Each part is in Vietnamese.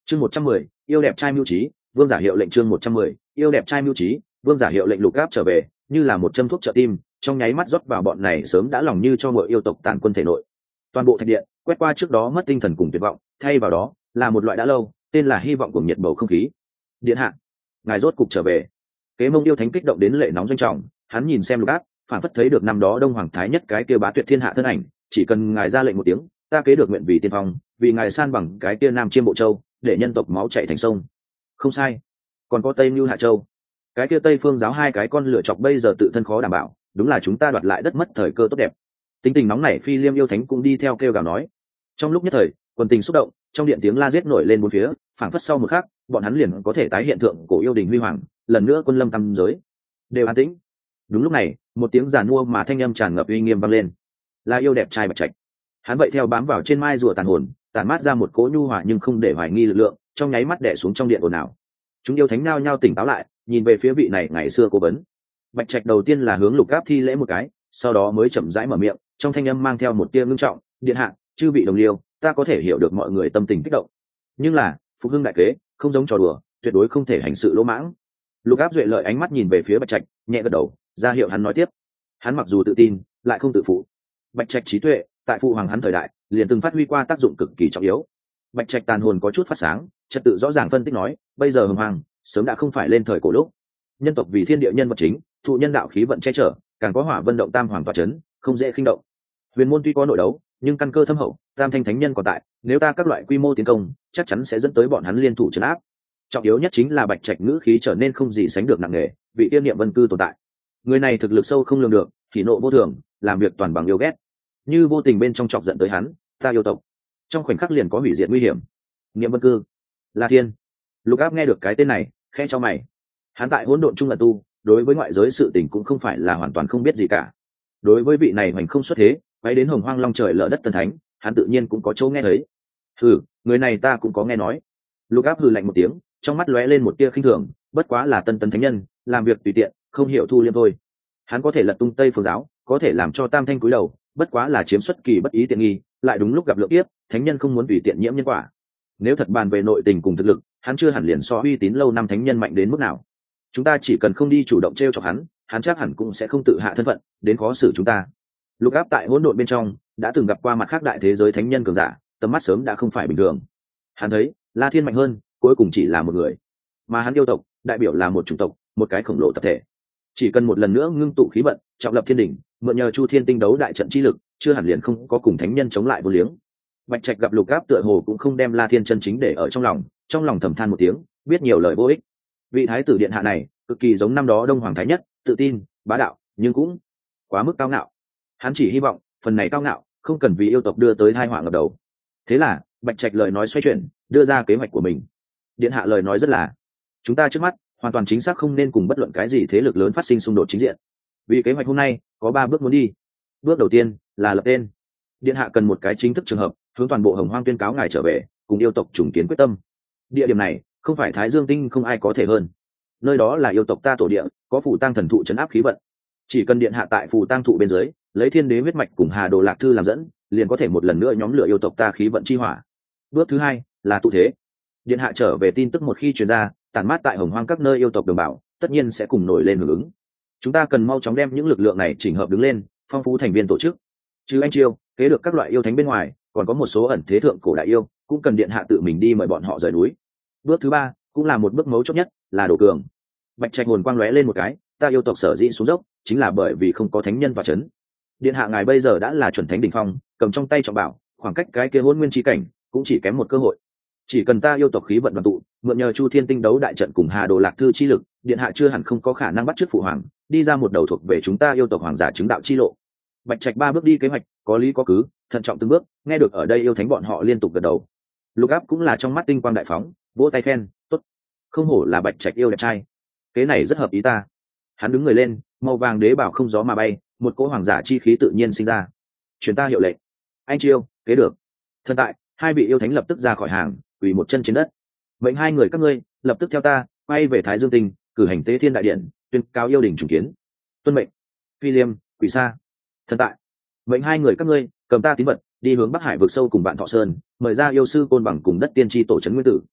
Chương 110, yêu đẹp trai mưu trí, vương giả hiệu lệnh. Chương 110, yêu đẹp trai mưu trí, vương giả hiệu lệnh. Lục Áp trở về, như là một châm thuốc trợ tim, trong nháy mắt rót vào bọn này sớm đã lòng như cho mọi yêu tộc tàn quân thể nội. Toàn bộ thạch điện quét qua trước đó mất tinh thần cùng tuyệt vọng, thay vào đó là một loại đã lâu, tên là hy vọng của nhiệt bầu không khí. Điện hạ, ngài rốt cục trở về. Kế Mông yêu thánh kích động đến lệ nóng doanh trọng, hắn nhìn xem Lục Áp, phản phất thấy được năm đó Đông Hoàng Thái Nhất cái kia bá tuyệt thiên hạ thân ảnh, chỉ cần ngài ra lệnh một tiếng, ta kế được nguyện vì tiên phong, vì ngài san bằng cái kia Nam Chiêm Bộ Châu, để nhân tộc máu chảy thành sông. Không sai, còn có Tây Nưu Hạ Châu, cái kia Tây Phương giáo hai cái con lựa chọc bây giờ tự thân khó đảm bảo, đúng là chúng ta đoạt lại đất mất thời cơ tốt đẹp. Tính tình nóng nảy Phi Liêm yêu thánh cũng đi theo kêu gào nói. Trong lúc nhất thời, quần tình xúc động, trong điện tiếng la giết nổi lên bốn phía, phảng phất sau một khắc, bọn hắn liền có thể tái hiện tượng cổ yêu đình huy hoàng, lần nữa quân lâm tam giới. Đều an tĩnh. Đúng lúc này, một tiếng giàn mua mà thanh âm tràn ngập uy nghiêm vang lên. Là yêu đẹp trai Bạch Trạch. Hắn vậy theo bám vào trên mai rùa tàn hồn, tàn mát ra một cỗ nhu hòa nhưng không để hoài nghi lực lượng, trong nháy mắt đè xuống trong điện ồn ào. Chúng yêu thánh nao nhao tỉnh táo lại, nhìn về phía vị này ngày xưa cố vấn. Bạch Trạch đầu tiên là hướng Lục Áp thi lễ một cái, sau đó mới chậm rãi mở miệng, trong thanh âm mang theo một tia ngưng trọng. Điện hạ, chư vị đồng liêu, ta có thể hiểu được mọi người tâm tình kích động, nhưng là phục hưng đại kế không giống trò đùa, tuyệt đối không thể hành sự lỗ mãng. Lục Áp duệ lợi ánh mắt nhìn về phía Bạch Trạch, nhẹ gật đầu, ra hiệu hắn nói tiếp. Hắn mặc dù tự tin, lại không tự phụ. Bạch Trạch trí tuệ, tại phụ hoàng hắn thời đại, liền từng phát huy qua tác dụng cực kỳ trọng yếu. Bạch Trạch tàn hồn có chút phát sáng, trật tự rõ ràng phân tích nói, bây giờ hồng hoàng sớm đã không phải lên thời cổ lúc. Nhân tộc vì thiên địa nhân vật chính, thụ nhân đạo khí vận che chở, càng có hỏa vân động tam hoàng tọa chấn, không dễ khinh động. Huyền môn tuy có nội đấu, nhưng căn cơ thâm hậu, tam thanh thánh nhân còn tại, nếu ta các loại quy mô tiến công, chắc chắn sẽ dẫn tới bọn hắn liên thủ trấn áp. Trọng yếu nhất chính là Bạch Trạch ngữ khí trở nên không gì sánh được nặng nề, vị tiên niệm vân cư tồn tại. Người này thực lực sâu không lường được, thì nộ vô thường, làm việc toàn bằng yêu ghét. Như vô tình bên trong chọc giận tới hắn, ta yêu tộc, trong khoảnh khắc liền có hủy diệt nguy hiểm. Niệm vân cư, La Thiên. Lục Áp nghe được cái tên này, khẽ cho mày. Hắn tại hỗn độn trung ẩn tu, đối với ngoại giới sự tình cũng không phải là hoàn toàn không biết gì cả. Đối với vị này hoành không xuất thế, quay đến hồng hoang long trời lở đất tân thánh, hắn tự nhiên cũng có chỗ nghe thấy. Người này ta cũng có nghe nói. Lục Áp hừ lạnh một tiếng, trong mắt lóe lên một tia khinh thường, bất quá là tân thánh nhân, làm việc tùy tiện, không hiểu thu liêm thôi. Hắn có thể lật tung Tây Phương giáo, có thể làm cho tam thanh cúi đầu, bất quá là chiếm xuất kỳ bất ý tiện nghi, lại đúng lúc gặp lượng tiếp, thánh nhân không muốn tùy tiện nhiễm nhân quả. Nếu thật bàn về nội tình cùng thực lực, hắn chưa hẳn liền so uy tín lâu năm thánh nhân mạnh đến mức nào. Chúng ta chỉ cần không đi chủ động trêu chọc hắn, hắn chắc hẳn cũng sẽ không tự hạ thân phận, đến khó xử chúng ta. Lục Áp tại hỗn độn bên trong đã từng gặp qua mặt khác đại thế giới thánh nhân cường giả, tầm mắt sớm đã không phải bình thường. Hắn thấy La Thiên mạnh hơn, cuối cùng chỉ là một người, mà hắn yêu tộc đại biểu là một chủng tộc, một cái khổng lồ tập thể. Chỉ cần một lần nữa ngưng tụ khí vận, trọng lập thiên đỉnh, mượn nhờ Chu Thiên tinh đấu đại trận chi lực, chưa hẳn liền không có cùng thánh nhân chống lại vô liếng. Bạch Trạch gặp Lục Áp tựa hồ cũng không đem La Thiên chân chính để ở trong lòng thầm than một tiếng, biết nhiều lời vô ích. Vị thái tử điện hạ này cực kỳ giống năm đó Đông Hoàng Thái Nhất, tự tin, bá đạo, nhưng cũng quá mức cao ngạo. Hắn chỉ hy vọng phần này cao ngạo không cần vì yêu tộc đưa tới tai họa ngập đầu. Thế là Bạch Trạch lời nói xoay chuyển, đưa ra kế hoạch của mình. Điện hạ lời nói rất là, chúng ta trước mắt hoàn toàn chính xác không nên cùng bất luận cái gì thế lực lớn phát sinh xung đột chính diện. Vì kế hoạch hôm nay có 3 bước muốn đi. Bước đầu tiên là lập tên. Điện hạ cần một cái chính thức trường hợp, hướng toàn bộ Hồng Hoang tuyên cáo ngài trở về, cùng yêu tộc trùng kiến quyết tâm. Địa điểm này không phải Thái Dương Tinh không ai có thể hơn. Nơi đó là yêu tộc ta tổ địa, có phù tang thần thụ trấn áp khí vận. Chỉ cần điện hạ tại phù tang thụ bên dưới, lấy thiên đế huyết mạch cùng Hà Đồ Lạc Thư làm dẫn, liền có thể một lần nữa nhóm lửa yêu tộc ta khí vận chi hỏa. Bước thứ 2 là tụ thế. Điện hạ trở về tin tức một khi truyền ra, tản mát tại Hồng Hoang các nơi yêu tộc đồng bào, tất nhiên sẽ cùng nổi lên hưởng ứng. Chúng ta cần mau chóng đem những lực lượng này chỉnh hợp đứng lên, phong phú thành viên tổ chức. Chứ anh Chiêu kế được các loại yêu thánh bên ngoài, còn có một số ẩn thế thượng cổ đại yêu, cũng cần điện hạ tự mình đi mời bọn họ rời núi. Bước thứ 3 cũng là một bước mấu chốt nhất, là đồ cường. Bạch Trạch hồn quang lóe lên một cái, ta yêu tộc sở dĩ xuống dốc, chính là bởi vì không có thánh nhân và chấn. Điện hạ ngài bây giờ đã là chuẩn thánh đỉnh phong, cầm trong tay trọng bảo, khoảng cách cái kia hôn nguyên chi cảnh cũng chỉ kém một cơ hội. Chỉ cần ta yêu tộc khí vận đoàn tụ, mượn nhờ Chu Thiên tinh đấu đại trận cùng Hà Đồ Lạc Thư chi lực, điện hạ chưa hẳn không có khả năng bắt chước phụ hoàng, đi ra một đầu thuộc về chúng ta yêu tộc hoàng giả chứng đạo chi lộ. Bạch Trạch 3 bước đi kế hoạch, có lý có cứ, thận trọng từng bước, nghe được ở đây yêu thánh bọn họ liên tục gật đầu. Lục Áp cũng là trong mắt tinh quang đại phóng, vỗ tay khen, tốt, không hổ là Bạch Trạch yêu đẹp trai, cái này rất hợp ý ta. Hắn đứng người lên, màu vàng đế bảo không gió mà bay, một cỗ hoàng giả chi khí tự nhiên sinh ra. Truyền ta hiệu lệnh. Anh Chiêu, kế được. Thần tại, 2 vị yêu thánh lập tức ra khỏi hàng, quỳ một chân trên đất. Mệnh 2 người các ngươi lập tức theo ta quay về Thái Dương Tinh, cử hành tế thiên đại điện, tuyên cáo yêu đình trùng kiến. Tuân mệnh. Phi Liêm, Quỷ Sa. Thần tại, mệnh 2 người các ngươi cầm ta tín vật, đi hướng Bắc Hải vực sâu cùng Vạn Thọ Sơn, mời ra yêu sư Côn Bằng cùng đất tiên tri tổ trấn nguyên tử.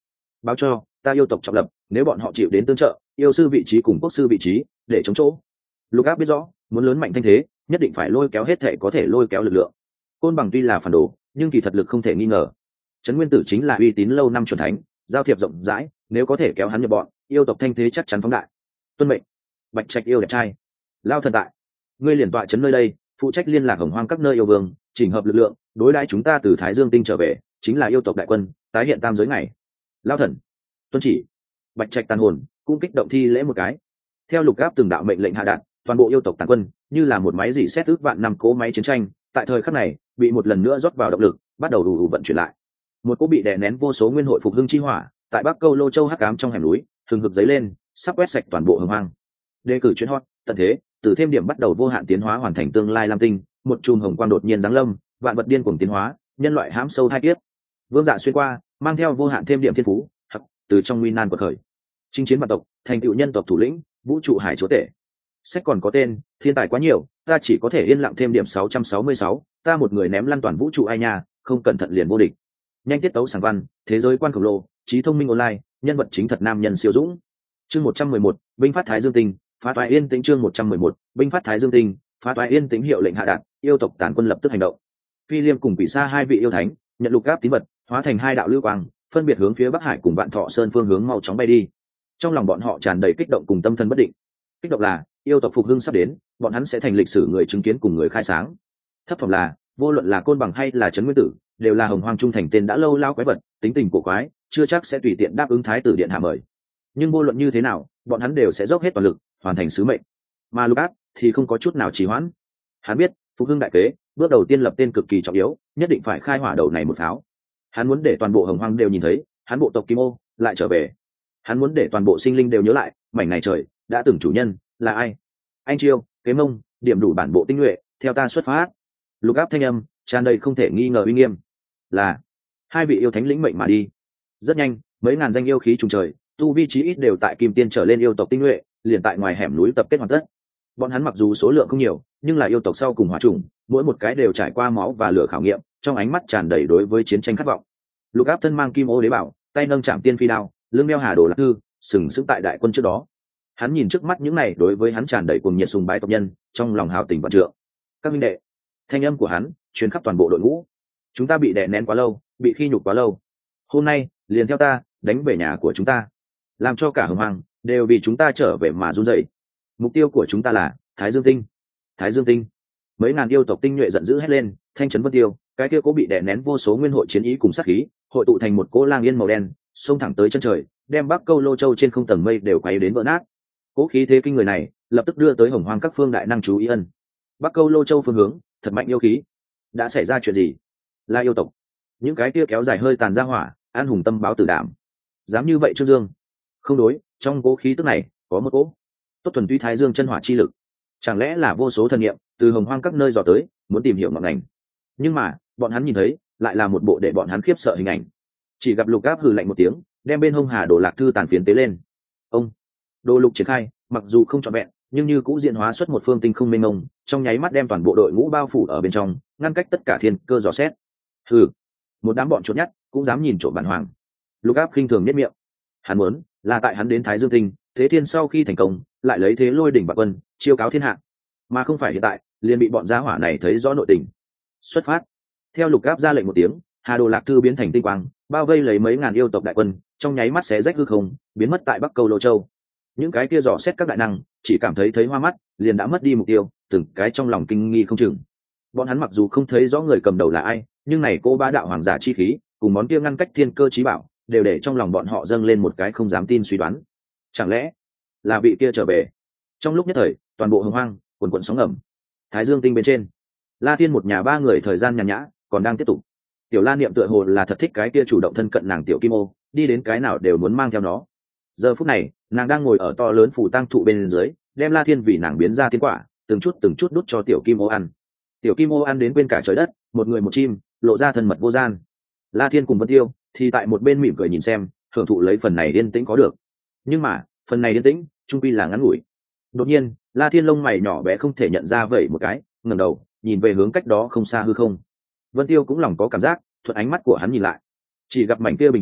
báo cho ta yêu tộc trọng lập, nếu bọn họ chịu đến tương trợ, yêu sư vị trí cùng quốc sư vị trí để chống chỗ. Lục Áp biết rõ, muốn lớn mạnh thanh thế nhất định phải lôi kéo hết thể có thể lôi kéo lực lượng. Côn Bằng tuy là phản đồ, nhưng kỳ thật lực không thể nghi ngờ. Trấn Nguyên Tử chính là uy tín lâu năm chuẩn thánh, giao thiệp rộng rãi, nếu có thể kéo hắn nhập bọn, yêu tộc thanh thế chắc chắn phóng đại. Tuân mệnh. Bạch Trạch yêu đẹp trai, lao thần tại, ngươi liền tọa trấn nơi đây, phụ trách liên lạc Hồng Hoang các nơi yêu vương, chỉnh hợp lực lượng, đối đãi chúng ta từ Thái Dương tinh trở về, chính là yêu tộc đại quân, tái hiện tam giới ngày. Lao thần tuân chỉ. Bạch Trạch tàn hồn cũng kích động thi lễ một cái. Theo Lục Áp từng đạo mệnh lệnh hạ đạt, toàn bộ yêu tộc tàn quân như là một máy dỉ xét ước vạn năm cỗ máy chiến tranh, tại thời khắc này bị một lần nữa rót vào động lực, bắt đầu đủ vận chuyển lại. Một cỗ bị đè nén vô số nguyên hội phục hưng chi hỏa, tại Bắc Câu Lô Châu hắc ám trong hẻm núi, hừng hực dấy lên, sắp quét sạch toàn bộ Hồng Hoang. Đề cử chuyên hot, tận thế, từ thêm điểm bắt đầu vô hạn tiến hóa hoàn thành tương lai lam tinh, một chùm hồng quang đột nhiên giáng lâm, vạn vật điên cuồng tiến hóa, nhân loại hãm sâu hai kiếp. Vương Dạ xuyên qua, mang theo vô hạn thêm điểm thiên phú, từ trong nguy nan quật khởi, chinh chiến vạn tộc, thành tựu nhân tộc thủ lĩnh, vũ trụ hải chúa tể. Sách còn có tên, thiên tài quá nhiều, ta chỉ có thể yên lặng thêm điểm 666, ta một người ném lăn toàn vũ trụ ai nha, không cẩn thận liền vô địch. Nhanh tiết tấu sáng văn, thế giới quan khổng lồ, trí thông minh online, nhân vật chính thật nam nhân siêu dũng. Chương 111, binh phát Thái Dương tinh, phá toái yên tĩnh. Chương 111, binh phát Thái Dương tinh, phá toái yên tĩnh. Hiệu lệnh hạ đạt, yêu tộc tản quân lập tức hành động. Phi Liêm cùng Quỷ Sa hai vị yêu thánh, nhận Lục Áp tín vật, hóa thành hai đạo lưu quang, phân biệt hướng phía Bắc Hải cùng Vạn Thọ Sơn phương hướng mau chóng bay đi. Trong lòng bọn họ tràn đầy kích động cùng tâm thần bất định. Kích động là yêu tộc phục hưng sắp đến, bọn hắn sẽ thành lịch sử người chứng kiến cùng người khai sáng. Thấp phẩm là vô luận là Côn Bằng hay là Trấn Nguyên Tử, đều là Hồng Hoang trung thành tên đã lâu lao quái vật, tính tình cổ quái, chưa chắc sẽ tùy tiện đáp ứng Thái tử điện hạ mời. Nhưng vô luận như thế nào, bọn hắn đều sẽ dốc hết toàn lực hoàn thành sứ mệnh. Mà Lục Áp thì không có chút nào trì hoãn. Hắn biết phục hưng đại kế, bước đầu tiên lập tên cực kỳ trọng yếu, nhất định phải khai hỏa đầu này một pháo. Hắn muốn để toàn bộ Hồng Hoang đều nhìn thấy, hắn bộ tộc Kim Ô lại trở về. Hắn muốn để toàn bộ sinh linh đều nhớ lại, mảnh này trời đã từng chủ nhân là ai. Anh Chiêu, Kế Mông, điểm đủ bản bộ tinh nhuệ, theo ta xuất phát. Lục Áp thanh âm tràn đầy không thể nghi ngờ uy nghiêm. Là hai vị yêu thánh lĩnh mệnh mà đi. Rất nhanh, mấy ngàn danh yêu khí trùng trời, tu vi chí ít đều tại kim tiên trở lên yêu tộc tinh nhuệ, liền tại ngoài hẻm núi tập kết hoàn tất. Bọn hắn mặc dù số lượng không nhiều, nhưng là yêu tộc sau cùng hỏa chủng, mỗi một cái đều trải qua máu và lửa khảo nghiệm, trong ánh mắt tràn đầy đối với chiến tranh khát vọng. Lục Áp thân mang Kim Ô đế bảo, tay nâng Trảm Tiên phi đao, lưng đeo Hà Đồ Lạc Thư, sừng sững tại đại quân trước đó. Hắn nhìn trước mắt những này đối với hắn tràn đầy cuồng nhiệt sùng bái tộc nhân, trong lòng hào tình vạn trượng. Các minh đệ, thanh âm của hắn truyền khắp toàn bộ đội ngũ. Chúng ta bị đè nén quá lâu, bị khi nhục quá lâu. Hôm nay, liền theo ta, đánh về nhà của chúng ta, làm cho cả Hồng Hoang đều vì chúng ta trở về mà run rẩy. Mục tiêu của chúng ta là Thái Dương tinh. Thái Dương tinh. Mấy ngàn yêu tộc tinh nhuệ giận dữ hét lên, thanh trấn vân tiêu, cái kia cố bị đè nén vô số nguyên hội chiến ý cùng sát khí, hội tụ thành một cỗ lang yên màu đen, xông thẳng tới chân trời, đem Bắc Câu Lô Châu trên không tầng mây đều quấy đến vỡ nát. Cố khí thế kinh người này, lập tức đưa tới Hồng Hoang các phương đại năng chú ý ân. Bắc Câu Lô Châu phương hướng, thật mạnh yêu khí. Đã xảy ra chuyện gì? Là yêu tộc. Những cái kia kéo dài hơi tàn ra hỏa, an hùng tâm báo tử đảm. Dám như vậy Trương Dương? Không đối, trong cố khí tức này có một cỗ tốt thuần túy Thái Dương chân hỏa chi lực. Chẳng lẽ là vô số thần niệm từ Hồng Hoang các nơi dò tới, muốn tìm hiểu ngọn ngành. Nhưng mà, bọn hắn nhìn thấy, lại là một bộ để bọn hắn khiếp sợ hình ảnh. Chỉ gặp Lục Áp hừ lạnh một tiếng, đem bên hông Hà Đồ Lạc Thư tàn phiến tế lên. Ông Đồ Lục triển khai, mặc dù không trọn vẹn, nhưng như cũng diễn hóa xuất một phương tinh không mênh mông, trong nháy mắt đem toàn bộ đội ngũ bao phủ ở bên trong, ngăn cách tất cả thiên cơ dò xét. Hừ, một đám bọn chốt nhắt cũng dám nhìn trộm bản hoàng. Lục Áp khinh thường nhếch miệng. Hắn muốn là tại hắn đến Thái Dương tinh, Thế Thiên sau khi thành công, lại lấy thế lôi đỉnh bạc quân, chiêu cáo thiên hạ, mà không phải hiện tại liền bị bọn gia hỏa này thấy rõ nội tình. Xuất phát. Theo Lục Áp ra lệnh một tiếng, Hà Đồ Lạc Thư biến thành tinh quang, bao vây lấy mấy ngàn yêu tộc đại quân, trong nháy mắt xé rách hư không, biến mất tại Bắc Câu Lô Châu. Những cái kia dò xét các đại năng, chỉ cảm thấy hoa mắt, liền đã mất đi mục tiêu, từng cái trong lòng kinh nghi không chừng. Bọn hắn mặc dù không thấy rõ người cầm đầu là ai, nhưng này cô bá đạo hoàng giả chi khí, cùng món kia ngăn cách thiên cơ chí bảo, đều để trong lòng bọn họ dâng lên một cái không dám tin suy đoán. Chẳng lẽ là vị kia trở về? Trong lúc nhất thời, toàn bộ Hồng Hoang quần quần sóng ngầm. Thái Dương tinh bên trên, La Thiên một nhà ba người thời gian nhàn nhã còn đang tiếp tục. Tiểu La Niệm tựa hồ là thật thích cái kia chủ động thân cận nàng tiểu Kim Ô, đi đến cái nào đều muốn mang theo nó. Giờ phút này, nàng đang ngồi ở to lớn phủ tang thụ bên dưới, đem La Thiên vì nàng biến ra tiên quả, từng chút đút cho tiểu Kim Ô ăn. Tiểu Kim Ô ăn đến bên cả trời đất, một người một chim, lộ ra thân mật vô gian. La Thiên cùng Vân Tiêu thì tại một bên mỉm cười nhìn xem, hưởng thụ lấy phần này yên tĩnh có được. Nhưng mà, phần này yên tĩnh, trung quy là ngắn ngủi. Đột nhiên, La Thiên lông mày nhỏ bé không thể nhận ra vậy một cái, ngẩng đầu, nhìn về hướng cách đó không xa hư không. Vân Tiêu cũng lòng có cảm giác, thuận ánh mắt của hắn nhìn lại, chỉ gặp mảnh kia bình tĩnh,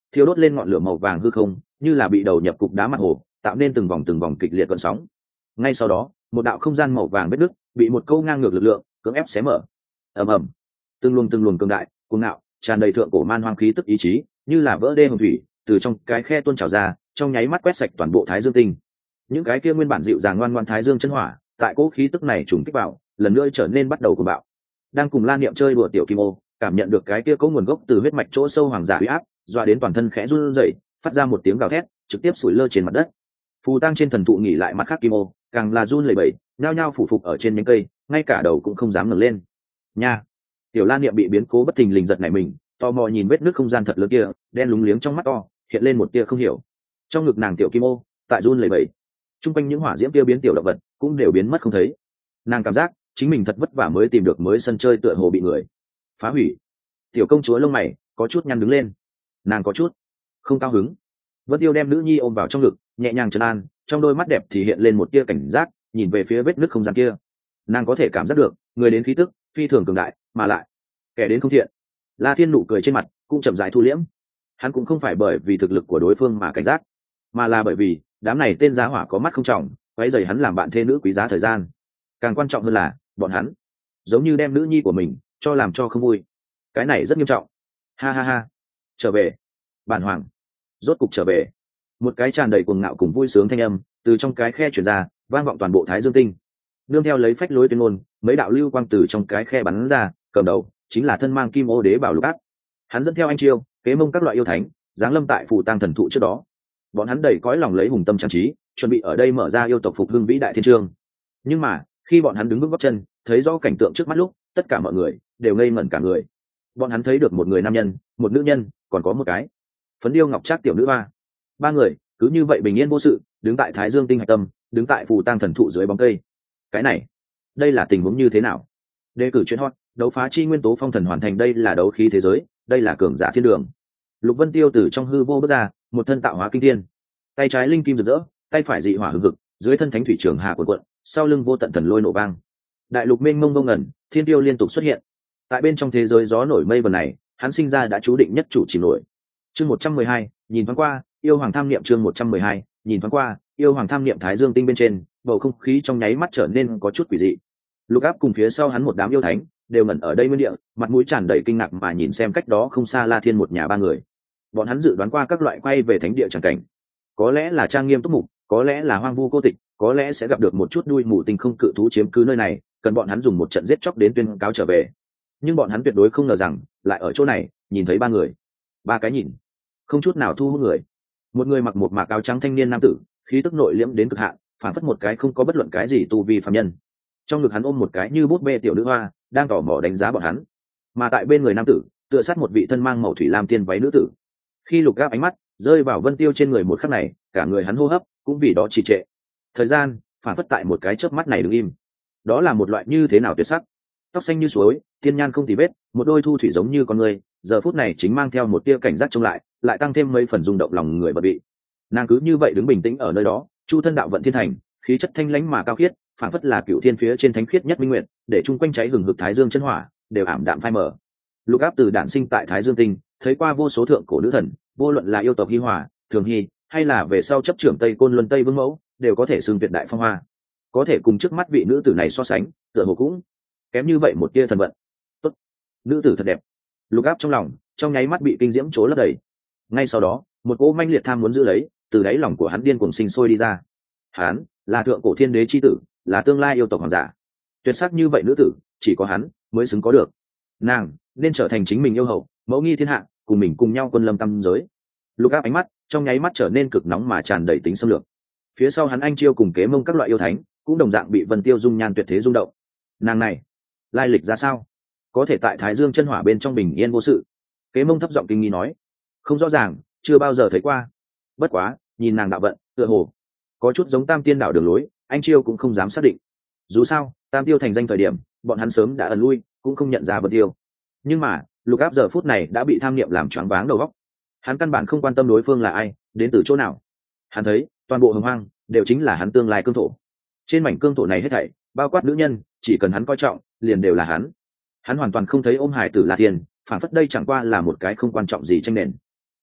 thiêu đốt lên ngọn lửa màu vàng hư không, như là bị đầu nhập cục đá mặt hồ, tạo nên từng vòng kịch liệt gợn sóng. Ngay sau đó, một đạo không gian màu vàng vết nứt bị một câu ngang ngược lực lượng cưỡng ép xé mở. Ầm ầm, từng luồng cường đại, cuồng ngạo, tràn đầy thượng cổ man hoang khí tức ý chí, như là vỡ đê hồng thủy, từ trong cái khe tuôn trào ra, trong nháy mắt quét sạch toàn bộ Thái Dương tinh. Những cái kia nguyên bản dịu dàng ngoan ngoãn Thái Dương chân hỏa, tại cỗ khí tức này trùng kích vào, lần nữa trở nên bắt đầu cuồng bạo. Đang cùng La Niệm chơi đùa tiểu Kim Ô, cảm nhận được cái kia có nguồn gốc từ huyết mạch chỗ sâu hoàng giả uy áp, dọa đến toàn thân khẽ run rẩy, phát ra một tiếng gào thét, trực tiếp sủi lơ trên mặt đất. Phù Tăng trên thần thụ nghỉ lại mặt khác Kim Ô, càng là run lẩy bẩy, nhao nhao phủ phục ở trên nhánh cây, ngay cả đầu cũng không dám ngẩng lên. Nha! Tiểu La Niệm bị biến cố bất thình lình giật nảy mình, tò mò nhìn vết nước không gian thật lớn kia, đen lúng liếng trong mắt to, hiện lên một tia không hiểu. Trong ngực nàng tiểu Kim Ô, tại run lẩy bẩy. Trung quanh những hỏa diễm kia biến tiểu động vật cũng đều biến mất không thấy. Nàng cảm giác chính mình thật vất vả mới tìm được mới sân chơi tựa hồ bị người phá hủy. Tiểu công chúa lông mày có chút nhăn đứng lên, nàng có chút không cao hứng. Vân Tiêu đem nữ nhi ôm vào trong ngực, nhẹ nhàng trấn an, trong đôi mắt đẹp thì hiện lên một tia cảnh giác, nhìn về phía vết nứt không gian kia. Nàng có thể cảm giác được người đến khí tức phi thường cường đại, mà lại kẻ đến không thiện. La Thiên nụ cười trên mặt cũng chậm rãi thu liễm. Hắn cũng không phải bởi vì thực lực của đối phương mà cảnh giác, mà là bởi vì đám này tên giá hỏa có mắt không trọng, quấy rầy hắn làm bạn thê nữ quý giá thời gian. Càng quan trọng hơn là bọn hắn giống như đem nữ nhi của mình cho làm cho không vui. Cái này rất nghiêm trọng. Ha ha ha, trở về, bản hoàng rốt cục trở về. Một cái tràn đầy cuồng ngạo cùng vui sướng thanh âm từ trong cái khe truyền ra, vang vọng toàn bộ Thái Dương tinh. Nương theo lấy phách lối tuyên ngôn, mấy đạo lưu quang từ trong cái khe bắn ra, cầm đầu chính là thân mang kim ô đế bảo Lục Áp. Hắn dẫn theo anh Chiêu, kế mông các loại yêu thánh, giáng lâm tại phù tang thần thụ trước đó. Bọn hắn đầy cõi lòng lấy hùng tâm trang trí, chuẩn bị ở đây mở ra yêu tộc phục hưng vĩ đại thiên chương. Nhưng mà khi bọn hắn đứng bước gót chân, thấy rõ cảnh tượng trước mắt lúc, tất cả mọi người đều ngây ngẩn cả người. Bọn hắn thấy được một người nam nhân, một nữ nhân, còn có một cái phấn điêu ngọc trác tiểu nữ hoa. Ba người cứ như vậy bình yên vô sự đứng tại Thái Dương tinh hạch tâm, đứng tại phù tang thần thụ dưới bóng cây. Cái này, đây là tình huống như thế nào? Đề cử chuyện hot, đấu phá chi nguyên tố phong thần hoàn thành, đây là đấu khí thế giới, đây là cường giả thiên đường. Lục Vân Tiêu từ trong hư vô bước ra, một thân tạo hóa kinh thiên, tay trái linh kim rực rỡ, tay phải dị hỏa hừng hực, dưới thân thánh thủy trường hà cuộn cuộn, sau lưng vô tận thần lôi nổ vang. Đại lục mênh mông vô ngần, thiên tiêu liên tục xuất hiện. Tại bên trong thế giới gió nổi mây vần này, hắn sinh ra đã chú định nhất chủ chìm nổi. Chương 112, nhìn thoáng qua, yêu hoàng tham niệm. Chương 112, nhìn thoáng qua, yêu hoàng tham niệm. Thái Dương tinh bên trên, bầu không khí trong nháy mắt trở nên có chút quỷ dị. Lục Áp cùng phía sau hắn một đám yêu thánh đều ngẩn ở đây nguyên địa, mặt mũi tràn đầy kinh ngạc mà nhìn xem cách đó không xa La Thiên một nhà ba người. Bọn hắn dự đoán qua các loại quay về thánh địa chẳng cảnh, có lẽ là trang nghiêm túc mục, có lẽ là hoang vu cô tịch, có lẽ sẽ gặp được một chút đuôi mù tinh không cự thú chiếm cứ nơi này, cần bọn hắn dùng một trận giết chóc đến tuyên cáo trở về. Nhưng bọn hắn tuyệt đối không ngờ rằng lại ở chỗ này nhìn thấy ba người. Ba cái nhìn không chút nào thu hút người. Một người mặc một mạc áo trắng thanh niên nam tử, khí tức nội liễm đến cực hạn, phản phất một cái không có bất luận cái gì tu vi phàm nhân. Trong ngực hắn ôm một cái như bút bê tiểu nữ hoa, đang tò mò đánh giá bọn hắn. Mà tại bên người nam tử tựa sát một vị thân mang màu thủy lam tiên váy nữ tử. Khi Lục Gáp ánh mắt rơi vào Vân Tiêu trên người một khắc này, cả người hắn hô hấp cũng vì đó trì trệ. Thời gian phản phất tại một cái chớp mắt này đứng im. Đó là một loại như thế nào tuyệt sắc, tóc xanh như suối, tiên nhan không tì vết, một đôi thu thủy giống như con người, giờ phút này chính mang theo một tia cảnh giác trông lại tăng thêm mấy phần rung động lòng người bật bị. Nàng cứ như vậy đứng bình tĩnh ở nơi đó, chu thân đạo vận thiên thành, khí chất thanh lãnh mà cao khiết, phản phất là cựu thiên phía trên thánh khiết nhất minh nguyện, để chung quanh cháy hừng hực thái dương chân hỏa đều ảm đạm phai mờ. Lục Áp từ đản sinh tại Thái Dương tinh, thấy qua vô số thượng cổ nữ thần, vô luận là yêu tộc Hi Hòa, Thường Hy, hay là về sau chấp trưởng Tây Côn Luân Tây Vương Mẫu, đều có thể xưng tuyệt đại phong hoa. Có thể cùng trước mắt vị nữ tử này so sánh, tựa hồ cũng kém như vậy một tia thần vận. Tốt, nữ tử thật đẹp. Lục Áp trong lòng trong nháy mắt bị kinh diễm trố lấp đầy. Ngay sau đó, một cỗ manh liệt tham muốn giữ lấy từ đáy lòng của hắn điên cuồng sinh sôi đi ra. Hắn là thượng cổ thiên đế chi tử, là tương lai yêu tộc hoàng giả. Tuyệt sắc như vậy nữ tử, chỉ có hắn mới xứng có được. Nàng nên trở thành chính mình yêu hậu, mẫu nghi thiên hạ, cùng mình cùng nhau quân lâm tam giới. Lục Áp ánh mắt trong nháy mắt trở nên cực nóng mà tràn đầy tính xâm lược. Phía sau hắn anh Chiêu cùng Kế Mông các loại yêu thánh cũng đồng dạng bị Vân Tiêu dung nhan tuyệt thế rung động. Nàng này lai lịch ra sao, có thể tại Thái Dương chân hỏa bên trong bình yên vô sự? Kế Mông thấp giọng kinh nghi nói, không rõ ràng, chưa bao giờ thấy qua. Bất quá nhìn nàng đạo vận, tựa hồ có chút giống Tam Tiên đạo đường lối, anh Chiêu cũng không dám xác định. Dù sao Tam Tiêu thành danh thời điểm, bọn hắn sớm đã ẩn lui, cũng không nhận ra Vân Tiêu. Nhưng mà Lục Áp giờ phút này đã bị tham niệm làm choáng váng đầu óc. Hắn căn bản không quan tâm đối phương là ai, đến từ chỗ nào. Hắn thấy toàn bộ hồng hoang đều chính là hắn tương lai cương thổ. Trên mảnh cương thổ này hết thảy, bao quát nữ nhân, chỉ cần hắn coi trọng, liền đều là hắn. Hắn hoàn toàn không thấy ôm hải tử La Thiên, phản phất đây chẳng qua là một cái không quan trọng gì tranh nền.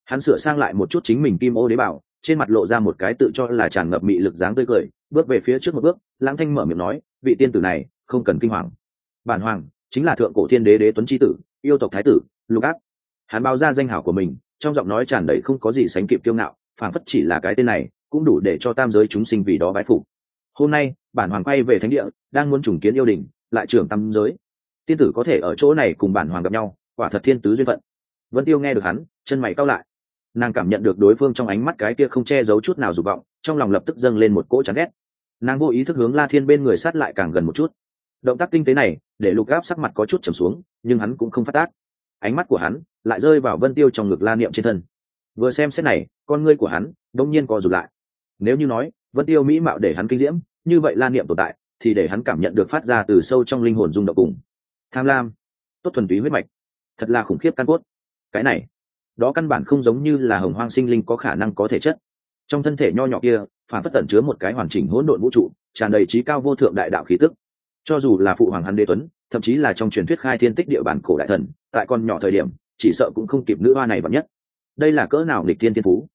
Hắn sửa sang lại một chút chính mình kim ô đế bảo, trên mặt lộ ra một cái tự cho là tràn ngập mị lực dáng tươi cười, bước về phía trước một bước. Lãng Thanh mở miệng nói, vị tiên tử này không cần kinh hoàng, bản hoàng chính là thượng cổ thiên đế Đế Tuấn chi tử, yêu tộc thái tử Lục Áp. Hắn báo ra danh hảo của mình, trong giọng nói tràn đầy không có gì sánh kịp kiêu ngạo, phảng phất chỉ là cái tên này cũng đủ để cho tam giới chúng sinh vì đó bái phục. Hôm nay bản hoàng quay về thánh địa, đang muốn trùng kiến yêu đình, lại trưởng tam giới, tiên tử có thể ở chỗ này cùng bản hoàng gặp nhau, quả thật thiên tứ duyên phận. Vân Tiêu nghe được hắn, chân mày cau lại. Nàng cảm nhận được đối phương trong ánh mắt cái kia không che giấu chút nào dục vọng, trong lòng lập tức dâng lên một cỗ chán ghét. Nàng vô ý thức hướng La Thiên bên người sát lại càng gần một chút. Động tác tinh tế này để Lục Áp sắc mặt có chút trầm xuống, nhưng hắn cũng không phát tác. Ánh mắt của hắn lại rơi vào Vân Tiêu trong ngực La Niệm trên thân. Vừa xem xét này, con ngươi của hắn đột nhiên co rụt lại. Nếu như nói Vân Tiêu mỹ mạo để hắn kinh diễm, như vậy La Niệm tồn tại thì để hắn cảm nhận được phát ra từ sâu trong linh hồn rung động cùng tham lam, tốt thuần túy huyết mạch, thật là khủng khiếp căn cốt. Cái này, đó căn bản không giống như là hồng hoang sinh linh có khả năng có thể chất. Trong thân thể nho nhỏ kia phản phất tẩn chứa một cái hoàn chỉnh hỗn độn vũ trụ, tràn đầy trí cao vô thượng đại đạo khí tức. Cho dù là phụ hoàng hắn Đế Tuấn, thậm chí là trong truyền thuyết khai thiên tích địa bản cổ đại thần, tại con nhỏ thời điểm chỉ sợ cũng không kịp nữ hoa này vạn nhất. Đây là cỡ nào nghịch thiên thiên phú.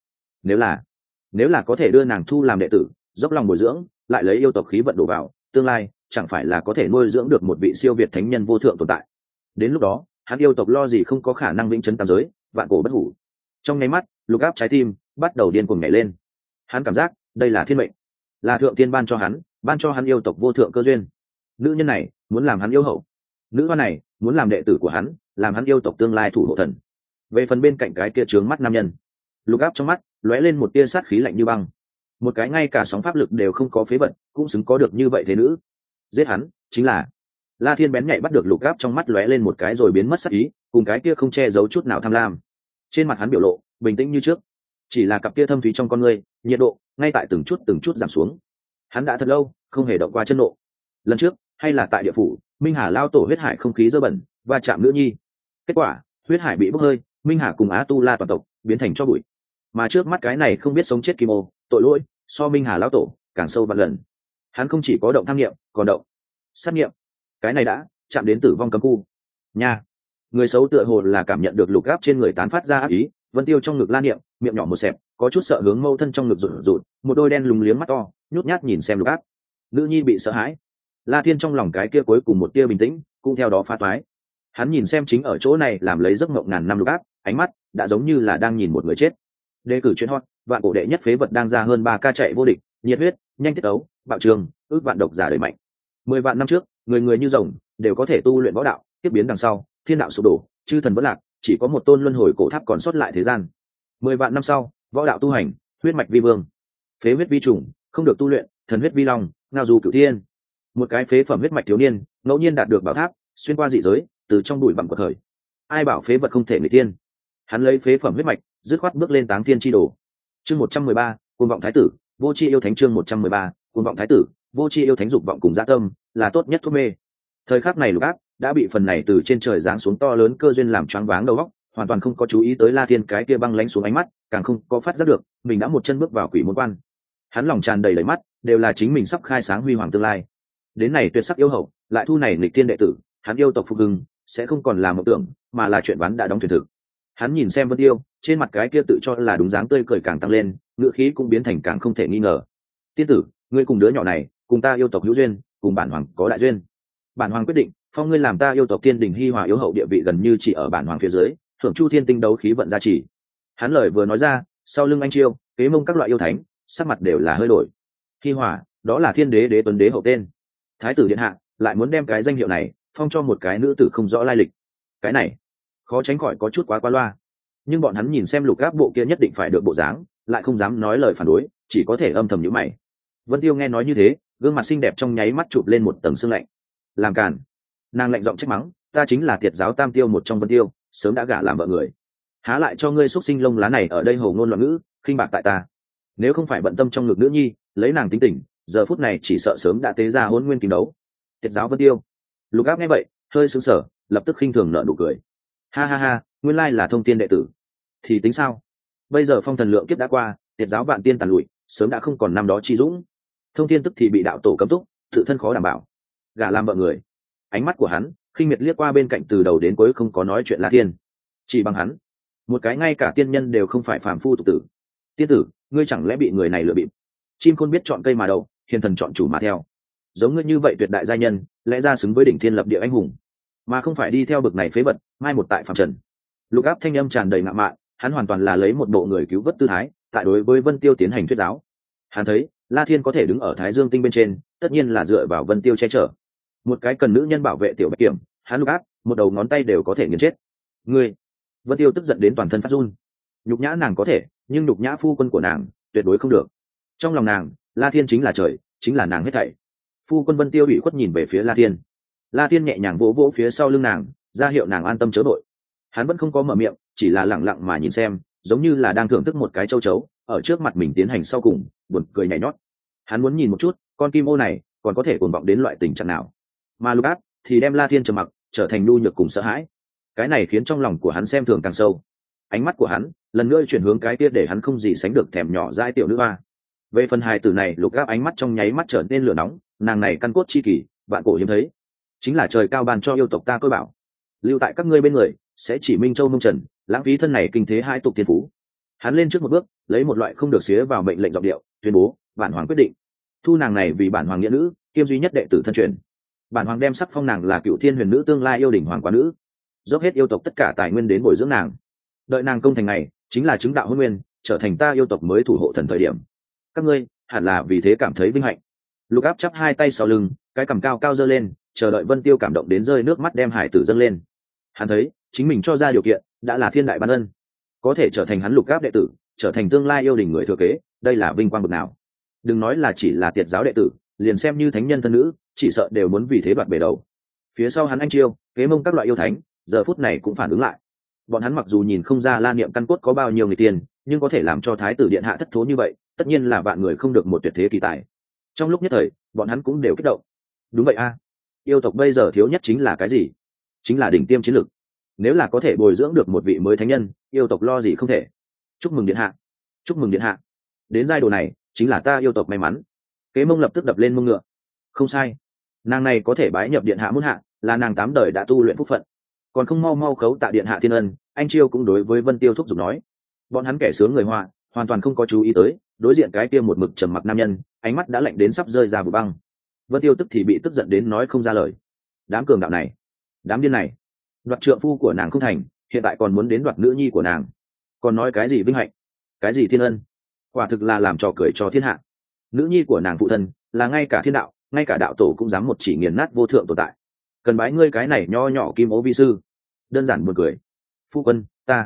Nếu là có thể đưa nàng thu làm đệ tử, dốc lòng bồi dưỡng, lại lấy yêu tộc khí vận đổ vào, tương lai chẳng phải là có thể nuôi dưỡng được một vị siêu việt thánh nhân vô thượng tồn tại. Đến lúc đó hắn yêu tộc lo gì không có khả năng vĩnh chấn tam giới, vạn cổ bất hủ. Trong nháy mắt Lục Áp trái tim bắt đầu điên cuồng nhảy lên. Hắn cảm giác đây là thiên mệnh, là thượng tiên ban cho hắn yêu tộc vô thượng cơ duyên. Nữ nhân này muốn làm hắn yêu hậu, nữ hoa này muốn làm đệ tử của hắn, làm hắn yêu tộc tương lai thủ hộ thần. Về phần bên cạnh cái kia trướng mắt nam nhân, Lục Áp trong mắt lóe lên một tia sát khí lạnh như băng. Một cái ngay cả sóng pháp lực đều không có phế vật cũng xứng có được như vậy thế nữ. Giết hắn chính là. La Thiên bén nhạy bắt được Lục Áp trong mắt lóe lên một cái rồi biến mất sát ý, cùng cái kia không che giấu chút nào tham lam. Trên mặt hắn biểu lộ bình tĩnh như trước, chỉ là cặp kia thâm thúy trong con ngươi, nhiệt độ ngay tại từng chút giảm xuống. Hắn đã thật lâu không hề động qua chân nộ. Lần trước hay là tại địa phủ, Minh Hà lao tổ huyết hải không khí dơ bẩn và chạm nữ nhi, kết quả huyết hải bị bốc hơi, Minh Hà cùng Á Tu La toàn tộc biến thành cho bụi. Mà trước mắt cái này không biết sống chết kim ô, tội lỗi so Minh Hà lao tổ càng sâu vạn lần. Hắn không chỉ có động tham nghiệm, còn động sát nghiệm. Cái này đã chạm đến tử vong cấm khu nha. Người xấu tựa hồ là cảm nhận được Lục Áp trên người tán phát ra ác ý. Vân Tiêu trong ngực La Niệm miệng nhỏ một xẹp, có chút sợ hướng mâu thân trong ngực rụt rụt, một đôi đen lùng liếng mắt to nhút nhát nhìn xem Lục Áp. Nữ nhi bị sợ hãi, La Thiên trong lòng cái kia cuối cùng một tia bình tĩnh cũng theo đó phá toái. Hắn nhìn xem chính ở chỗ này làm lấy giấc mộng ngàn năm Lục Áp, ánh mắt đã giống như là đang nhìn một người chết. Đề cử chuyên hot, vạn cổ đệ nhất phế vật đang ra hơn 3 ca chạy vô địch, nhiệt huyết, nhanh tiết ấu, bạo trường, ước vạn độc giả đời mạnh. 10 vạn năm trước, người người như rồng đều có thể tu luyện võ đạo, tiếp biến đằng sau, thiên đạo sụp đổ, chư thần vẫn lạc, chỉ có một tôn luân hồi cổ tháp còn sót lại thế gian. 10 vạn năm sau, võ đạo tu hành, huyết mạch vi vương, phế huyết vi trùng, không được tu luyện, thần huyết vi long, ngao du cửu thiên. Một cái phế phẩm huyết mạch thiếu niên, ngẫu nhiên đạt được bảo tháp, xuyên qua dị giới, từ trong bụi bặm của thời. Ai bảo phế vật không thể người tiên? Hắn lấy phế phẩm huyết mạch, dứt khoát bước lên táng thiên chi đồ. Chương 113, cuồng vọng thái tử, vô chi yêu thánh. Chương 113, cuồng vọng thái tử, vô chi yêu thánh. Dục vọng cùng dã tâm là tốt nhất thuốc mê. Thời khắc này Lục Áp đã bị phần này từ trên trời giáng xuống to lớn cơ duyên làm choáng váng đầu óc, hoàn toàn không có chú ý tới La Thiên cái kia băng lãnh xuống ánh mắt, càng không có phát giác được mình đã một chân bước vào quỷ môn quan. Hắn lòng tràn đầy đầy mắt đều là chính mình sắp khai sáng huy hoàng tương lai. Đến này tuyệt sắc yêu hậu, lại thu này nghịch thiên đệ tử, hắn yêu tộc phục hưng sẽ không còn là mộng tưởng, mà là chuyện ván đã đóng thuyền thực. Hắn nhìn xem Vân Tiêu, trên mặt cái kia tự cho là đúng dáng tươi cười càng tăng lên, ngữ khí cũng biến thành càng không thể nghi ngờ. Tiên tử, ngươi cùng đứa nhỏ này, cùng ta yêu tộc hữu duyên, cùng bản hoàng có đại duyên. Bản hoàng quyết định phong ngươi làm ta yêu tộc tiên đình hi hòa yếu hậu, địa vị gần như chỉ ở bản hoàng phía dưới, thưởng chu thiên tinh đấu khí vận gia trì. Hắn lời vừa nói ra, sau lưng anh Chiêu, kế mông các loại yêu thánh sắc mặt đều là hơi đổi. Hi hòa, đó là thiên đế Đế Tuấn đế hậu tên. Thái tử điện hạ lại muốn đem cái danh hiệu này phong cho một cái nữ tử không rõ lai lịch, cái này khó tránh khỏi có chút quá qua loa. Nhưng bọn hắn nhìn xem Lục Áp bộ kia nhất định phải được bộ dáng, lại không dám nói lời phản đối, chỉ có thể âm thầm nhíu mày. Vân Tiêu nghe nói như thế, gương mặt xinh đẹp trong nháy mắt chụp lên một tầng sương lạnh. Làm càn! Nàng lạnh giọng trách mắng, ta chính là Tiệt giáo tam tiêu một trong Vân Tiêu, sớm đã gả làm vợ người, há lại cho ngươi xúc sinh lông lá này ở đây hồ ngôn loạn ngữ, khinh bạc tại ta. Nếu không phải bận tâm trong ngực nữ nhi, lấy nàng tính tình, giờ phút này chỉ sợ sớm đã tế ra hôn nguyên kim đấu. Tiệt giáo Vân Tiêu! Lục Áp nghe vậy hơi sững sờ, lập tức khinh thường nở nụ cười. Ha ha ha, nguyên lai là thông tiên đệ tử. Thì tính sao? Bây giờ phong thần lượng kiếp đã qua, Tiệt giáo vạn tiên tàn lụi, sớm đã không còn năm đó chi dũng. Thông tiên tức thì bị đạo tổ cấm túc, tự thân khó đảm bảo, gả làm vợ người. Ánh mắt của hắn khinh miệt liếc qua bên cạnh từ đầu đến cuối không có nói chuyện La Thiên. Chỉ bằng hắn một cái ngay cả tiên nhân đều không phải phàm phu tục tử. Tiên tử, ngươi chẳng lẽ bị người này lừa bịp? Chim khôn biết chọn cây mà đậu, hiền thần chọn chủ mà theo. Giống ngươi như vậy tuyệt đại gia nhân, lẽ ra xứng với đỉnh thiên lập địa anh hùng, mà không phải đi theo bực này phế vật, mai một tại phàm trần. Lục Áp thanh âm tràn đầy ngạo mạn, hắn hoàn toàn là lấy một bộ người cứu vớt tư thái, tại đối với Vân Tiêu tiến hành thuyết giáo. Hắn thấy La Thiên có thể đứng ở Thái Dương tinh bên trên, tất nhiên là dựa vào Vân Tiêu che chở. Một cái cần nữ nhân bảo vệ tiểu Bạch Kiểm, hắn Lục Áp, một đầu ngón tay đều có thể nghiền chết. Ngươi! Vân Tiêu tức giận đến toàn thân phát run. Nhục nhã nàng có thể, nhưng nhục nhã phu quân của nàng, tuyệt đối không được. Trong lòng nàng, La Thiên chính là trời, chính là nàng hết thảy. Phu quân Vân Tiêu ủy khuất nhìn về phía La Thiên. La Thiên nhẹ nhàng vỗ vỗ phía sau lưng nàng, ra hiệu nàng an tâm chớ đội. Hắn vẫn không có mở miệng, chỉ là lặng lặng mà nhìn xem, giống như là đang thưởng thức một cái châu chấu ở trước mặt mình tiến hành sau cùng, buồn cười nhảy nhót. Hắn muốn nhìn một chút con kim ô này còn có thể cuồng vọng đến loại tình trạng nào. Mà Lục Áp thì đem La Thiên trầm mặc trở thành nhu nhược cùng sợ hãi. Cái này khiến trong lòng của hắn xem thường càng sâu. Ánh mắt của hắn lần nữa chuyển hướng cái kia để hắn không gì sánh được thèm nhỏ dai tiểu nữ hoa. Về phần hài tử này, Lục Áp ánh mắt trong nháy mắt trở nên lửa nóng. Nàng này căn cốt chi kỳ, vạn cổ hiếm thấy, chính là trời cao ban cho yêu tộc ta tôi bảo, lưu tại các ngươi bên người sẽ chỉ minh châu mông trần, lãng phí thân này kinh thế hai tục thiên phú. Hắn lên trước một bước, lấy một loại không được xía vào mệnh lệnh giọng điệu tuyên bố bản hoàng quyết định thu nàng này vì bản hoàng nghĩa nữ, kiêm duy nhất đệ tử thân truyền. Bản hoàng đem sắc phong nàng là Cựu Thiên Huyền Nữ, tương lai yêu đỉnh hoàng quá nữ, dốc hết yêu tộc tất cả tài nguyên đến bồi dưỡng nàng. Đợi nàng công thành này, chính là chứng đạo hôn nguyên, trở thành ta yêu tộc mới thủ hộ thần thời điểm. Các ngươi hẳn là vì thế cảm thấy vinh hạnh. Lục Áp chắp hai tay sau lưng, cái cằm cao cao giơ lên, chờ đợi Vân Tiêu cảm động đến rơi nước mắt đem hải tử dâng lên. Hắn thấy chính mình cho ra điều kiện đã là thiên đại ban ân, có thể trở thành hắn Lục Áp đệ tử, trở thành tương lai yêu đình người thừa kế, đây là vinh quang bậc nào. Đừng nói là chỉ là tiệt giáo đệ tử, liền xem như thánh nhân thân nữ, chỉ sợ đều muốn vì thế đoạt bể đầu. Phía sau hắn anh Chiêu, Kế Mông các loại yêu thánh, giờ phút này cũng phản ứng lại. Bọn hắn mặc dù nhìn không ra La Niệm căn cốt có bao nhiêu người tiền, nhưng có thể làm cho thái tử điện hạ thất thố như vậy, tất nhiên là vạn người không được một tuyệt thế kỳ tài. Trong lúc nhất thời, bọn hắn cũng đều kích động. Đúng vậy a, yêu tộc bây giờ thiếu nhất chính là cái gì? Chính là đỉnh tiêm chiến lực. Nếu là có thể bồi dưỡng được một vị mới thánh nhân, yêu tộc lo gì không thể. Chúc mừng điện hạ, chúc mừng điện hạ. Đến giai độ này, chính là ta yêu tộc may mắn. Kế Mông lập tức đập lên mông ngựa. Không sai, nàng này có thể bái nhập điện hạ muôn hạ, là nàng 8 đời đã tu luyện phúc phận, còn không mau mau khấu tạ điện hạ thiên ân. Anh Chiêu cũng đối với Vân Tiêu thúc giục nói. Bọn hắn kẻ sướng người họa, hoàn toàn không có chú ý tới đối diện cái kia một mực trầm mặc nam nhân, ánh mắt đã lạnh đến sắp rơi ra vụ băng. Vân Tiêu tức thì bị tức giận đến nói không ra lời. Đám cường đạo này, đám điên này, đoạt trượng phu của nàng không thành, hiện tại còn muốn đến đoạt nữ nhi của nàng, còn nói cái gì vinh hạnh, cái gì thiên ân, quả thực là làm trò cười cho thiên hạ. Nữ nhi của nàng phụ thân là ngay cả thiên đạo, ngay cả đạo tổ cũng dám một chỉ nghiền nát vô thượng tồn tại, cần bái ngươi cái này nho nhỏ kim ố vi sư, đơn giản buồn cười. Phu quân,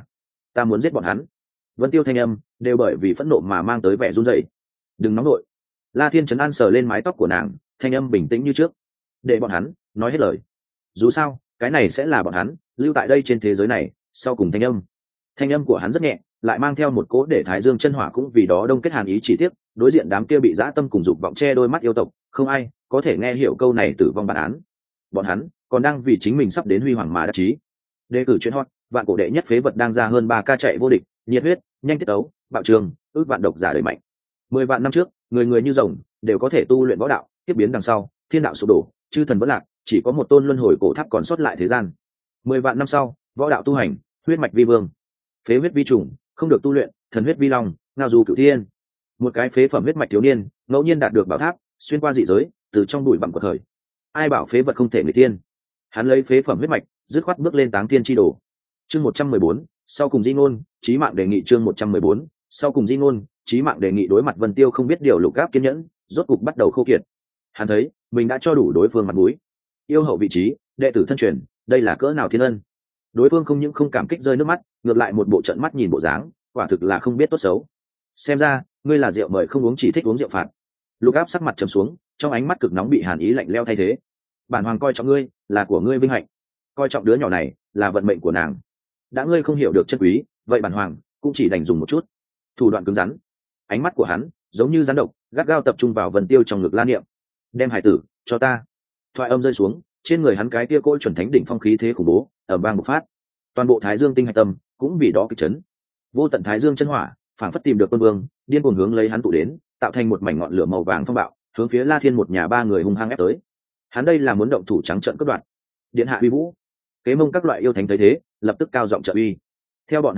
ta muốn giết bọn hắn. Vân Tiêu thanh âm đều bởi vì phẫn nộ mà mang tới vẻ run rẩy. Đừng nóng nội. La Thiên trấn an sờ lên mái tóc của nàng, thanh âm bình tĩnh như trước. Để bọn hắn nói hết lời. Dù sao, cái này sẽ là bọn hắn lưu tại đây trên thế giới này sau cùng. Thanh âm của hắn rất nhẹ, lại mang theo một cỗ để Thái Dương chân hỏa cũng vì đó đông kết hàn ý chỉ tiếc, đối diện đám kia bị dã tâm cùng dục vọng che đôi mắt yêu tộc, không ai có thể nghe hiểu câu này tử vong bản án. Bọn hắn còn đang vì chính mình sắp đến huy hoàng mà đắc chí. Đề cử chuyện hot, vạn cổ đệ nhất phế vật đang ra hơn 3 ca chạy vô địch, nhiệt huyết, nhanh tiết tấu, bạo trường, ước vạn độc giả đời mạnh. 10 vạn năm trước, người người như rồng, đều có thể tu luyện võ đạo, tiếp biến đằng sau, thiên đạo sụp đổ, chư thần vẫn lạc, chỉ có một tôn luân hồi cổ tháp còn sót lại thế gian. 10 vạn năm sau, võ đạo tu hành, huyết mạch vi vương, phế huyết vi trùng, không được tu luyện, thần huyết vi long, ngao du cửu thiên. Một cái phế phẩm huyết mạch thiếu niên, ngẫu nhiên đạt được bảo tháp, xuyên qua dị giới, từ trong bụi bặm của thời. Ai bảo phế vật không thể người tiên? Hắn lấy phế phẩm huyết mạch, dứt khoát bước lên táng tiên chi đồ. Chương 114, sau cùng di ngôn, chí mạng đề nghị. Chương 114, sau cùng di ngôn, chí mạng đề nghị. Đối mặt Vân Tiêu không biết điều Lục Áp kiên nhẫn, rốt cục bắt đầu khô kiệt. Hắn thấy mình đã cho đủ đối phương mặt mũi. Yêu hậu vị trí, đệ tử thân truyền, đây là cỡ nào thiên ân. Đối phương không những không cảm kích rơi nước mắt, ngược lại một bộ trận mắt nhìn bộ dáng, quả thực là không biết tốt xấu. Xem ra ngươi là rượu mời không uống, chỉ thích uống rượu phạt. Lục Áp sắc mặt trầm xuống, trong ánh mắt cực nóng bị hàn ý lạnh lẽo thay thế. Bản hoàng coi trọng ngươi, là của ngươi vinh hạnh, coi trọng đứa nhỏ này là vận mệnh của nàng. Đã ngươi không hiểu được chân quý, vậy bản hoàng cũng chỉ đành dùng một chút thủ đoạn cứng rắn. Ánh mắt của hắn giống như rắn độc, gắt gao tập trung vào Vân Tiêu trong ngực La Niệm. Đem hải tử cho ta. Thoại âm rơi xuống, trên người hắn cái kia cỗ chuẩn thánh đỉnh phong khí thế khủng bố ầm vang một phát, toàn bộ Thái Dương tinh hạch tâm cũng vì đó kịch chấn. Vô tận Thái Dương chân hỏa phảng phất tìm được quân vương, điên cuồng hướng lấy hắn tụ đến, tạo thành một mảnh ngọn lửa màu vàng phong bạo, hướng phía La Thiên một nhà 3 người hung hăng ép tới. Hắn đây là muốn động thủ trắng trợn cướp đoạt. Điện hạ uy vũ. Kế Mông các loại yêu thánh thấy thế, lập tức cao giọng trợ uy. Theo bọn hắn nghĩ,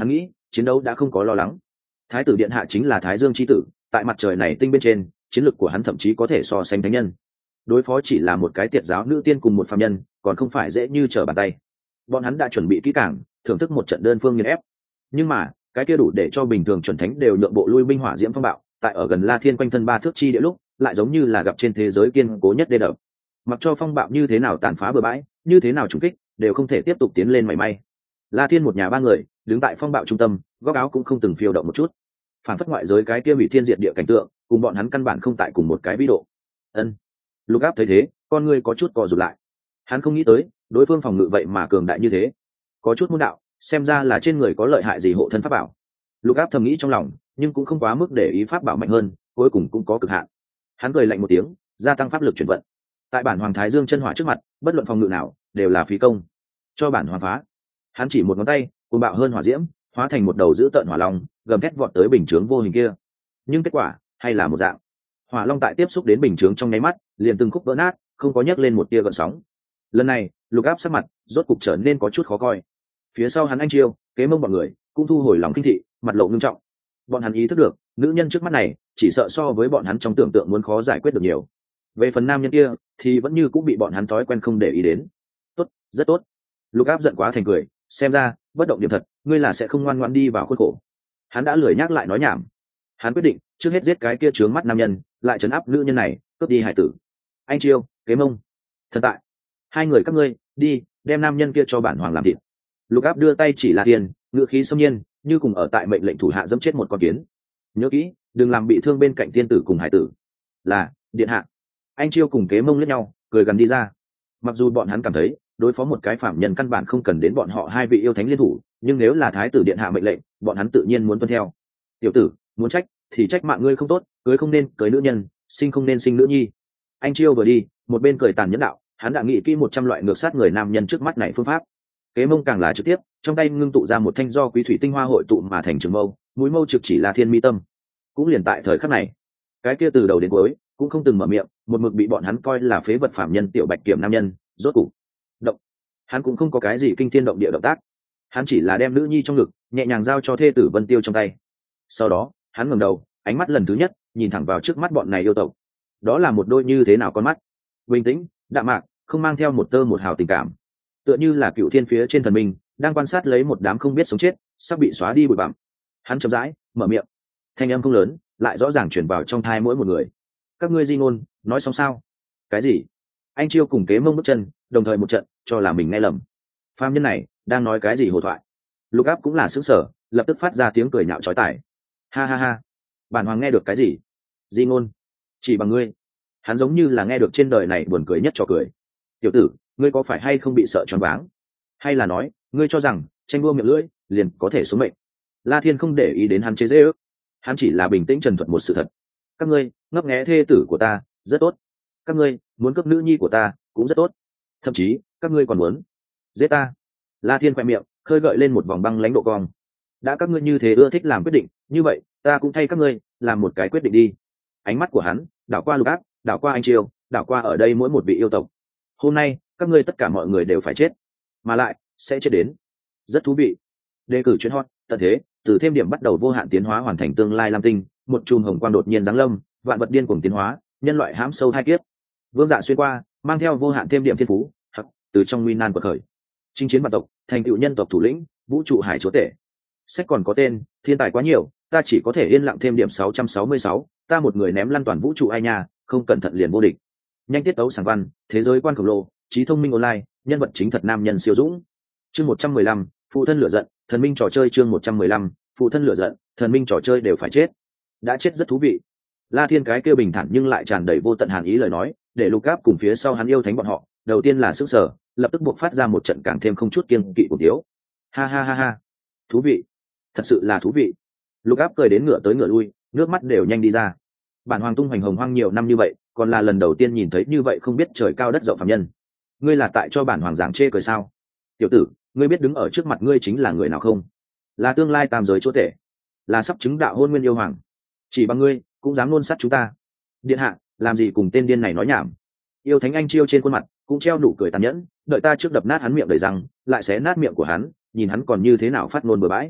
chiến đấu đã không có lo lắng. Thái tử điện hạ chính là Thái Dương chi tử, tại mặt trời này tinh bên trên, chiến lực của hắn thậm chí có thể so sánh thánh nhân. Đối phó chỉ là một cái tiệt giáo nữ tiên cùng một phàm nhân, còn không phải dễ như trở bàn tay. Bọn hắn đã chuẩn bị kỹ càng, thưởng thức một trận đơn phương nghiền ép. Nhưng mà, cái kia đủ để cho bình thường chuẩn thánh đều nhượng bộ lui binh hỏa diễm phong bạo, tại ở gần La Thiên quanh thân 3 thước chi địa lúc, lại giống như là gặp trên thế giới kiên cố nhất đê đập. Mặc cho phong bạo như thế nào tàn phá bừa bãi, như thế nào trùng kích, đều không thể tiếp tục tiến lên mảy may. La Thiên một nhà 3 người, đứng tại phong bạo trung tâm, góc áo cũng không từng phiêu động một chút. Phản phất ngoại giới cái kia hủy thiên diệt địa cảnh tượng, cùng bọn hắn căn bản không tại cùng một cái vĩ độ. Ân. Lục Áp thấy thế, con người có chút co rụt lại. Hắn không nghĩ tới, đối phương phòng ngự vậy mà cường đại như thế. Có chút môn đạo, xem ra là trên người có lợi hại gì hộ thân pháp bảo. Lục Áp thầm nghĩ trong lòng, nhưng cũng không quá mức để ý pháp bảo mạnh hơn, cuối cùng cũng có cực hạn. Hắn cười lạnh một tiếng, gia tăng pháp lực chuyển vận. Tại bản Hoàng Thái Dương chân hỏa trước mặt, bất luận phòng ngự nào đều là phí công. Cho bản Hoàng phá. Hắn chỉ một ngón tay, cuồng bạo hơn hỏa diễm, hóa thành một đầu dữ tợn hỏa long, gầm thét vọt tới bình chướng vô hình kia. Nhưng kết quả hay là một dạng. Hỏa long tại tiếp xúc đến bình chướng trong nháy mắt, liền từng khúc vỡ nát, không có nhấc lên một tia gợn sóng. Lần này, Lục Áp sắc mặt rốt cục trở nên có chút khó coi. Phía sau hắn Anh Chiêu, Kế Mông bọn người cũng thu hồi lòng kinh thị, mặt lộ nghiêm trọng. Bọn hắn ý thức được, nữ nhân trước mắt này chỉ sợ so với bọn hắn trong tưởng tượng muốn khó giải quyết được nhiều. Về phần nam nhân kia thì vẫn như cũng bị bọn hắn thói quen không để ý đến. Tốt, rất tốt. Lục Áp giận quá thành cười, xem ra bất động điểm thật, ngươi là sẽ không ngoan ngoãn đi vào khuôn khổ. Hắn đã lười nhắc lại nói nhảm. Hắn quyết định trước hết giết cái kia trướng mắt nam nhân, lại trấn áp nữ nhân này, cướp đi hải tử. Anh Chiêu, Kế Mông, thần tại, hai người các ngươi đi đem nam nhân kia cho bản hoàng làm thịt. Lục Áp đưa tay chỉ La Thiên, ngữ khí xâm nhiên, như cùng ở tại mệnh lệnh thủ hạ dẫm chết một con kiến. Nhớ kỹ, đừng làm bị thương bên cạnh tiên tử cùng hải tử. Là điện hạ. Anh Chiêu cùng Kế Mông liếc nhau, cười gần đi ra. Mặc dù bọn hắn cảm thấy đối phó một cái phạm nhân căn bản không cần đến bọn họ hai vị yêu thánh liên thủ, nhưng nếu là thái tử điện hạ mệnh lệnh, bọn hắn tự nhiên muốn tuân theo. Tiểu tử, muốn trách thì trách mạng ngươi không tốt, cưới không nên cưới nữ nhân, sinh không nên sinh nữ nhi. Anh Chiêu vừa đi, một bên cười tàn nhẫn đạo, hắn đã nghĩ kỹ 100 loại ngược sát người nam nhân trước mắt này phương pháp. Kế Mông càng là trực tiếp, trong tay ngưng tụ ra một thanh do quý thủy tinh hoa hội tụ mà thành trường mâu, mũi mâu trực chỉ là Thiên mi tâm. Cũng liền tại thời khắc này, cái kia từ đầu đến cuối cũng không từng mở miệng, một mực bị bọn hắn coi là phế vật phạm nhân tiểu bạch kiểm nam nhân, rốt cục động. Hắn cũng không có cái gì kinh thiên động địa động tác, hắn chỉ là đem nữ nhi trong ngực nhẹ nhàng giao cho thê tử Vân Tiêu trong tay. Sau đó hắn ngẩng đầu, ánh mắt lần thứ nhất nhìn thẳng vào trước mắt bọn này yêu tộc. Đó là một đôi như thế nào con mắt, bình tĩnh đạm mạc, không mang theo một tơ một hào tình cảm, tựa như là cựu thiên phía trên thần minh đang quan sát lấy một đám không biết sống chết sắp bị xóa đi bụi bặm. Hắn chậm rãi mở miệng, thanh âm không lớn, lại rõ ràng chuyển vào trong thai mỗi một người. Các ngươi di ngôn nói xong sao? Cái gì? Anh Chiêu cùng Kế Mông bước chân đồng thời một trận, cho là mình nghe lầm. Phàm nhân này đang nói cái gì hồ thoại? Lục Áp cũng là sững sờ, lập tức phát ra tiếng cười nhạo chói tai. Ha ha ha, bản hoàng nghe được cái gì? Di ngôn? Chỉ bằng ngươi? Hắn giống như là nghe được trên đời này buồn cười nhất trò cười. Tiểu tử, ngươi có phải hay không bị sợ choáng váng? Hay là nói, ngươi cho rằng tranh đua miệng lưỡi liền có thể xuống mệnh? La Thiên không để ý đến hắn chế giễu, hắn chỉ là bình tĩnh trần thuật một sự thật. Các ngươi ngấp nghé thê tử của ta, rất tốt. Các ngươi muốn cướp nữ nhi của ta, cũng rất tốt. Thậm chí các ngươi còn muốn giết ta. La Thiên khoe miệng khơi gợi lên một vòng băng lãnh độ cong. Đã các ngươi như thế ưa thích làm quyết định, như vậy ta cũng thay các ngươi làm một cái quyết định đi. Ánh mắt của hắn đảo qua Lục Áp, đảo qua Anh Chiêu, đảo qua ở đây mỗi một vị yêu tộc. Hôm nay các ngươi tất cả mọi người đều phải chết, mà lại sẽ chết đến rất thú vị. Đề cử chuyên hot tận thế, từ thêm điểm bắt đầu vô hạn tiến hóa hoàn thành tương lai lam tinh, một chùm hồng quang đột nhiên giáng lâm, vạn vật điên cuồng tiến hóa, nhân loại hãm sâu hai kiếp. Vương Dạ xuyên qua, mang theo vô hạn thêm điểm thiên phú, từ trong nguy nan quật khởi, chinh chiến vạn tộc, thành tựu nhân tộc thủ lĩnh, vũ trụ hải chúa tể. Sách còn có tên, thiên tài quá nhiều, ta chỉ có thể yên lặng thêm điểm 666, ta một người ném lăn toàn vũ trụ ai nha, không cẩn thận liền vô địch. Nhanh tiết tấu sáng văn, thế giới quan khổng lồ, trí thông minh online, nhân vật chính thật nam nhân siêu dũng. Chương 115, phụ thân lửa giận, thần minh trò chơi. Chương 115, phụ thân lửa giận, thần minh trò chơi đều phải chết. Đã chết rất thú vị. La Thiên cái kêu bình thản nhưng lại tràn đầy vô tận hàn ý lời nói, để Lục Áp cùng phía sau hắn yêu thánh bọn họ, đầu tiên là sức sở, lập tức buộc phát ra một trận càng thêm không chút kiêng kỵ của tiếu. Ha ha ha ha, thú vị, thật sự là thú vị. Lục Áp cười đến ngửa tới ngửa lui, nước mắt đều nhanh đi ra. Bản hoàng tung hoành hồng hoang nhiều năm như vậy, còn là lần đầu tiên nhìn thấy như vậy không biết trời cao đất rộng phàm nhân. Ngươi là tại cho bản hoàng giảng chê cười sao? Tiểu tử, ngươi biết đứng ở trước mặt ngươi chính là người nào không? Là tương lai tam giới chúa tể, là sắp chứng đạo hôn nguyên yêu hoàng. Chỉ bằng ngươi cũng dám luôn sát chúng ta? Điện hạ, làm gì cùng tên điên này nói nhảm? Yêu thánh Anh Chiêu trên khuôn mặt cũng treo nụ cười tàn nhẫn, đợi ta trước đập nát hắn miệng đầy răng, lại xé nát miệng của hắn, nhìn hắn còn như thế nào phát ngôn bừa bãi.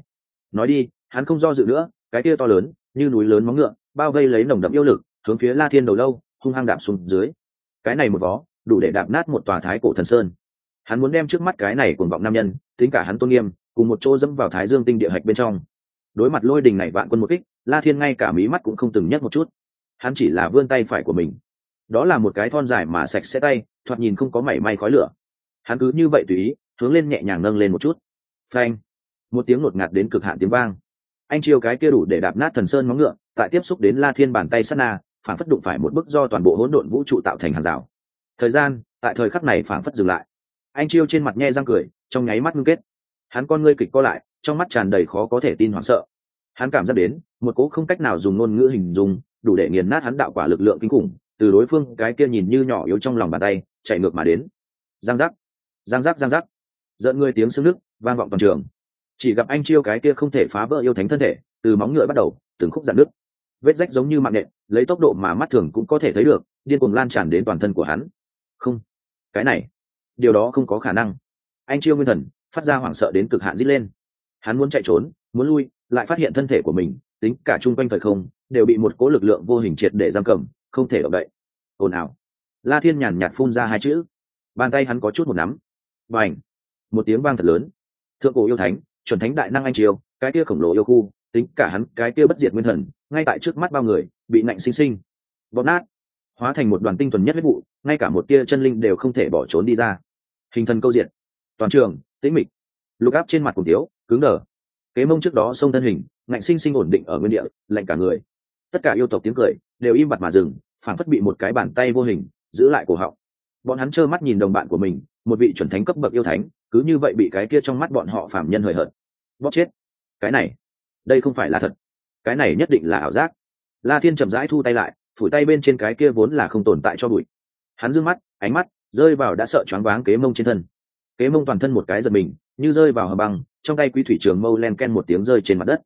nói đi. Hắn không do dự nữa, cái kia to lớn như núi lớn móng ngựa bao vây lấy nồng đậm yêu lực, hướng phía La Thiên đầu lâu hung hăng đạp xuống dưới. Cái này một vó đủ để đạp nát một tòa thái cổ thần sơn. Hắn muốn đem trước mắt cái này cuồng vọng nam nhân, tính cả hắn tôn nghiêm, cùng một chỗ dẫm vào Thái Dương tinh địa hạch bên trong. Đối mặt lôi đình này vạn quân một kích, La Thiên ngay cả mí mắt cũng không từng nhấc một chút. Hắn chỉ là vươn tay phải của mình, đó là một cái thon dài mà sạch sẽ tay, thoạt nhìn không có mảy may khói lửa. Hắn cứ như vậy tùy ý hướng lên nhẹ nhàng nâng lên một chút. Phanh! Một tiếng ngột ngạt đến cực hạn tiếng vang. Anh chiêu cái kia đủ để đạp nát thần sơn móng ngựa, tại tiếp xúc đến La Thiên bàn tay sát na, phản phất đụng phải một bức do toàn bộ hỗn độn vũ trụ tạo thành hàng rào. Thời gian tại thời khắc này phản phất dừng lại. Anh chiêu trên mặt nhe răng cười, trong nháy mắt ngưng kết. Hắn con ngươi kịch co lại, trong mắt tràn đầy khó có thể tin hoảng sợ. Hắn cảm giác đến một cỗ không cách nào dùng ngôn ngữ hình dung, đủ để nghiền nát hắn đạo quả lực lượng kinh khủng, từ đối phương cái kia nhìn như nhỏ yếu trong lòng bàn tay chạy ngược mà đến. Giang giác, giang giác, giang giác, giận người tiếng xương nước vang vọng toàn trường. Chỉ gặp anh chiêu cái kia không thể phá vỡ yêu thánh thân thể, từ móng ngựa bắt đầu từng khúc dạn nước, vết rách giống như mạng nện, lấy tốc độ mà mắt thường cũng có thể thấy được, điên cuồng lan tràn đến toàn thân của hắn. Không, cái này, điều đó không có khả năng. Anh chiêu nguyên thần phát ra hoảng sợ đến cực hạn rít lên. Hắn muốn chạy trốn, muốn lui, lại phát hiện thân thể của mình, tính cả chung quanh thời không, đều bị một cỗ lực lượng vô hình triệt để giam cầm, không thể động đậy. Ồn ào. La Thiên nhàn nhạt phun ra hai chữ, bàn tay hắn có chút một nắm, bành, một tiếng vang thật lớn. Thượng cổ yêu thánh, chuẩn thánh đại năng anh chiêu, cái kia khổng lồ yêu khu, tính cả hắn cái kia bất diệt nguyên thần, ngay tại trước mắt bao người, bị nạnh sinh sinh bóp nát, hóa thành một đoàn tinh thuần nhất huyết vụ, ngay cả một tia chân linh đều không thể bỏ trốn đi ra. Hình thần câu diệt. Toàn trường tĩnh mịch. Lục Áp trên mặt cùng tiếu cứng đờ. Kế Mông trước đó xông thân hình, ngạnh sinh sinh ổn định ở nguyên địa, lạnh cả người. Tất cả yêu tộc tiếng cười đều im bặt mà dừng, phảng phất bị một cái bàn tay vô hình giữ lại cổ họng. Bọn hắn trơ mắt nhìn đồng bạn của mình, một vị chuẩn thánh cấp bậc yêu thánh, cứ như vậy bị cái kia trong mắt bọn họ phàm nhân hời hợt bóp chết. Cái này, đây không phải là thật, cái này nhất định là ảo giác. La Thiên chậm rãi thu tay lại, phủi tay bên trên cái kia vốn là không tồn tại cho bụi. Hắn dương mắt, ánh mắt rơi vào đã sợ choáng váng Kế Mông trên thân. Kế Mông toàn thân một cái giật mình, như rơi vào hầm băng, trong tay quý thủy trường mâu len ken một tiếng rơi trên mặt đất.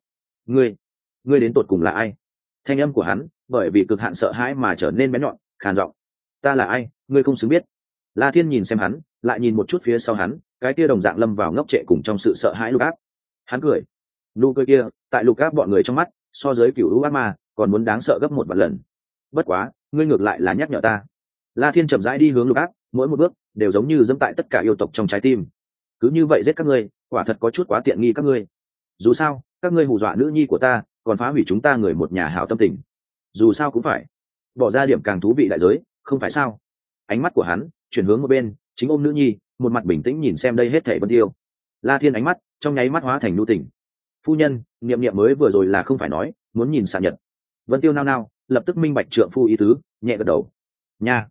Ngươi đến tột cùng là ai? Thanh âm của hắn bởi vì cực hạn sợ hãi mà trở nên bén nhọn, khàn giọng. Ta là ai, ngươi không xứng biết. La Thiên nhìn xem hắn, lại nhìn một chút phía sau hắn, cái kia đồng dạng lâm vào ngốc trệ cùng trong sự sợ hãi Lục Áp. Hắn cười, nụ cười kia tại Lục Áp bọn người trong mắt, so với cửu u ác ma còn muốn đáng sợ gấp một vạn lần. Bất quá, ngươi ngược lại là nhắc nhở ta. La Thiên chậm rãi đi hướng Lục Áp, mỗi một bước đều giống như dẫm tại tất cả yêu tộc trong trái tim. Cứ như vậy giết các ngươi, quả thật có chút quá tiện nghi các ngươi. Dù sao, các ngươi hù dọa nữ nhi của ta, còn phá hủy chúng ta người một nhà hảo tâm tình. Dù sao cũng phải bỏ ra điểm càng thú vị đại giới, không phải sao? Ánh mắt của hắn chuyển hướng một bên, chính ôm nữ nhi, một mặt bình tĩnh nhìn xem đây hết thảy Vân Tiêu. La Thiên ánh mắt trong nháy mắt hóa thành nhu tình. Phu nhân, niệm niệm mới vừa rồi là không phải nói muốn nhìn xạ nhật. Vân Tiêu nao nao, lập tức minh bạch trượng phu ý tứ, nhẹ gật đầu. Nha,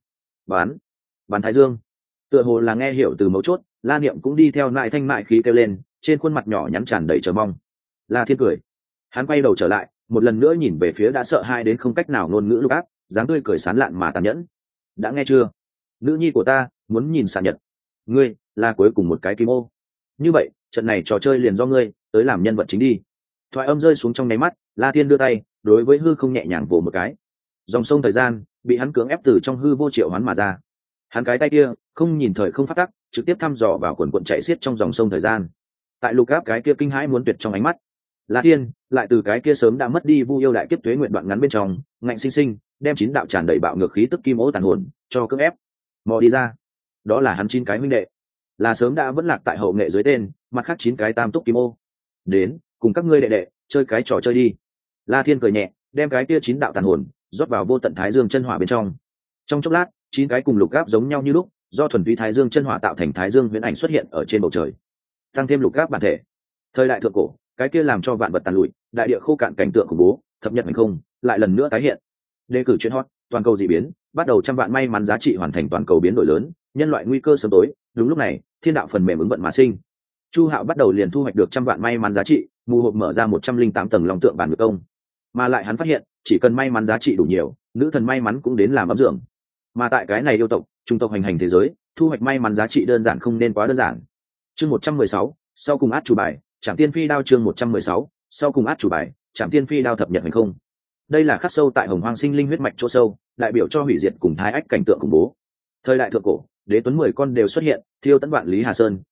bán Thái Dương. Tựa hồ là nghe hiểu từ mấu chốt, La Niệm cũng đi theo nại thanh mại khí kêu lên, trên khuôn mặt nhỏ nhắn tràn đầy chờ mong. La Thiên cười, hắn quay đầu trở lại, một lần nữa nhìn về phía đã sợ hãi đến không cách nào ngôn ngữ Lục Áp, dáng tươi cười sán lạn mà tàn nhẫn. Đã nghe chưa? Nữ nhi của ta muốn nhìn xạ nhật. Ngươi là cuối cùng một cái kim ô. Như vậy, trận này trò chơi liền do ngươi tới làm nhân vật chính đi. Thoại âm rơi xuống trong nháy mắt, La Thiên đưa tay đối với hư không nhẹ nhàng vồ một cái. Dòng sông thời gian bị hắn cưỡng ép từ trong hư vô triệu hoán mà ra. Hắn cái tay kia không nhìn thời không phát tắc, trực tiếp thăm dò vào quần quần chạy xiết trong dòng sông thời gian. Tại Lục Áp cái kia kinh hãi muốn tuyệt trong ánh mắt, La Thiên lại từ cái kia sớm đã mất đi vu yêu đại kiếp tuế nguyện đoạn ngắn bên trong, ngạnh sinh sinh đem 9 đạo tràn đầy bạo ngược khí tức kim ô tàn hồn cho cưỡng ép mò đi ra. Đó là hắn 9 cái huynh đệ, là sớm đã vẫn lạc tại hậu nghệ dưới tên, mặt khác 9 cái tam túc kim ô. Đến, cùng các ngươi đệ đệ chơi cái trò chơi đi. La Thiên cười nhẹ, đem cái kia 9 đạo tàn hồn rót vào vô tận Thái Dương chân hỏa bên trong. Trong chốc lát, 9 cái cùng Lục Áp giống nhau như lúc, do thuần túy Thái Dương chân hỏa tạo thành Thái Dương huyễn ảnh xuất hiện ở trên bầu trời. Tăng thêm Lục Áp bản thể. Thời đại thượng cổ, cái kia làm cho vạn vật tàn lụi, đại địa khô cạn cảnh tượng khủng bố, thập nhật hành không, lại lần nữa tái hiện. Đề cử chuyện hot, toàn cầu dị biến, bắt đầu trăm vạn may mắn giá trị hoàn thành toàn cầu biến đổi lớn, nhân loại nguy cơ sớm tối. Đúng lúc này, thiên đạo phần mềm ứng vận mà sinh. Chu Hạo bắt đầu liền thu hoạch được trăm vạn may mắn giá trị, mù hộp mở ra 108 tầng long tượng bản ngược công. Mà lại hắn phát hiện, chỉ cần may mắn giá trị đủ nhiều, nữ thần may mắn cũng đến làm ấm dưỡng. Mà tại cái này yêu tộc, trung tộc hành hành thế giới, thu hoạch may mắn giá trị đơn giản không nên quá đơn giản. Chương 116, sau cùng át chủ bài, Trảm Tiên Phi đao chương 116, sau cùng át chủ bài, Trảm Tiên Phi đao thập nhật hành không. Đây là khắc sâu tại Hồng Hoang sinh linh huyết mạch chỗ sâu, đại biểu cho hủy diệt cùng thái ách cảnh tượng khủng bố. Thời đại thượng cổ, đế tuấn 10 con đều xuất hiện, thiêu tấn vạn lý hà sơn,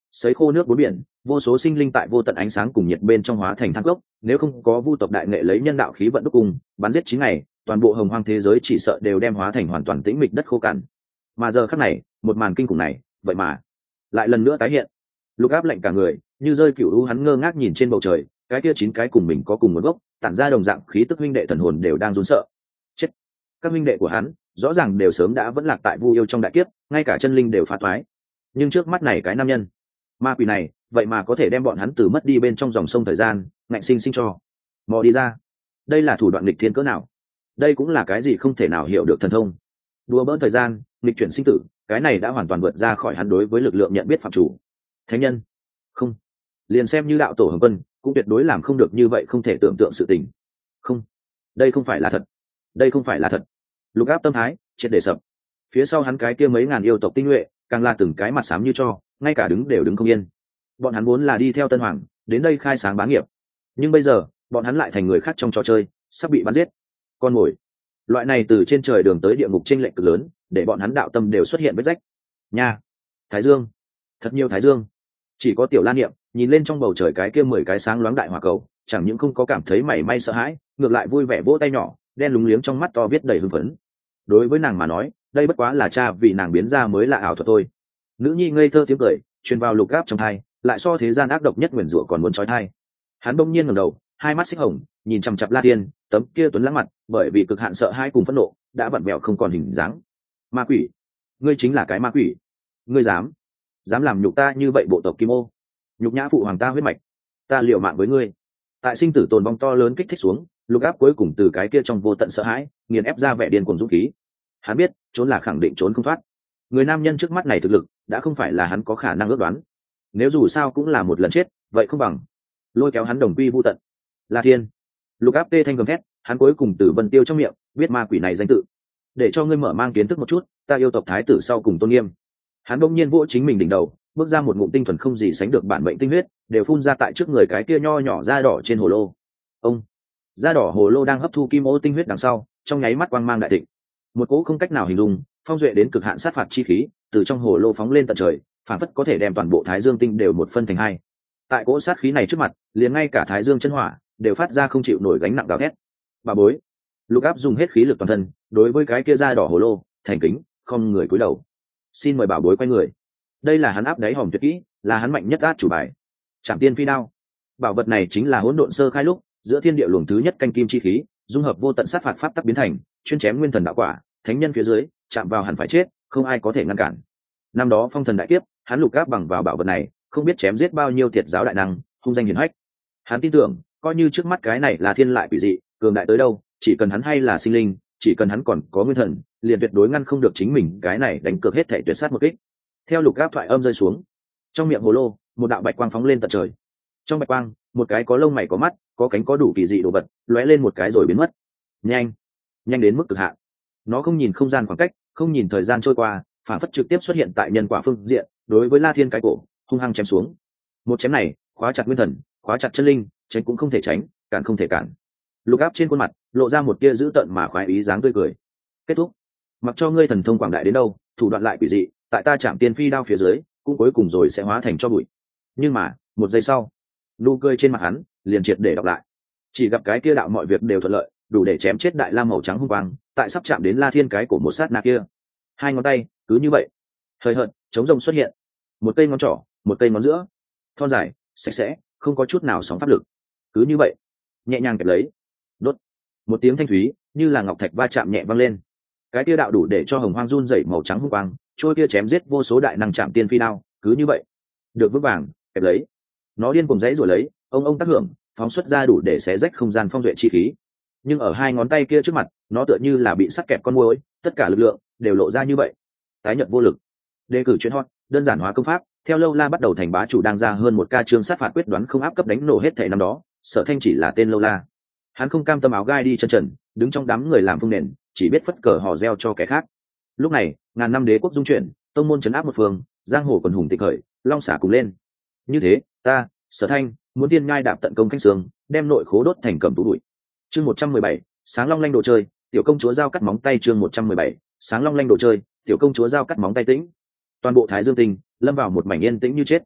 sấy khô nước bốn biển, vô số sinh linh tại vô tận ánh sáng cùng nhiệt bên trong hóa thành than cốc. Nếu không có vu tộc đại nghệ lấy nhân đạo khí vận đúc cùng bắn giết 9 ngày, toàn bộ hồng hoang thế giới chỉ sợ đều đem hóa thành hoàn toàn tĩnh mịch đất khô cằn. Mà giờ khắc này, một màn kinh khủng này, vậy mà lại lần nữa tái hiện. Lục Áp lạnh cả người, như rơi cửu u, hắn ngơ ngác nhìn trên bầu trời, cái kia 9 cái cùng mình có cùng nguồn gốc, tản ra đồng dạng khí tức huynh đệ thần hồn đều đang run sợ. Chết! Các huynh đệ của hắn, rõ ràng đều sớm đã vẫn lạc tại Vu yêu trong đại kiếp, ngay cả chân linh đều phá toái. Nhưng trước mắt này cái nam nhân, ma quỷ này, vậy mà có thể đem bọn hắn từ mất đi bên trong dòng sông thời gian, ngạnh sinh sinh cho mò đi ra. Đây là thủ đoạn nghịch thiên cỡ nào? Đây cũng là cái gì không thể nào hiểu được thần thông. Đùa bỡn thời gian, nghịch chuyển sinh tử, cái này đã hoàn toàn vượt ra khỏi hắn đối với lực lượng nhận biết phạm chủ. Thánh nhân, không, liền xem như đạo tổ Hồng Quân cũng tuyệt đối làm không được như vậy không thể tưởng tượng sự tình. Không, đây không phải là thật, đây không phải là thật. Lục Áp tâm thái triệt để sập. Phía sau hắn cái kia mấy ngàn yêu tộc tinh nhuệ càng là từng cái mặt xám như cho, ngay cả đứng đều đứng không yên. Bọn hắn vốn là đi theo Tân Hoàng đến đây khai sáng bá nghiệp, nhưng bây giờ bọn hắn lại thành người khác trong trò chơi, sắp bị bắn giết. Con mồi loại này từ trên trời đường tới địa ngục chênh lệch cực lớn, để bọn hắn đạo tâm đều xuất hiện vết rách. Nha, Thái Dương, thật nhiều Thái Dương. Chỉ có Tiểu Lan Niệm nhìn lên trong bầu trời cái kia 10 cái sáng loáng đại hỏa cầu, chẳng những không có cảm thấy mảy may sợ hãi, ngược lại vui vẻ vỗ tay nhỏ, đen lúng liếng trong mắt to viết đầy hưng phấn. Đối với nàng mà nói, đây bất quá là cha vì nàng biến ra mới là ảo thuật thôi. Nữ nhi ngây thơ tiếng cười truyền vào Lục Áp trong tai, lại so thế gian ác độc nhất nguyền rủa còn muốn chói tai. Hắn bỗng nhiên ngẩng đầu, hai mắt xích hồng nhìn chằm chặp La Tiên, tấm kia tuấn lãng mặt bởi vì cực hạn sợ hãi cùng phẫn nộ đã vặn vẹo không còn hình dáng. Ma quỷ, ngươi chính là cái ma quỷ, ngươi dám làm nhục ta như vậy bộ tộc Kim Ô, nhục nhã phụ hoàng ta huyết mạch, ta liều mạng với ngươi. Tại sinh tử tồn vong to lớn kích thích xuống, Lục Áp cuối cùng từ cái kia trong vô tận sợ hãi nghiền ép ra vẻ điên cuồng dũng khí. Hắn biết trốn là khẳng định trốn không thoát. Người nam nhân trước mắt này thực lực đã không phải là hắn có khả năng ước đoán. Nếu dù sao cũng là một lần chết, vậy không bằng lôi kéo hắn đồng quy vu tận. La Thiên, Lục Áp tê thanh gầm thét, hắn cuối cùng từ Vân Tiêu trong miệng biết ma quỷ này danh tự. Để cho ngươi mở mang kiến thức một chút, ta yêu tộc thái tử sau cùng tôn nghiêm. Hắn bỗng nhiên vỗ chính mình đỉnh đầu, bước ra một ngụm tinh thuần không gì sánh được bản mệnh tinh huyết, đều phun ra tại trước người cái kia nho nhỏ da đỏ trên hồ lô. Ông, da đỏ hồ lô đang hấp thu kim ô tinh huyết đằng sau, trong nháy mắt quang mang đại thịnh. Một cỗ không cách nào hình dung, phong duệ đến cực hạn sát phạt chi khí, từ trong hồ lô phóng lên tận trời, phản phất có thể đem toàn bộ Thái Dương tinh đều một phân thành hai. Tại cỗ sát khí này trước mặt, liền ngay cả Thái Dương chân hỏa đều phát ra không chịu nổi gánh nặng gào thét. Bà bối, Lục Áp dùng hết khí lực toàn thân, đối với cái kia da đỏ hồ lô, thành kính, không người cúi đầu. Xin mời bảo bối quay người. Đây là hắn áp đáy hòm tuyệt kỹ, là hắn mạnh nhất át chủ bài. Trảm Tiên Phi Đao. Bảo vật này chính là hỗn độn sơ khai lúc, giữa thiên địa luồng thứ nhất canh kim chi khí, dung hợp vô tận sát phạt pháp tắc biến thành, chuyên chém nguyên thần đạo quả, thánh nhân phía dưới, chạm vào hẳn phải chết, không ai có thể ngăn cản. Năm đó phong thần đại kiếp, hắn Lục Áp bằng vào bảo vật này, không biết chém giết bao nhiêu thiệt giáo đại năng, hung danh hiển hách. Hắn tin tưởng, coi như trước mắt cái này là thiên lại quỷ dị, cường đại tới đâu, chỉ cần hắn hay là sinh linh, chỉ cần hắn còn có nguyên thần, liền tuyệt đối ngăn không được chính mình cái này đánh cược hết thể tuyệt sát một kích. Theo Lục Áp thoại âm rơi xuống, trong miệng hồ lô, một đạo bạch quang phóng lên tận trời. Trong bạch quang, một cái có lông mày có mắt, có cánh có đủ kỳ dị đồ vật, lóe lên một cái rồi biến mất. Nhanh, nhanh đến mức cực hạn. Nó không nhìn không gian khoảng cách, không nhìn thời gian trôi qua, phản phất trực tiếp xuất hiện tại nhân quả phương diện, đối với La Thiên cái cổ, hung hăng chém xuống. Một chém này, khóa chặt nguyên thần, khóa chặt chân linh, tránh cũng không thể tránh, cản không thể cản. Lục Áp trên khuôn mặt lộ ra một tia dữ tợn mà khoái ý dáng tươi cười. Kết thúc. Mặc cho ngươi thần thông quảng đại đến đâu, thủ đoạn lại quỷ dị, tại ta Trảm Tiên Phi Đao phía dưới, cũng cuối cùng rồi sẽ hóa thành cho bụi. Nhưng mà, một giây sau, nụ cười trên mặt hắn liền triệt để đọc lại. Chỉ gặp cái kia đạo mọi việc đều thuận lợi, đủ để chém chết đại la màu trắng hung quang, tại sắp chạm đến La Thiên cái cổ một sát na kia. Hai ngón tay cứ như vậy, hời hợt, chống rồng xuất hiện. Một cây ngón trỏ, một cây ngón giữa, thon dài, sạch sẽ, không có chút nào sóng pháp lực. Cứ như vậy, nhẹ nhàng kẹp lấy. Đốt. Một tiếng thanh thúy, như là ngọc thạch va chạm nhẹ vang lên. Cái kia đạo đủ để cho hồng hoang run rẩy màu trắng hung quang, trôi kia chém giết vô số đại năng Trảm Tiên Phi Đao, cứ như vậy, được vững vàng kẹp lấy. Nó điên cuồng dãy rồi lấy, ông tác hưởng, phóng xuất ra đủ để xé rách không gian phong duệ chi khí. Nhưng ở hai ngón tay kia trước mặt, nó tựa như là bị sắt kẹp con muỗi, tất cả lực lượng đều lộ ra như vậy. Tái nhận vô lực. Đề cử chuyên hot, đơn giản hóa công pháp, theo lâu la bắt đầu thành bá chủ đang ra hơn một ca chương sát phạt quyết đoán không áp cấp đánh nổ hết thể năm đó, Sở Thanh chỉ là tên lâu la. Hắn không cam tâm áo gai đi chân trần, đứng trong đám người làm phương nền, chỉ biết phất cờ hò reo cho kẻ khác. Lúc này, ngàn năm đế quốc dung chuyển, tông môn trấn áp một phương, giang hồ quần hùng tịch khởi, long xả cùng lên. Như thế, ta, Sở Thanh, muốn tiên nhai đạp tận công canh sương, đem nội khố đốt thành cầm tú đuổi. Chương 117, sáng long lanh đồ chơi, tiểu công chúa giao cắt móng tay. Chương 117, sáng long lanh đồ chơi, tiểu công chúa giao cắt móng tay tĩnh. Toàn bộ Thái Dương tinh lâm vào một mảnh yên tĩnh như chết.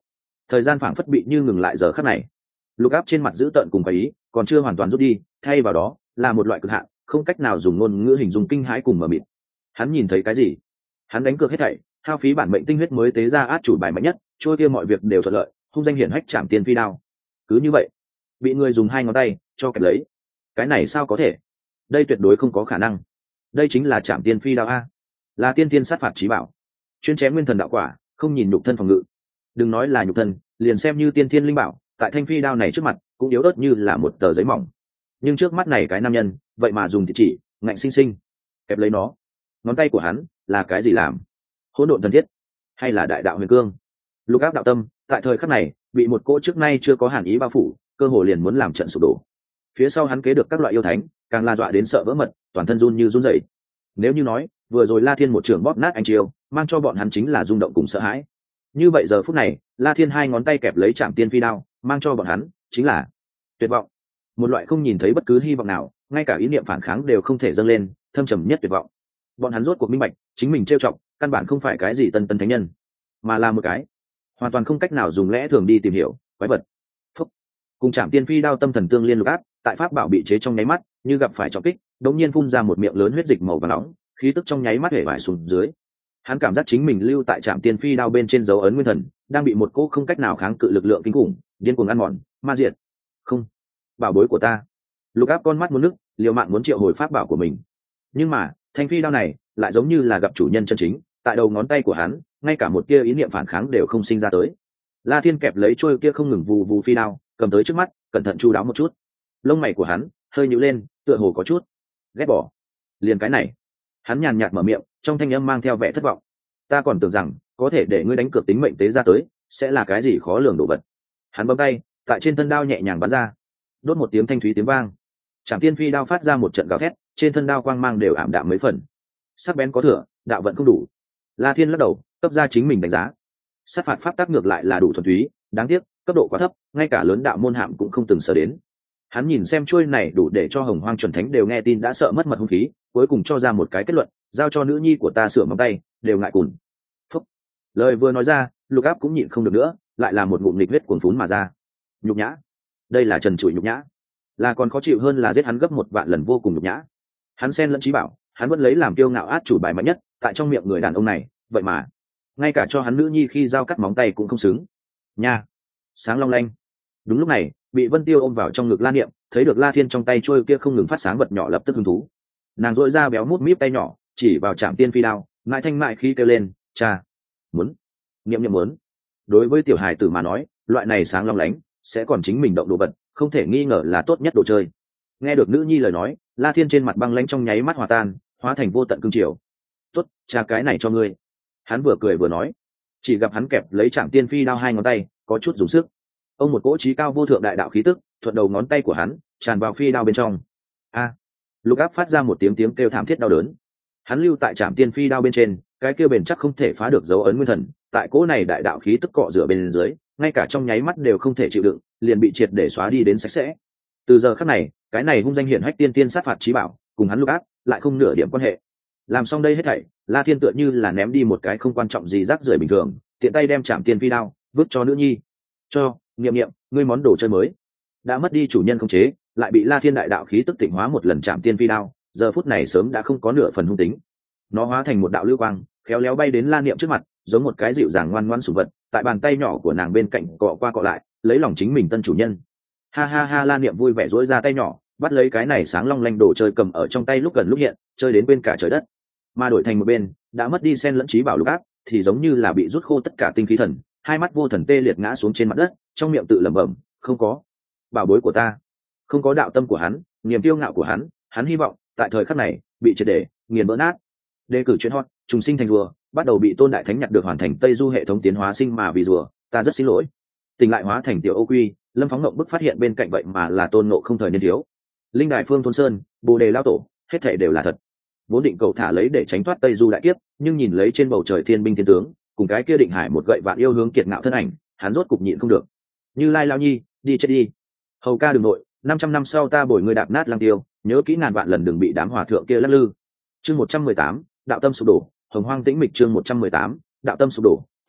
thời gian phảng phất bị như ngừng lại giờ khắc này. Lục áp trên mặt dữ tợn cùng cái ý còn chưa hoàn toàn rút đi, thay vào đó là một loại cực hạn không cách nào dùng ngôn ngữ hình dung kinh hãi cùng mờ mịt. Hắn nhìn thấy cái gì? Hắn đánh cược hết thảy, hao phí bản mệnh tinh huyết mới tế ra át chủ bài mạnh nhất, trôi kia mọi việc đều thuận lợi, hung danh hiển hách Trảm Tiên Phi Đao. Cứ như vậy, bị người dùng hai ngón tay cho kẹp lấy. Cái này sao có thể? Đây tuyệt đối không có khả năng. Đây chính là Trảm Tiên Phi Đao a, là tiên tiên sát phạt chí bảo, chuyên chém nguyên thần đạo quả, không nhìn nhục thân phòng ngự. Đừng nói là nhục thân, liền xem như tiên thiên linh bảo, tại thanh phi đao này trước mặt cũng yếu ớt như là một tờ giấy mỏng. Nhưng trước mắt này cái nam nhân, vậy mà dùng thị chỉ ngạnh sinh sinh kẹp lấy nó. Ngón tay của hắn là cái gì làm? Hỗn độn thần thiết hay là đại đạo huyền cương? Lục áp đạo tâm tại thời khắc này bị một cỗ trước nay chưa có hàn ý bao phủ, cơ hồ liền muốn làm trận sụp đổ. Phía sau hắn kế được các loại yêu thánh, càng la dọa đến sợ vỡ mật, toàn thân run như run rẩy. Nếu như nói vừa rồi La Thiên một trường bóp nát anh chiêu, mang cho bọn hắn chính là rung động cùng sợ hãi, như vậy giờ phút này La Thiên hai ngón tay kẹp lấy Trảm Tiên Phi Đao, mang cho bọn hắn chính là tuyệt vọng, một loại không nhìn thấy bất cứ hy vọng nào, ngay cả ý niệm phản kháng đều không thể dâng lên, thâm trầm nhất tuyệt vọng. Bọn hắn rốt cuộc minh bạch, chính mình trêu chọc căn bản không phải cái gì tân tân thánh nhân, mà là một cái hoàn toàn không cách nào dùng lẽ thường đi tìm hiểu quái vật. Phúc. Cùng Trảm Tiên Phi Đao tâm thần tương liên lục áp, tại pháp bảo bị chế trong nháy mắt, như gặp phải trọng kích, đột nhiên phun ra một miệng lớn huyết dịch màu vàng nóng, khí tức trong nháy mắt hể vải xuống dưới. Hắn cảm giác chính mình lưu tại Trảm Tiên Phi Đao bên trên dấu ấn nguyên thần đang bị một cỗ không cách nào kháng cự lực lượng kinh khủng điên cuồng ăn mòn, ma diệt. Không, bảo bối của ta. Lục áp con mắt muốn nước, liều mạng muốn triệu hồi pháp bảo của mình. Nhưng mà thanh phi đao này lại giống như là gặp chủ nhân chân chính, tại đầu ngón tay của hắn ngay cả một tia ý niệm phản kháng đều không sinh ra tới. La Thiên kẹp lấy trôi kia không ngừng vù vù phi đao, cầm tới trước mắt, cẩn thận chu đáo một chút. Lông mày của hắn hơi nhíu lên, tựa hồ có chút ghét bỏ. Liền cái này, hắn nhàn nhạt mở miệng, trong thanh âm mang theo vẻ thất vọng. Ta còn tưởng rằng có thể để ngươi đánh cược tính mệnh tế ra tới sẽ là cái gì khó lường đồ vật. Hắn bấm tay tại trên thân đao nhẹ nhàng bắn ra, đốt một tiếng thanh thúy tiếng vang. Trảm Tiên Phi Đao phát ra một trận gào thét, trên thân đao quang mang đều ảm đạm mấy phần, sắc bén có thừa, đạo vận không đủ. La Thiên lắc đầu, cấp ra chính mình đánh giá. Sát phạt pháp tác ngược lại là đủ thuần túy, đáng tiếc cấp độ quá thấp, ngay cả lớn đạo môn hạm cũng không từng sở đến. Hắn nhìn xem chuôi này đủ để cho Hồng Hoang chuẩn thánh đều nghe tin đã sợ mất mật hung khí, cuối cùng cho ra một cái kết luận, giao cho nữ nhi của ta sửa móng tay đều ngại cùn. Phúc. Lời vừa nói ra, Lục áp cũng nhịn không được nữa, lại là một ngụm nghịch huyết cuồn phún mà ra. Nhục nhã, đây là trần trụi nhục nhã, là còn khó chịu hơn là giết hắn gấp 1 vạn lần vô cùng nhục nhã. Hắn xen lẫn trí bảo, hắn vẫn lấy làm kiêu ngạo át chủ bài mạnh nhất tại trong miệng người đàn ông này, vậy mà ngay cả cho hắn nữ nhi khi giao cắt móng tay cũng không xứng nha. Sáng long lanh. Đúng lúc này bị Vân Tiêu ôm vào trong ngực La Niệm, thấy được La Thiên trong tay trôi kia không ngừng phát sáng vật nhỏ lập tức hứng thú. Nàng dội ra béo mút míp tay nhỏ chỉ vào Trảm Tiên Phi Đao, mãi thanh mại khi kêu lên, cha, muốn. Niệm muốn. Đối với tiểu hài tử mà nói, loại này sáng long lánh sẽ còn chính mình động đồ vật, không thể nghi ngờ là tốt nhất đồ chơi. Nghe được nữ nhi lời nói, La Thiên trên mặt băng lãnh trong nháy mắt hòa tan, hóa thành vô tận cương triều. Tốt, cha cái này cho ngươi. Hắn vừa cười vừa nói, chỉ gặp hắn kẹp lấy Trảm Tiên Phi Đao hai ngón tay có chút dùng sức. Ông một cỗ trí cao vô thượng đại đạo khí tức thuận đầu ngón tay của hắn tràn vào phi đao bên trong. A. Lục áp phát ra một tiếng kêu thảm thiết đau đớn. Hắn lưu tại Trảm Tiên Phi Đao bên trên, cái kêu bền chắc không thể phá được dấu ấn nguyên thần, tại cỗ này đại đạo khí tức cọ rửa bên dưới, ngay cả trong nháy mắt đều không thể chịu đựng, liền bị triệt để xóa đi đến sạch sẽ. Từ giờ khắc này, cái này hung danh hiển hách tiên tiên sát phạt chí bảo, cùng hắn Lục áp lại không nửa điểm quan hệ. Làm xong đây hết thảy, La Thiên tựa như là ném đi một cái không quan trọng gì rác rưởi bình thường, tiện tay đem Trảm Tiên Phi Đao vứt cho nữ nhi. Cho Niệm, ngươi món đồ chơi mới đã mất đi chủ nhân khống chế, lại bị La Thiên đại đạo khí tức tịnh hóa một lần. Trảm Tiên Phi Đao giờ phút này sớm đã không có nửa phần hung tính, nó hóa thành một đạo lưu quang khéo léo bay đến La Niệm trước mặt, giống một cái dịu dàng ngoan ngoãn sủng vật, tại bàn tay nhỏ của nàng bên cạnh cọ qua cọ lại, lấy lòng chính mình tân chủ nhân. Ha ha ha. La Niệm vui vẻ duỗi ra tay nhỏ, bắt lấy cái này sáng long lanh đồ chơi cầm ở trong tay, lúc gần lúc hiện, chơi đến quên cả trời đất. Mà đổi thành một bên đã mất đi sen lẫn trí bảo Lục áp thì giống như là bị rút khô tất cả tinh khí thần, hai mắt vô thần tê liệt ngã xuống trên mặt đất, trong miệng tự lẩm bẩm, không có bảo bối của ta, không có đạo tâm của hắn, niềm kiêu ngạo của hắn, hắn hy vọng tại thời khắc này bị triệt để nghiền vỡ nát. Đề cử chuyện hot, trùng sinh thành rùa bắt đầu bị Tôn Đại Thánh nhặt được, hoàn thành Tây Du hệ thống tiến hóa sinh mà vì rùa, ta rất xin lỗi. Tỉnh lại hóa thành tiểu Ô Quy, Lâm Phóng Ngộng bức phát hiện bên cạnh vậy mà là Tôn Ngộ không thời niên thiếu. Linh Đại Phương Thôn Sơn, Bồ Đề Lao Tổ, hết thảy đều là thật. Vốn định cầu thả lấy để tránh thoát Tây Du đại kiếp, nhưng nhìn lấy trên bầu trời thiên binh thiên tướng, cùng cái kia Định Hải một gậy vạn yêu hướng kiệt ngạo thân ảnh, hắn rốt cục nhịn không được. Như Lai Lao Nhi, đi chết đi. Hầu ca đừng nội, 500 năm sau ta bồi ngươi đạp nát Lăng Tiêu, nhớ kỹ ngàn vạn lần đừng bị đám hòa thượng kia lắc lư. Chương 118, đạo tâm sụp đổ, Hồng Hoang tĩnh mịch. Chương 118, đạo tâm sụp đổ,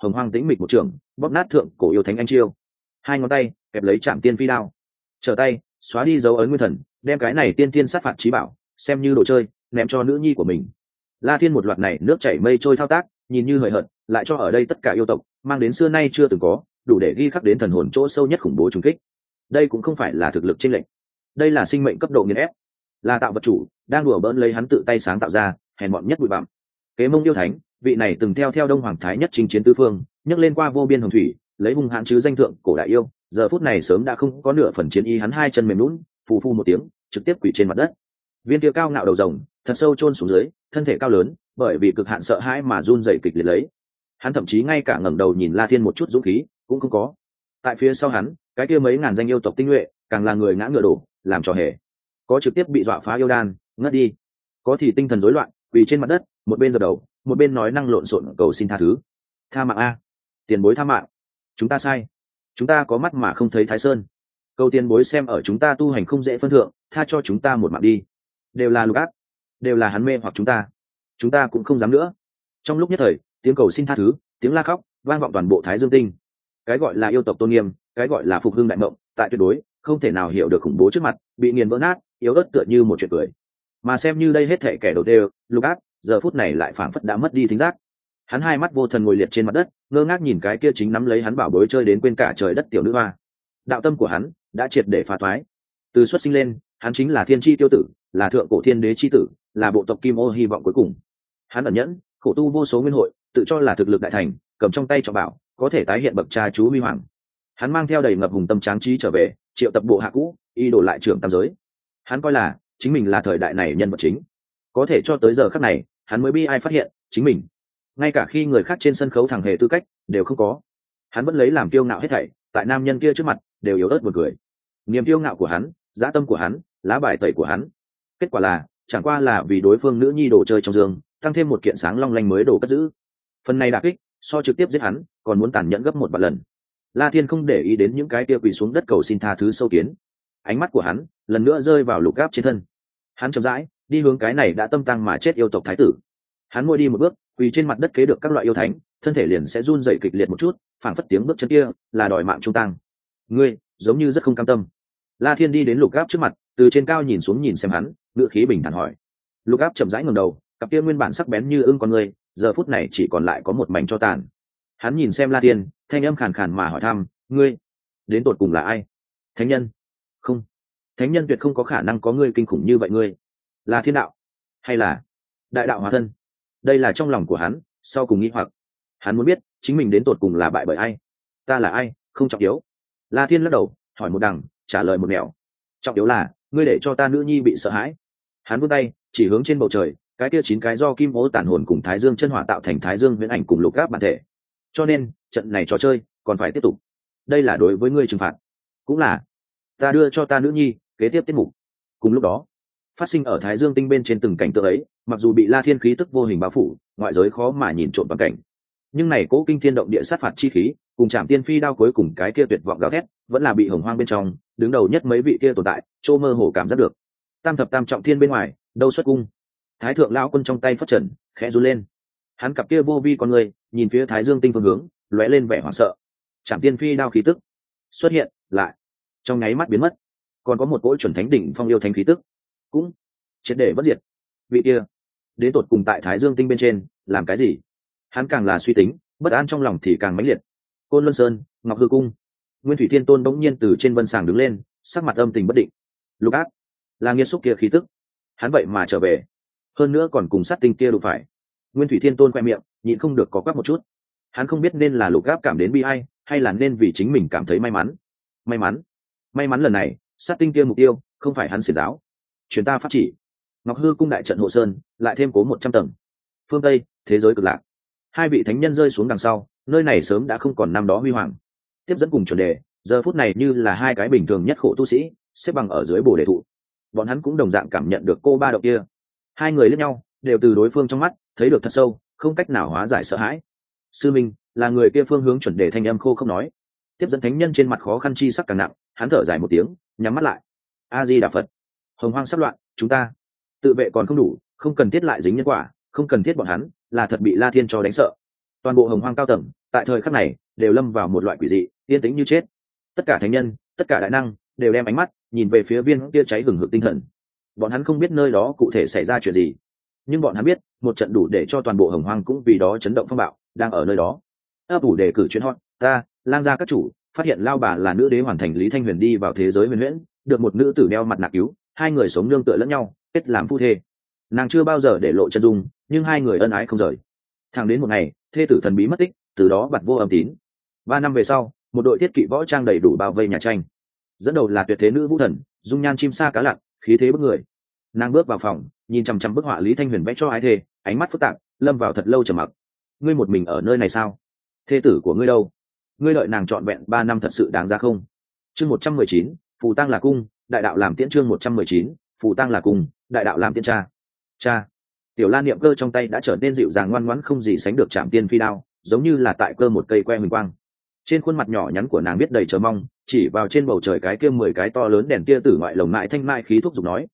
hồng hoang tĩnh mịch một trường bóp nát thượng cổ yêu thánh anh chiêu, hai ngón tay kẹp lấy trạm tiên phi đao, trở tay xóa đi dấu ấn nguyên thần, đem cái này tiên tiên sát phạt trí bảo xem như đồ chơi ném cho nữ nhi của mình. La Thiên một loạt này nước chảy mây trôi thao tác nhìn như hời hợt, lại cho ở đây tất cả yêu tộc mang đến xưa nay chưa từng có, đủ để ghi khắc đến thần hồn chỗ sâu nhất khủng bố trùng kích. Đây cũng không phải là thực lực chênh lệch, đây là sinh mệnh cấp độ nghiền ép, là tạo vật chủ đang đùa bỡn lấy hắn tự tay sáng tạo ra hèn mọn nhất bụi bặm. Kế Mông yêu thánh, vị này từng theo đông hoàng thái nhất chinh chiến tứ phương, nhấc lên qua vô biên hồng thủy, lấy hung hãn chứ danh thượng cổ đại yêu, giờ phút này sớm đã không có nửa phần chiến ý, hắn hai chân mềm nhũn, phù phù một tiếng trực tiếp quỳ trên mặt đất. Viên kia cao ngạo đầu rồng thật sâu chôn xuống dưới, thân thể cao lớn bởi vì cực hạn sợ hãi mà run rẩy kịch liệt lấy. Hắn thậm chí ngay cả ngẩng đầu nhìn La Thiên một chút dũng khí cũng không có. Tại phía sau hắn, cái kia mấy ngàn danh yêu tộc tinh nhuệ càng là người ngã ngựa đổ, làm trò hề. Có trực tiếp bị dọa phá yêu đan ngất đi, có thì tinh thần rối loạn quỳ trên mặt đất, một bên giật đầu một bên nói năng lộn xộn cầu xin tha thứ. Tha mạng a, tiền bối tha mạng, chúng ta sai, chúng ta có mắt mà không thấy Thái Sơn, cầu tiền bối xem ở chúng ta tu hành không dễ phân thượng, tha cho chúng ta một mạng đi. Đều là lục ác, đều là hắn mê hoặc chúng ta cũng không dám nữa. Trong lúc nhất thời, tiếng cầu xin tha thứ, tiếng la khóc vang vọng toàn bộ Thái Dương Tinh. Cái gọi là yêu tộc tôn nghiêm, cái gọi là phục hưng đại mộng, tại tuyệt đối không thể nào hiểu được khủng bố trước mặt, bị nghiền vỡ nát, yếu ớt tựa như một chuyện cười. Mà xem như đây hết thảy kẻ đầu đều, lục ác giờ phút này lại phảng phất đã mất đi thính giác. Hắn hai mắt vô thần ngồi liệt trên mặt đất, ngơ ngác nhìn cái kia chính nắm lấy hắn bảo bối chơi đến quên cả trời đất tiểu nữ hoa. Đạo tâm của hắn đã triệt để phá toái. Từ xuất sinh lên, hắn chính là thiên chi tiêu tử, là thượng cổ thiên đế chi tử, là bộ tộc Kim Ô hy vọng cuối cùng. Hắn ẩn nhẫn, khổ tu vô số nguyên hội, tự cho là thực lực đại thành, cầm trong tay trọng bảo, có thể tái hiện bậc cha chú huy hoàng. Hắn mang theo đầy ngập hùng tâm tráng trí trở về, triệu tập bộ hạ cũ, y đổ lại trưởng tam giới. Hắn coi là chính mình là thời đại này nhân vật chính. Có thể cho tới giờ khắc này, hắn mới bi ai phát hiện, chính mình ngay cả khi người khác trên sân khấu thẳng hề tư cách đều không có. Hắn vẫn lấy làm kiêu ngạo hết thảy, tại nam nhân kia trước mặt đều yếu ớt buồn cười. Niềm kiêu ngạo của hắn, dã tâm của hắn, lá bài tẩy của hắn, kết quả là chẳng qua là vì đối phương nữ nhi đồ chơi trong giường, tăng thêm một kiện sáng long lanh mới đồ cất giữ. Phần này đả kích so trực tiếp giết hắn còn muốn tàn nhẫn gấp một vạn lần. La Thiên không để ý đến những cái kia quỳ xuống đất cầu xin tha thứ sâu kiến, ánh mắt của hắn lần nữa rơi vào Lục Áp trên thân. Hắn chậm rãi đi hướng cái này đã tâm tăng mà chết yêu tộc thái tử. Hắn mỗi đi một bước, quỳ trên mặt đất kế được các loại yêu thánh, thân thể liền sẽ run rẩy kịch liệt một chút, phảng phất tiếng bước chân kia là đòi mạng trung tăng. Ngươi giống như rất không cam tâm. La Thiên đi đến Lục Áp trước mặt, từ trên cao nhìn xuống nhìn xem hắn, ngữ khí bình thản hỏi. Lục Áp chậm rãi ngẩng đầu, cặp kia nguyên bản sắc bén như ưng con người, giờ phút này chỉ còn lại có một mảnh cho tàn. Hắn nhìn xem La Thiên, thanh âm khàn khàn mà hỏi thăm, ngươi đến tột cùng là ai? Thánh nhân? Không, thánh nhân tuyệt không có khả năng có ngươi kinh khủng như vậy. Ngươi là thiên đạo hay là đại đạo hóa thân? Đây là trong lòng của hắn sau cùng nghi hoặc. Hắn muốn biết chính mình đến tột cùng là bại bởi ai. Ta là ai không trọng yếu. La Thiên lắc đầu, hỏi một đằng trả lời một nẻo. Trọng yếu là ngươi để cho ta nữ nhi bị sợ hãi. Hắn vươn tay chỉ hướng trên bầu trời, cái kia 9 cái do kim ô tản hồn cùng thái dương chân hỏa tạo thành thái dương huyễn ảnh cùng Lục Áp bản thể. Cho nên trận này trò chơi còn phải tiếp tục. Đây là đối với ngươi trừng phạt, cũng là ta đưa cho ta nữ nhi kế tiếp tiết mục. Cùng lúc đó phát sinh ở thái dương tinh bên trên từng cảnh tượng ấy, mặc dù bị La Thiên khí tức vô hình bao phủ, ngoại giới khó mà nhìn trộm toàn cảnh, nhưng này cố kinh thiên động địa sát phạt chi khí cùng Trảm Tiên Phi đao cuối cùng cái kia tuyệt vọng gào thét, vẫn là bị hồng hoang bên trong đứng đầu nhất mấy vị kia tồn tại trô mơ hồ cảm giác được. Tam thập tam trọng thiên bên ngoài đâu xuất cung, thái thượng lão quân trong tay phất trần khẽ run lên. Hắn cặp kia vô vi con người nhìn phía thái dương tinh phương hướng, lóe lên vẻ hoảng sợ. Trảm Tiên Phi đao khí tức xuất hiện lại, trong nháy mắt biến mất. Còn có một cỗ chuẩn thánh đỉnh phong yêu thánh khí tức cũng triệt để bất diệt. Vị kia đến tột cùng tại thái dương tinh bên trên làm cái gì? Hắn càng là suy tính, bất an trong lòng thì càng mãnh liệt. Côn Luân Sơn, Ngọc Hư Cung, Nguyên Thủy Thiên Tôn bỗng nhiên từ trên vân sàng đứng lên, sắc mặt âm tình bất định. Lục Áp là nghiệt xúc kia khí tức, hắn vậy mà trở về, hơn nữa còn cùng sát tinh kia đụng phải. Nguyên Thủy Thiên Tôn khoe miệng nhịn không được có quắc một chút. Hắn không biết nên là Lục Áp cảm đến bi ai, hay là nên vì chính mình cảm thấy may mắn. May mắn lần này sát tinh kia mục tiêu không phải hắn xiển giáo. Truyền ta pháp chỉ, Ngọc Hư Cung đại trận hộ sơn lại thêm cố 100 tầng. Phương Tây thế giới cực lạc, hai vị thánh nhân rơi xuống đằng sau, nơi này sớm đã không còn năm đó huy hoàng. Tiếp dẫn cùng chuẩn đề giờ phút này như là hai cái bình thường nhất khổ tu sĩ xếp bằng ở dưới bồ đề thụ. Bọn hắn cũng đồng dạng cảm nhận được cô ba động kia. Hai người lẫn nhau đều từ đối phương trong mắt thấy được thật sâu, không cách nào hóa giải sợ hãi. Sư minh là người kia. Phương Hướng chuẩn đề thanh âm khô không nói. Tiếp dẫn thánh nhân trên mặt khó khăn chi sắc càng nặng, hắn thở dài một tiếng, nhắm mắt lại. A Di Đà Phật. Hồng hoang sắp loạn, chúng ta tự vệ còn không đủ, không cần thiết lại dính nhân quả, không cần thiết bọn hắn là thật bị La Thiên cho đánh sợ. Toàn bộ hồng hoang cao tầng tại thời khắc này đều lâm vào một loại quỷ dị yên tĩnh như chết. Tất cả thánh nhân, tất cả đại năng đều đem ánh mắt nhìn về phía viên kia cháy hừng hực tinh thần. Bọn hắn không biết nơi đó cụ thể xảy ra chuyện gì, nhưng bọn hắn biết một trận đủ để cho toàn bộ hồng hoang cũng vì đó chấn động phong bạo đang ở nơi đó. ấp ủ đề cử chuyến hot ta lang gia các chủ phát hiện lao bà là nữ đế hoàn thành lý thanh huyền đi vào thế giới huyền huyễn, được một nữ tử đeo mặt nạ cứu, hai người sống nương tựa lẫn nhau kết làm phu thê. Nàng chưa bao giờ để lộ chân dung, nhưng hai người ân ái không rời. Thẳng đến một ngày thê tử thần bí mất tích, từ đó bặt vô âm tín. 3 năm về sau, một đội thiết kỵ võ trang đầy đủ bao vây nhà tranh, dẫn đầu là tuyệt thế nữ vũ thần, dung nhan chim sa cá lặn, khí thế bức người. Nàng bước vào phòng, nhìn chằm chằm bức họa lý thanh huyền vẽ cho ái thê, ánh mắt phức tạp, lâm vào thật lâu trầm mặc. Ngươi một mình ở nơi này sao? Thê tử của ngươi đâu? Ngươi đợi nàng trọn vẹn 3 năm thật sự đáng giá không? Chương 119, phù tang là cung, đại đạo làm tiễn. Chương 119, phù tang là cung, đại đạo làm tiễn. Cha. Tiểu Lan niệm cơ trong tay đã trở nên dịu dàng ngoan ngoãn không gì sánh được chạm tiên phi đao, giống như là tại cơ một cây que huỳnh quang. Trên khuôn mặt nhỏ nhắn của nàng viết đầy chờ mong, chỉ vào trên bầu trời cái kia 10 cái to lớn đèn tia tử ngoại lồng mại thanh mai khí thúc giục nói,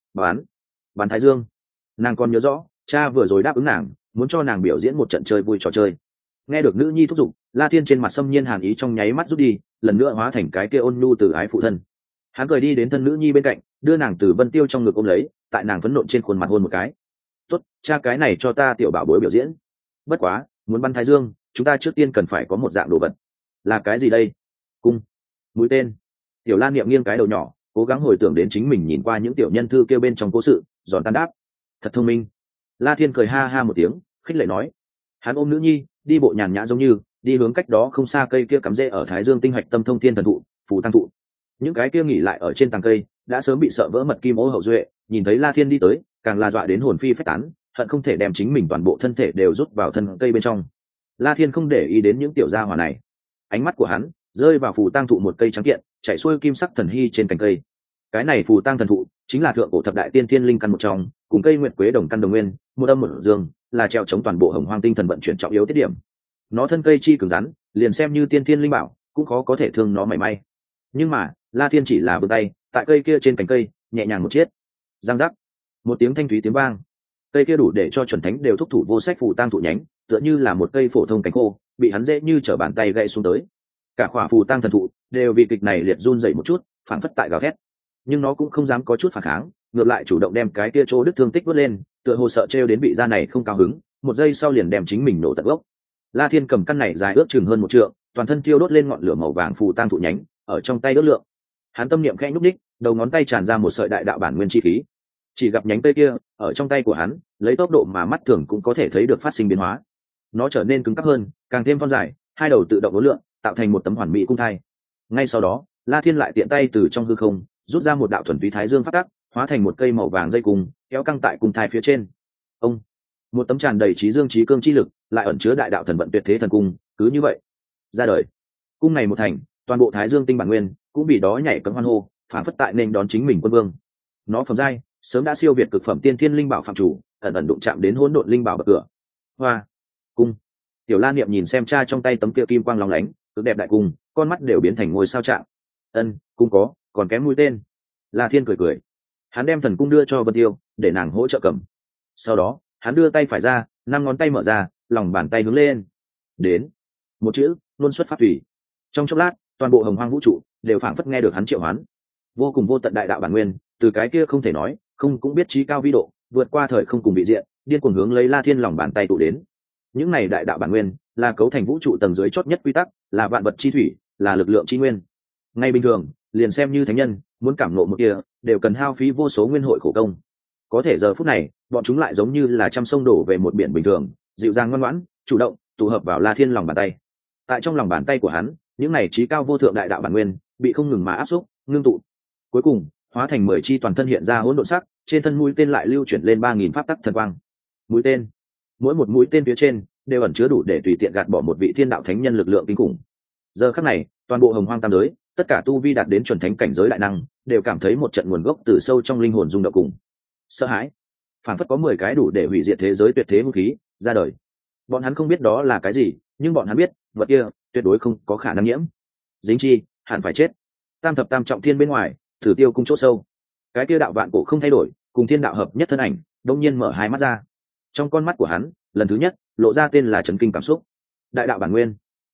bán thái dương. Nàng còn nhớ rõ, cha vừa rồi đáp ứng nàng, muốn cho nàng biểu diễn một trận chơi vui trò chơi. Nghe được nữ nhi thúc giục, La Thiên trên mặt xâm nhiên hàn ý trong nháy mắt rút đi, lần nữa hóa thành cái kia ôn nhu từ ái phụ thân. Hắn cười đi đến thân nữ nhi bên cạnh, đưa nàng từ Vân Tiêu trong ngực ôm lấy, tại nàng phấn nộn trên khuôn mặt hôn một cái. Tốt, cha cái này cho ta tiểu bảo bối biểu diễn. Bất quá, muốn bắn thái dương, chúng ta trước tiên cần phải có một dạng đồ vật. Là cái gì đây? Cung, mũi tên. Tiểu Lan niệm nghiêng cái đầu nhỏ, cố gắng hồi tưởng đến chính mình nhìn qua những tiểu nhân thư kêu bên trong cố sự, giòn tan đáp. Thật thông minh. La Thiên cười ha ha một tiếng, khích lệ nói. Hắn ôm nữ nhi, đi bộ nhàn nhã giống như đi hướng cách đó không xa cây kia cắm rễ ở Thái Dương tinh hạch tâm thông thiên thần thụ, phù tăng thụ. Những cái kia nghỉ lại ở trên tàng cây, đã sớm bị sợ vỡ mật kim ô hậu duệ, nhìn thấy La Thiên đi tới, càng là dọa đến hồn phi phách tán, hận không thể đem chính mình toàn bộ thân thể đều rút vào thân cây bên trong. La Thiên không để ý đến những tiểu gia hỏa này, ánh mắt của hắn rơi vào phù tang thụ một cây trắng kiện, chạy xuôi kim sắc thần hy trên cành cây. Cái này phù tang thần thụ chính là thượng cổ thập đại tiên thiên linh căn một trong, cùng cây nguyệt quế đồng căn đồng nguyên, một âm một dương, là treo chống toàn bộ hồng hoang tinh thần vận chuyển trọng yếu tiết điểm. Nó thân cây chi cứng rắn, liền xem như tiên thiên linh bảo cũng khó có thể thương nó mảy may. Nhưng mà La Thiên chỉ là vươn tay, tại cây kia trên cành cây nhẹ nhàng một chiết, giang giác, một tiếng thanh thúy tiếng vang. Cây kia đủ để cho chuẩn thánh đều thúc thủ vô sách phù tang thụ nhánh, tựa như là một cây phổ thông cánh khô, bị hắn dễ như trở bàn tay gãy xuống tới. Cả khỏa phù tang thần thụ đều vì kịch này liệt run dậy một chút, phản phất tại gào thét. Nhưng nó cũng không dám có chút phản kháng, ngược lại chủ động đem cái kia chỗ đứt thương tích vớt lên, tựa hồ sợ trêu đến vị gia này không cao hứng, một giây sau liền đem chính mình nổ tận gốc. La Thiên cầm căn này dài ước chừng hơn 1 trượng, toàn thân thiêu đốt lên ngọn lửa màu vàng phù tang thụ nhánh, ở trong tay đốt lượng. Hắn tâm niệm khẽ nhúc nhích, đầu ngón tay tràn ra một sợi đại đạo bản nguyên chi khí. Chỉ gặp nhánh cây kia, ở trong tay của hắn, lấy tốc độ mà mắt thường cũng có thể thấy được phát sinh biến hóa. Nó trở nên cứng cáp hơn, càng thêm thon dài, hai đầu tự động uốn lượn, tạo thành một tấm hoàn mỹ cung thai. Ngay sau đó, La Thiên lại tiện tay từ trong hư không rút ra một đạo thuần túy thái dương phát tắc, hóa thành một cây màu vàng dây cung, kéo căng tại cung thai phía trên. Ông, một tấm tràn đầy trí dương trí cương chi lực, lại ẩn chứa đại đạo thần vận tuyệt thế thần cung, cứ như vậy ra đời. Cung này một thành, toàn bộ thái dương tinh bản nguyên cũng vì đó nhảy cẫng hoan hô, phản phất tại nên đón chính mình quân vương. Nó phẩm giai sớm đã siêu việt cực phẩm tiên thiên linh bảo phạm chủ, ẩn ẩn đụng chạm đến hỗn độn linh bảo bậc cửa. Hoa, cung. Tiểu Lan niệm nhìn xem cha trong tay tấm kia kim quang lóng lánh, cực đẹp đại cung, con mắt đều biến thành ngôi sao trạng. Cung có, còn kém mũi tên. La Thiên cười cười, hắn đem thần cung đưa cho Vân Tiêu, để nàng hỗ trợ cầm. Sau đó, hắn đưa tay phải ra, 5 ngón tay mở ra, lòng bàn tay hướng lên. Đến, một chữ, luôn xuất phát thủy. Trong chốc lát, toàn bộ hồng hoang vũ trụ đều phảng phất nghe được hắn triệu hoán. Vô cùng vô tận đại đạo bản nguyên, từ cái kia không thể nói, không cũng biết trí cao vĩ độ, vượt qua thời không cùng vị diện, điên cuồng hướng lấy La Thiên lòng bàn tay tụ đến. Những này đại đạo bản nguyên là cấu thành vũ trụ tầng dưới chót nhất quy tắc, là vạn vật chi thủy, là lực lượng chi nguyên. Ngay bình thường, liền xem như thánh nhân, muốn cảm ngộ một kia, đều cần hao phí vô số nguyên hội khổ công. Có thể giờ phút này, bọn chúng lại giống như là trăm sông đổ về một biển bình thường, dịu dàng ngoan ngoãn, chủ động, tụ hợp vào La Thiên lòng bàn tay. Tại trong lòng bàn tay của hắn, những này trí cao vô thượng đại đạo bản nguyên bị không ngừng mà áp xúc, ngưng tụ. Cuối cùng, hóa thành 10 chi toàn thân hiện ra hỗn độn sắc, trên thân mũi tên lại lưu chuyển lên 3000 pháp tắc thần quang. Mũi tên, mỗi một mũi tên phía trên đều ẩn chứa đủ để tùy tiện gạt bỏ một vị thiên đạo thánh nhân lực lượng kinh khủng. Giờ khắc này, toàn bộ hồng hoang tam giới, tất cả tu vi đạt đến chuẩn thánh cảnh giới đại năng, đều cảm thấy một trận nguồn gốc từ sâu trong linh hồn rung động cùng sợ hãi. Phản phất có 10 cái đủ để hủy diệt thế giới tuyệt thế vũ khí ra đời. Bọn hắn không biết đó là cái gì, nhưng bọn hắn biết, vật kia tuyệt đối không có khả năng nhiễm. Dính chi, hẳn phải chết. Tam thập tam trọng thiên bên ngoài, Thử Tiêu cung chỗ sâu. Cái kia đạo vạn cổ không thay đổi, cùng thiên đạo hợp nhất thân ảnh, đông nhiên mở hai mắt ra. Trong con mắt của hắn, lần thứ nhất lộ ra tên là chấn kinh cảm xúc. Đại đạo bản nguyên,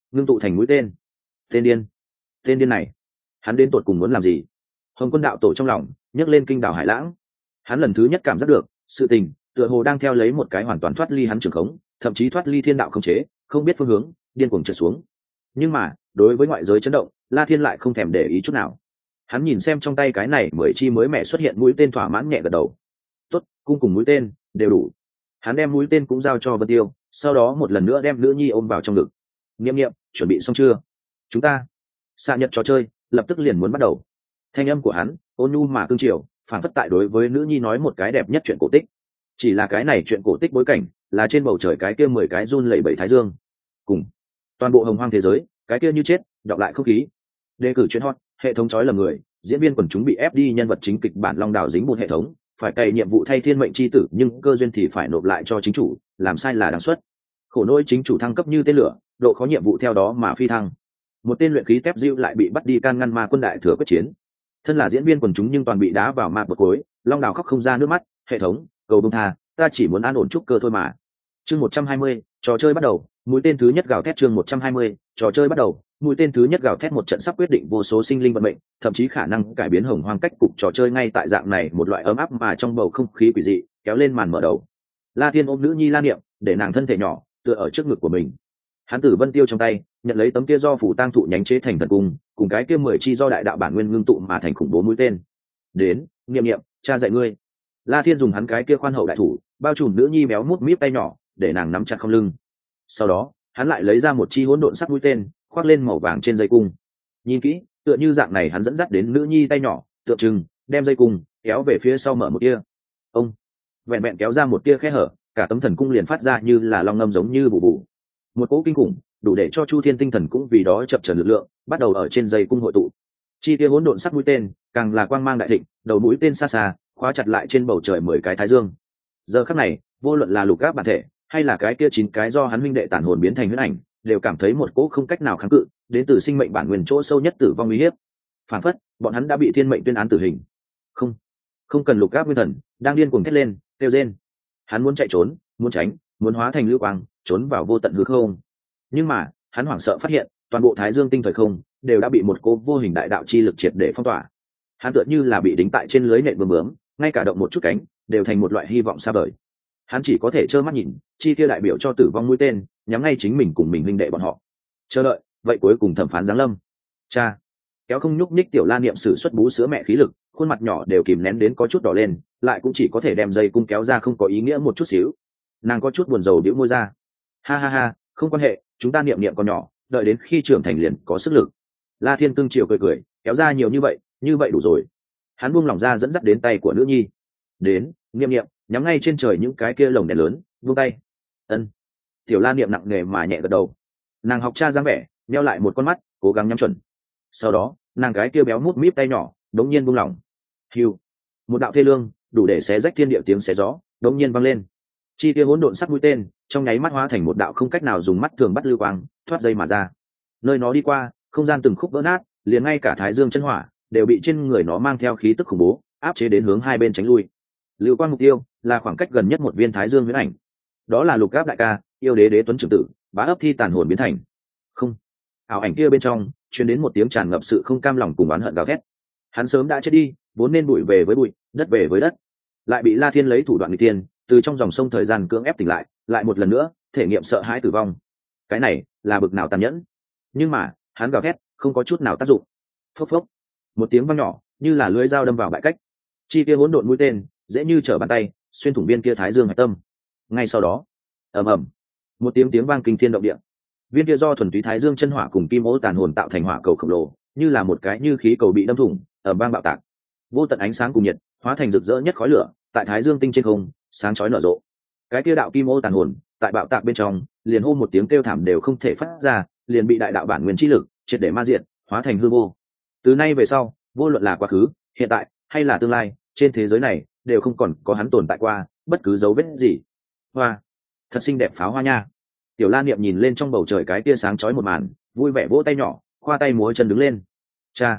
ngưng tụ thành mũi tên. Tên điên này, hắn đến tột cùng muốn làm gì? Hồng Quân đạo tổ trong lòng nhấc lên kinh đảo hải lãng. Hắn lần thứ nhất cảm giác được sự tình tựa hồ đang theo lấy một cái hoàn toàn thoát ly hắn trường khống, thậm chí thoát ly thiên đạo khống chế, không biết phương hướng, điên cuồng trượt xuống. Nhưng mà đối với ngoại giới chấn động, La Thiên lại không thèm để ý chút nào. Hắn nhìn xem trong tay cái này 10 chi mới mẻ xuất hiện mũi tên, thỏa mãn nhẹ gật đầu. Tốt, cung cùng mũi tên đều đủ. Hắn đem mũi tên cũng giao cho Vân Tiêu, sau đó một lần nữa đem nữ nhi ôm vào trong ngực. Nghiệm nghiệm, chuẩn bị xong chưa? Chúng ta xạ nhật trò chơi lập tức liền muốn bắt đầu. Thanh âm của hắn ôn nhu mà cương triều, phản phất tại đối với nữ nhi nói một cái đẹp nhất chuyện cổ tích. Chỉ là cái này chuyện cổ tích bối cảnh là trên bầu trời cái kia 10 cái run lẩy bẩy thái dương, cùng toàn bộ hồng hoang thế giới cái kia như chết đọc lại không khí. Đề cử chuyện hot, hệ thống chói lầm người, diễn viên quần chúng bị ép đi nhân vật chính kịch bản long đảo dính bùn hệ thống, phải cày nhiệm vụ thay thiên mệnh chi tử nhưng cơ duyên thì phải nộp lại cho chính chủ, làm sai là đáng suất. Khổ nỗi chính chủ thăng cấp như tên lửa, độ khó nhiệm vụ theo đó mà phi thăng. Một tên luyện khí tép diêu lại bị bắt đi can ngăn ma quân đại thừa quyết chiến. Thân là diễn viên quần chúng nhưng toàn bị đá vào ma bột cối, long đảo khóc không ra nước mắt. Hệ thống cầu bông tha, ta chỉ muốn an ổn trúc cơ thôi mà. Chương 120, trò chơi bắt đầu. Mũi tên thứ nhất gào thét. Chương 120, trò chơi bắt đầu. Mũi tên thứ nhất gào thét, một trận sắp quyết định vô số sinh linh vận mệnh, thậm chí khả năng cải biến hồng hoang cách cục trò chơi ngay tại dạng này một loại ấm áp mà trong bầu không khí quỷ dị kéo lên màn mở đầu. La Thiên ôm nữ nhi La Niệm, để nàng thân thể nhỏ tựa ở trước ngực của mình. Hắn từ Vân Tiêu trong tay nhận lấy tấm kia do phủ tang thụ nhánh chế thành thần cung, cùng cái kia 10 chi do đại đạo bản nguyên ngưng tụ mà thành khủng bố mũi tên. Đến, Niệm Niệm, cha dạy ngươi. La Thiên dùng hắn cái kia khoan hậu đại thủ bao trùm nữ nhi béo mút míp tay nhỏ, để nàng nắm chặt không lưng. Sau đó hắn lại lấy ra một chi hỗn độn sắc mũi tên, khoác lên màu vàng trên dây cung. Nhìn kỹ, tựa như dạng này hắn dẫn dắt đến nữ nhi tay nhỏ, tượng trưng đem dây cung kéo về phía sau mở một tia. Ông vẹn vẹn kéo ra một tia khe hở, cả tấm thần cung liền phát ra như là long ngâm giống như bù bù. Một cỗ kinh khủng đủ để cho Chu Thiên tinh thần cũng vì đó chập chờn lực lượng, bắt đầu ở trên dây cung hội tụ. Chi tia hỗn độn sắc mũi tên càng là quang mang đại thịnh, đầu mũi tên xa xa khóa chặt lại trên bầu trời 10 cái thái dương. Giờ khắc này, vô luận là lục áp bản thể hay là cái kia 9 cái do hắn huynh đệ tản hồn biến thành huyễn ảnh, đều cảm thấy một cỗ không cách nào kháng cự đến từ sinh mệnh bản nguyên chỗ sâu nhất tử vong uy hiếp. Phản phất bọn hắn đã bị thiên mệnh tuyên án tử hình. Không cần lục áp nguyên thần đang điên cuồng thét lên kêu rên. Hắn muốn chạy trốn, muốn tránh, muốn hóa thành lưu quang trốn vào vô tận hư không. Nhưng mà hắn hoảng sợ phát hiện toàn bộ thái dương tinh thời không đều đã bị một cỗ vô hình đại đạo chi lực triệt để phong tỏa. Hắn tựa như là bị đính tại trên lưới nệm bướm bướm, ngay cả động một chút cánh đều thành một loại hy vọng xa vời. Hắn chỉ có thể trơ mắt nhìn chi kia đại biểu cho tử vong mũi tên nhắm ngay chính mình cùng mình huynh đệ bọn họ. Chờ đợi, vậy cuối cùng thẩm phán giáng lâm. Cha kéo không nhúc nhích tiểu La Niệm sử xuất bú sữa mẹ khí lực, khuôn mặt nhỏ đều kìm nén đến có chút đỏ lên, lại cũng chỉ có thể đem dây cung kéo ra không có ý nghĩa một chút xíu. Nàng có chút buồn rầu bĩu môi ra. Ha ha ha, không quan hệ, chúng ta Niệm Niệm còn nhỏ, đợi đến khi trưởng thành liền có sức lực. La Thiên cưng chiều cười cười, kéo ra nhiều như vậy đủ rồi. Hắn buông lỏng ra dẫn dắt đến tay của nữ nhi. Đến, Niệm Niệm, nhắm ngay trên trời những cái kia lồng đèn lớn, buông tay. Ân. Tiểu La Niệm nặng nề mà nhẹ gật đầu. Nàng học cha dáng vẻ, nheo lại một con mắt, cố gắng nhắm chuẩn. Sau đó nàng cái kia béo mút míp tay nhỏ đống nhiên buông lỏng. Hiu, một đạo thê lương đủ để xé rách thiên địa tiếng xé gió đống nhiên vang lên. Chi kia hỗn độn sắc mũi tên trong nháy mắt hóa thành một đạo không cách nào dùng mắt thường bắt lưu quang thoát dây mà ra. Nơi nó đi qua, không gian từng khúc vỡ nát, liền ngay cả thái dương chân hỏa đều bị trên người nó mang theo khí tức khủng bố áp chế đến hướng hai bên tránh lui. Lưu quang mục tiêu là khoảng cách gần nhất một viên thái dương huyễn ảnh. Đó là Lục Áp đại ca, yêu đế đế tuấn trưởng tử, bá ấp thi tàn hồn biến thành. Không, ảo ảnh kia bên trong truyền đến một tiếng tràn ngập sự không cam lòng cùng oán hận gào thét. Hắn sớm đã chết đi, vốn nên bụi về với bụi, đất về với đất, lại bị La Thiên lấy thủ đoạn nghịch tiên từ trong dòng sông thời gian cưỡng ép tỉnh lại một lần nữa thể nghiệm sợ hãi tử vong. Cái này là bực nào tàn nhẫn. Nhưng mà hắn gào thét không có chút nào tác dụng. Phốc phốc, một tiếng vang nhỏ như là lưỡi dao đâm vào bãi cách. Chi kia hỗn độn mũi tên dễ như trở bàn tay xuyên thủng viên kia thái dương hạch tâm. Ngay sau đó, ầm ầm, một tiếng vang kinh thiên động địa. Viên kia do thuần túy thái dương chân hỏa cùng kim ô tàn hồn tạo thành hỏa cầu khổng lồ, như là một cái như khí cầu bị đâm thủng, ở bang bạo tạc. Vô tận ánh sáng cùng nhiệt hóa thành rực rỡ nhất khói lửa, tại thái dương tinh trên không sáng chói nở rộ. Cái kia đạo kim ô tàn hồn tại bạo tạc bên trong liền hô một tiếng kêu thảm đều không thể phát ra, liền bị đại đạo bản nguyên chi lực triệt để ma diệt, hóa thành hư vô. Từ nay về sau, vô luận là quá khứ, hiện tại hay là tương lai, trên thế giới này đều không còn có hắn tồn tại qua bất cứ dấu vết gì. Hoa, thật xinh đẹp pháo hoa nha. Tiểu La Niệm nhìn lên trong bầu trời cái kia sáng chói một màn, vui vẻ vỗ tay nhỏ, khoa tay múa chân đứng lên. Cha,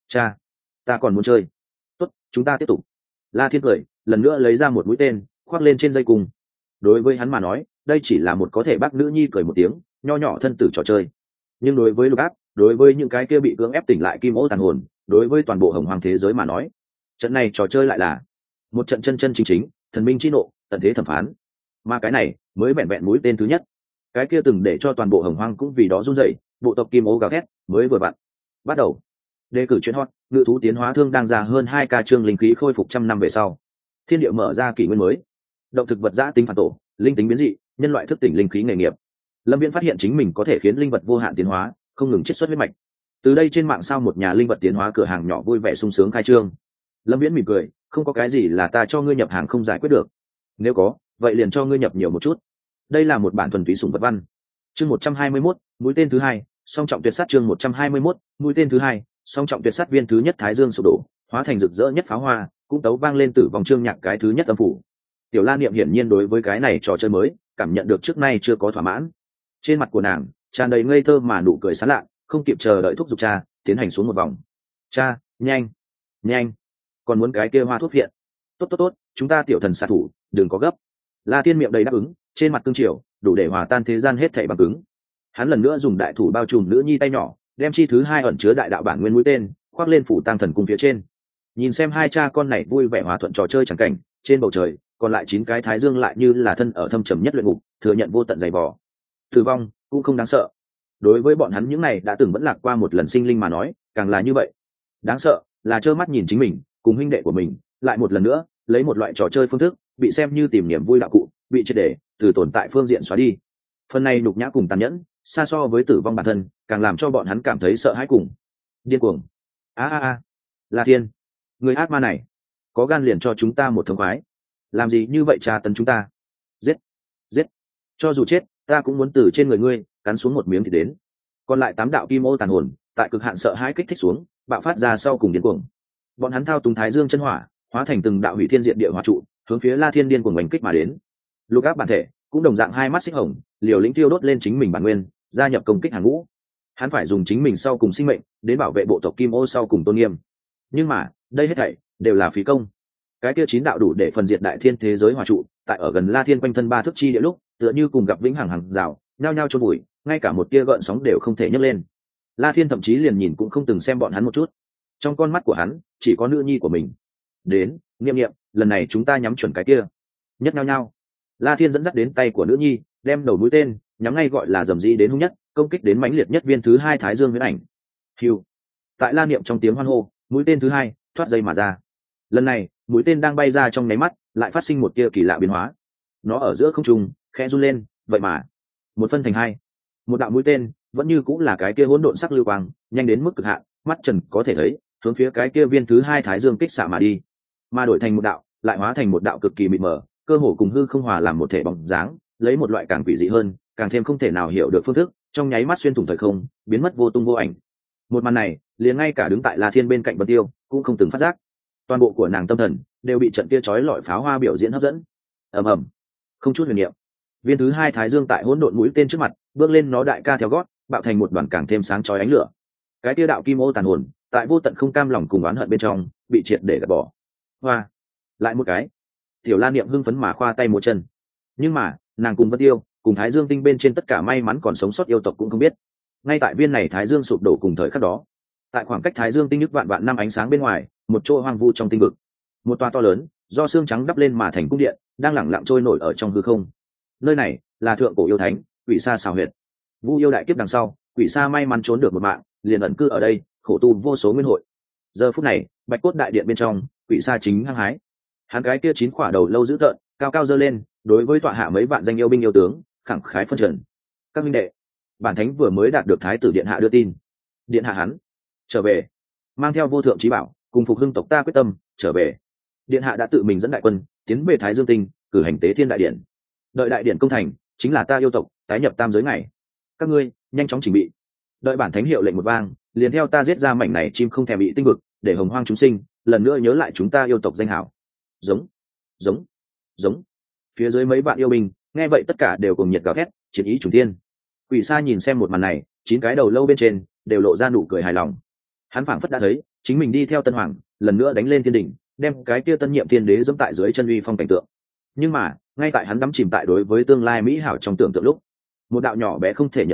ta còn muốn chơi. Tốt, chúng ta tiếp tục. La Thiên cười, lần nữa lấy ra một mũi tên, khoác lên trên dây cung. Đối với hắn mà nói, đây chỉ là một có thể bác nữ nhi cười một tiếng, nho nhỏ thân tử trò chơi. Nhưng đối với lục áp, đối với những cái kia bị cưỡng ép tỉnh lại kim ô tàn hồn, đối với toàn bộ hồng hoàng thế giới mà nói, trận này trò chơi lại là một trận chân chân chính chính thần minh chi nộ, tận thế thẩm phán. Mà cái này mới vẹn vẹn mũi tên thứ nhất, cái kia từng để cho toàn bộ hồng hoang cũng vì đó run rẩy, bộ tộc kim ô gào thét mới vừa vặn bắt đầu. Đề cử chuyện hot, ngự thú tiến hóa thương đang ra hơn 2 ca chương linh khí khôi phục trăm năm về sau, thiên địa mở ra kỷ nguyên mới, động thực vật giã tính phản tổ, linh tính biến dị, nhân loại thức tỉnh linh khí nghề nghiệp. Lâm Viễn phát hiện chính mình có thể khiến linh vật vô hạn tiến hóa, không ngừng chiết xuất huyết mạch. Từ đây trên mạng sao một nhà linh vật tiến hóa cửa hàng nhỏ vui vẻ sung sướng khai trương. Lâm Viễn mỉm cười, không có cái gì là ta cho ngươi nhập hàng không giải quyết được, nếu có vậy liền cho ngươi nhập nhiều một chút. Đây là một bản thuần túy sủng vật văn. Chương 121, mũi tên thứ hai, song trọng tuyệt sát. Chương 121, mũi tên thứ hai, song trọng tuyệt sát. Viên thứ nhất thái dương sụp đổ, hóa thành rực rỡ nhất pháo hoa, cũng tấu vang lên tử vong chương nhạc cái thứ nhất âm phủ. Tiểu La Niệm hiển nhiên đối với cái này trò chơi mới cảm nhận được trước nay chưa có thỏa mãn. Trên mặt của nàng tràn đầy ngây thơ mà nụ cười sán lạ, không kịp chờ đợi thúc giục cha tiến hành xuống một vòng. Cha, nhanh nhanh, còn muốn cái kia hoa thuốc viện. Tốt tốt tốt, chúng ta tiểu thần xạ thủ, đừng có gấp. La Thiên miệng đầy đáp ứng, trên mặt cương triều đủ để hòa tan thế gian hết thảy bằng cứng. Hắn lần nữa dùng đại thủ bao trùm nữ nhi tay nhỏ, đem chi thứ hai ẩn chứa đại đạo bản nguyên mũi tên khoác lên phủ tang thần cung phía trên. Nhìn xem hai cha con này vui vẻ hòa thuận trò chơi chẳng cảnh, trên bầu trời còn lại 9 cái thái dương lại như là thân ở thâm trầm nhất luyện ngục, thừa nhận vô tận dày vò. Tử vong cũng không đáng sợ. Đối với bọn hắn những này đã từng vẫn lạc qua một lần sinh linh mà nói, càng là như vậy. Đáng sợ là trơ mắt nhìn chính mình cùng huynh đệ của mình lại một lần nữa lấy một loại trò chơi phương thức bị xem như tìm niềm vui đạo cụ, bị triệt để từ tồn tại phương diện xóa đi. Phần này nhục nhã cùng tàn nhẫn xa so với tử vong bản thân càng làm cho bọn hắn cảm thấy sợ hãi cùng điên cuồng. La Thiên, người ác ma này có gan liền cho chúng ta một thống khoái, làm gì như vậy tra tấn chúng ta? Giết giết, cho dù chết ta cũng muốn từ trên người ngươi cắn xuống một miếng thì đến. Còn lại 8 đạo kim ô tàn hồn tại cực hạn sợ hãi kích thích xuống bạo phát ra sau cùng điên cuồng. Bọn hắn thao túng thái dương chân hỏa hóa thành từng đạo hủy thiên diện địa hỏa trụ hướng phía La Thiên điên cuồng đánh kích mà đến. Lục áp bản thể cũng đồng dạng hai mắt xích hồng, liều lĩnh tiêu đốt lên chính mình bản nguyên, gia nhập công kích hàng ngũ. Hắn phải dùng chính mình sau cùng sinh mệnh đến bảo vệ bộ tộc kim ô sau cùng tôn nghiêm. Nhưng mà đây hết thảy đều là phí công. Cái kia 9 đạo đủ để phần diệt đại thiên thế giới hỏa trụ tại ở gần La Thiên quanh thân 3 thước chi địa lúc tựa như cùng gặp vĩnh hằng hàng rào, nhao nhao chôn bụi, ngay cả một tia gợn sóng đều không thể nhấc lên. La Thiên thậm chí liền nhìn cũng không từng xem bọn hắn một chút. Trong con mắt của hắn chỉ có nữ nhi của mình. Đến, Niệm Niệm, lần này chúng ta nhắm chuẩn cái kia. Nhất nhao nhao. La Thiên dẫn dắt đến tay của nữ nhi, đem đầu mũi tên nhắm ngay gọi là dầm dĩ đến hung nhất, công kích đến mãnh liệt nhất viên thứ hai thái dương huyễn ảnh. Hưu. Tại La Niệm trong tiếng hoan hô, mũi tên thứ hai thoát dây mà ra. Lần này, mũi tên đang bay ra trong nháy mắt, lại phát sinh một tia kỳ lạ biến hóa. Nó ở giữa không trung, khẽ run lên, vậy mà một phân thành hai. Một đạo mũi tên vẫn như cũng là cái kia hỗn độn sắc lưu quang, nhanh đến mức cực hạn, mắt trần có thể thấy, hướng phía cái kia viên thứ hai thái dương kích xạ mà đi. Mà đổi thành một đạo, lại hóa thành một đạo cực kỳ mịt mờ, cơ hồ cùng hư không hòa làm một thể bóng dáng, lấy một loại càng quỷ dị hơn, càng thêm không thể nào hiểu được phương thức, trong nháy mắt xuyên thủng thời không, biến mất vô tung vô ảnh. Một màn này, liền ngay cả đứng tại La Thiên bên cạnh Vân Tiêu, cũng không từng phát giác. Toàn bộ của nàng tâm thần đều bị trận kia chói lọi pháo hoa biểu diễn hấp dẫn. Ầm ầm, không chút huyền niệm, viên thứ hai thái dương tại hỗn độn mũi tên trước mặt, bước lên nó đại ca theo gót, bạo thành một đoàn càng thêm sáng chói ánh lửa. Cái kia đạo kim ô tàn hồn, tại vô tận không cam lòng cùng oán hận bên trong, bị triệt để gạt bỏ. Hoa, lại một cái. Tiểu La Niệm hưng phấn mà khoa tay múa chân. Nhưng mà, nàng cùng Vân Tiêu, cùng Thái Dương tinh bên trên tất cả may mắn còn sống sót yêu tộc cũng không biết. Ngay tại viên này Thái Dương sụp đổ cùng thời khắc đó, tại khoảng cách Thái Dương tinh nước vạn vạn năm ánh sáng bên ngoài, một chỗ hoang vu trong tinh vực, một tòa to lớn, do xương trắng đắp lên mà thành cung điện, đang lẳng lặng trôi nổi ở trong hư không. Nơi này là thượng cổ yêu thánh, Quỷ Sa xào huyệt. Vu yêu đại kiếp đằng sau, Quỷ Sa may mắn trốn được một mạng, liền ẩn cư ở đây, khổ tu vô số nguyên hội. Giờ phút này, Bạch Cốt đại điện bên trong, Quỷ Sa chính hăng hái. Hắn cái kia 9 quả đầu lâu dữ tợn, cao cao giơ lên, đối với tọa hạ mấy vạn danh yêu binh yêu tướng, khẳng khái phân trần. Các minh đệ, bản thánh vừa mới đạt được thái tử điện hạ đưa tin. Điện hạ hắn trở về, mang theo vô thượng chí bảo, cùng phục hưng tộc ta quyết tâm trở về. Điện hạ đã tự mình dẫn đại quân tiến về Thái Dương tinh, cử hành tế thiên đại điện. Đợi đại điện công thành, chính là ta yêu tộc tái nhập tam giới ngày. Các ngươi nhanh chóng chỉnh bị. Đợi bản thánh hiệu lệnh một vang, liền theo ta giết ra mảnh này chim không thèm bị tinh vực, để hồng hoang chúng sinh lần nữa nhớ lại chúng ta yêu tộc danh hảo. Giống, giống, giống. Phía dưới mấy bạn yêu binh nghe vậy tất cả đều cùng nhiệt gào thét, chiến ý trùng thiên. Quỷ Sa nhìn xem một màn này, 9 cái đầu lâu bên trên đều lộ ra nụ cười hài lòng. Hắn phảng phất đã thấy chính mình đi theo Tân Hoàng lần nữa đánh lên thiên đỉnh, đem cái kia tân nhiệm thiên đế dẫm tại dưới chân uy phong cảnh tượng. Nhưng mà ngay tại hắn đắm chìm tại đối với tương lai mỹ hảo trong tưởng tượng lúc, một đạo nhỏ bé không thể nhận ra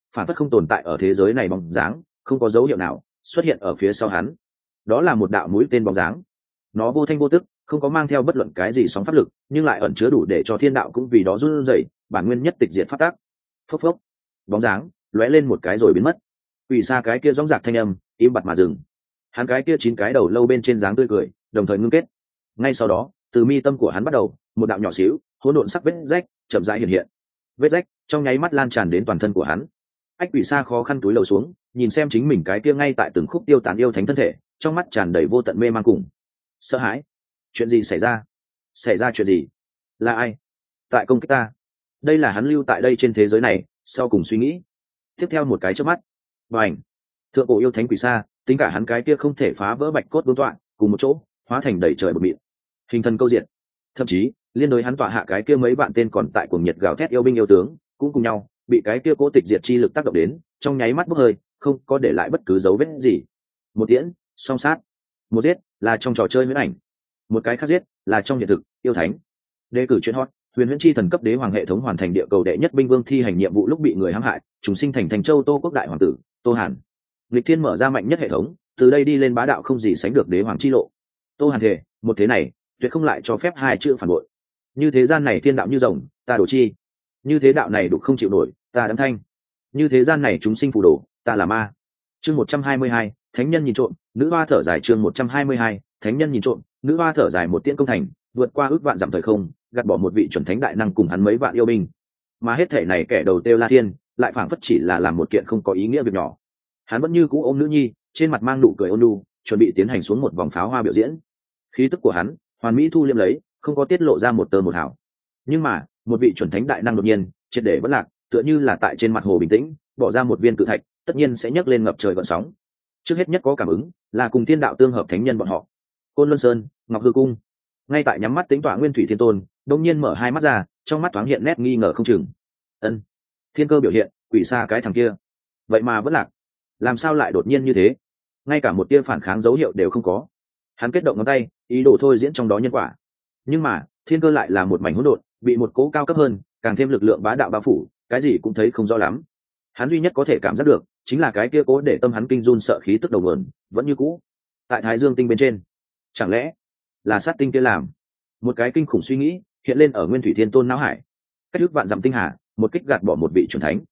phản phất không tồn tại ở thế giới này bóng dáng không có dấu hiệu nào xuất hiện ở phía sau hắn. Đó là một đạo mũi tên bóng dáng, nó vô thanh vô tức, không có mang theo bất luận cái gì sóng pháp lực, nhưng lại ẩn chứa đủ để cho thiên đạo cũng vì đó run rẩy, bản nguyên nhất tịch diệt pháp tác. Phốc phốc, bóng dáng lóe lên một cái rồi biến mất. Quỷ xa cái kia rõng rạc thanh âm im bặt mà dừng. Hắn cái kia 9 cái đầu lâu bên trên dáng tươi cười đồng thời ngưng kết. Ngay sau đó, từ mi tâm của hắn bắt đầu một đạo nhỏ xíu hỗn độn sắc vết rách chậm rãi hiện hiện. Vết rách trong nháy mắt lan tràn đến toàn thân của hắn. Ách Quỷ Sa khó khăn túi lầu xuống, nhìn xem chính mình cái kia ngay tại từng khúc tiêu tán yêu thánh thân thể, trong mắt tràn đầy vô tận mê mang cùng sợ hãi. Chuyện gì xảy ra? Xảy ra chuyện gì? Là ai tại công kích ta? Đây là hắn lưu tại đây trên thế giới này sau cùng suy nghĩ. Tiếp theo một cái chớp mắt, bành, thượng cổ yêu thánh Quỷ Sa, tính cả hắn cái kia không thể phá vỡ bạch cốt vương tọa cùng một chỗ hóa thành đầy trời bột mịn, hình thần câu diện. Thậm chí liên đối hắn tọa hạ cái kia mấy vạn tên còn tại cuồng nhiệt gào thét yêu binh yêu tướng cũng cùng nhau bị cái kia cố tịch diệt chi lực tác động đến, trong nháy mắt bốc hơi, không có để lại bất cứ dấu vết gì. Một tiễn song sát, một giết là trong trò chơi huyễn ảnh, một cái khác giết là trong hiện thực yêu thánh. Đề cử chuyện hot, huyền huyễn chi thần cấp đế hoàng hệ thống hoàn thành địa cầu đệ nhất binh vương thi hành nhiệm vụ lúc bị người hãm hại, trùng sinh thành Thành Châu Tô quốc đại hoàng tử Tô Hàn. Lịch thiên mở ra mạnh nhất hệ thống, từ đây đi lên bá đạo không gì sánh được đế hoàng chi lộ. Tô Hàn thề, một thế này tuyệt không lại cho phép hai chữ phản bội. Như thế gian này thiên đạo như rồng, ta đổ chi. Như thế đạo này đục không chịu nổi, ta đấm thanh. Như thế gian này chúng sinh phù đồ, ta là ma. Chương 122, thánh nhân nhìn trộm, nữ hoa thở dài. Chương 122, thánh nhân nhìn trộm, nữ hoa thở dài. Một tiễn công thành, vượt qua ước vạn dặm thời không, gạt bỏ một vị chuẩn thánh đại năng cùng hắn mấy vạn yêu binh. Mà hết thể này kẻ đầu tiêu La Thiên, lại phảng phất chỉ là làm một kiện không có ý nghĩa việc nhỏ. Hắn vẫn như cũ ôm nữ nhi, trên mặt mang nụ cười ôn nhu, chuẩn bị tiến hành xuống một vòng pháo hoa biểu diễn. Khí tức của hắn hoàn mỹ thu liêm lấy, không có tiết lộ ra một tơ một hào. Nhưng mà một vị chuẩn thánh đại năng đột nhiên triệt để bất lạc, tựa như là tại trên mặt hồ bình tĩnh bỏ ra một viên cự thạch, tất nhiên sẽ nhấc lên ngập trời gợn sóng. Trước hết nhất có cảm ứng là cùng thiên đạo tương hợp thánh nhân bọn họ. Côn Luân Sơn, Ngọc Hư Cung, ngay tại nhắm mắt tính tọa Nguyên Thủy Thiên Tôn đột nhiên mở hai mắt ra, trong mắt thoáng hiện nét nghi ngờ không chừng. Ân, thiên cơ biểu hiện, Quỷ Sa cái thằng kia vậy mà vẫn lạc, làm sao lại đột nhiên như thế? Ngay cả một tia phản kháng dấu hiệu đều không có. Hắn kết động ngón tay, ý đồ thôi diễn trong đó nhân quả. Nhưng mà thiên cơ lại là một mảnh hỗn độn, bị một cố cao cấp hơn càng thêm lực lượng bá đạo bao phủ, cái gì cũng thấy không rõ lắm. Hắn duy nhất có thể cảm giác được chính là cái kia cố để tâm hắn kinh run sợ khí tức đầu nguồn vẫn như cũ tại Thái Dương tinh bên trên. Chẳng lẽ là sát tinh kia làm? Một cái kinh khủng suy nghĩ hiện lên ở Nguyên Thủy Thiên Tôn não hải. Cách ước vạn dặm tinh hà, một kích gạt bỏ một vị chuẩn thánh.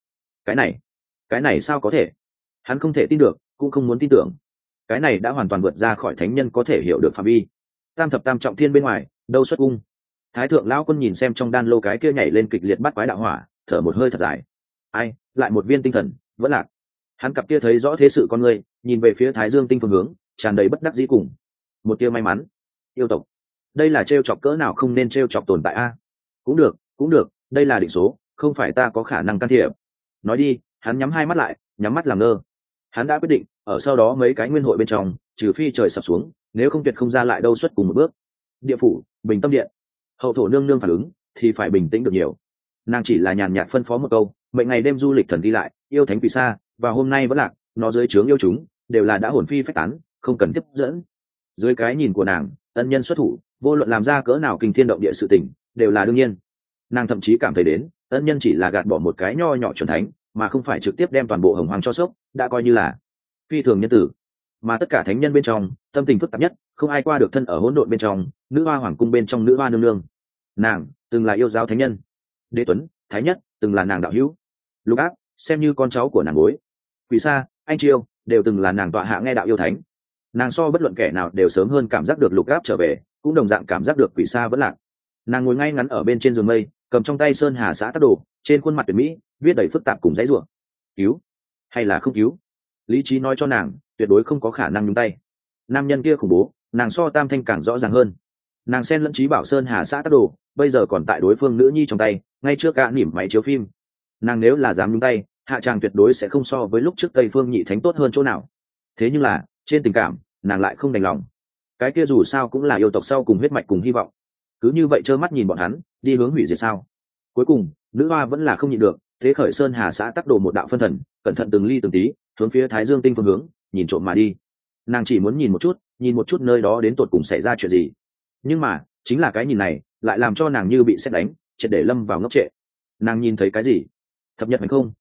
Cái này sao có thể? Hắn không thể tin được, cũng không muốn tin tưởng. Cái này đã hoàn toàn vượt ra khỏi thánh nhân có thể hiểu được phạm vi. Tam thập tam trọng thiên bên ngoài, đâu xuất cung. Thái thượng lão quân nhìn xem trong đan lô cái kia nhảy lên kịch liệt bắt quái đạo hỏa, thở một hơi thật dài. Ai, lại một viên tinh thần vẫn lạc. Hắn cặp kia thấy rõ thế sự con người, nhìn về phía Thái Dương tinh phương hướng, tràn đầy bất đắc dĩ cùng một tia may mắn. Yêu tộc, đây là trêu chọc cỡ nào không nên trêu chọc tồn tại a? Cũng được, đây là định số, không phải ta có khả năng can thiệp. Nói đi, hắn nhắm hai mắt lại, nhắm mắt làm ngơ. Hắn đã quyết định, ở sau đó mấy cái nguyên hội bên trong, trừ phi trời sập xuống, nếu không tuyệt không ra lại đâu xuất cùng một bước. Địa phủ, Bình Tâm Điện. Hậu thổ nương nương phản ứng thì phải bình tĩnh được nhiều. Nàng chỉ là nhàn nhạt phân phó một câu, mệnh ngày đêm du lịch thần đi lại, yêu thánh Quỷ Sa và hôm nay vẫn lạc, nó dưới trướng yêu chúng đều là đã hồn phi phách tán, không cần tiếp dẫn. Dưới cái nhìn của nàng, ân nhân xuất thủ, vô luận làm ra cỡ nào kinh thiên động địa sự tình, đều là đương nhiên. Nàng thậm chí cảm thấy đến, ân nhân chỉ là gạt bỏ một cái nho nhỏ chuẩn thánh, mà không phải trực tiếp đem toàn bộ hồng hoàng cho sốc, đã coi như là phi thường nhân tử. Mà tất cả thánh nhân bên trong, tâm tình phức tạp nhất, không ai qua được thân ở hỗn độn bên trong, nữ hoa hoàng cung bên trong nữ hoa nương nương. Nàng từng là yêu giáo thánh nhân. Đế Tuấn, Thái Nhất từng là nàng đạo hữu. Lục Áp xem như con cháu của nàng bối. Quỷ Sa, anh Chiêu đều từng là nàng tọa hạ nghe đạo yêu thánh. Nàng so bất luận kẻ nào đều sớm hơn cảm giác được Lục Áp trở về, cũng đồng dạng cảm giác được Quỷ Sa vẫn lạc. Nàng ngồi ngay ngắn ở bên trên giường mây, cầm trong tay sơn hà xã tắc đồ, trên khuôn mặt tuyệt mỹ viết đầy phức tạp cùng dãy rủa. Cứu hay là không cứu? Lý trí nói cho nàng tuyệt đối không có khả năng nhúng tay. Nam nhân kia khủng bố, nàng so Tam Thanh càng rõ ràng hơn. Nàng xen lẫn trí bảo sơn hà xã tắc đồ, bây giờ còn tại đối phương nữ nhi trong tay, ngay trước cả nỉm máy chiếu phim. Nàng nếu là dám nhúng tay, hạ tràng tuyệt đối sẽ không so với lúc trước Tây Phương Nhị Thánh tốt hơn chỗ nào. Thế nhưng là trên tình cảm, nàng lại không đành lòng. Cái kia dù sao cũng là yêu tộc sau cùng huyết mạch cùng hy vọng. Cứ như vậy trơ mắt nhìn bọn hắn đi hướng hủy diệt sao? Cuối cùng nữ hoa vẫn là không nhịn được, thế khởi sơn hà xã tắc đồ một đạo phân thần, cẩn thận từng ly từng tí hướng phía Thái Dương tinh phương hướng nhìn trộm mà đi. Nàng chỉ muốn nhìn một chút nơi đó đến tột cùng xảy ra chuyện gì. Nhưng mà chính là cái nhìn này lại làm cho nàng như bị sét đánh, triệt để lâm vào ngốc trệ. Nàng nhìn thấy cái gì? Thập nhật hành không?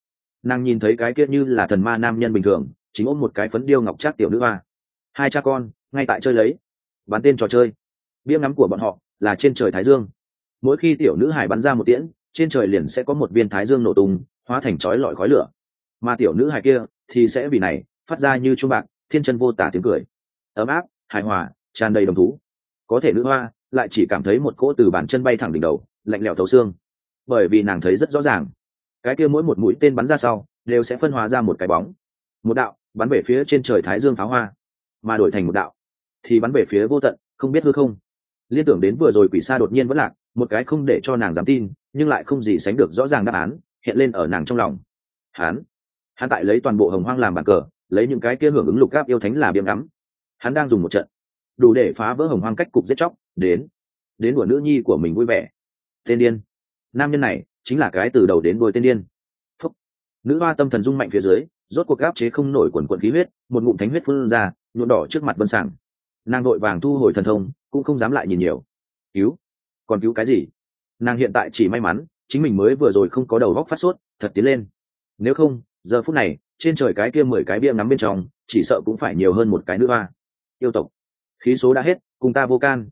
Nàng nhìn thấy cái kia như là thần ma nam nhân bình thường chính ôm một cái phấn điêu ngọc trác tiểu nữ hoa, hai cha con ngay tại chơi lấy bắn tên trò chơi. Bia ngắm của bọn họ là trên trời thái dương, mỗi khi tiểu nữ hải bắn ra một tiễn, trên trời liền sẽ có một viên thái dương nổ tung hóa thành chói lọi khói lửa, mà tiểu nữ hải kia thì sẽ vì này phát ra như chuông bạc thiên chân vô tả tiếng cười ấm áp hài hòa tràn đầy đồng thú. Có thể nữ hoa lại chỉ cảm thấy một cỗ từ bàn chân bay thẳng đỉnh đầu lạnh lẽo thấu xương, bởi vì nàng thấy rất rõ ràng cái kia mỗi một mũi tên bắn ra sau đều sẽ phân hóa ra một cái bóng, một đạo bắn về phía trên trời thái dương pháo hoa, mà đổi thành một đạo thì bắn về phía vô tận không biết hư không. Liên tưởng đến vừa rồi quỷ sa đột nhiên vẫn lạc, một cái không để cho nàng dám tin nhưng lại không gì sánh được rõ ràng đáp án hiện lên ở nàng trong lòng. Hắn tại lấy toàn bộ hồng hoang làm bàn cờ, lấy những cái kia hưởng ứng lục gáp yêu thánh là biếm ngắm. Hắn đang dùng một trận đủ để phá vỡ hồng hoang cách cục giết chóc đến đùa nữ nhi của mình vui vẻ. Tên điên, nam nhân này chính là cái từ đầu đến đuôi tên điên. Phúc. Nữ hoa tâm thần rung mạnh phía dưới, rốt cuộc áp chế không nổi quần quần khí huyết, một ngụm thánh huyết phun ra nhuộm đỏ trước mặt Vân Sàng. Nàng đội vàng thu hồi thần thông, cũng không dám lại nhìn nhiều. Cứu? Còn cứu cái gì? Nàng hiện tại chỉ may mắn chính mình mới vừa rồi không có đầu góc phát sốt thật tiến lên, nếu không giờ phút này trên trời cái kia 10 cái bia ngắm bên trong chỉ sợ cũng phải nhiều hơn một cái nữ hoa. Yêu tộc khí số đã hết, cùng ta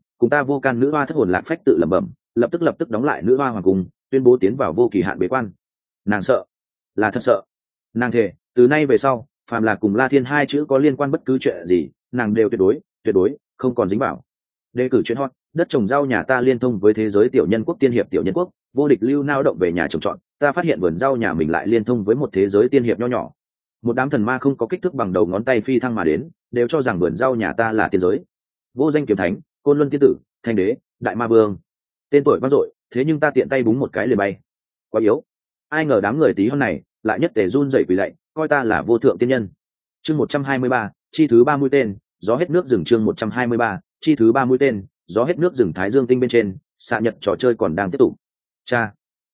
vô can. Nữ hoa thất hồn lạc phách tự lẩm bẩm, lập tức đóng lại nữ hoa hoàng cung, tuyên bố tiến vào vô kỳ hạn bế quan. Nàng sợ, là thật sợ. Nàng thề từ nay về sau phàm là cùng La Thiên hai chữ có liên quan bất cứ chuyện gì nàng đều tuyệt đối không còn dính vào. Đề cử chuyện hot, đất trồng rau nhà ta liên thông với thế giới tiểu nhân quốc tiên hiệp tiểu nhân quốc, vô địch lưu nao động về nhà trồng trọt, ta phát hiện vườn rau nhà mình lại liên thông với một thế giới tiên hiệp nho nhỏ. Một đám thần ma không có kích thước bằng đầu ngón tay phi thăng mà đến, đều cho rằng vườn rau nhà ta là tiên giới. Vô danh kiếm thánh, côn luân tiên tử, thanh đế, đại ma vương, tên tuổi vang dội, thế nhưng ta tiện tay búng một cái liền bay. Quá yếu. Ai ngờ đám người tí hon này lại nhất tề run rẩy quỳ lạy, coi ta là vô thượng tiên nhân. Chương 123, chi thứ 3 mũi tên, gió hết nước rừng. Chương 123, chi thứ 3 mũi tên, gió hết nước rừng. Thái Dương tinh bên trên, xạ nhật trò chơi còn đang tiếp tục. Cha.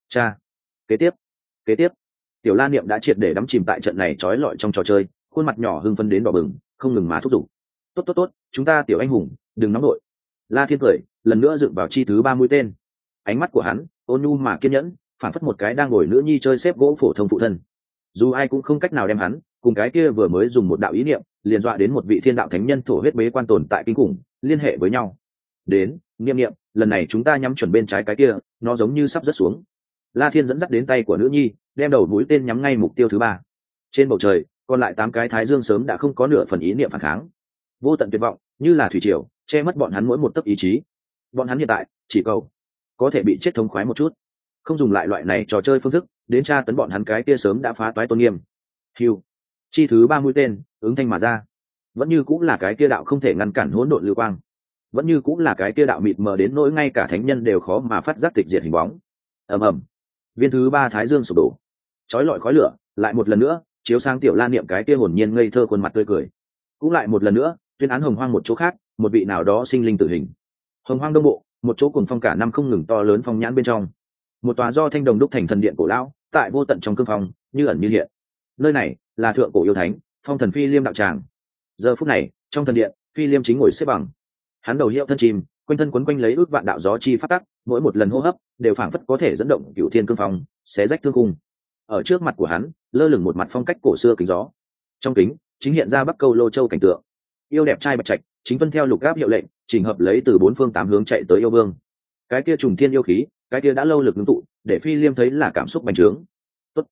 Kế tiếp. Tiểu La Niệm đã triệt để đắm chìm tại trận này trói lọi trong trò chơi, khuôn mặt nhỏ hưng phấn đến đỏ bừng, không ngừng má thúc giục. Tốt, chúng ta tiểu anh hùng, đừng nóng nội. La Thiên cười, lần nữa dựng vào chi thứ 3 mũi tên. Ánh mắt của hắn ôn nhu mà kiên nhẫn, phản phất một cái đang ngồi nữ nhi chơi xếp gỗ phổ thông phụ thân. Dù ai cũng không cách nào đem hắn cùng cái kia vừa mới dùng một đạo ý niệm liền dọa đến một vị thiên đạo thánh nhân thổ huyết bế quan tồn tại kinh khủng liên hệ với nhau. Đến, niệm, lần này chúng ta nhắm chuẩn bên trái cái kia, nó giống như sắp rớt xuống. La Thiên dẫn dắt đến tay của nữ nhi, đem đầu mũi tên nhắm ngay mục tiêu thứ 3. Trên bầu trời còn lại 8 cái thái dương sớm đã không có nửa phần ý niệm phản kháng. Vô tận tuyệt vọng như là thủy triều che mất bọn hắn mỗi một tấc ý chí. Bọn hắn hiện tại chỉ cầu có thể bị chết thống khoái một chút, không dùng lại loại này trò chơi phương thức đến tra tấn bọn hắn cái kia sớm đã phá toái tôn nghiêm. Hưu, chi thứ 3 mũi tên ứng thanh mà ra, vẫn như cũng là cái kia đạo không thể ngăn cản hỗn độn lưu quang, vẫn như cũng là cái kia đạo mịt mờ đến nỗi ngay cả thánh nhân đều khó mà phát giác tịch diệt hình bóng. Ầm, viên thứ 3 thái dương sụp đổ, chói lọi khói lửa lại một lần nữa chiếu sang tiểu La Niệm cái kia hồn nhiên ngây thơ khuôn mặt tươi cười, cũng lại một lần nữa tuyên án hồng hoang một chỗ khác, một vị nào đó sinh linh tử hình. Hồng hoang đông bộ, một chỗ cuồng phong cả năm không ngừng to lớn phong nhãn bên trong, một tòa do thanh đồng đúc thành thần điện cổ lão, tại vô tận trong cương phong như ẩn như hiện. Nơi này là thượng cổ yêu thánh Phong Thần Phi Liêm đạo tràng. Giờ phút này trong thần điện, Phi Liêm chính ngồi xếp bằng, hắn đầu hiệu thân chim, quanh thân quấn quanh lấy ước vạn đạo gió chi phát tắc, mỗi một lần hô hấp đều phảng phất có thể dẫn động cửu thiên cương phong, xé rách thương cung. Ở trước mặt của hắn lơ lửng một mặt phong cách cổ xưa kính gió, trong kính chính hiện ra Bắc Câu Lô Châu cảnh tượng. Yêu đẹp trai bạch trạch chính tuân theo lục gáp hiệu lệnh, trình hợp lấy từ 4 phương 8 hướng chạy tới yêu vương. Cái kia trùng thiên yêu khí, cái kia đã lâu lực ngưng tụ, để Phi Liêm thấy là cảm xúc bành trướng. Tốt.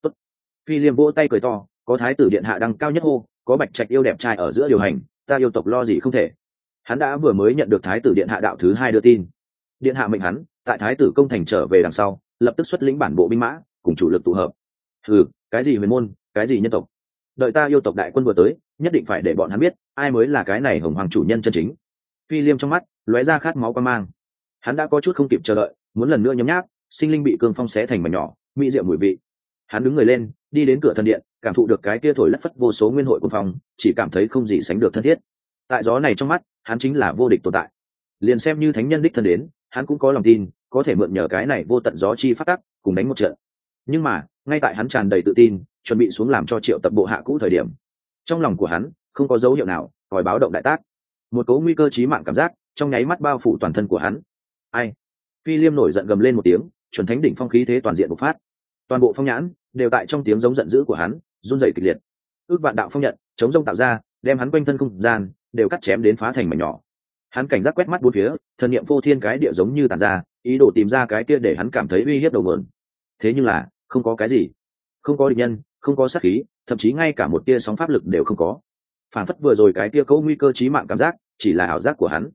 Phi Liêm vỗ tay cười to, có thái tử điện hạ đăng cao nhất hô, có bạch trạch yêu đẹp trai ở giữa điều hành, ta yêu tộc lo gì không thể. Hắn đã vừa mới nhận được thái tử điện hạ đạo thứ 2 đưa tin, điện hạ mệnh hắn tại thái tử công thành trở về đằng sau, lập tức xuất lĩnh bản bộ binh mã cùng chủ lực tụ hợp. Cái gì huyền môn, cái gì nhân tộc, đợi ta yêu tộc đại quân vừa tới, nhất định phải để bọn hắn biết ai mới là cái này hồng hoàng chủ nhân chân chính. Phi Liêm trong mắt lóe ra khát máu quan mang, hắn đã có chút không kịp chờ đợi, muốn lần nữa nhấm nháp sinh linh bị cương phong xé thành mảnh nhỏ mỹ diệu mùi vị. Hắn đứng người lên, đi đến cửa thần điện, cảm thụ được cái kia thổi lất phất vô số nguyên hội cuồng phong, chỉ cảm thấy không gì sánh được thân thiết. Tại gió này trong mắt hắn chính là vô địch tồn tại, liền xem như thánh nhân đích thân đến, hắn cũng có lòng tin có thể mượn nhờ cái này vô tận gió chi phát tắc cùng đánh một trận. Nhưng mà ngay tại hắn tràn đầy tự tin chuẩn bị xuống làm cho Triệu Tập bộ hạ cũ thời điểm, trong lòng của hắn không có dấu hiệu nào còi báo động đại tác. Một cỗ nguy cơ chí mạng cảm giác trong nháy mắt bao phủ toàn thân của hắn. Ai? Phi Liêm nổi giận gầm lên một tiếng, chuẩn thánh đỉnh phong khí thế toàn diện bộc phát. toàn bộ phong nhãn đều tại trong tiếng giống giận dữ của hắn run rẩy kịch liệt. Ước vạn đạo phong nhận chống rông tạo ra, đem hắn quanh thân không gian đều cắt chém đến phá thành mảnh nhỏ. Hắn cảnh giác quét mắt bốn phía, thần niệm vô thiên cái địa giống như tàn ra, ý đồ tìm ra cái kia để hắn cảm thấy uy hiếp đầu nguồn. Thế nhưng là không có cái gì, không có địch nhân, không có sát khí, thậm chí ngay cả một tia sóng pháp lực đều không có. Phản phất vừa rồi cái tia cấu nguy cơ chí mạng cảm giác chỉ là ảo giác của hắn.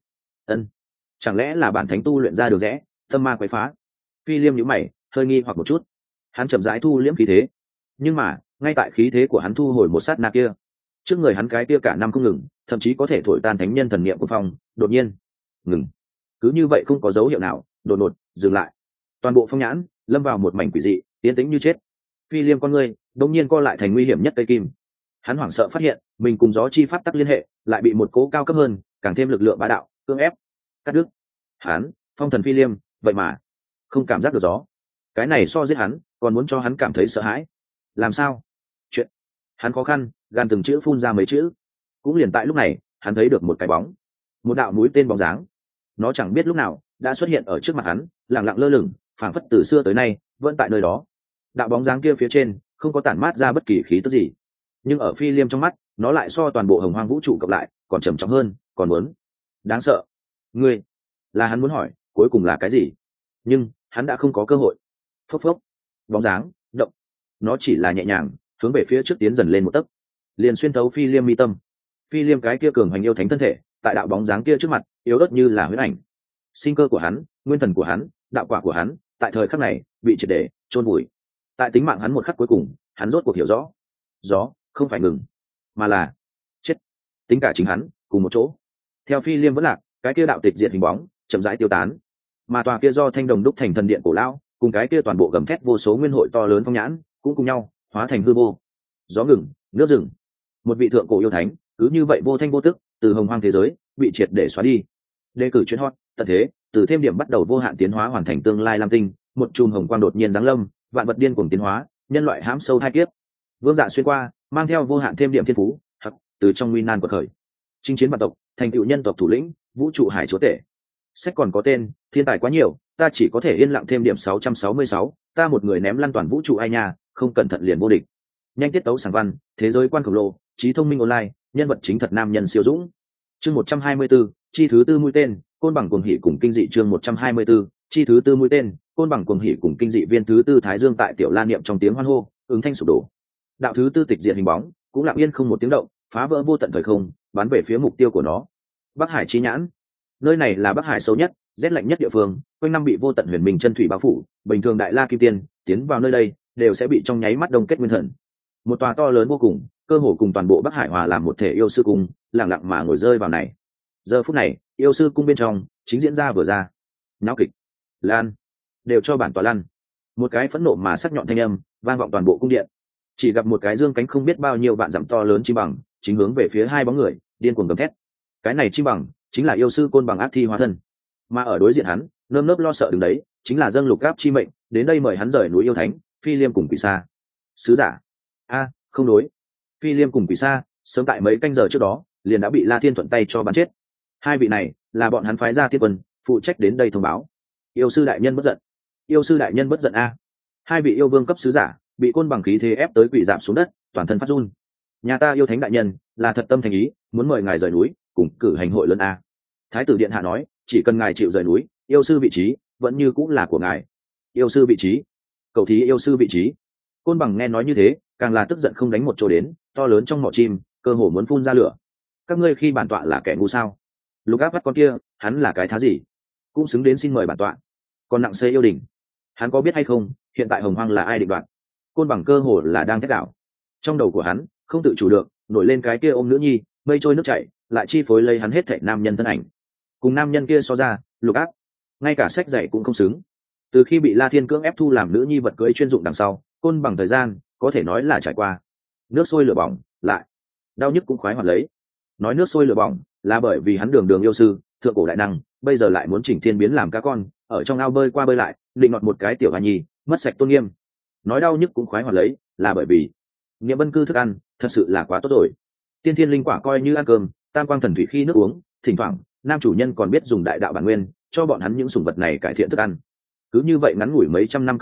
Chẳng lẽ là bản thánh tu luyện ra được rẽ, tâm ma quấy phá? Phi Liêm nhíu mày, hơi nghi hoặc một chút. Hắn chậm rãi thu liễm khí thế, nhưng mà ngay tại khí thế của hắn thu hồi một sát na kia, trước người hắn cái kia cả năm không ngừng, thậm chí có thể thổi tan thánh nhân thần niệm của phong, đột nhiên ngừng. Cứ như vậy không có dấu hiệu nào, đột ngột dừng lại. Toàn bộ phong nhãn lâm vào một mảnh quỷ dị, tiến tĩnh như chết. Phi Liêm con người đột nhiên co lại thành nguy hiểm nhất cây kim. Hắn hoảng sợ phát hiện mình cùng gió chi pháp tắc liên hệ, lại bị một cố cao cấp hơn, càng thêm lực lượng bá đạo cưỡng ép cắt đứt. Hắn, phong thần Phi Liêm, vậy mà không cảm giác được gió. Cái này so giết hắn còn muốn cho hắn cảm thấy sợ hãi. Làm sao? Chuyện. Hắn khó khăn gan từng chữ phun ra mấy chữ. Cũng liền tại lúc này, hắn thấy được một cái bóng, một đạo mũi tên bóng dáng. Nó chẳng biết lúc nào đã xuất hiện ở trước mặt hắn, lặng lặng lơ lửng, phảng phất từ xưa tới nay vẫn tại nơi đó. Đạo bóng dáng kia phía trên không có tản mát ra bất kỳ khí tức gì, nhưng ở Phi Liêm trong mắt, nó lại so toàn bộ hồng hoang vũ trụ cộng lại còn trầm trọng hơn, còn muốn đáng sợ. Ngươi là hắn muốn hỏi cuối cùng là cái gì, nhưng hắn đã không có cơ hội. Phốc phốc, bóng dáng động, nó chỉ là nhẹ nhàng hướng về phía trước tiến dần lên một tấc, liền xuyên thấu Phi Liêm mi tâm. Phi Liêm cái kia cường hoành yêu thánh thân thể tại đạo bóng dáng kia trước mặt yếu ớt như là huyễn ảnh. Sinh cơ của hắn, nguyên thần của hắn, đạo quả của hắn tại thời khắc này bị triệt để chôn vùi. Tại tính mạng hắn một khắc cuối cùng, hắn rốt cuộc hiểu rõ, gió không phải ngừng, mà là chết. Tính cả chính hắn cùng một chỗ. Theo Phi Liêm vẫn lạc, cái kia đạo tịch diệt hình bóng chậm rãi tiêu tán, mà tòa kia do thanh đồng đúc thành thần điện cổ lão cùng cái kia toàn bộ gầm thét vô số nguyên hội to lớn phong nhãn cũng cùng nhau hóa thành hư vô. Gió ngừng, nước dừng, một vị thượng cổ yêu thánh cứ như vậy vô thanh vô tức từ hồng hoang thế giới bị triệt để xóa đi. Đề cử chuyên hot tận thế, từ thêm điểm bắt đầu vô hạn tiến hóa hoàn thành tương lai lam tinh, một chùm hồng quang đột nhiên giáng lâm, vạn vật điên cuồng tiến hóa, nhân loại hãm sâu hai kiếp. Vương Dạ xuyên qua, mang theo vô hạn thêm điểm thiên phú, hoặc từ trong nguy nan quật khởi, chinh chiến vạn tộc, thành tựu nhân tộc thủ lĩnh, vũ trụ hải chúa tể. Sách còn có tên, thiên tài quá nhiều, ta chỉ có thể yên lặng thêm điểm 666, ta một người ném lăn toàn vũ trụ ai nha, không cẩn thận liền vô địch. Nhanh tiết tấu sáng văn, thế giới quan khổng lồ, trí thông minh online, nhân vật chính thật nam nhân siêu dũng. Chương 124, chi thứ tư mũi tên, côn bằng cuồng hỉ cùng kinh dị. Chương 124, chi thứ tư mũi tên, côn bằng cuồng hỉ cùng kinh dị. Viên thứ tư Thái Dương tại tiểu Lan niệm trong tiếng hoan hô, ứng thanh sụp đổ. Đạo thứ tư tịch diệt hình bóng cũng lặng yên không một tiếng động, phá vỡ vô tận thời không, bắn về phía mục tiêu của nó. Bắc Hải chi nhãn, nơi này là Bắc Hải sâu nhất, rét lạnh nhất địa phương, quanh năm bị vô tận huyền minh chân thủy bao phủ, bình thường đại la kim tiên tiến vào nơi đây đều sẽ bị trong nháy mắt đông kết nguyên thần. Một tòa to lớn vô cùng, cơ hồ cùng toàn bộ Bắc Hải hòa làm một thể yêu sư cung, lặng lặng mà ngồi rơi vào này. Giờ phút này, yêu sư cung bên trong chính diễn ra vừa ra náo kịch. Lan, đều cho bản tòa lăn. Một cái phẫn nộ mà sắc nhọn thanh âm vang vọng toàn bộ cung điện. Chỉ gặp một cái dương cánh không biết bao nhiêu vạn dặm to lớn chim bằng chính hướng về phía hai bóng người điên cuồng gầm thét. Cái này chim bằng chính là yêu sư côn bằng ác thi hóa thân, mà ở đối diện hắn nơm nớp lo sợ đứng đấy chính là dâng lục gáp chi mệnh đến đây mời hắn rời núi yêu thánh Phi Liêm cùng Quỷ Sa sứ giả. Không đối, Phi Liêm cùng Quỷ Sa sớm tại mấy canh giờ trước đó liền đã bị La Thiên thuận tay cho bắn chết. Hai vị này là bọn hắn phái ra thiên quân phụ trách đến đây thông báo. Yêu sư đại nhân bất giận, yêu sư đại nhân bất giận a. Hai vị yêu vương cấp sứ giả bị côn bằng khí thế ép tới quỷ giảm xuống đất, toàn thân phát run. Nhà ta yêu thánh đại nhân là thật tâm thành ý muốn mời ngài rời núi cùng cử hành hội lớn a. Thái tử điện hạ nói chỉ cần ngài chịu rời núi, yêu sư vị trí vẫn như cũng là của ngài. Yêu sư vị trí, cầu thí yêu sư vị trí. Côn bằng nghe nói như thế càng là tức giận không đánh một chỗ đến, to lớn trong mỏ chim cơ hồ muốn phun ra lửa. Các ngươi khi bản tọa là kẻ ngu sao? Lục áp bắt con kia hắn là cái thá gì cũng xứng đến xin mời bản tọa? Còn nặng xê yêu đình, hắn có biết hay không hiện tại hồng hoang là ai định đoạt? Côn bằng cơ hồ là đang thét đảo. Trong đầu của hắn không tự chủ được nổi lên cái kia ôm nữ nhi mây trôi nước chảy, lại chi phối lấy hắn hết thảy nam nhân thân ảnh. Cùng nam nhân kia so ra, lục áp ngay cả sách dạy cũng không xứng. Từ khi bị La Thiên cưỡng ép thu làm nữ nhi vật cưới chuyên dụng đằng sau, côn bằng thời gian có thể nói là trải qua nước sôi lửa bỏng, lại đau nhức cũng khoái hoạt lấy. Nói nước sôi lửa bỏng là bởi vì hắn đường đường yêu sư thượng cổ đại năng, bây giờ lại muốn chỉnh thiên biến làm cá con ở trong ao bơi qua bơi lại, định nọt một cái tiểu hoa nhi mất sạch tôn nghiêm. Nói đau nhức cũng khoái hoạt lấy là bởi vì nghĩa bân cư thức ăn thật sự là quá tốt rồi. Tiên thiên linh quả coi như ăn cơm, tam quang thần thủy khi nước uống, thỉnh thoảng nam chủ nhân còn biết dùng đại đạo bản nguyên cho bọn hắn những sủng vật này cải thiện thức ăn. Cứ như vậy ngắn ngủi mấy trăm năm công phu,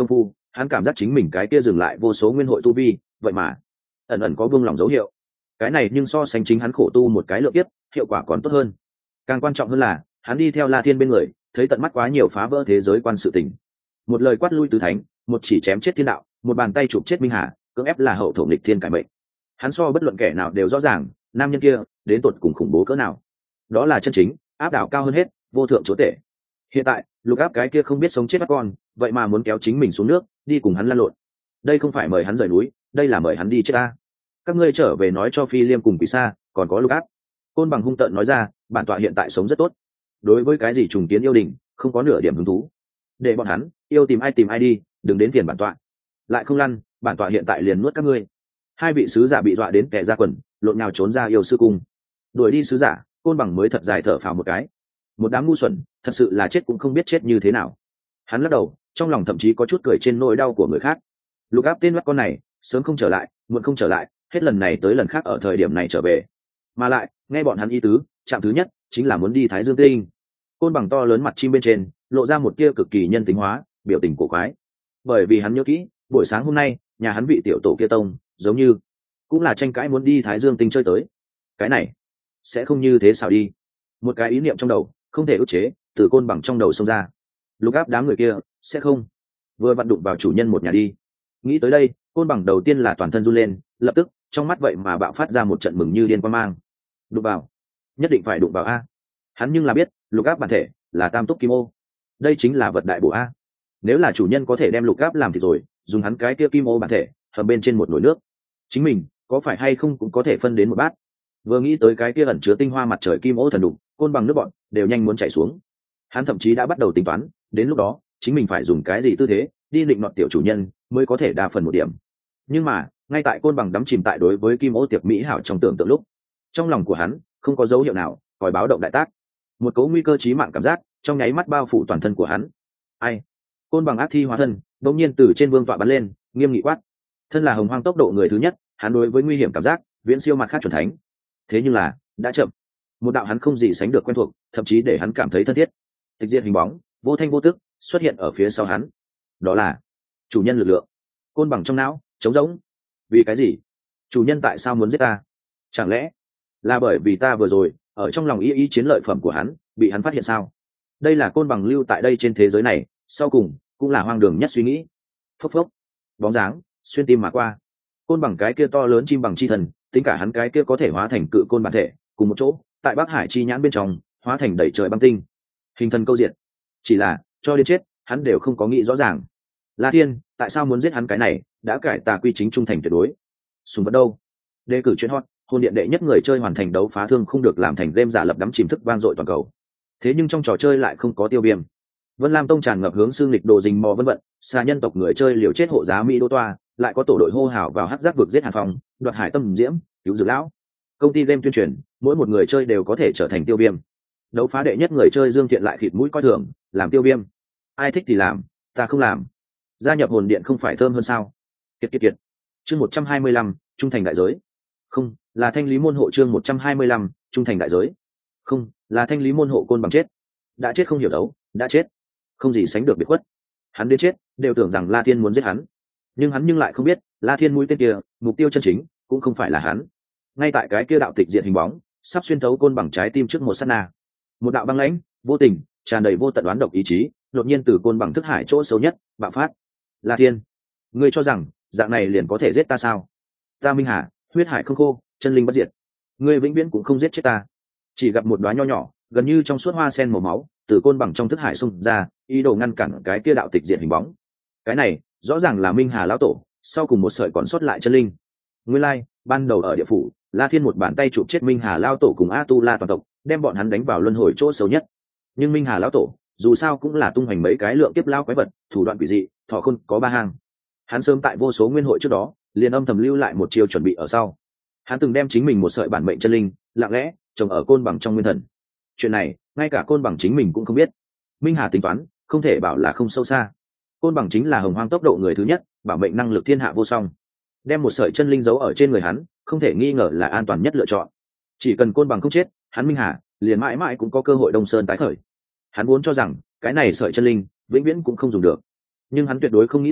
hắn cảm giác chính mình cái kia dừng lại vô số nguyên hội tu vi, vậy mà ẩn ẩn có buông lỏng dấu hiệu. Cái này nhưng so sánh chính hắn khổ tu một cái lượng tiếp, hiệu quả còn tốt hơn. Càng quan trọng hơn là hắn đi theo La Thiên bên người, thấy tận mắt quá nhiều phá vỡ thế giới quan sự tình. Một lời quát lui tứ thánh, một chỉ chém chết thiên đạo, một bàn tay chụp chết minh hà, cưỡng ép là hậu thổ nghịch thiên cải mệnh. Hắn so bất luận kẻ nào đều rõ ràng, nam nhân kia đến tột cùng khủng bố cỡ nào. Đó là chân chính áp đảo cao hơn hết, vô thượng chúa tể. Hiện tại lục áp cái kia không biết sống chết bắt con, vậy mà muốn kéo chính mình xuống nước đi cùng hắn lăn lộn. Đây không phải mời hắn rời núi, đây là mời hắn đi chết ta. Các ngươi trở về nói cho Phi Liêm cùng Quỷ Sa, còn có lục áp. Côn Bằng hung tợn nói ra, bản tọa hiện tại sống rất tốt, đối với cái gì trùng kiến yêu đình không có nửa điểm hứng thú. Để bọn hắn yêu tìm ai đi, đừng đến phiền bản tọa. Lại không lăn, bản tọa hiện tại liền nuốt các ngươi. Hai vị sứ giả bị dọa đến kẻ ra quần, lộn nhào trốn ra yêu sư cung. Đuổi đi sứ giả, Côn Bằng mới thật dài thở phào một cái. Một đám ngu xuẩn, thật sự là chết cũng không biết chết như thế nào. Hắn lắc đầu, trong lòng thậm chí có chút cười trên nỗi đau của người khác. Lục áp tên mắt con này, sớm không trở lại, muộn không trở lại, hết lần này tới lần khác ở thời điểm này trở về. Mà lại, nghe bọn hắn ý tứ, trạm thứ nhất chính là muốn đi Thái Dương Tinh. Côn Bằng to lớn mặt chim bên trên, lộ ra một tia cực kỳ nhân tính hóa, biểu tình cổ quái. Bởi vì hắn nhớ kỹ, buổi sáng hôm nay, nhà hắn vị tiểu tổ kia tông, giống như cũng là tranh cãi muốn đi Thái Dương Tinh chơi tới. Cái này sẽ không như thế sao đi? Một cái ý niệm trong đầu, không thể ức chế, từ Côn Bằng trong đầu xông ra. Lục áp đám người kia sẽ không vừa vặn đụng vào chủ nhân một nhà đi. Nghĩ tới đây, Côn Bằng đầu tiên là toàn thân run lên, lập tức trong mắt vậy mà bạo phát ra một trận mừng như điên quang mang. Đụng vào, nhất định phải đụng vào a. Hắn nhưng là biết lục áp bản thể là tam túc kim ô, đây chính là vật đại bổ a. Nếu là chủ nhân có thể đem lục áp làm thì rồi dùng hắn cái kia kim ô bản thể hầm bên trên một nồi nước, chính mình có phải hay không cũng có thể phân đến một bát. Vừa nghĩ tới cái kia ẩn chứa tinh hoa mặt trời kim ô thần đục, Côn Bằng nước bọn đều nhanh muốn chảy xuống. Hắn thậm chí đã bắt đầu tính toán, đến lúc đó chính mình phải dùng cái gì tư thế đi định nọt tiểu chủ nhân mới có thể đa phần một điểm. Nhưng mà ngay tại Côn Bằng đắm chìm tại đối với kim ô tiệc mỹ hảo trong tưởng tượng lúc, trong lòng của hắn không có dấu hiệu nào còi báo động đại tác. Một cấu nguy cơ chí mạng cảm giác trong nháy mắt bao phủ toàn thân của hắn. Ai? Côn Bằng ác thi hóa thân đột nhiên từ trên vương tọa bắn lên, nghiêm nghị quát. Thân là hồng hoang tốc độ người thứ nhất, hắn đối với nguy hiểm cảm giác viễn siêu mặt khác chuẩn thánh. Thế nhưng là đã chậm. Một đạo hắn không gì sánh được quen thuộc, thậm chí để hắn cảm thấy thân thiết. Tịch diệt hình bóng vô thanh vô tức xuất hiện ở phía sau hắn. Đó là chủ nhân lực lượng. Côn Bằng trong não trống rỗng. Vì cái gì? Chủ nhân tại sao muốn giết ta? Chẳng lẽ là bởi vì ta vừa rồi ở trong lòng ý chiến lợi phẩm của hắn bị hắn phát hiện sao? Đây là Côn Bằng lưu tại đây trên thế giới này sau cùng cũng là hoang đường nhất suy nghĩ. Phốc phốc, bóng dáng xuyên tim mà qua. Côn Bằng cái kia to lớn chim bằng chi thần, tính cả hắn cái kia có thể hóa thành cự côn bản thể cùng một chỗ tại Bắc Hải chi nhãn bên trong hóa thành đầy trời băng tinh, hình thần câu diệt. Chỉ là cho đến chết hắn đều không có nghĩ rõ ràng. La Thiên tại sao muốn giết hắn? Cái này đã cải tà quy chính trung thành tuyệt đối. Sùng vật đâu? Đề cử chuyên hot hôn điện đệ nhất người chơi hoàn thành đấu phá thương không được làm thành game giả lập đắm chìm thức vang dội toàn cầu. Thế nhưng trong trò chơi lại không có tiêu viêm. Vân Lam Tông tràn ngập hướng xương lịch đồ rình mò vân vận, xa nhân tộc người chơi liều chết hộ giá Mỹ Đô Toa, lại có tổ đội hô hào vào hắc giác vực giết Hàn Phong, đoạt hải tâm diễm, cứu dược lão. Công ty game tuyên truyền, mỗi một người chơi đều có thể trở thành tiêu viêm. Đấu phá đệ nhất người chơi Dương Thiện lại khịt mũi coi thường, làm tiêu viêm. Ai thích thì làm, ta không làm. Gia nhập hồn điện không phải thơm hơn sao? Kiệt kiệt kiệt. Chương 125, trung thành đại giới. Không, là thanh lý môn hộ. Chương 125, trung thành đại giới. Không, là thanh lý môn hộ. Côn Bằng chết. Đã chết không hiểu đấu, đã chết. Không gì sánh được biệt khuất. Hắn đến chết, đều tưởng rằng La Thiên muốn giết hắn. Nhưng hắn lại không biết, La Thiên mũi tên kia, mục tiêu chân chính cũng không phải là hắn. Ngay tại cái kia đạo tịch diệt hình bóng, sắp xuyên thấu Côn Bằng trái tim trước một sát na. Một đạo băng lãnh, vô tình, tràn đầy vô tận đoán độc ý chí, đột nhiên từ Côn Bằng thức hải chỗ xấu nhất bạo phát. La Thiên, ngươi cho rằng dạng này liền có thể giết ta sao? Ta Minh Hà, huyết hải không khô, chân linh bất diệt, ngươi vĩnh viễn cũng không giết chết ta. Chỉ gặp một đóa nho nhỏ, gần như trong suốt hoa sen màu máu, từ Côn Bằng trong thức hải xung ra, ý đồ ngăn cản cái kia đạo tịch diệt hình bóng. Cái này rõ ràng là Minh Hà lão tổ, sau cùng một sợi còn sót lại chân linh. Nguyên lai, ban đầu ở địa phủ, La Thiên một bàn tay chụp chết Minh Hà lão tổ cùng A Tu La toàn tộc, đem bọn hắn đánh vào luân hồi chỗ xấu nhất. Nhưng Minh Hà lão tổ dù sao cũng là tung hoành mấy cái lượng tiếp lao quái vật, thủ đoạn quỷ dị, thọ khôn có ba hàng. Hắn sớm tại vô số nguyên hội trước đó liền âm thầm lưu lại một chiêu chuẩn bị ở sau. Hắn từng đem chính mình một sợi bản mệnh chân linh lặng lẽ trồng ở Côn Bằng trong nguyên thần. Chuyện này ngay cả Côn Bằng chính mình cũng không biết. Minh Hà tính toán không thể bảo là không sâu xa. Côn Bằng chính là hồng hoang tốc độ người thứ nhất, bảo mệnh năng lực thiên hạ vô song. Đem một sợi chân linh giấu ở trên người hắn, không thể nghi ngờ là an toàn nhất lựa chọn. Chỉ cần Côn Bằng không chết, hắn Minh Hà liền mãi mãi cũng có cơ hội đông sơn tái khởi. Hắn vốn cho rằng cái này sợi chân linh vĩnh viễn cũng không dùng được, nhưng hắn tuyệt đối không nghĩ tới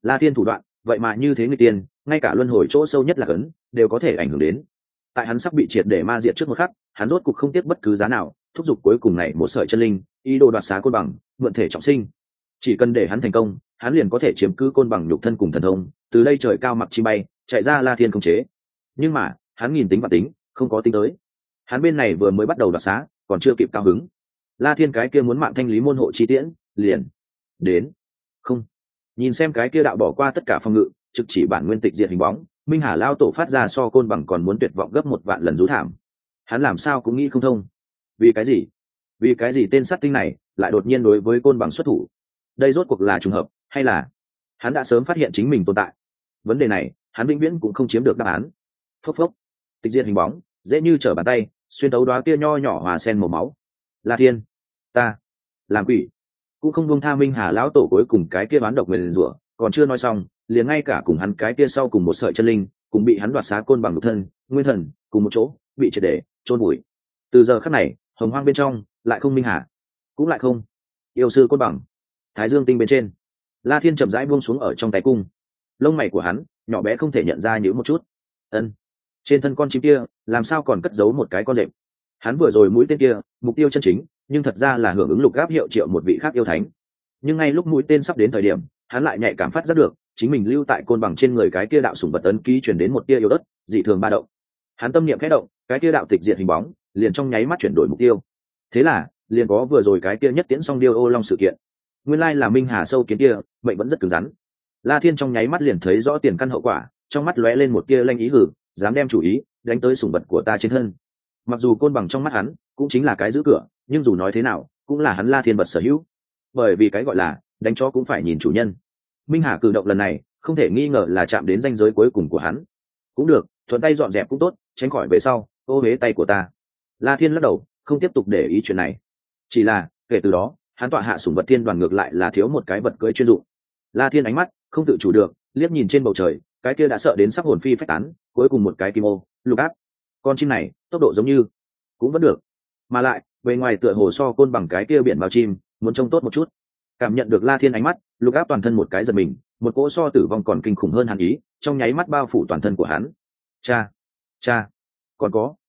La Thiên thủ đoạn vậy mà như thế người tiên, ngay cả luân hồi chỗ sâu nhất là cấn đều có thể ảnh hưởng đến. Tại hắn sắp bị triệt để ma diệt trước một khắc, hắn rốt cục không tiếc bất cứ giá nào thúc giục cuối cùng này một sợi chân linh, ý đồ đoạt xá côn bằng, mượn thể trọng sinh. Chỉ cần để hắn thành công, hắn liền có thể chiếm cứ côn bằng nhục thân cùng thần thông, từ đây trời cao mặc chi bay, chạy ra La Thiên khống chế. Nhưng mà hắn nghìn tính và tính, không có tính tới. Hắn bên này vừa mới bắt đầu đoạt xá, còn chưa kịp cao hứng, La Thiên cái kia muốn mạng thanh lý môn hộ chi tiễn liền đến. Không, nhìn xem cái kia đạo bỏ qua tất cả phòng ngự, trực chỉ bản nguyên tịch diệt hình bóng, Minh Hà lao tổ phát ra so côn bằng còn muốn tuyệt vọng gấp 1 vạn lần rú thảm. Hắn làm sao cũng nghĩ không thông, vì cái gì? Vì cái gì tên sát tinh này lại đột nhiên đối với côn bằng xuất thủ? Đây rốt cuộc là trùng hợp, hay là hắn đã sớm phát hiện chính mình tồn tại? Vấn đề này, hắn vĩnh viễn cũng không chiếm được đáp án. Phốc phốc, tịch diệt hình bóng, dễ như trở bàn tay, xuyên tấu đóa kia nho nhỏ hòa sen màu máu. La Thiên, ta làm quỷ cũng không buông tha Minh Hà lão tổ cuối cùng cái kia bán độc nguyền rủa, còn chưa nói xong, liền ngay cả cùng hắn cái kia sau cùng một sợi chân linh, cũng bị hắn đoạt xá côn bằng nhục thân, nguyên thần, cùng một chỗ, bị triệt để chôn vùi. Từ giờ khắc này, hồng hoang bên trong, lại không Minh Hà, cũng lại không yêu sư côn bằng. Thái Dương tinh bên trên, La Thiên chậm rãi buông xuống ở trong tay cung, lông mày của hắn nhỏ bé không thể nhận ra nhíu một chút. Ân, trên thân con chim kia, làm sao còn cất giấu một cái con lệm? Hắn vừa rồi mũi tên kia, mục tiêu chân chính, nhưng thật ra là hưởng ứng lục gáp hiệu triệu một vị khác yêu thánh. Nhưng ngay lúc mũi tên sắp đến thời điểm, hắn lại nhạy cảm phát giác được chính mình lưu tại côn bằng trên người cái kia đạo sủng vật ấn ký truyền đến một tia yếu đất dị thường ba động. Hắn tâm niệm khẽ động, cái kia đạo tịch diệt hình bóng liền trong nháy mắt chuyển đổi mục tiêu. Thế là liền có vừa rồi cái kia nhất tiễn song điêu ô long sự kiện. Nguyên lai là Minh Hà sâu kiến kia, mệnh vẫn rất cứng rắn. La Thiên trong nháy mắt liền thấy rõ tiền căn hậu quả, trong mắt lóe lên một tia lanh ý hử, dám đem chủ ý đánh tới sủng vật của ta trên thân. Mặc dù côn bằng trong mắt hắn cũng chính là cái giữ cửa, nhưng dù nói thế nào cũng là hắn La Thiên vật sở hữu, bởi vì cái gọi là đánh chó cũng phải nhìn chủ nhân. Minh Hà cử động lần này không thể nghi ngờ là chạm đến ranh giới cuối cùng của hắn. Cũng được, thuận tay dọn dẹp cũng tốt, tránh khỏi về sau ô huế tay của ta. La Thiên lắc đầu, không tiếp tục để ý chuyện này. Chỉ là kể từ đó, hắn tọa hạ sủng vật thiên đoàn ngược lại là thiếu một cái vật cưỡi chuyên dụng. La Thiên ánh mắt không tự chủ được liếc nhìn trên bầu trời, cái kia đã sợ đến sắp hồn phi phách tán, cuối cùng một cái kim ô, lục áp. Con chim này tốc độ giống như cũng vẫn được, mà lại bề ngoài tựa hồ so côn bằng cái kia biển bao chim muốn trông tốt một chút. Cảm nhận được La Thiên ánh mắt, lục áp toàn thân một cái giật mình, một cỗ so tử vong còn kinh khủng hơn hàn ý trong nháy mắt bao phủ toàn thân của hắn. Cha, còn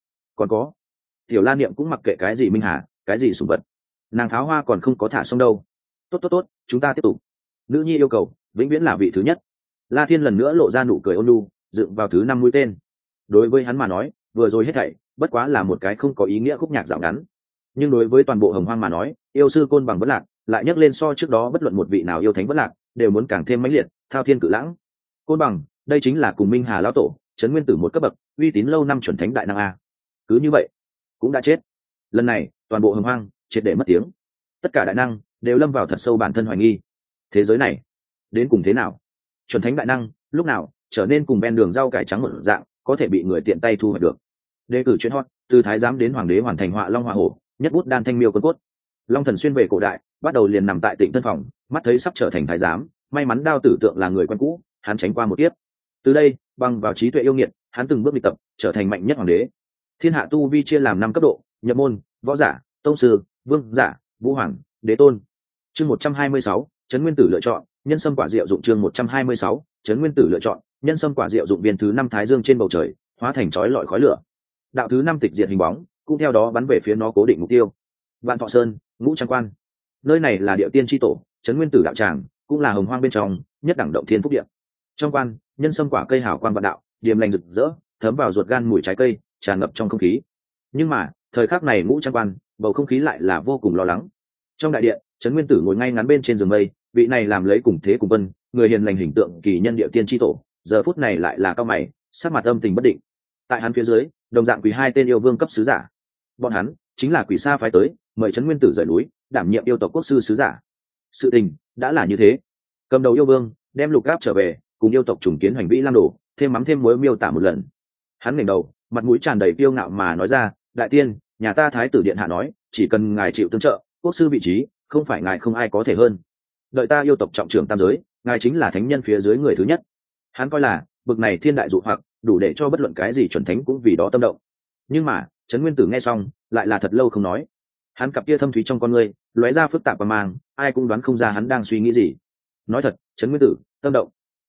có tiểu La Niệm cũng mặc kệ cái gì Minh Hà, cái gì sủng vật, nàng tháo hoa còn không có thả xong đâu. Tốt, chúng ta tiếp tục. Nữ nhi yêu cầu vĩnh viễn là vị thứ nhất. La Thiên lần nữa lộ ra nụ cười ôn nhu, dựng vào thứ 5 mũi tên. Đối với hắn mà nói, vừa rồi hết thảy bất quá là một cái không có ý nghĩa khúc nhạc dạo ngắn, nhưng đối với toàn bộ hồng hoang mà nói, yêu sư côn bằng bất lạc lại nhắc lên so trước đó bất luận một vị nào yêu thánh bất lạc đều muốn càng thêm mãnh liệt, thao thiên cự lãng. Côn bằng, đây chính là cùng Minh Hà lão tổ, trấn nguyên tử một cấp bậc, uy tín lâu năm chuẩn thánh đại năng a. Cứ như vậy, cũng đã chết. Lần này, toàn bộ hồng hoang triệt để mất tiếng. Tất cả đại năng đều lâm vào thật sâu bản thân hoài nghi. Thế giới này, đến cùng thế nào? Chuẩn thánh đại năng, lúc nào trở nên cùng ven đường rau cải trắng một dạng, có thể bị người tiện tay thu hoạch được. Đề cử chuyên hot, từ thái giám đến hoàng đế hoàn thành họa long họa hổ, nhất bút đan thanh miêu quân cốt. Long thần xuyên về cổ đại, bắt đầu liền nằm tại Tịnh Thân phòng, mắt thấy sắp trở thành thái giám, may mắn đao tử tượng là người quen cũ, hắn tránh qua một kiếp. Từ đây, bằng vào trí tuệ yêu nghiệt, hắn từng bước đi tập, trở thành mạnh nhất hoàng đế. Thiên hạ tu vi chia làm 5 cấp độ: nhập môn, võ giả, tông sư, vương giả, vũ hoàng, đế tôn. Chương 126, trấn nguyên tử lựa chọn, nhân sâm quả diệu dụng. Chương 126, trấn nguyên tử lựa chọn, nhân sâm quả diệu dụng. Viên thứ 5 thái dương trên bầu trời, hóa thành chói lọi khói lửa. Đạo thứ 5 tịch diệt hình bóng, cũng theo đó bắn về phía nó cố định mục tiêu. Vạn Thọ Sơn, Ngũ Trang Quan. Nơi này là địa tiên tri tổ, trấn nguyên tử đạo tràng, cũng là hồng hoang bên trong nhất đẳng động thiên phúc địa. Trong quan, nhân sâm quả cây hảo quan vạn đạo, điềm lành rực rỡ, thấm vào ruột gan mùi trái cây, tràn ngập trong không khí. Nhưng mà, thời khắc này Ngũ Trang Quan, bầu không khí lại là vô cùng lo lắng. Trong đại điện, trấn nguyên tử ngồi ngay ngắn bên trên giường mây, vị này làm lấy cùng thế cùng vân, người hiền lành hình tượng kỳ nhân địa tiên tri tổ, giờ phút này lại là cao mày, sắc mặt âm tình bất định. Tại hắn phía dưới, đồng dạng quỷ 2 tên yêu vương cấp sứ giả. Bọn hắn chính là quỷ sa phái tới, mời trấn nguyên tử rời núi, đảm nhiệm yêu tộc quốc sư sứ giả. Sự tình đã là như thế. Cầm đầu yêu vương đem lục áp trở về, cùng yêu tộc trùng kiến hoành vĩ lam đồ, thêm mắm thêm muối miêu tả một lần. Hắn ngẩng đầu, mặt mũi tràn đầy kiêu ngạo mà nói ra: đại tiên, nhà ta thái tử điện hạ nói, chỉ cần ngài chịu tương trợ, quốc sư vị trí không phải ngài không ai có thể hơn. Đợi ta yêu tộc trọng trưởng tam giới, ngài chính là thánh nhân phía dưới người thứ nhất. Hắn coi là bực này thiên đại dụ hoặc đủ để cho bất luận cái gì chuẩn thánh cũng vì đó tâm động. Nhưng mà trấn nguyên tử nghe xong lại là thật lâu không nói. Hắn cặp kia thâm thúy trong con ngươi lóe ra phức tạp và mang, ai cũng đoán không ra hắn đang suy nghĩ gì. Nói thật, trấn nguyên tử tâm động,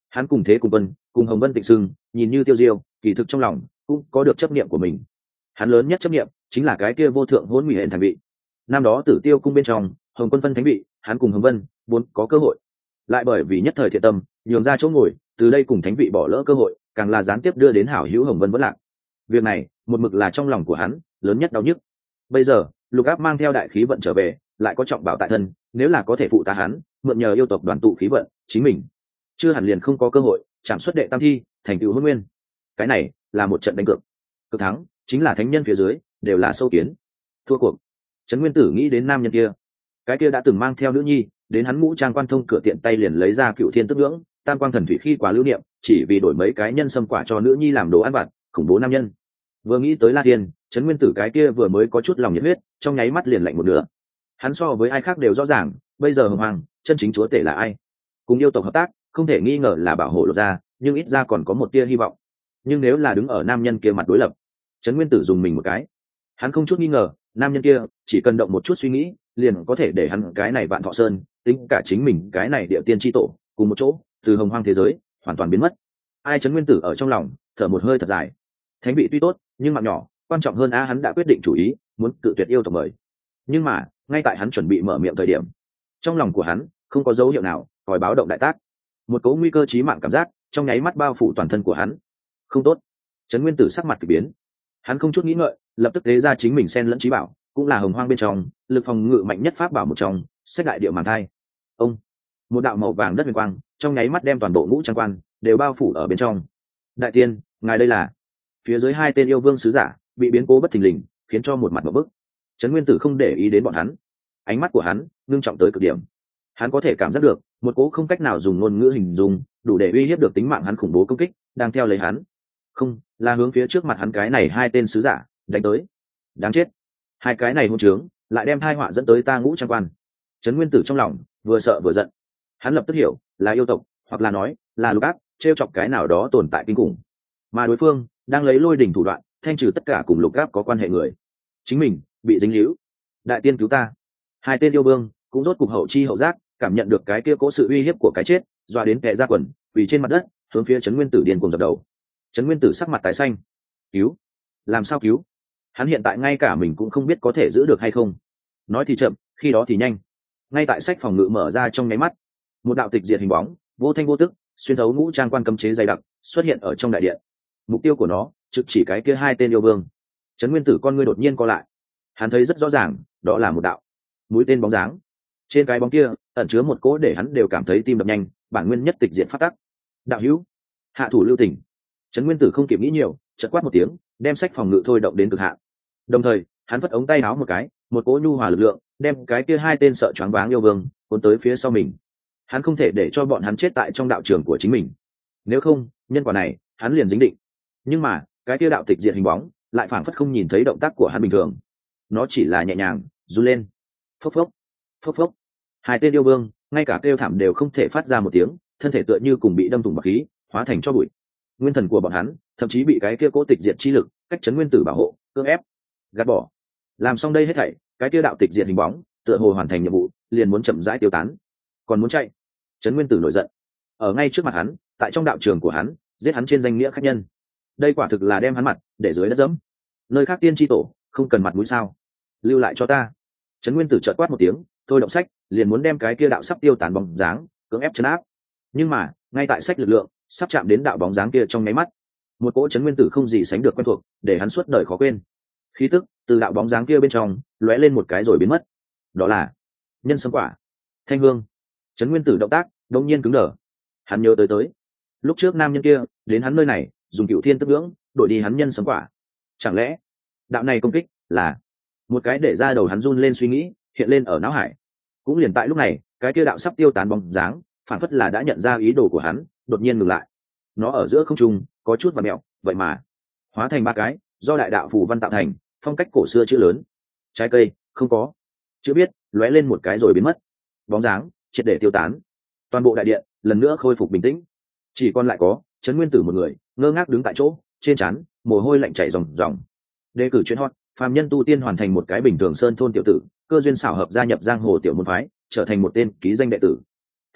Hắn cùng thế cùng quân cùng Hồng Vân Tịnh Sưng nhìn như tiêu diêu, kỳ thực trong lòng cũng có được chấp niệm của mình. Hắn lớn nhất chấp niệm chính là cái kia vô thượng hỗn nguy hển thành vị. Năm đó Tử Tiêu cung bên trong Hồng Quân phân thánh vị, hắn cùng Hồng Vân vốn có cơ hội, lại bởi vì nhất thời thiện tâm nhường ra chỗ ngồi, từ đây cùng thánh vị bỏ lỡ cơ hội, càng là gián tiếp đưa đến hảo hữu Hồng Vân vẫn lạc. Việc này một mực là trong lòng của hắn lớn nhất đau nhức. Bây giờ Lục Áp mang theo đại khí vận trở về, lại có trọng bảo tại thân, nếu là có thể phụ tá hắn, mượn nhờ yêu tộc đoàn tụ khí vận, chính mình chưa hẳn liền không có cơ hội chạm xuất đệ tam thi, thành tựu hôn nguyên. Cái này là một trận đánh cược, cực thắng chính là thánh nhân phía dưới đều là sâu kiến, thua cuộc Trấn Nguyên Tử nghĩ đến nam nhân kia, cái kia đã từng mang theo nữ nhi đến hắn ngũ trang quan thông cửa tiện tay liền lấy ra Cựu Thiên Tức Nhưỡng, Tam Quang Thần Thủy khi quá lưu niệm, chỉ vì đổi mấy cái nhân sâm quả cho nữ nhi làm đồ ăn vặt, khủng bố nam nhân. Vừa nghĩ tới La Thiên, Trấn Nguyên Tử cái kia vừa mới có chút lòng nhiệt huyết, trong nháy mắt liền lạnh một nửa. Hắn so với ai khác đều rõ ràng, bây giờ Hồng Hoàng chân chính chúa tể là ai. Cùng yêu tộc hợp tác, không thể nghi ngờ là bảo hộ Lột ra, nhưng ít ra còn có một tia hy vọng. Nhưng nếu là đứng ở nam nhân kia mặt đối lập, Trấn Nguyên Tử dùng mình một cái. Hắn không chút nghi ngờ, nam nhân kia chỉ cần động một chút suy nghĩ, liền có thể để hắn cái này Vạn Thọ Sơn, tính cả chính mình cái này Địa Tiên chi tổ, cùng một chỗ, từ Hồng Hoang thế giới hoàn toàn biến mất. Ai Trấn Nguyên Tử ở trong lòng thở một hơi thật dài. Thánh vị tuy tốt, nhưng mạng nhỏ, quan trọng hơn hắn đã quyết định chủ ý, muốn cự tuyệt yêu tộc mời. Nhưng mà, ngay tại hắn chuẩn bị mở miệng thời điểm, trong lòng của hắn không có dấu hiệu nào còi báo động đại tác. Một cỗ nguy cơ chí mạng cảm giác trong nháy mắt bao phủ toàn thân của hắn. Không tốt. Trấn Nguyên Tử sắc mặt kỳ biến. Hắn không chút nghĩ ngợi, lập tức tế ra chính mình sen lẫn trí bảo, cũng là Hồng Hoang bên trong lực phòng ngự mạnh nhất pháp bảo một trong, Sách Đại Địa Màng Thai. Ông, một đạo màu vàng đất huyền quang trong nháy mắt đem toàn bộ ngũ trang quan đều bao phủ ở bên trong. Đại tiên, ngài đây là? Phía dưới hai tên yêu vương sứ giả bị biến cố bất thình lình khiến cho một mặt một bức. Trấn Nguyên Tử không để ý đến bọn hắn, ánh mắt của hắn ngưng trọng tới cực điểm. Hắn có thể cảm giác được một cỗ không cách nào dùng ngôn ngữ hình dung, đủ để uy hiếp được tính mạng hắn khủng bố công kích đang theo lấy hắn. Không, là hướng phía trước mặt hắn cái này hai tên sứ giả đánh tới. Đáng chết, hai cái này hôn trướng lại đem tai họa dẫn tới ta ngũ trang quan. Trấn Nguyên Tử trong lòng vừa sợ vừa giận. Hắn lập tức hiểu, là yêu tộc, hoặc là nói là Lục Áp trêu chọc cái nào đó tồn tại kinh khủng, mà đối phương đang lấy lôi đỉnh thủ đoạn thanh trừ tất cả cùng Lục Áp có quan hệ người. Chính mình bị dính líu. Đại tiên cứu ta. Hai tên yêu vương cũng rốt cục hậu chi hậu giác, cảm nhận được cái kia cố sự uy hiếp của cái chết, doa đến kẻ ra quần, quỳ trên mặt đất, hướng phía Trấn Nguyên Tử điên cuồng dập đầu. Trấn Nguyên Tử sắc mặt tái xanh. Cứu? Làm sao cứu? Hắn hiện tại ngay cả mình cũng không biết có thể giữ được hay không. Nói thì chậm, khi đó thì nhanh. Ngay tại sách phòng ngự mở ra trong nháy mắt, một đạo tịch diệt hình bóng vô thanh vô tức xuyên thấu ngũ trang quan cấm chế dày đặc xuất hiện ở trong đại điện. Mục tiêu của nó trực chỉ cái kia hai tên yêu vương. Trấn Nguyên Tử con ngươi đột nhiên co lại. Hắn thấy rất rõ ràng, đó là một đạo mũi tên bóng dáng. Trên cái bóng kia ẩn chứa một cỗ để hắn đều cảm thấy tim đập nhanh, bản nguyên nhất tịch diệt phát tắc. Đạo hữu, hạ thủ lưu tình. Trấn Nguyên Tử không kịp nghĩ nhiều, chợt quát một tiếng, đem sách phòng ngự thôi động đến cực hạn. Đồng thời, hắn vất ống tay áo một cái, một cỗ nhu hòa lực lượng đem cái kia hai tên sợ choáng váng yêu vương cuốn tới phía sau mình. Hắn không thể để cho bọn hắn chết tại trong đạo trường của chính mình, nếu không nhân quả này hắn liền dính định. Nhưng mà cái kia đạo tịch diệt hình bóng lại phảng phất không nhìn thấy động tác của hắn bình thường, nó chỉ là nhẹ nhàng run lên. Phốc phốc, phốc phốc. Hai tên yêu vương ngay cả kêu thảm đều không thể phát ra một tiếng, thân thể tựa như cùng bị đâm thủng bạc khí, hóa thành cho bụi. Nguyên thần của bọn hắn thậm chí bị cái kia cố tịch diệt chi lực cách Trấn Nguyên Tử bảo hộ cưỡng ép gạt bỏ. Làm xong đây hết thảy, cái kia đạo tịch diệt hình bóng tựa hồ hoàn thành nhiệm vụ, liền muốn chậm rãi tiêu tán. Còn muốn chạy? Trấn Nguyên Tử nổi giận. Ở ngay trước mặt hắn, tại trong đạo trường của hắn, giết hắn trên danh nghĩa khách nhân. Đây quả thực là đem hắn mặt để dưới đất dẫm. Nơi khác tiên tri tổ không cần mặt mũi sao? Lưu lại cho ta. Trấn Nguyên Tử chợt quát một tiếng, thôi động sách, liền muốn đem cái kia đạo sắp tiêu tán bóng dáng cưỡng ép chấn áp. Nhưng mà ngay tại sách lực lượng sắp chạm đến đạo bóng dáng kia trong nháy mắt, một cỗ Trấn Nguyên Tử không gì sánh được quen thuộc, để hắn suốt đời khó quên. Khí tức từ đạo bóng dáng kia bên trong lóe lên một cái rồi biến mất. Đó là nhân sâm quả, thanh hương. Trấn Nguyên Tử động tác đột nhiên cứng đờ. Hắn nhớ tới lúc trước nam nhân kia đến hắn nơi này dùng Cựu Thiên Tức Nhưỡng đổi đi hắn nhân sâm quả. Chẳng lẽ đạo này công kích là? Một cái để ra đầu hắn run lên suy nghĩ hiện lên ở não hải. Cũng liền tại lúc này, cái kia đạo sắp tiêu tán bóng dáng phản phất là đã nhận ra ý đồ của hắn, đột nhiên ngừng lại. Nó ở giữa không trung có chút vặn mèo, vậy mà hóa thành ba cái do đại đạo phù văn tạo thành, phong cách cổ xưa chữ lớn. Trái cây không có, chữ biết lóe lên một cái rồi biến mất. Bóng dáng triệt để tiêu tán. Toàn bộ đại điện lần nữa khôi phục bình tĩnh, chỉ còn lại có Trấn Nguyên Tử một người ngơ ngác đứng tại chỗ, trên trán mồ hôi lạnh chảy ròng ròng. Đề cử chuyên hot, phàm nhân tu tiên hoàn thành một cái bình thường sơn thôn tiểu tử, cơ duyên xảo hợp gia nhập giang hồ tiểu môn phái, trở thành một tên ký danh đệ tử.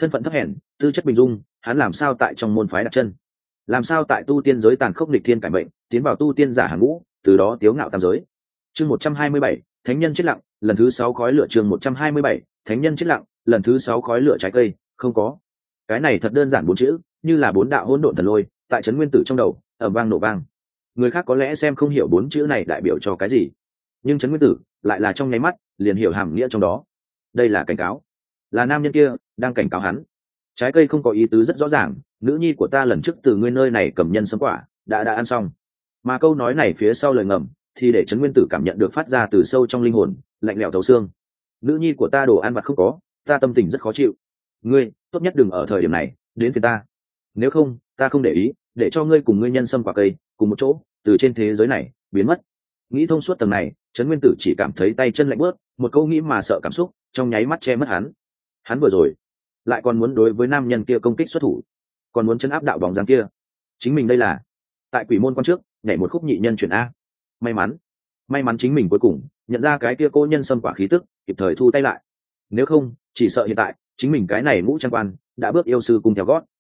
thân phận thấp hèn, tư chất bình dung, hắn làm sao tại trong môn phái đặt chân, làm sao tại tu tiên giới tàn khốc nghịch thiên cải mệnh, tiến vào tu tiên giả hàng ngũ, từ đó tiếu ngạo tam giới. Chương 127, thánh nhân chết lặng, lần thứ 6 khói lửa. Chương 127, thánh nhân chết lặng, lần thứ 6 khói lửa trái cây, không có. Cái này thật đơn giản bốn chữ, như là bốn đạo hỗn độn thần lôi, tại trấn nguyên tử trong đầu, ầm vang nổ vang. Người khác có lẽ xem không hiểu bốn chữ này đại biểu cho cái gì, nhưng trấn nguyên tử lại là trong nháy mắt liền hiểu hàm nghĩa trong đó. Đây là cảnh cáo, là nam nhân kia đang cảnh cáo hắn. Trái cây không có ý tứ rất rõ ràng, nữ nhi của ta lần trước từ ngươi nơi này cầm nhân sâm quả đã ăn xong. Mà câu nói này phía sau lời ngầm thì để trấn nguyên tử cảm nhận được phát ra từ sâu trong linh hồn, lạnh lẽo thấu xương. Nữ nhi của ta đồ ăn vặt không có, ta tâm tình rất khó chịu. Ngươi tốt nhất đừng ở thời điểm này đến phía ta, nếu không ta không để ý để cho ngươi cùng ngươi nhân sâm quả cây cùng một chỗ từ trên thế giới này biến mất. Nghĩ thông suốt tầng này, trấn nguyên tử chỉ cảm thấy tay chân lạnh bớt, một câu nghĩ mà sợ cảm xúc trong nháy mắt che mất hắn. Hắn vừa rồi lại còn muốn đối với nam nhân kia công kích xuất thủ, còn muốn chấn áp đạo bóng dáng kia. Chính mình đây là tại quỷ môn quan trước nhảy một khúc nhị nhân chuyển a. May mắn chính mình cuối cùng nhận ra cái kia cô nhân sâm quả khí tức, kịp thời thu tay lại. Nếu không chỉ sợ hiện tại chính mình cái này ngũ trang quan đã bước yêu sư cùng theo gót.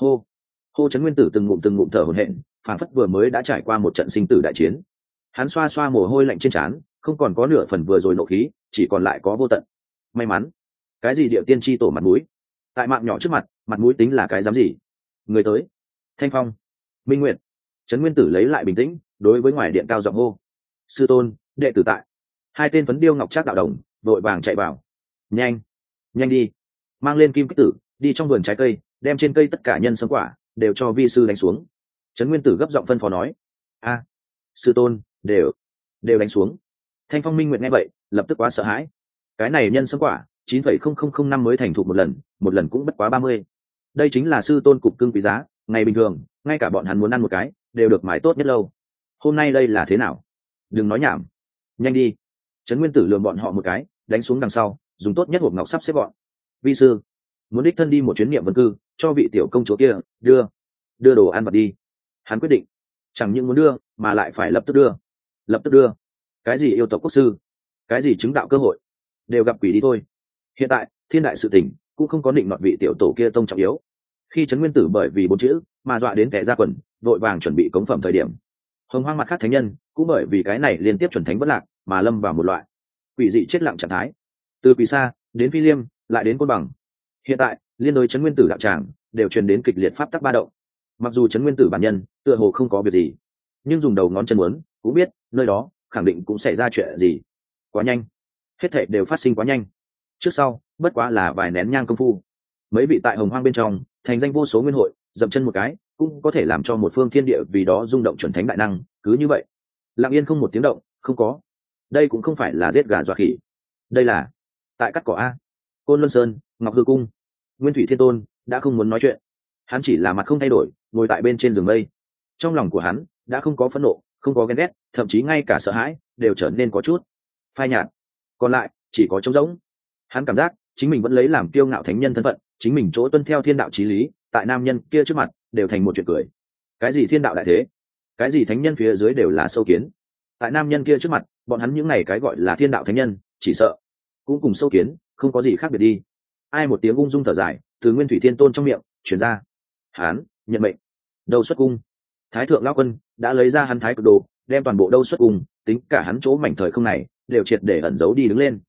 Hô trấn nguyên tử từng ngụm thở hổn hển, phảng phất vừa mới đã trải qua một trận sinh tử đại chiến. Hắn xoa xoa mồ hôi lạnh trên trán, không còn có nửa phần vừa rồi nộ khí, chỉ còn lại có vô tận may mắn. Cái gì điệu tiên tri tổ mặt mũi, tại mạng nhỏ trước mặt mũi tính là cái dám gì. Người tới, Thanh Phong, Minh Nguyệt. Trấn nguyên tử lấy lại bình tĩnh, đối với ngoài điện cao giọng hô: sư tôn, đệ tử tại. Hai tên phấn điêu ngọc trác đạo đồng vội vàng chạy vào. Nhanh đi, mang lên kim kích tử, đi trong vườn trái cây, đem trên cây tất cả nhân sâm quả đều cho vi sư đánh xuống. Trấn nguyên tử gấp giọng phân phó nói. A, sư tôn, đều đánh xuống. Thanh Phong Minh Nguyệt nghe vậy lập tức quá sợ hãi. Cái này nhân sâm quả 9,0005 năm mới thành thục một lần cũng bất quá 30. Đây chính là sư tôn cục cưng quý giá, ngày bình thường ngay cả bọn hắn muốn ăn một cái đều được mãi tốt nhất lâu. Hôm nay đây là thế nào? Đừng nói nhảm, nhanh đi. Trấn nguyên tử lườm bọn họ một cái, đánh xuống đằng sau, dùng tốt nhất hộp ngọc sắp xếp gọn. Vi sư muốn đích thân đi một chuyến niệm vân cư, cho vị tiểu công chúa kia đưa đồ ăn vật đi. Hắn quyết định chẳng những muốn đưa mà lại phải lập tức đưa. Cái gì yêu tộc quốc sư, cái gì chứng đạo cơ hội, đều gặp quỷ đi thôi. Hiện tại thiên đại sự tình cũng không có định nọt vị tiểu tổ kia tông trọng yếu. Khi trấn nguyên tử bởi vì bốn chữ mà dọa đến kẻ ra quần, vội vàng chuẩn bị cống phẩm thời điểm, hồng hoang mặt khác thánh nhân cũng bởi vì cái này liên tiếp chuẩn thánh vất lạc mà lâm vào một loại quỷ dị chết lặng trạng thái. Từ quỷ xa đến phi liêm lại đến côn bằng, hiện tại liên đối trấn nguyên tử đạo tràng đều truyền đến kịch liệt pháp tắc ba động. Mặc dù trấn nguyên tử bản nhân tựa hồ không có việc gì, nhưng dùng đầu ngón chân muốn cũng biết nơi đó khẳng định cũng xảy ra chuyện gì. Quá nhanh, hết thảy đều phát sinh quá nhanh. Trước sau bất quá là vài nén nhang công phu, mấy vị tại hồng hoang bên trong thành danh vô số nguyên hội dậm chân một cái cũng có thể làm cho một phương thiên địa vì đó rung động chuẩn thánh đại năng, cứ như vậy lặng yên không một tiếng động không có. Đây cũng không phải là giết gà dọa khỉ, đây là tại cắt cỏ a. Côn Luân Sơn, Ngọc Hư Cung, Nguyên Thủy Thiên Tôn đã không muốn nói chuyện, hắn chỉ là mặt không thay đổi ngồi tại bên trên giường mây. Trong lòng của hắn đã không có phẫn nộ, không có ghen ghét, thậm chí ngay cả sợ hãi đều trở nên có chút phai nhạt, còn lại chỉ có trống rỗng. Hắn cảm giác chính mình vẫn lấy làm kiêu ngạo thánh nhân thân phận, chính mình chỗ tuân theo thiên đạo chí lý, tại nam nhân kia trước mặt đều thành một chuyện cười. Cái gì thiên đạo đại thế, cái gì thánh nhân phía dưới đều là sâu kiến. Tại nam nhân kia trước mặt, bọn hắn những này cái gọi là thiên đạo thánh nhân chỉ sợ cũng cùng sâu kiến không có gì khác biệt đi. Ai một tiếng ung dung thở dài từ Nguyên Thủy Thiên Tôn trong miệng truyền ra. Hắn nhận mệnh, Đâu xuất cung. Thái thượng lão quân đã lấy ra hắn thái cực đồ, đem toàn bộ Đâu xuất cung, tính cả hắn chỗ mảnh thời không này đều triệt để ẩn giấu đi đứng lên.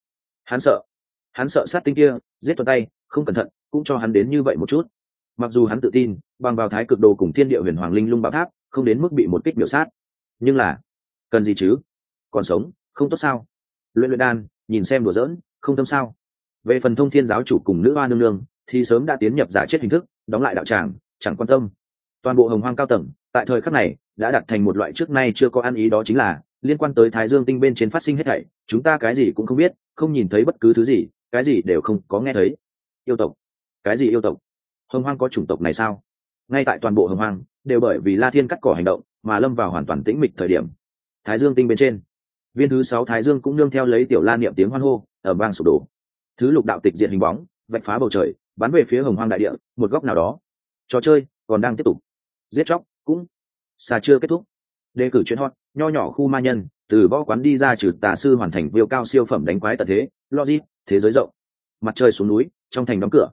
Hắn sợ sát tinh kia giết tuần tay không cẩn thận cũng cho hắn đến như vậy một chút. Mặc dù hắn tự tin bằng vào thái cực đồ cùng thiên địa huyền hoàng linh lung bảo tháp không đến mức bị một kích biểu sát, nhưng là cần gì chứ, còn sống không tốt sao? Luyện đan nhìn xem đùa giỡn không tâm sao? Về phần Thông Thiên giáo chủ cùng nữ hoa nương nương thì sớm đã tiến nhập giả chết hình thức, đóng lại đạo tràng chẳng quan tâm. Toàn bộ hồng hoang cao tầng tại thời khắc này đã đặt thành một loại trước nay chưa có ăn ý, đó chính là liên quan tới Thái Dương tinh bên trên phát sinh hết thảy chúng ta cái gì cũng không biết, không nhìn thấy bất cứ thứ gì, cái gì đều không có nghe thấy. Yêu tộc? Cái gì yêu tộc? Hồng hoang có chủng tộc này sao? Ngay tại toàn bộ hồng hoang đều bởi vì La Thiên cắt cỏ hành động mà lâm vào hoàn toàn tĩnh mịch thời điểm, Thái Dương tinh bên trên viên thứ 6 Thái Dương cũng nương theo lấy tiểu la niệm tiếng hoan hô ở vang sụp đổ. Thứ lục đạo tịch diện hình bóng vạch phá bầu trời bắn về phía hồng hoang đại địa một góc nào đó. Trò chơi còn đang tiếp tục, giết chóc cũng xa chưa kết thúc. Đề cử chuyên hot nho nhỏ khu ma nhân từ võ quán đi ra trừ tà sư hoàn thành viêu cao siêu phẩm đánh quái tận thế. Logic thế giới rộng. Mặt trời xuống núi, trong thành đóng cửa.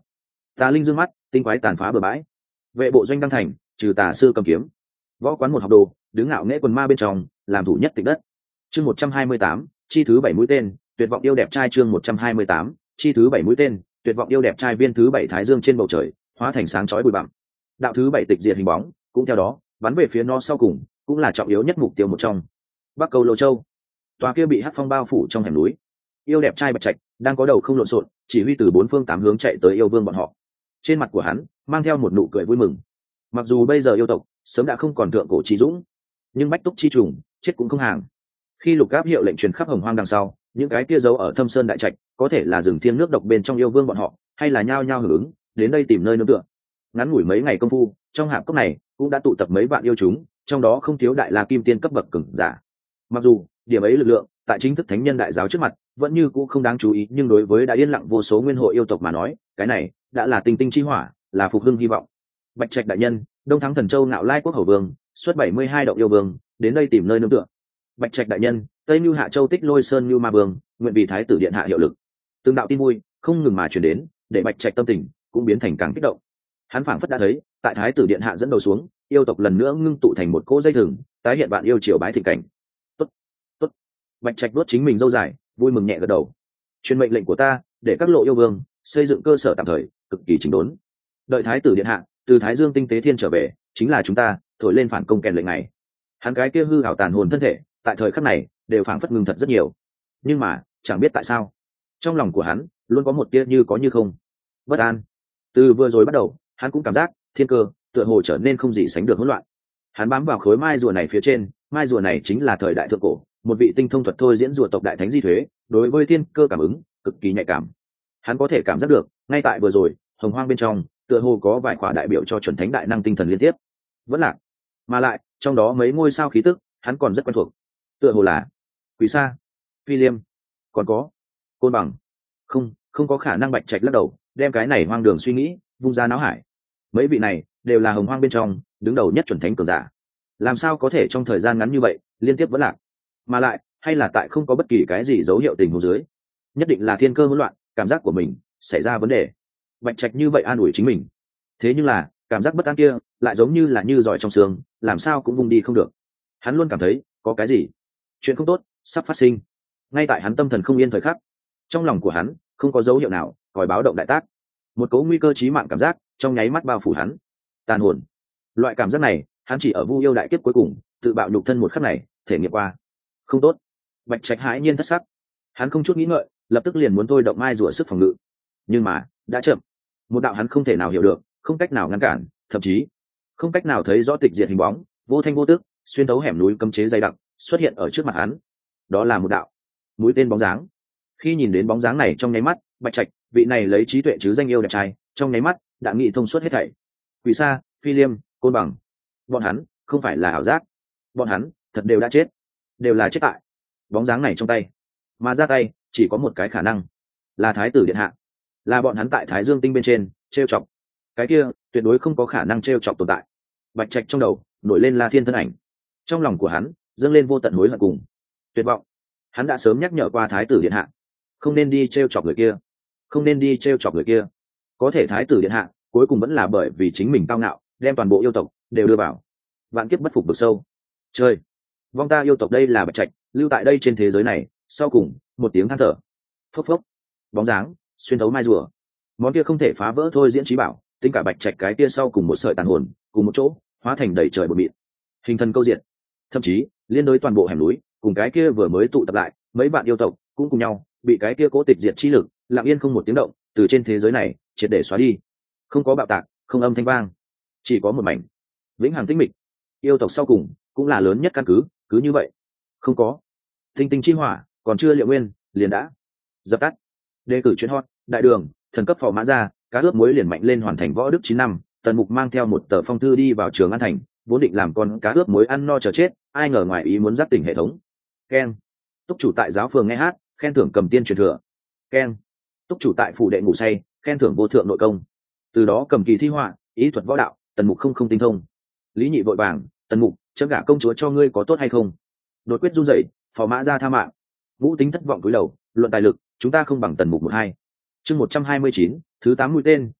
Tà linh dương mắt, tinh quái tàn phá bừa bãi. Vệ bộ doanh đăng thành, trừ tà sư cầm kiếm. Võ quán một học đồ, đứng ngạo nghễ quần ma bên trong, làm thủ nhất tịch đất. Chương 128, chi thứ 7 mũi tên, tuyệt vọng yêu đẹp trai chương 128, chi thứ 7 mũi tên, tuyệt vọng yêu đẹp trai viên thứ 7 thái dương trên bầu trời, hóa thành sáng chói bụi bặm. Đạo thứ 7 tịch diệt hình bóng, cũng theo đó, bắn về phía nó sau cùng, cũng là trọng yếu nhất mục tiêu một trong. Bắc Câu Lô Châu, tòa kia bị hắc phong bao phủ trong hẻm núi. Yêu đẹp trai Bạch Trạch đang có đầu không lộn xộn, chỉ huy từ bốn phương tám hướng chạy tới yêu vương bọn họ. Trên mặt của hắn mang theo một nụ cười vui mừng. Mặc dù bây giờ yêu tộc sớm đã không còn thượng cổ trí dũng, nhưng bách túc chi trùng chết cũng không hàng. Khi lục áp hiệu lệnh truyền khắp hồng hoang đằng sau, những cái kia giấu ở thâm sơn đại trạch, có thể là rừng thiêng nước độc bên trong yêu vương bọn họ, hay là nhao nhao hưởng ứng đến đây tìm nơi nương tựa. Ngắn ngủi mấy ngày công phu, trong hạp cốc này cũng đã tụ tập mấy vạn yêu chúng, trong đó không thiếu đại la kim tiên cấp bậc cường giả. Mặc dù điểm ấy lực lượng tại chính thức thánh nhân đại giáo trước mặt vẫn như cũ không đáng chú ý, nhưng đối với đã yên lặng vô số nguyên hội yêu tộc mà nói, cái này đã là tinh tinh chi hỏa, là phục hưng hy vọng. Bạch Trạch đại nhân, Đông Thắng Thần Châu Ngạo Lai Quốc Hầu Vương, xuất 72 động yêu vương, đến đây tìm nơi nương tựa. Bạch Trạch đại nhân, Tây Nưu Hạ Châu Tích Lôi Sơn Nưu Ma Vương, nguyện vì thái tử điện hạ hiệu lực. Từng đạo tin vui không ngừng mà truyền đến, để Bạch Trạch tâm tình cũng biến thành càng kích động. Hắn phảng phất đã thấy, tại thái tử điện hạ dẫn đầu xuống, yêu tộc lần nữa ngưng tụ thành một cỗ dây thừng, tái hiện vạn yêu triều bái thịnh cảnh. Tốt, tốt. Bạch Trạch đốt chính mình râu dài, vui mừng nhẹ gật đầu. Truyền mệnh lệnh của ta, để các lộ yêu vương xây dựng cơ sở tạm thời, cực kỳ chỉnh đốn. Đợi thái tử điện hạ từ Thái Dương tinh tế thiên trở về, chính là chúng ta thổi lên phản công kèn lệnh này. Hắn cái kia hư ảo tàn hồn thân thể, tại thời khắc này đều phảng phất ngưng thật rất nhiều. Nhưng mà chẳng biết tại sao, trong lòng của hắn luôn có một tia như có như không bất an. Từ vừa rồi bắt đầu, hắn cũng cảm giác thiên cơ tựa hồ trở nên không gì sánh được hỗn loạn. Hắn bám vào khối mai rùa này phía trên, mai rùa này chính là thời đại thượng cổ, một vị tinh thông thuật thôi diễn rùa tộc đại thánh Di Thuế, đối với thiên cơ cảm ứng cực kỳ nhạy cảm. Hắn có thể cảm giác được, ngay tại vừa rồi, hồng hoang bên trong tựa hồ có vài khỏa đại biểu cho chuẩn thánh đại năng tinh thần liên tiếp vẫn lạc, mà lại trong đó mấy ngôi sao khí tức hắn còn rất quen thuộc, tựa hồ là Quỷ Sa, Phi Liêm, còn có Côn Bằng. Không có khả năng. Bạch Trạch lắc đầu, đem cái này hoang đường suy nghĩ vung ra não hải. Mấy vị này đều là hồng hoang bên trong đứng đầu nhất chuẩn thánh cường giả, làm sao có thể trong thời gian ngắn như vậy liên tiếp vẫn lạc, mà lại hay là tại không có bất kỳ cái gì dấu hiệu tình huống dưới. Nhất định là thiên cơ hỗn loạn, cảm giác của mình xảy ra vấn đề. Bạch Trạch như vậy an ủi chính mình, thế nhưng là cảm giác bất an kia lại giống như là như giỏi trong xương, làm sao cũng vùng đi không được. Hắn luôn cảm thấy có cái gì chuyện không tốt sắp phát sinh. Ngay tại hắn tâm thần không yên thời khắc, trong lòng của hắn không có dấu hiệu nào còi báo động đại tác. Một cỗ nguy cơ chí mạng cảm giác trong nháy mắt bao phủ hắn. Tàn hồn, loại cảm giác này hắn chỉ ở Vu Yêu đại kiếp cuối cùng tự bạo nhục thân một khắc này thể nghiệm qua. Không tốt. Bạch Trạch hãi nhiên thất sắc, hắn không chút nghĩ ngợi lập tức liền muốn thôi động mai rùa sức phòng ngự, nhưng mà đã chậm. Một đạo hắn không thể nào hiểu được, không cách nào ngăn cản, thậm chí không cách nào thấy rõ tịch diệt hình bóng, vô thanh vô tức xuyên thấu hẻm núi cấm chế dày đặc xuất hiện ở trước mặt hắn. Đó là một đạo mũi tên bóng dáng. Khi nhìn đến bóng dáng này trong nháy mắt, Bạch Trạch, vị này lấy trí tuệ chứ danh yêu đẹp trai, trong nháy mắt đã nghĩ thông suốt hết thảy. Quỷ Sa, Phi Liêm, Côn Bằng, bọn hắn không phải là ảo giác, bọn hắn thật đều đã chết, đều là chết tại bóng dáng này trong tay. Mà ra tay chỉ có một cái khả năng, là thái tử điện hạ, là bọn hắn tại Thái Dương tinh bên trên trêu chọc. Cái kia tuyệt đối không có khả năng trêu chọc tồn tại. Bạch Trạch trong đầu nổi lên La Thiên thân ảnh, trong lòng của hắn dâng lên vô tận hối hận cùng tuyệt vọng. Hắn đã sớm nhắc nhở qua thái tử điện hạ, không nên đi trêu chọc người kia, không nên đi trêu chọc người kia. Có thể thái tử điện hạ cuối cùng vẫn là bởi vì chính mình cao ngạo, đem toàn bộ yêu tộc đều đưa vào vạn kiếp bất phục vực sâu. Chơi vong ta yêu tộc đây là Bạch Trạch lưu tại đây trên thế giới này, sau cùng một tiếng than thở. Phốc phốc, bóng dáng xuyên thấu mai rùa, món kia không thể phá vỡ thôi diễn trí bảo, tính cả Bạch Trạch cái kia sau cùng một sợi tàn hồn cùng một chỗ hóa thành đầy trời bột mịn, hình thần câu diện, thậm chí liên đối toàn bộ hẻm núi cùng cái kia vừa mới tụ tập lại mấy bạn yêu tộc cũng cùng nhau bị cái kia cố tịch diệt chi lực lặng yên không một tiếng động từ trên thế giới này triệt để xóa đi. Không có bạo tạc, không âm thanh vang, chỉ có một mảnh vĩnh hằng tĩnh mịch. Yêu tộc sau cùng cũng là lớn nhất căn cứ, cứ như vậy không có tinh tinh chi hỏa còn chưa liệu nguyên liền đã dập tắt. Đề cử chuyên hot đại đường thần cấp phò mã ra cá ướp muối liền mạnh lên hoàn thành võ đức 9 năm. Tần Mục mang theo một tờ phong thư đi vào Trường An thành, vốn định làm con cá ướp muối ăn no chờ chết, ai ngờ ngoài ý muốn giác tỉnh hệ thống. Keng. Túc chủ tại giáo phường nghe hát, khen thưởng cầm tiên truyền thừa. Keng. Túc chủ tại phủ đệ ngủ say, khen thưởng vô thượng nội công. Từ đó cầm kỳ thi họa, ý thuật võ đạo, Tần Mục không tinh thông. Lý Nhị vội vàng, Tần Mục, chớ gả công chúa cho ngươi có tốt hay không? Đột quyết run rẩy, phò mã ra tha mạng. Vũ Tính thất vọng cúi đầu, luận tài lực, chúng ta không bằng Tần Mục 12. Chương 129, thứ 8 mũi tên,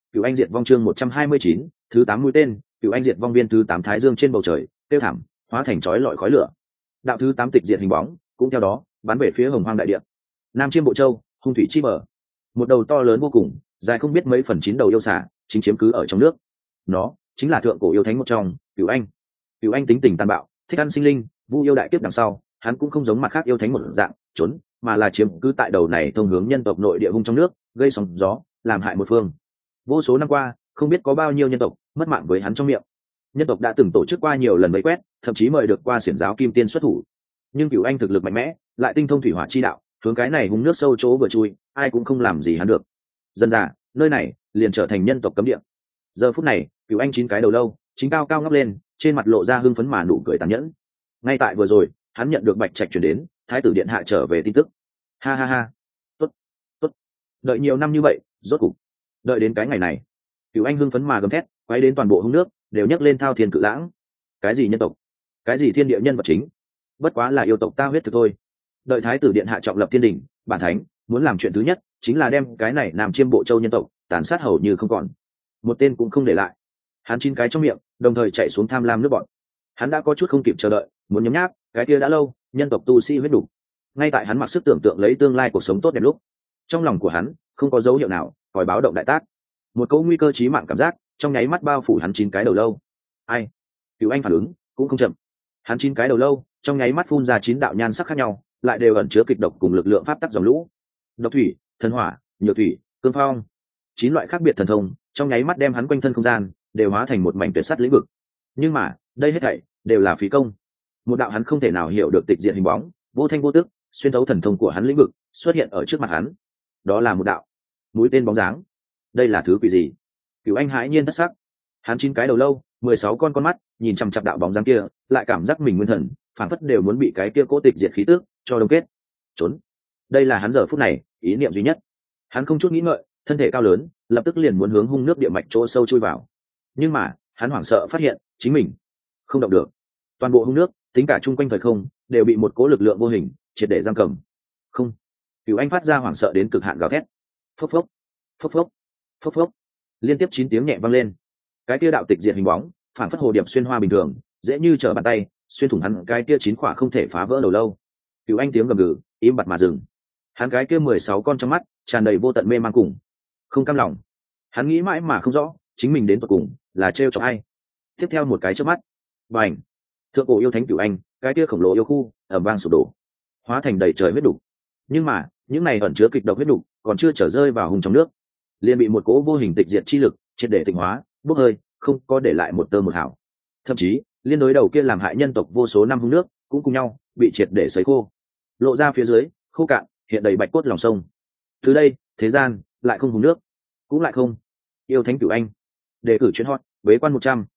Cửu Anh Diệt Vong chương 129, thứ 8 mũi tên, Cửu Anh Diệt Vong viên thứ 8 thái dương trên bầu trời, tiêu thảm, hóa thành chói lọi khói lửa. Đạo thứ 8 tịch diệt hình bóng, cũng theo đó, bắn về phía Hồng Hoang đại địa. Nam Chiêm Bộ Châu, hung thủy chi mở. Một đầu to lớn vô cùng, dài không biết mấy phần 9 đầu yêu xà, chính chiếm cứ ở trong nước. Nó chính là thượng cổ yêu thánh một trong, Cửu Anh. Cửu Anh tính tình tàn bạo, thích ăn sinh linh, vu yêu đại kiếp đằng sau, hắn cũng không giống mặt khác yêu thánh một dạng, trốn, mà là chiếm cứ tại đầu này thông hướng nhân tộc nội địa hung trong nước, gây sóng gió, làm hại một phương. Vô số năm qua, không biết có bao nhiêu nhân tộc mất mạng với hắn trong miệng. Nhân tộc đã từng tổ chức qua nhiều lần vây quét, thậm chí mời được qua xiển giáo kim tiên xuất thủ. Nhưng Cửu Anh thực lực mạnh mẽ, lại tinh thông thủy hỏa chi đạo, hướng cái này hung nước sâu chỗ vừa chui, ai cũng không làm gì hắn được. Dần dà, nơi này liền trở thành nhân tộc cấm địa. Giờ phút này, Cửu Anh 9 cái đầu lâu, chính cao cao ngóc lên, trên mặt lộ ra hưng phấn mà nụ cười tàn nhẫn. Ngay tại vừa rồi, hắn nhận được Bạch Trạch truyền đến, Thái tử điện hạ trở về tin tức. Ha ha ha, tốt, tốt, đợi nhiều năm như vậy, rốt cục, đợi đến cái ngày này. Cửu Anh hưng phấn mà gầm thét, quay đến toàn bộ hung nước, đều nhấc lên thao thiên cự lãng. Cái gì nhân tộc, cái gì thiên địa nhân vật chính, bất quá là yêu tộc ta huyết thực thôi. Đợi Thái tử điện hạ trọng lập thiên đình, bản thánh muốn làm chuyện thứ nhất chính là đem cái này Nam Chiêm Bộ Châu nhân tộc tàn sát hầu như không còn, một tên cũng không để lại. Hắn 9 cái trong miệng, đồng thời chạy xuống tham lam nước bọn. Hắn đã có chút không kịp chờ đợi, muốn nhấm nháp cái kia đã lâu nhân tộc tu sĩ huyết đủ. Ngay tại hắn mặc sức tưởng tượng lấy tương lai cuộc sống tốt đẹp lúc, trong lòng của hắn không có dấu hiệu nào còi báo động đại tác. Một cỗ nguy cơ chí mạng cảm giác trong nháy mắt bao phủ hắn 9 cái đầu lâu. Ai? Cửu Anh phản ứng cũng không chậm. Hắn 9 cái đầu lâu trong nháy mắt phun ra 9 đạo nhan sắc khác nhau, lại đều ẩn chứa kịch độc cùng lực lượng pháp tắc dòng lũ. Độc thủy, thần hỏa, nhược thủy, cương phong. 9 loại khác biệt thần thông trong nháy mắt đem hắn quanh thân không gian đều hóa thành một mảnh tuyệt sắt lĩnh vực. Nhưng mà đây hết thảy đều là phí công. Một đạo hắn không thể nào hiểu được tịch diệt hình bóng, vô thanh vô tức xuyên thấu thần thông của hắn lĩnh vực, xuất hiện ở trước mặt hắn. Đó là một đạo mũi tên bóng dáng. Đây là thứ quỷ gì? Cửu Anh hãi nhiên thất sắc. Hắn 9 cái đầu lâu, 16 con mắt nhìn chằm chằm đạo bóng dáng kia, lại cảm giác mình nguyên thần phản phất đều muốn bị cái kia cố tịch diệt khí tức cho đông kết. Trốn. Đây là hắn giờ phút này ý niệm duy nhất. Hắn không chút nghĩ ngợi, thân thể cao lớn lập tức liền muốn hướng hung nước địa mạch chỗ sâu chui vào. Nhưng mà hắn hoảng sợ phát hiện chính mình không động được. Toàn bộ hung nước, tính cả chung quanh thời không, đều bị một cố lực lượng vô hình triệt để giam cầm. Không. Cửu Anh phát ra hoảng sợ đến cực hạn gào thét. Phốc phốc, phốc phốc, phốc phốc. Liên tiếp 9 tiếng nhẹ vang lên. Cái kia đạo tịch diệt hình bóng, phản phất hồ điệp xuyên hoa bình thường, dễ như trở bàn tay, xuyên thủng hắn cái kia 9 khỏa không thể phá vỡ đầu lâu. Cửu Anh tiếng gầm gừ, im bặt mà dừng. Hắn cái kia 16 con trong mắt tràn đầy vô tận mê mang cùng không cam lòng. Hắn nghĩ mãi mà không rõ, chính mình đến tận cùng là trêu chọc ai. Tiếp theo một cái chớp mắt, bành, thượng cổ yêu thánh Cửu Anh, cái kia khổng lồ yêu khu ầm vang sụp đổ, hóa thành đầy trời huyết đục. Nhưng mà những này ẩn chứa kịch độc huyết đục còn chưa trở rơi vào hùng trong nước, liền bị một cỗ vô hình tịch diệt chi lực triệt để tịnh hóa, bốc hơi, không có để lại một tơ một hào. Thậm chí liên đối đầu kia làm hại nhân tộc vô số năm hung nước cũng cùng nhau bị triệt để sấy khô, lộ ra phía dưới khô cạn, hiện đầy bạch cốt lòng sông. Từ đây thế gian lại không hùng nước, cũng lại không yêu thánh Cửu Anh. Đề cử chuyên hot bế quan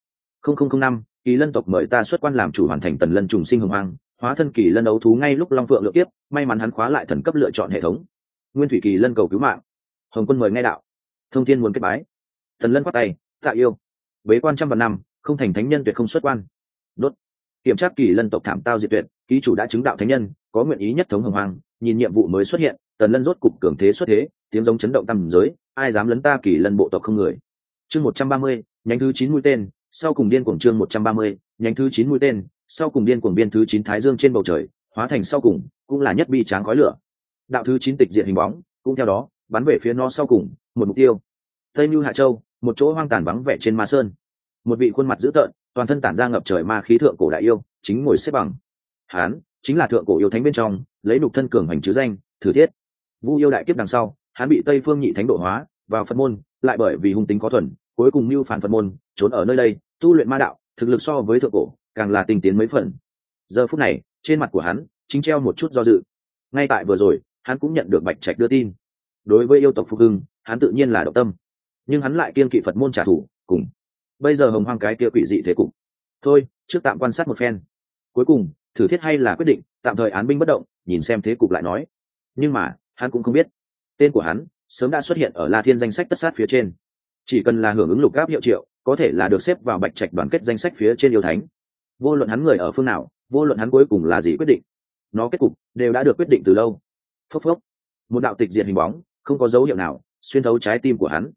100.005 Kỳ Lân tộc mời ta xuất quan làm chủ hoàn thành tần lân trùng sinh hồng hoang, hóa thân Kỳ Lân đấu thú ngay lúc long phượng lựa tiếp, may mắn hắn khóa lại thần cấp lựa chọn hệ thống. Nguyên thủy Kỳ Lân cầu cứu mạng. Hồng quân mời nghe đạo. Thông thiên muốn kết bái. Tần Lân quát tay, tạ yêu. Bế quan 100 vạn năm, không thành thánh nhân tuyệt không xuất quan. Đốt. Kiểm tra Kỳ Lân tộc thảm tao diệt tuyệt, ký chủ đã chứng đạo thánh nhân, có nguyện ý nhất thống hồng hoang. Nhìn nhiệm vụ mới xuất hiện, Tần Lân rốt cục cường thế xuất thế, tiếng giống chấn động tầm giới, ai dám lấn ta Kỳ Lân bộ tộc không người. Chương 130, nhánh thứ 9 mũi tên, sau cùng điên cuồng chương 130, nhánh thứ 9 mũi tên, sau cùng điên cuồng biên thứ 9 thái dương trên bầu trời, hóa thành sau cùng, cũng là nhất bi tráng khói lửa. Đạo thứ 9 tịch diệt hình bóng, cũng theo đó, bắn về phía nó sau cùng, một mục tiêu. Tây Nưu Hạ Châu, một chỗ hoang tàn vắng vẻ trên ma sơn. Một vị khuôn mặt dữ tợn, toàn thân tản ra ngập trời ma khí thượng cổ đại yêu, chính ngồi xếp bằng. Hán, chính là thượng cổ yêu thánh bên trong, lấy nục thân cường hành chứ danh, Thử Thiết. Vu yêu đại kiếp đằng sau, hắn bị Tây Phương Nhị Thánh độ hóa, vào Phật môn, lại bởi vì hung tính có thuần, cuối cùng mưu phản Phật môn, trốn ở nơi đây, tu luyện ma đạo, thực lực so với thượng cổ càng là tinh tiến mấy phần. Giờ phút này, trên mặt của hắn chính treo một chút do dự. Ngay tại vừa rồi, hắn cũng nhận được Bạch Trạch đưa tin. Đối với yêu tộc phục hưng, hắn tự nhiên là động tâm, nhưng hắn lại kiên kỵ Phật môn trả thù, cùng bây giờ hồng hoang cái kia quỷ dị thế cục. Thôi, trước tạm quan sát một phen. Cuối cùng, Thử Thiết hay là quyết định tạm thời án binh bất động, nhìn xem thế cục lại nói. Nhưng mà, hắn cũng không biết, tên của hắn sớm đã xuất hiện ở La Thiên danh sách tất sát phía trên. Chỉ cần là hưởng ứng lục gáp hiệu triệu, có thể là được xếp vào Bạch Trạch đoàn kết danh sách phía trên yêu thánh. Vô luận hắn người ở phương nào, vô luận hắn cuối cùng là gì quyết định, nó kết cục đều đã được quyết định từ lâu. Phốc phốc, một đạo tịch diệt hình bóng, không có dấu hiệu nào xuyên thấu trái tim của hắn.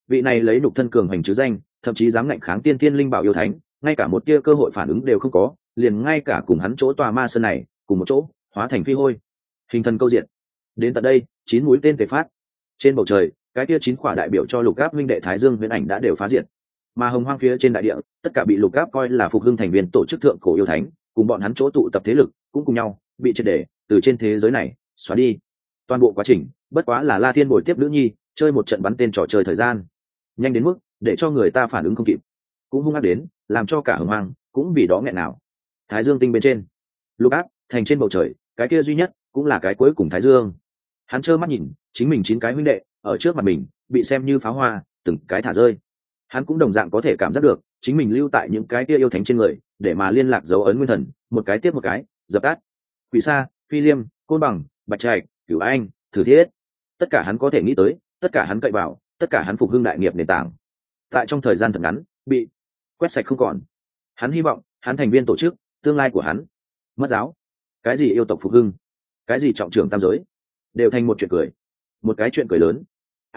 vị này lấy nhục thân cường hành chứ danh, thậm chí dám ngạnh kháng tiên thiên linh bảo yêu thánh, ngay cả một tia cơ hội phản ứng đều không có, liền ngay cả cùng hắn chỗ tòa ma sơn này cùng một chỗ hóa thành phi hôi, hình thần câu diện. Đến tận đây 9 mũi tên tề phát trên bầu trời, cái tia 9 khỏa đại biểu cho Lục Áp huynh đệ Thái Dương Huyễn Ảnh đã đều phá diệt, mà hồng hoang phía trên đại địa tất cả bị Lục Áp coi là phục hưng thành viên tổ chức thượng cổ yêu thánh cùng bọn hắn chỗ tụ tập thế lực cũng cùng nhau bị triệt để từ trên thế giới này xóa đi. Toàn bộ quá trình bất quá là La Thiên bồi tiếp nữ nhi chơi một trận bắn tên trò chơi thời gian, nhanh đến mức để cho người ta phản ứng không kịp, cũng hung ác đến làm cho cả hồng hoang cũng vì đó nghẹn nào. Thái Dương tinh bên trên, Lục Áp thành trên bầu trời cái kia duy nhất cũng là cái cuối cùng Thái Dương, hắn trơ mắt nhìn chính mình 9 cái huynh đệ ở trước mặt mình bị xem như pháo hoa từng cái thả rơi. Hắn cũng đồng dạng có thể cảm giác được chính mình lưu tại những cái kia yêu thánh trên người để mà liên lạc dấu ấn nguyên thần một cái tiếp một cái dập tắt. Quỷ Sa, Phi Liêm, Côn Bằng, Bạch Trạch, Cửu Anh, Thử Thiết, tất cả hắn có thể nghĩ tới, tất cả hắn cậy vào, tất cả hắn phục hưng đại nghiệp nền tảng, tại trong thời gian thật ngắn bị quét sạch không còn. Hắn hy vọng hắn thành viên tổ chức tương lai của hắn mất giáo, cái gì yêu tộc phục hưng, cái gì trọng trưởng tam giới đều thành một chuyện cười, một cái chuyện cười lớn.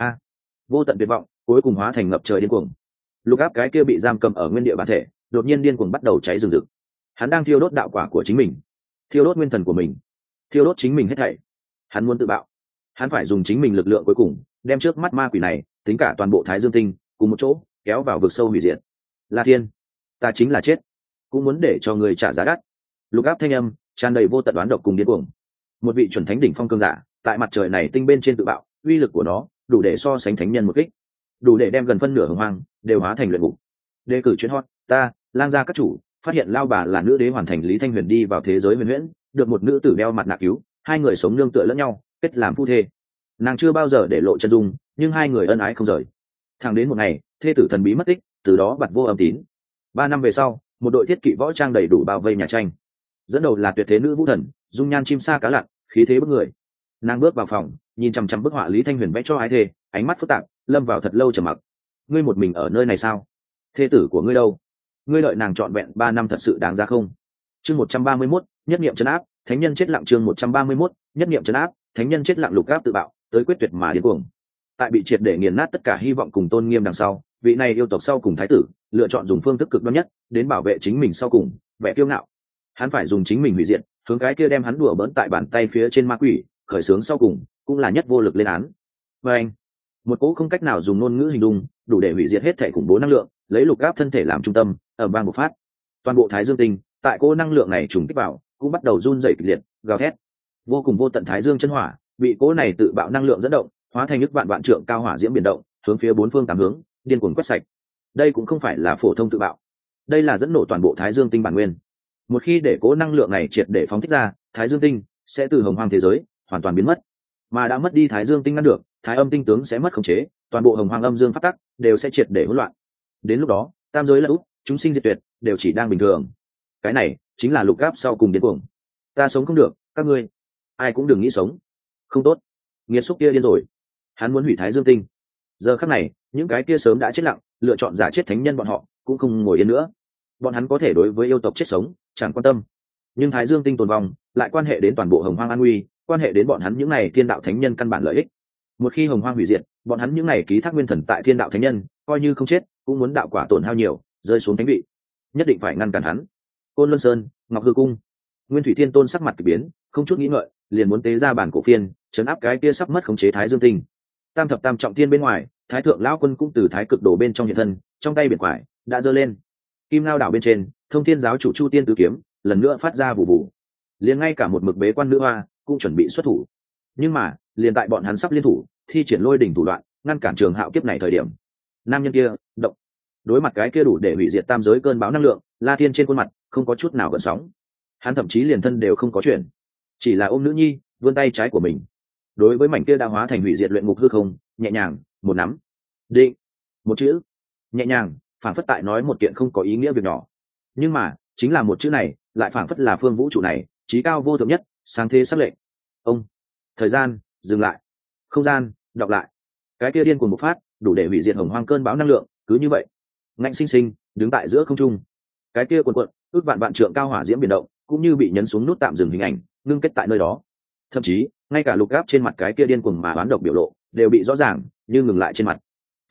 Vô tận tuyệt vọng cuối cùng hóa thành ngập trời điên cuồng. Lục Áp cái kia bị giam cầm ở nguyên địa bản thể đột nhiên điên cuồng bắt đầu cháy rừng rực. Hắn đang thiêu đốt đạo quả của chính mình, thiêu đốt nguyên thần của mình, thiêu đốt chính mình hết thảy. Hắn muốn tự bạo, hắn phải dùng chính mình lực lượng cuối cùng đem trước mắt ma quỷ này tính cả toàn bộ Thái Dương tinh cùng một chỗ kéo vào vực sâu hủy diệt. La Thiên, ta chính là chết cũng muốn để cho người trả giá đắt. Lục Áp thanh âm tràn đầy vô tận đoán độc cùng điên cuồng. Một vị chuẩn thánh đỉnh phong cương giả tại mặt trời này tinh bên trên tự bạo, uy lực của nó đủ để so sánh thánh nhân một kích, đủ để đem gần phân nửa hồng hoang đều hóa thành luyện ngục. Đề cử chuyến hot, ta lang gia các chủ phát hiện lao bà là nữ đế hoàn thành Lý Thanh Huyền đi vào thế giới huyền huyễn, được một nữ tử đeo mặt nạ cứu, hai người sống nương tựa lẫn nhau, kết làm phu thê. Nàng chưa bao giờ để lộ chân dung, nhưng hai người ân ái không rời. Thẳng đến một ngày thê tử thần bí mất tích, từ đó bặt vô âm tín. 3 năm về sau, một đội thiết kỵ võ trang đầy đủ bao vây nhà tranh, dẫn đầu là tuyệt thế nữ vũ thần, dung nhan chim sa cá lặn, khí thế bức người. Nàng bước vào phòng, nhìn chằm chằm bức họa Lý Thanh Huyền vẽ cho ái thê, ánh mắt phức tạp, lâm vào thật lâu trầm mặc. Ngươi một mình ở nơi này sao? Thê tử của ngươi đâu? Ngươi đợi nàng trọn vẹn 3 năm thật sự đáng ra không? Chương 131, nhất niệm trấn áp, thánh nhân chết lặng. Chương 131, nhất niệm trấn áp, thánh nhân chết lặng. Lục Áp tự bạo, tới quyết tuyệt mà điên cuồng. Tại bị triệt để nghiền nát tất cả hy vọng cùng tôn nghiêm đằng sau, vị này yêu tộc sau cùng thái tử lựa chọn dùng phương thức cực đoan nhất đến bảo vệ chính mình sau cùng, vẻ kiêu ngạo. Hắn phải dùng chính mình hủy diệt, hướng cái kia đem hắn đùa bỡn tại bàn tay phía trên ma quỷ, khởi xướng sau cùng, cũng là nhất vô lực lên án. Và anh, một cỗ không cách nào dùng ngôn ngữ hình dung, đủ để hủy diệt hết thể khủng bố năng lượng, lấy Lục Áp thân thể làm trung tâm, ở bang bộc phát. Toàn bộ Thái Dương tinh, tại cỗ năng lượng này trùng kích vào, cũng bắt đầu run rẩy kịch liệt, gào thét. Vô cùng vô tận Thái Dương chân hỏa, bị cỗ này tự bạo năng lượng dẫn động, hóa thành nước vạn vạn trượng cao hỏa diễm biển động, hướng phía 4 phương 8 hướng, điên cuồng quét sạch. Đây cũng không phải là phổ thông tự bạo, đây là dẫn nổ toàn bộ Thái Dương tinh bản nguyên. Một khi để cỗ năng lượng này triệt để phóng thích ra, Thái Dương tinh sẽ từ hồng hoang thế giới hoàn toàn biến mất. Mà đã mất đi Thái Dương tinh ngăn được, Thái Âm tinh tướng sẽ mất khống chế, toàn bộ hồng hoang âm dương pháp tắc đều sẽ triệt để hỗn loạn. Đến lúc đó, tam giới lật úp, chúng sinh diệt tuyệt, đều chỉ đang bình thường. Cái này chính là Lục Áp sau cùng điên cuồng. Ta sống không được, các ngươi ai cũng đừng nghĩ sống. Không tốt, nghiệt xúc kia điên rồi, hắn muốn hủy Thái Dương tinh. Giờ khắc này, những cái kia sớm đã chết lặng, lựa chọn giả chết thánh nhân bọn họ cũng không ngồi yên nữa. Bọn hắn có thể đối với yêu tộc chết sống chẳng quan tâm, nhưng Thái Dương tinh tồn vong lại quan hệ đến toàn bộ hồng hoang an nguy, quan hệ đến bọn hắn những này thiên đạo thánh nhân căn bản lợi ích. Một khi hồng hoang hủy diệt, bọn hắn những này ký thác nguyên thần tại thiên đạo thánh nhân coi như không chết cũng muốn đạo quả tổn hao nhiều, rơi xuống thánh vị. Nhất định phải ngăn cản hắn. Côn Luân Sơn, Ngọc Hư Cung, Nguyên Thủy Thiên Tôn sắc mặt kỳ biến, không chút nghĩ ngợi liền muốn tế ra bản cổ phiên, chấn áp cái kia sắp mất khống chế Thái Dương tinh. Tam thập tam trọng thiên bên ngoài, Thái thượng lão quân cũng từ thái cực đồ bên trong hiện thân, trong tay biển quải đã giơ lên. Kim Ngao đảo bên trên, Thông Thiên giáo chủ Chu Tiên tứ kiếm lần nữa phát ra vụ vụ. Liền ngay cả một mực bế quan nữ hoa cũng chuẩn bị xuất thủ. Nhưng mà, liền tại bọn hắn sắp liên thủ, thi triển lôi đỉnh thủ đoạn, ngăn cản trường hạo kiếp này thời điểm. Nam nhân kia, động. Đối mặt cái kia đủ để hủy diệt tam giới cơn bão năng lượng, La Thiên trên khuôn mặt không có chút nào gợn sóng. Hắn thậm chí liền thân đều không có chuyện, chỉ là ôm nữ nhi, vươn tay trái của mình. Đối với mảnh kia đã hóa thành hủy diệt luyện ngục hư không, nhẹ nhàng, một nắm. Định. Một chữ. Nhẹ nhàng, phảng phất tại nói một kiện không có ý nghĩa việc nhỏ. Nhưng mà, chính là một chữ này, lại phảng phất là phương vũ trụ này, chí cao vô thượng nhất, sáng thế sắc lệnh. Ông. Thời gian dừng lại, không gian đọc lại, cái kia điên cuồng một phát, đủ để hủy diệt hồng hoang cơn bão năng lượng, cứ như vậy ngạnh sinh sinh đứng tại giữa không trung. Cái kia cuồn cuộn ước vạn vạn trượng cao hỏa diễm biển động, cũng như bị nhấn xuống nút tạm dừng hình ảnh, ngưng kết tại nơi đó. Thậm chí ngay cả Lục Áp trên mặt cái kia điên cuồng mà oán độc biểu lộ đều bị rõ ràng như ngừng lại trên mặt.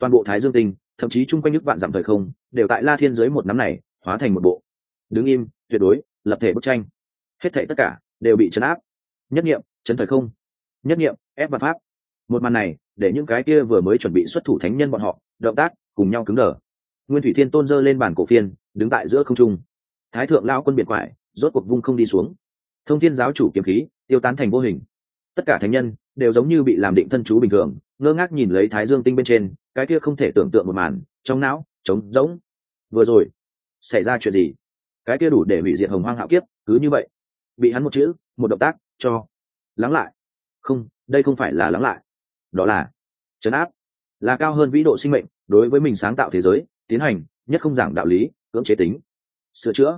Toàn bộ thái dương tinh, thậm chí chung quanh nước vạn dặm thời không, đều tại La Thiên dưới một nắm này hóa thành một bộ đứng im tuyệt đối lập thể bức tranh. Hết thảy tất cả đều bị chấn áp. Nhất niệm chấn thời không, nhất niệm ép vạn pháp. Một màn này để những cái kia vừa mới chuẩn bị xuất thủ thánh nhân bọn họ động tác cùng nhau cứng đờ. Nguyên Thủy Thiên Tôn giơ lên bản cổ phiên, đứng tại giữa không trung. Thái thượng lão quân biệt quải rốt cuộc vung không đi xuống. Thông Thiên giáo chủ kiếm khí tiêu tán thành vô hình. Tất cả thánh nhân đều giống như bị làm định thân chú bình thường, ngơ ngác nhìn lấy thái dương tinh bên trên cái kia không thể tưởng tượng một màn, trong não trống rỗng. Vừa rồi xảy ra chuyện gì? Cái kia đủ để hủy diệt hồng hoang hạo kiếp cứ như vậy bị hắn một chữ một động tác cho lắng lại. Không, đây không phải là lắng lại, đó là trấn áp, là cao hơn vĩ độ sinh mệnh đối với mình sáng tạo thế giới tiến hành nhất không giảng đạo lý cưỡng chế tính sửa chữa.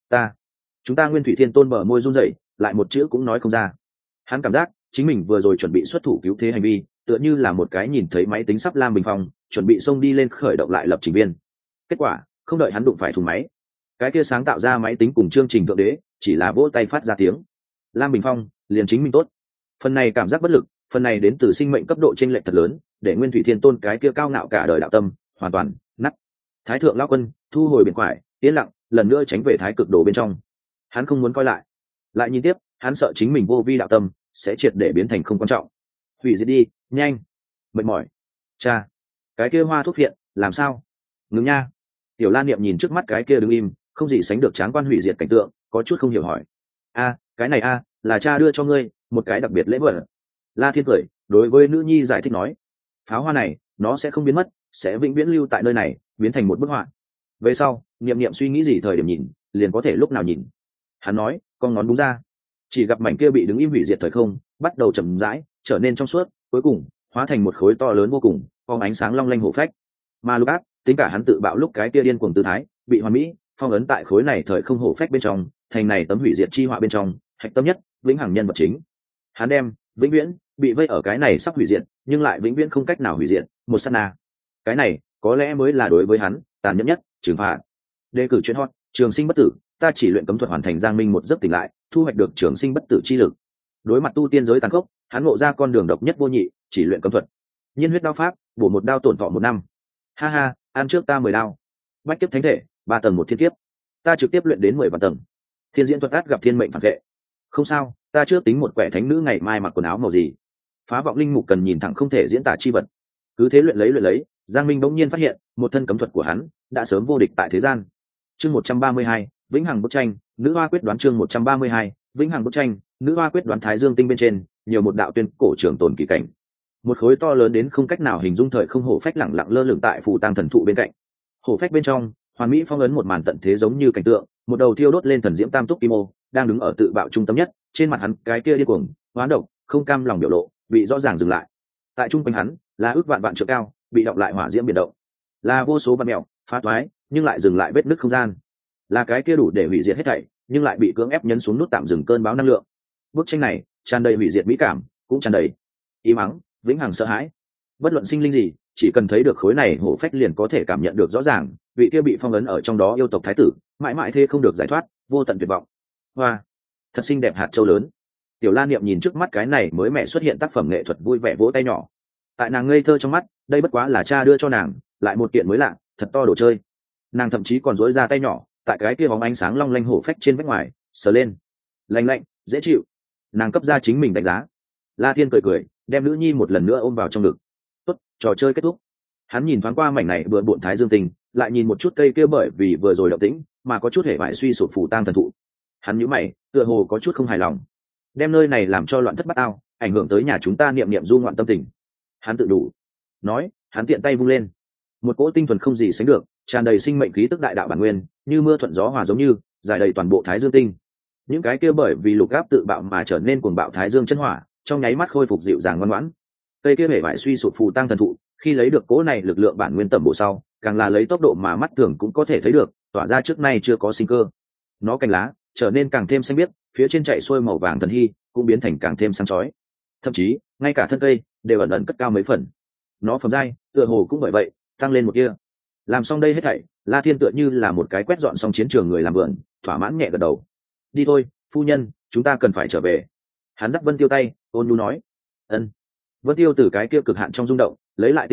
Chúng ta Nguyên Thủy Thiên Tôn bờ môi run rẩy, lại một chữ cũng nói không ra. Hắn cảm giác chính mình vừa rồi chuẩn bị xuất thủ cứu thế hành vi tựa như là một cái nhìn thấy máy tính sắp lam bình phong chuẩn bị xông đi lên khởi động lại lập trình viên. Kết quả không đợi hắn đụng phải thùng máy, cái kia sáng tạo ra máy tính cùng chương trình thượng đế chỉ là vỗ tay phát ra tiếng lam bình phong liền chính mình tốt. Phần này cảm giác bất lực, phần này đến từ sinh mệnh cấp độ chênh lệch thật lớn, để Nguyên Thủy Thiên Tôn cái kia cao ngạo cả đời đạo tâm hoàn toàn nát. Thái thượng lão quân thu hồi biển quải, yên lặng lần nữa tránh về thái cực đồ bên trong. Hắn không muốn coi lại nhìn tiếp, hắn sợ chính mình vô vi đạo tâm sẽ triệt để biến thành không quan trọng. Hủy diệt đi, nhanh, mệt mỏi. Cha, cái kia hoa thuốc phiện làm sao? Ngừng nha. Tiểu Lan Niệm nhìn trước mắt cái kia đứng im không gì sánh được tráng quan hủy diệt cảnh tượng, có chút không hiểu hỏi. Cái này là cha đưa cho ngươi một cái đặc biệt lễ vật. La Thiên cười đối với nữ nhi giải thích nói, pháo hoa này nó sẽ không biến mất, sẽ vĩnh viễn lưu tại nơi này, biến thành một bức họa. Về sau Niệm Niệm suy nghĩ gì thời điểm nhìn liền có thể lúc nào nhìn. Hắn nói con ngón đúng ra, chỉ gặp mảnh kia bị đứng im hủy diệt thời không bắt đầu chậm rãi trở nên trong suốt, cuối cùng hóa thành một khối to lớn vô cùng phóng ánh sáng long lanh hổ phách. Mà lúc áp tính cả hắn tự bạo lúc cái kia điên cuồng tư thái bị hoàn mỹ phong ấn tại khối này thời không hổ phách bên trong, thành này tấm hủy diệt chi họa bên trong hạch tâm nhất vĩnh hằng nhân vật chính. Hắn đem vĩnh viễn bị vây ở cái này sắp hủy diệt nhưng lại vĩnh viễn không cách nào hủy diệt một sát na. Cái này có lẽ mới là đối với hắn tàn nhẫn nhất trừng phạt. Đề cử chuyện hot trường sinh bất tử, ta chỉ luyện cấm thuật hoàn thành giang minh một giấc tỉnh lại, thu hoạch được trường sinh bất tử chi lực. Đối mặt tu tiên giới tàn khốc, hắn ngộ ra con đường độc nhất vô nhị, chỉ luyện cấm thuật nhiên huyết đao pháp, bổ một đao tổn thọ 1 năm. Ha ha, ăn trước ta 10 đao. Bách kiếp thánh thể 3 tầng một thiên kiếp, ta trực tiếp luyện đến 10 vạn tầng. Thiên diễn thuật át gặp thiên mệnh phản vệ. Không sao, ta chưa tính một quẻ thánh nữ ngày mai mặc quần áo màu gì. Phá vọng linh mục cần nhìn thẳng không thể diễn tả chi vật. Cứ thế luyện lấy, Giang Minh bỗng nhiên phát hiện, một thân cấm thuật của hắn đã sớm vô địch tại thế gian. Chương 132, vĩnh hằng bức tranh, nữ hoa quyết đoán. Chương 132, vĩnh hằng bức tranh, nữ hoa quyết đoán. Thái Dương tinh bên trên, nhiều một đạo tuyên cổ trường tồn kỳ cảnh. Một khối to lớn đến không cách nào hình dung thời không hổ phách lẳng lặng lơ lửng tại phù tang thần thụ bên cạnh. Hổ phách bên trong, hoàn mỹ phong ấn một màn tận thế giống như cảnh tượng, một đầu thiêu đốt lên thần diễm tam túc kim ô, đang đứng ở tự bạo trung tâm nhất, trên mặt hắn cái kia điên cuồng, hoán độc, không cam lòng biểu lộ, bị rõ ràng dừng lại. Tại trung quanh hắn, là ước vạn vạn trượng cao, bị động lại hỏa diễm biển động, là vô số vạn mèo, phá toái, nhưng lại dừng lại vết nứt không gian, là cái kia đủ để hủy diệt hết thảy, nhưng lại bị cưỡng ép nhấn xuống nút tạm dừng cơn bão năng lượng. Bức tranh này tràn đầy hủy diệt mỹ cảm, cũng tràn đầy ý mắng, vĩnh hằng sợ hãi. Bất luận sinh linh gì, chỉ cần thấy được khối này hổ phách liền có thể cảm nhận được rõ ràng, vị kia bị phong ấn ở trong đó yêu tộc thái tử, mãi mãi thế không được giải thoát, vô tận tuyệt vọng. Hoa, thật xinh đẹp hạt châu lớn. Tiểu Lan Niệm nhìn trước mắt cái này mới mẹ xuất hiện tác phẩm nghệ thuật vui vẻ vỗ tay nhỏ. Tại nàng ngây thơ trong mắt, đây bất quá là cha đưa cho nàng, lại một kiện mới lạ, thật to đồ chơi. Nàng thậm chí còn duỗi ra tay nhỏ, tại cái kia bóng ánh sáng long lanh hổ phách trên vách ngoài, sờ lên, lạnh lạnh, dễ chịu. Nàng cấp ra chính mình đánh giá. La Thiên cười cười, đem nữ nhi một lần nữa ôm vào trong ngực. Tốt, trò chơi kết thúc. Hắn nhìn thoáng qua mảnh này bừa bộn thái dương tinh, lại nhìn một chút cây kia bởi vì vừa rồi động tĩnh mà có chút hề bại suy sụp phù tang thần thụ. Hắn nhíu mày, tựa hồ có chút không hài lòng. Đem nơi này làm cho loạn thất bát ao, ảnh hưởng tới nhà chúng ta niệm niệm du ngoạn tâm tình. Hắn tự đủ. Nói, hắn tiện tay vung lên. Một cỗ tinh thuần không gì sánh được, tràn đầy sinh mệnh khí tức đại đạo bản nguyên, như mưa thuận gió hòa giống như, giải đầy toàn bộ thái dương tinh. Những cái kia bởi vì lục áp tự bạo mà trở nên cuồng bạo thái dương chân hỏa, trong nháy mắt khôi phục dịu dàng ngoan ngoãn. Cây kia hề bại suy sụp phù tang thần thụ, khi lấy được cỗ này lực lượng bản nguyên tẩm bổ sau, càng là lấy tốc độ mà mắt thường cũng có thể thấy được, tỏa ra trước nay chưa có sinh cơ. Nó cành lá trở nên càng thêm xanh biếc, phía trên chạy xuôi màu vàng thần hy cũng biến thành càng thêm sáng chói. Thậm chí, ngay cả thân cây đều ẩn ẩn cất cao mấy phần. Nó phẩm giai, tựa hồ cũng bởi vậy tăng lên một kia. Làm xong đây hết thảy, La Thiên tựa như là một cái quét dọn xong chiến trường người làm vườn, thỏa mãn nhẹ gật đầu. Đi thôi, phu nhân, chúng ta cần phải trở về. Hắn dắt Vân Tiêu tay, ôn nhu nói. Ân. Vân Tiêu từ cái kia cực hạn trong rung động lấy lại tinh thần,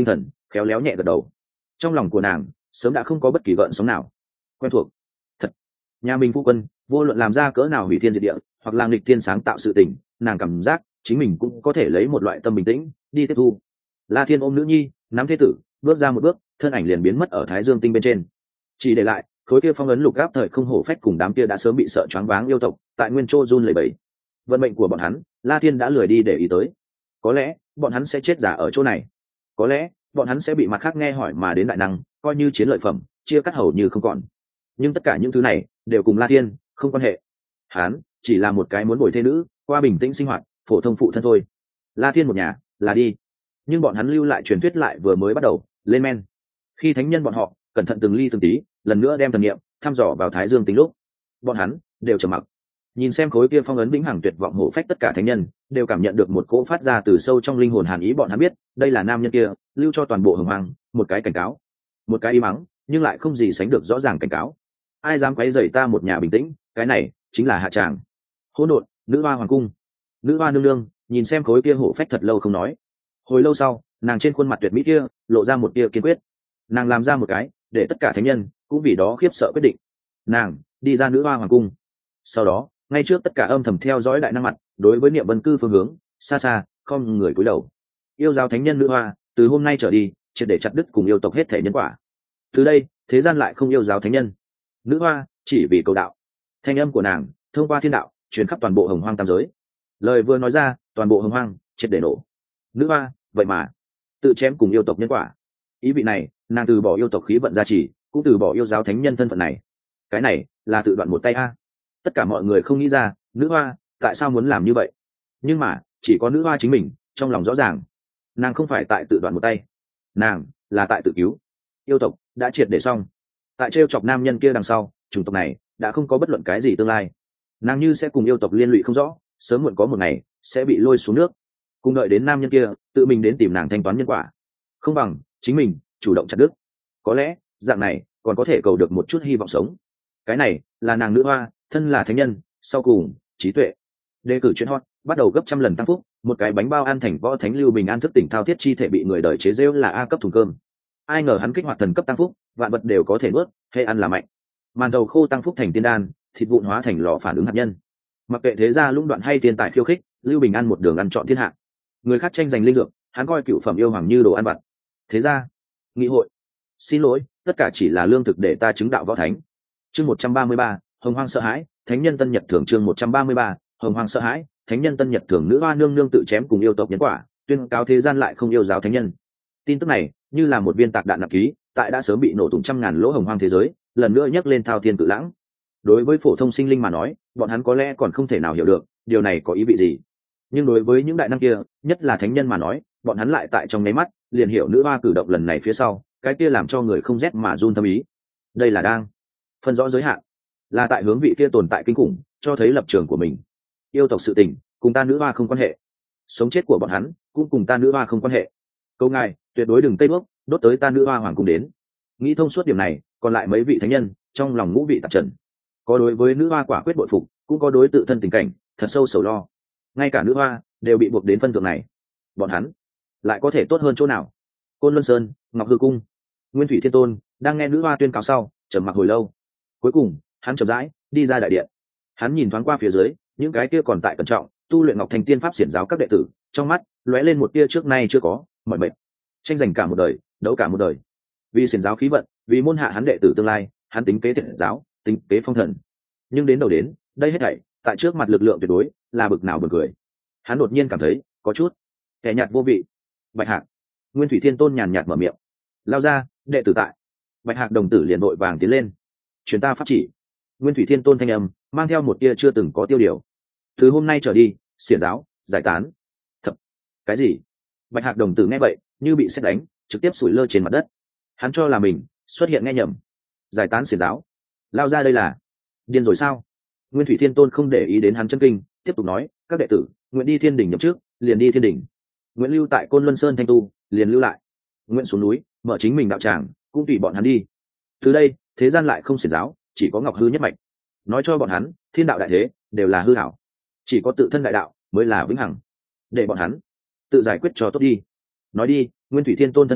khéo léo nhẹ gật đầu. Trong lòng của nàng sớm đã không có bất kỳ gợn sóng nào. Quen thuộc thật. Nhà mình phu quân vô luận làm ra cỡ nào hủy thiên diệt địa hoặc là nghịch thiên sáng tạo sự tình, nàng cảm giác chính mình cũng có thể lấy một loại tâm bình tĩnh đi tiếp thu. La Thiên ôm nữ nhi, nắm thế tử, bước ra một bước, thân ảnh liền biến mất ở Thái Dương tinh bên trên, chỉ để lại khối kia phong ấn lục áp thời không hổ phách cùng đám kia đã sớm bị sợ choáng váng yêu tộc tại nguyên châu run lẩy bẩy. Vận mệnh của bọn hắn, La Thiên đã lười đi để ý tới. Có lẽ bọn hắn sẽ chết giả ở chỗ này, có lẽ bọn hắn sẽ bị mặt khác nghe hỏi mà đến đại năng coi như chiến lợi phẩm chia cắt hầu như không còn. Nhưng tất cả những thứ này đều cùng La Thiên không quan hệ. Hắn chỉ là một cái muốn bồi thê nữ qua bình tĩnh sinh hoạt phổ thông phụ thân thôi. La Thiên một nhà là đi, nhưng bọn hắn lưu lại truyền thuyết lại vừa mới bắt đầu lên men. Khi thánh nhân bọn họ cẩn thận từng ly từng tí lần nữa đem thần niệm thăm dò vào Thái Dương tính lúc, bọn hắn đều trầm mặc, nhìn xem khối kia phong ấn vĩnh hằng tuyệt vọng hổ phách. Tất cả thánh nhân đều cảm nhận được một cỗ phát ra từ sâu trong linh hồn hàn ý. Bọn hắn biết đây là nam nhân kia lưu cho toàn bộ hồng hoang một cái cảnh cáo, một cái im mắng nhưng lại không gì sánh được rõ ràng cảnh cáo. Ai dám quấy rầy ta một nhà bình tĩnh, cái này chính là hạ tràng. Hỗn độn, nữ hoa hoàng cung. Nữ hoa nương nương nhìn xem khối kia hổ phách thật lâu không nói. Hồi lâu sau, nàng trên khuôn mặt tuyệt mỹ kia lộ ra một tia kiên quyết. Nàng làm ra một cái để tất cả thánh nhân cũng vì đó khiếp sợ quyết định. Nàng đi ra nữ hoa hoàng cung, sau đó ngay trước tất cả âm thầm theo dõi đại năng mặt, đối với niệm vân cư phương hướng xa xa không người cúi đầu. Yêu giáo thánh nhân nữ hoa từ hôm nay trở đi triệt để chặt đứt cùng yêu tộc hết thể nhân quả. Từ đây thế gian lại không yêu giáo thánh nhân. Nữ hoa chỉ vì cầu đạo. Thanh âm của nàng thông qua thiên đạo truyền khắp toàn bộ hồng hoang tam giới. Lời vừa nói ra, toàn bộ hồng hoang triệt để nổ. Nữ hoa vậy mà tự chém cùng yêu tộc nhân quả. Ý vị này nàng từ bỏ yêu tộc khí vận gia trì, cũng từ bỏ yêu giáo thánh nhân thân phận này. Cái này là tự đoạn một tay a. Tất cả mọi người không nghĩ ra nữ hoa tại sao muốn làm như vậy, nhưng mà chỉ có nữ hoa chính mình trong lòng rõ ràng. Nàng không phải tại tự đoạn một tay, nàng là tại tự cứu. Yêu tộc đã triệt để xong. Tại trêu chọc nam nhân kia đằng sau, chủng tộc này đã không có bất luận cái gì tương lai. Nàng như sẽ cùng yêu tộc liên lụy không rõ, sớm muộn có một ngày sẽ bị lôi xuống nước. Cùng đợi đến nam nhân kia tự mình đến tìm nàng thanh toán nhân quả, không bằng chính mình chủ động chặt đứt. Có lẽ dạng này còn có thể cầu được một chút hy vọng sống. Cái này là nàng nữ hoa thân là thánh nhân sau cùng trí tuệ. Đề cử chuyện hot bắt đầu gấp trăm lần tăng phúc. Một cái bánh bao ăn thành võ thánh Lưu Bình An thức tỉnh thao thiết chi thể bị người đời chế rêu là A cấp thùng cơm. Ai ngờ hắn kích hoạt thần cấp tăng phúc, vạn vật đều có thể nuốt hay ăn là mạnh. Màn đầu khô tăng phúc thành tiên đan, thịt vụn hóa thành lò phản ứng hạt nhân. Mặc kệ thế gia lũng đoạn hay tiền tài khiêu khích, Lưu Bình An một đường ăn trọn thiên hạ. Người khác tranh giành linh dược, hắn coi cựu phẩm yêu hoàng như đồ ăn vặt. Thế gia nghị hội, xin lỗi, tất cả chỉ là lương thực để ta chứng đạo võ thánh. Chương 133, hồng hoang sợ hãi, thánh nhân tân nhật thường. Chương 133, hồng hoang sợ hãi, thánh nhân tân nhật thường. Nữ hoa nương nương tự chém cùng yêu tộc nhân quả, tuyên cáo thế gian lại không yêu giáo thánh nhân. Tin tức này như là một viên tạc đạn nặng ký, tại đã sớm bị nổ tung trăm ngàn lỗ hồng hoang thế giới, lần nữa nhấc lên thao thiên cự lãng. Đối với phổ thông sinh linh mà nói, bọn hắn có lẽ còn không thể nào hiểu được điều này có ý vị gì, nhưng đối với những đại năng kia, nhất là thánh nhân mà nói, bọn hắn lại tại trong nháy mắt liền hiểu nữ hoa cử động lần này phía sau cái kia làm cho người không rét mà run tâm ý. Đây là đang phân rõ giới hạn, là tại hướng vị kia tồn tại kinh khủng cho thấy lập trường của mình. Yêu tộc sự tình cùng ta nữ hoa không quan hệ, sống chết của bọn hắn cũng cùng ta nữ hoa không quan hệ. Câu ngài tuyệt đối đừng tây bước đốt tới ta nữ hoa hoàng cung đến. Nghĩ thông suốt điểm này, còn lại mấy vị thánh nhân trong lòng ngũ vị tạp trần, có đối với nữ hoa quả quyết bội phục, cũng có đối tự thân tình cảnh thật sâu sầu lo. Ngay cả nữ hoa đều bị buộc đến phân thượng này, bọn hắn lại có thể tốt hơn chỗ nào? Côn Luân Sơn, Ngọc Hư Cung, Nguyên Thủy Thiên Tôn đang nghe nữ hoa tuyên cáo sau trầm mặc hồi lâu. Cuối cùng hắn chậm rãi đi ra đại điện. Hắn nhìn thoáng qua phía dưới những cái kia còn tại cẩn trọng tu luyện Ngọc Thành Tiên Pháp xiển giáo các đệ tử, trong mắt lóe lên một tia trước nay chưa có mọi mệt. Tranh giành cả một đời, đấu cả một đời, vì xiển giáo khí vận, vì môn hạ hắn đệ tử tương lai, hắn tính kế thiện giáo, tính kế phong thần. Nhưng đến đầu đến đây hết thảy tại trước mặt lực lượng tuyệt đối là bực nào buồn cười. Hắn đột nhiên cảm thấy có chút kẻ nhạt vô vị. Bạch Hạc. Nguyên Thủy Thiên Tôn nhàn nhạt mở miệng. Lao ra, đệ tử tại. Bạch Hạc đồng tử liền vội vàng tiến lên. Truyền ta pháp chỉ. Nguyên Thủy Thiên Tôn thanh âm mang theo một tia chưa từng có tiêu điều. Từ hôm nay trở đi, xiển giáo giải tán. Thập. Cái gì? Bạch Hạc đồng tử nghe vậy như bị sét đánh, trực tiếp sủi lơ trên mặt đất. Hắn cho là mình xuất hiện nghe nhầm. Giải tán xiển giáo? Lao ra đây là điên rồi sao? Nguyên Thủy Thiên Tôn không để ý đến hắn chân kinh, tiếp tục nói, các đệ tử nguyện đi thiên đỉnh nhậm trước, liền đi thiên đỉnh. Nguyện lưu tại Côn Luân Sơn thanh tu, liền lưu lại. Nguyện xuống núi mở chính mình đạo tràng, cũng tùy bọn hắn đi. Từ đây thế gian lại không xiển giáo, chỉ có Ngọc Hư nhất mạch. Nói cho bọn hắn, thiên đạo đại thế đều là hư ảo, chỉ có tự thân đại đạo mới là vĩnh hằng. Để bọn hắn tự giải quyết cho tốt đi. Nói đi, Nguyên Thủy Thiên Tôn thân ảnh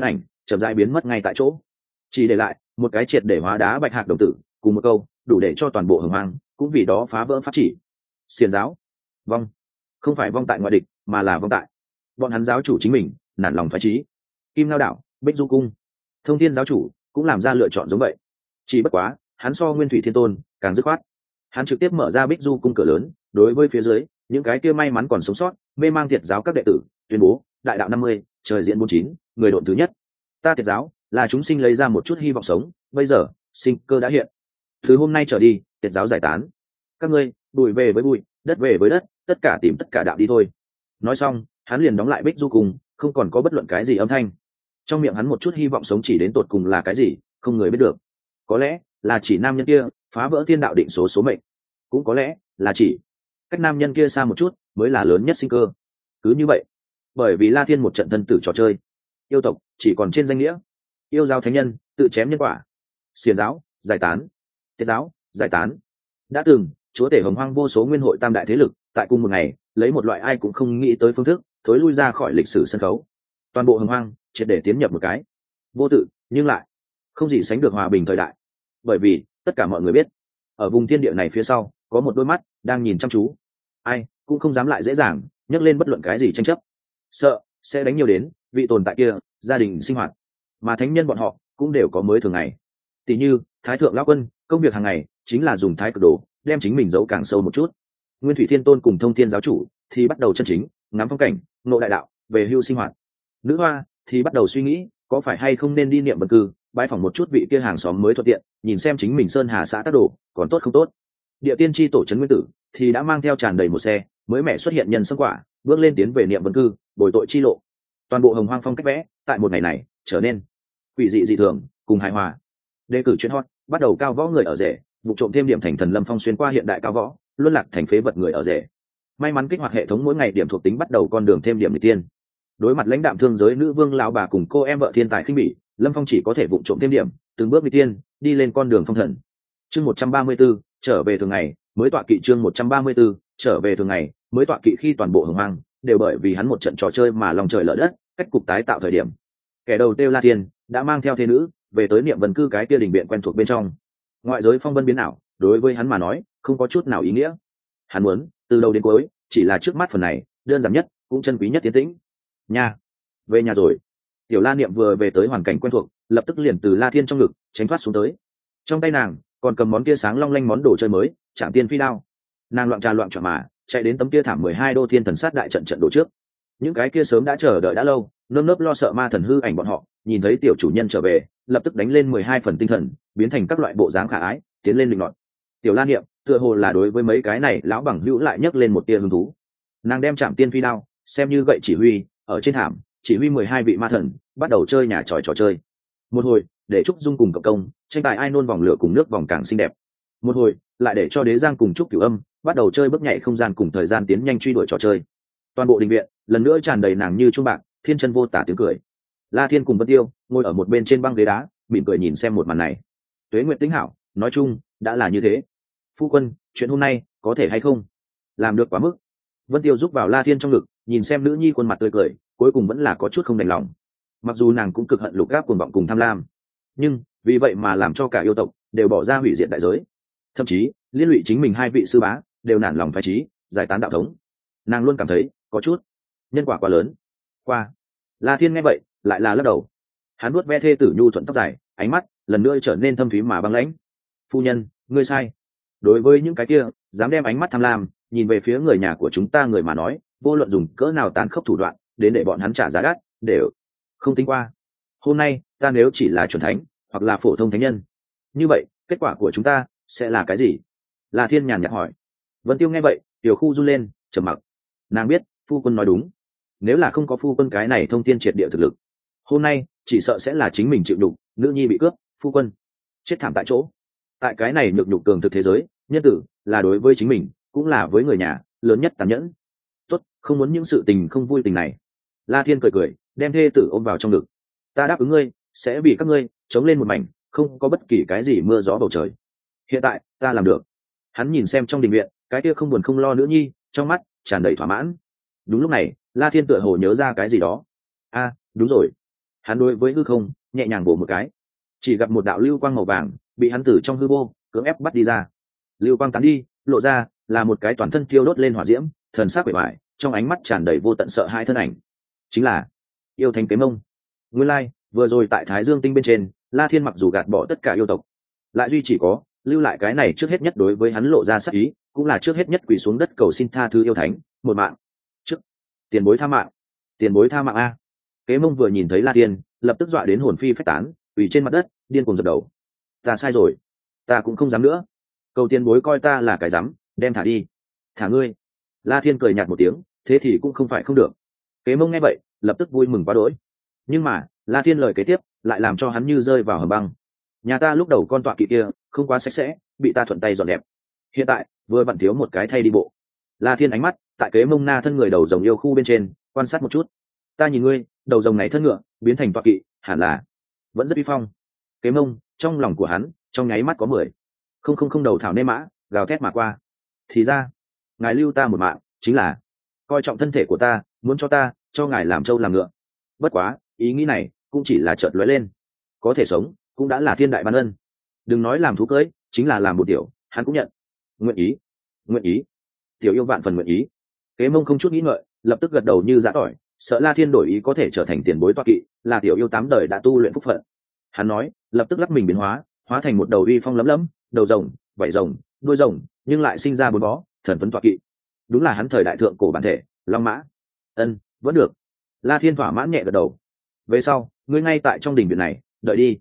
chậm rãi biến mất ngay tại chỗ, chỉ để lại một cái triệt để hóa đá bạch hạc đồng tử cùng một câu đủ để cho toàn bộ hồng hoang cũng vì đó phá vỡ pháp chỉ. Xiển giáo vong, không phải vong tại ngoại địch mà là vong tại bọn hắn giáo chủ chính mình nản lòng thoái trí. Kim Ngao đảo, Bích Du cung, Thông Thiên giáo chủ cũng làm ra lựa chọn giống vậy, chỉ bất quá hắn so Nguyên Thủy Thiên Tôn càng dứt khoát. Hắn trực tiếp mở ra Bích Du cung cửa lớn, đối với phía dưới những cái kia may mắn còn sống sót mê mang Tiệt giáo các đệ tử tuyên bố: đại đạo 50, trời diễn 49, người độn thứ nhất. Ta Tiệt giáo là chúng sinh lấy ra một chút hy vọng sống, bây giờ sinh cơ đã hiện. Từ hôm nay trở đi, Tiệt giáo giải tán. Các ngươi bụi về với bụi, đất về với đất, tất cả tìm tất cả đạo đi thôi. Nói xong, hắn liền đóng lại Bích Du cung, không còn có bất luận cái gì âm thanh. Trong miệng hắn một chút hy vọng sống chỉ đến tột cùng là cái gì, không người biết được. Có lẽ là chỉ nam nhân kia phá vỡ thiên đạo định số số mệnh, cũng có lẽ là chỉ cách nam nhân kia xa một chút mới là lớn nhất sinh cơ. Cứ như vậy, bởi vì La Thiên một trận thân tử trò chơi, yêu tộc chỉ còn trên danh nghĩa. Yêu giáo thánh nhân tự chém nhân quả, xiển giáo giải tán, Tiệt giáo giải tán. Đã từng chúa tể hồng hoang vô số nguyên hội tam đại thế lực tại cùng một ngày lấy một loại ai cũng không nghĩ tới phương thức thối lui ra khỏi lịch sử sân khấu. Toàn bộ hồng hoang triệt để tiến nhập một cái vô tự nhưng lại không gì sánh được hòa bình thời đại, bởi vì tất cả mọi người biết ở vùng thiên địa này phía sau có một đôi mắt đang nhìn chăm chú, ai cũng không dám lại dễ dàng nhắc lên bất luận cái gì tranh chấp, sợ sẽ đánh nhiều đến vị tồn tại kia gia đình sinh hoạt. Mà thánh nhân bọn họ cũng đều có mới thường ngày, tỷ như thái thượng lão quân công việc hàng ngày chính là dùng thái cực đồ đem chính mình giấu càng sâu một chút. Nguyên Thủy Thiên Tôn cùng Thông Thiên giáo chủ thì bắt đầu chân chính ngắm phong cảnh, ngộ đại đạo, về hưu sinh hoạt. Nữ hoa thì bắt đầu suy nghĩ có phải hay không nên đi niệm vân cư bãi phỏng một chút vị kia hàng xóm mới thuận tiện, nhìn xem chính mình sơn hà xã tác đồ còn tốt không tốt. Địa tiên tri tổ trấn nguyên tử thì đã mang theo tràn đầy một xe mới mẻ xuất hiện nhân sâm quả, bước lên tiến về niệm vân cư bồi tội chi lộ. Toàn bộ hồng hoang phong cách vẽ tại một ngày này trở nên quỷ dị dị thường cùng hài hòa. Đề cử chuyên hot bắt đầu cao võ người ở rể, vụ trộm thêm điểm thành thần lâm phong xuyên qua hiện đại cao võ, luân lạc thành phế vật người ở rể. May mắn kích hoạt hệ thống mỗi ngày điểm thuộc tính bắt đầu con đường thêm điểm người tiên. Đối mặt lãnh đạm thương giới nữ vương lão bà cùng cô em vợ thiên tài khinh bỉ, lâm phong chỉ có thể vụ trộm thêm điểm, từng bước đi tiên đi lên con đường phong thần. Chương 134, trở về thường ngày mới tọa kỵ. Chương 134, trở về thường ngày mới tọa kỵ. Khi toàn bộ hồng hoang đều bởi vì hắn một trận trò chơi mà lòng trời lở đất, cách cục tái tạo thời điểm, kẻ đầu tiêu La Tiên đã mang theo thế nữ về tới niệm vân cư cái kia đình viện quen thuộc bên trong. Ngoại giới phong vân biến ảo đối với hắn mà nói không có chút nào ý nghĩa, hắn muốn từ đầu đến cuối chỉ là trước mắt phần này đơn giản nhất cũng chân quý nhất tiến tĩnh. Nhà về nhà rồi. Tiểu La Niệm vừa về tới hoàn cảnh quen thuộc, lập tức liền từ La Thiên trong ngực tránh thoát xuống tới. Trong tay nàng còn cầm món kia sáng long lanh món đồ chơi mới, Trảm Tiên Phi Đao. Nàng loạn trà loạn trọn mà chạy đến tấm kia thảm 12 đô thiên thần sát đại trận trận đồ trước. Những cái kia sớm đã chờ đợi đã lâu, nơm nớp lo sợ ma thần hư ảnh bọn họ, nhìn thấy tiểu chủ nhân trở về, lập tức đánh lên 12 phần tinh thần, biến thành các loại bộ dáng khả ái, tiến lên linh loạn. Tiểu La Niệm tựa hồ là đối với mấy cái này lão bằng hữu lại nhấc lên một tia hứng thú. Nàng đem Trảm Tiên Phi Đao xem như gậy chỉ huy, ở trên thảm chỉ huy 12 vị ma thần bắt đầu chơi nhà tròi trò chơi. Một hồi để Trúc Dung cùng Cộng Công tranh tài ai nôn vòng lửa cùng nước vòng càng xinh đẹp. Một hồi lại để cho Đế Giang cùng Trúc Cửu Âm bắt đầu chơi bước nhảy không gian cùng thời gian tiến nhanh truy đuổi trò chơi. Toàn bộ đình viện lần nữa tràn đầy nàng như chuông bạc thiên chân vô tả tiếng cười. La Thiên cùng Vân Tiêu ngồi ở một bên trên băng ghế đá mỉm cười nhìn xem một màn này. Tuế Nguyệt Tĩnh hảo, nói chung đã là như thế. Phu quân, chuyện hôm nay có thể hay không làm được quá mức. Vân Tiêu giúp vào La Thiên trong ngực, nhìn xem nữ nhi khuôn mặt tươi cười, cuối cùng vẫn là có chút không đành lòng. Mặc dù nàng cũng cực hận Lục Gáp cuồng vọng cùng tham lam, nhưng vì vậy mà làm cho cả yêu tộc đều bỏ ra hủy diệt đại giới, thậm chí liên lụy chính mình hai vị sư bá đều nản lòng phái trí giải tán đạo thống. Nàng luôn cảm thấy có chút nhân quả quá lớn. Qua La Thiên nghe vậy lại là lắc đầu. Hắn nuốt ve thê tử nhu thuận tóc dài, ánh mắt lần nữa trở nên thâm thúy mà băng lãnh. Phu nhân, ngươi sai. Đối với những cái kia dám đem ánh mắt tham lam nhìn về phía người nhà của chúng ta người mà nói, vô luận dùng cỡ nào tàn khốc thủ đoạn đến để bọn hắn trả giá đắt đều không tính qua. Hôm nay ta nếu chỉ là chuẩn thánh hoặc là phổ thông thánh nhân, như vậy kết quả của chúng ta sẽ là cái gì? La Thiên nhàn nhạt hỏi. Vân Tiêu nghe vậy tiểu khu run lên trầm mặc. Nàng biết phu quân nói đúng, nếu là không có phu quân cái này thông thiên triệt địa thực lực, hôm nay chỉ sợ sẽ là chính mình chịu đục, nữ nhi bị cướp, phu quân chết thảm tại chỗ. Tại cái này nhược nhục cường thực thế giới, nhân tử là đối với chính mình cũng là với người nhà lớn nhất tàn nhẫn. Tốt, không muốn những sự tình không vui tình này. La Thiên cười cười đem thê tử ôm vào trong ngực. Ta đáp ứng ngươi sẽ vì các ngươi chống lên một mảnh không có bất kỳ cái gì mưa gió bầu trời. Hiện tại ta làm được. Hắn nhìn xem trong đình viện cái kia không buồn không lo nữ nhi, trong mắt tràn đầy thỏa mãn. Đúng lúc này La Thiên tựa hồ nhớ ra cái gì đó. Đúng rồi, Hắn đối với hư không nhẹ nhàng bổ một cái, chỉ gặp một đạo lưu quang màu vàng bị hắn từ trong hư vô cưỡng ép bắt đi ra. Lưu quang tán đi, lộ ra là một cái toàn thân thiêu đốt lên hỏa diễm, thần sắc bề ngoài trong ánh mắt tràn đầy vô tận sợ hãi thân ảnh, chính là yêu thánh Kế Mông. Nguyên lai vừa rồi tại Thái Dương Tinh bên trên, La Thiên mặc dù gạt bỏ tất cả yêu tộc, lại duy chỉ có lưu lại cái này trước hết nhất đối với hắn lộ ra sắc ý, cũng là trước hết nhất quỳ xuống đất cầu xin tha thứ yêu thánh một mạng. Trước tiền bối tha mạng, tiền bối tha mạng a. Kế Mông vừa nhìn thấy La Thiên, lập tức dọa đến hồn phi phách tán, quỳ trên mặt đất điên cuồng dập đầu. Ta sai rồi, ta cũng không dám nữa, cầu tiền bối coi ta là cái dám, đem thả đi. Thả ngươi. La Thiên cười nhạt một tiếng, thế thì cũng không phải không được. Kế Mông nghe vậy lập tức vui mừng quá đỗi, nhưng mà La Thiên lời kế tiếp lại làm cho hắn như rơi vào hầm băng. Nhà ta lúc đầu con tọa kỵ kia không quá sạch sẽ, bị ta thuận tay dọn đẹp, hiện tại vừa vặn thiếu một cái thay đi bộ. La Thiên ánh mắt tại Kế Mông na thân người đầu rồng yêu khu bên trên quan sát một chút. Ta nhìn ngươi đầu rồng này thân ngựa biến thành tọa kỵ, hẳn là vẫn rất uy phong. Kế Mông trong lòng của hắn trong nháy mắt có 10 đầu thảo nê mã gào thét mà qua. Thì ra ngài lưu ta một mạng chính là coi trọng thân thể của ta, muốn cho ngài làm trâu làm ngựa. Bất quá ý nghĩ này cũng chỉ là chợt lóe lên, có thể sống cũng đã là thiên đại ban ân. Đừng nói làm thú cưới, chính là làm một tiểu hắn cũng nhận. Nguyện ý, nguyện ý. Tiểu yêu vạn phần nguyện ý. Kế Mông không chút nghĩ ngợi lập tức gật đầu như giã tỏi, sợ La Thiên đổi ý có thể trở thành tiền bối toa kỵ, là tiểu yêu 8 đời đã tu luyện phúc phận. Hắn nói lập tức lắc mình biến hóa, hóa thành một đầu uy phong lấm lấm, đầu rồng, vảy rồng, đuôi rồng, nhưng lại sinh ra 4 bó thần tuấn toa kỵ. Đúng là hắn thời đại thượng cổ bản thể long mã. Ân, vẫn được. La Thiên thỏa mãn nhẹ gật đầu. Về sau ngươi ngay tại trong đình viện này đợi đi.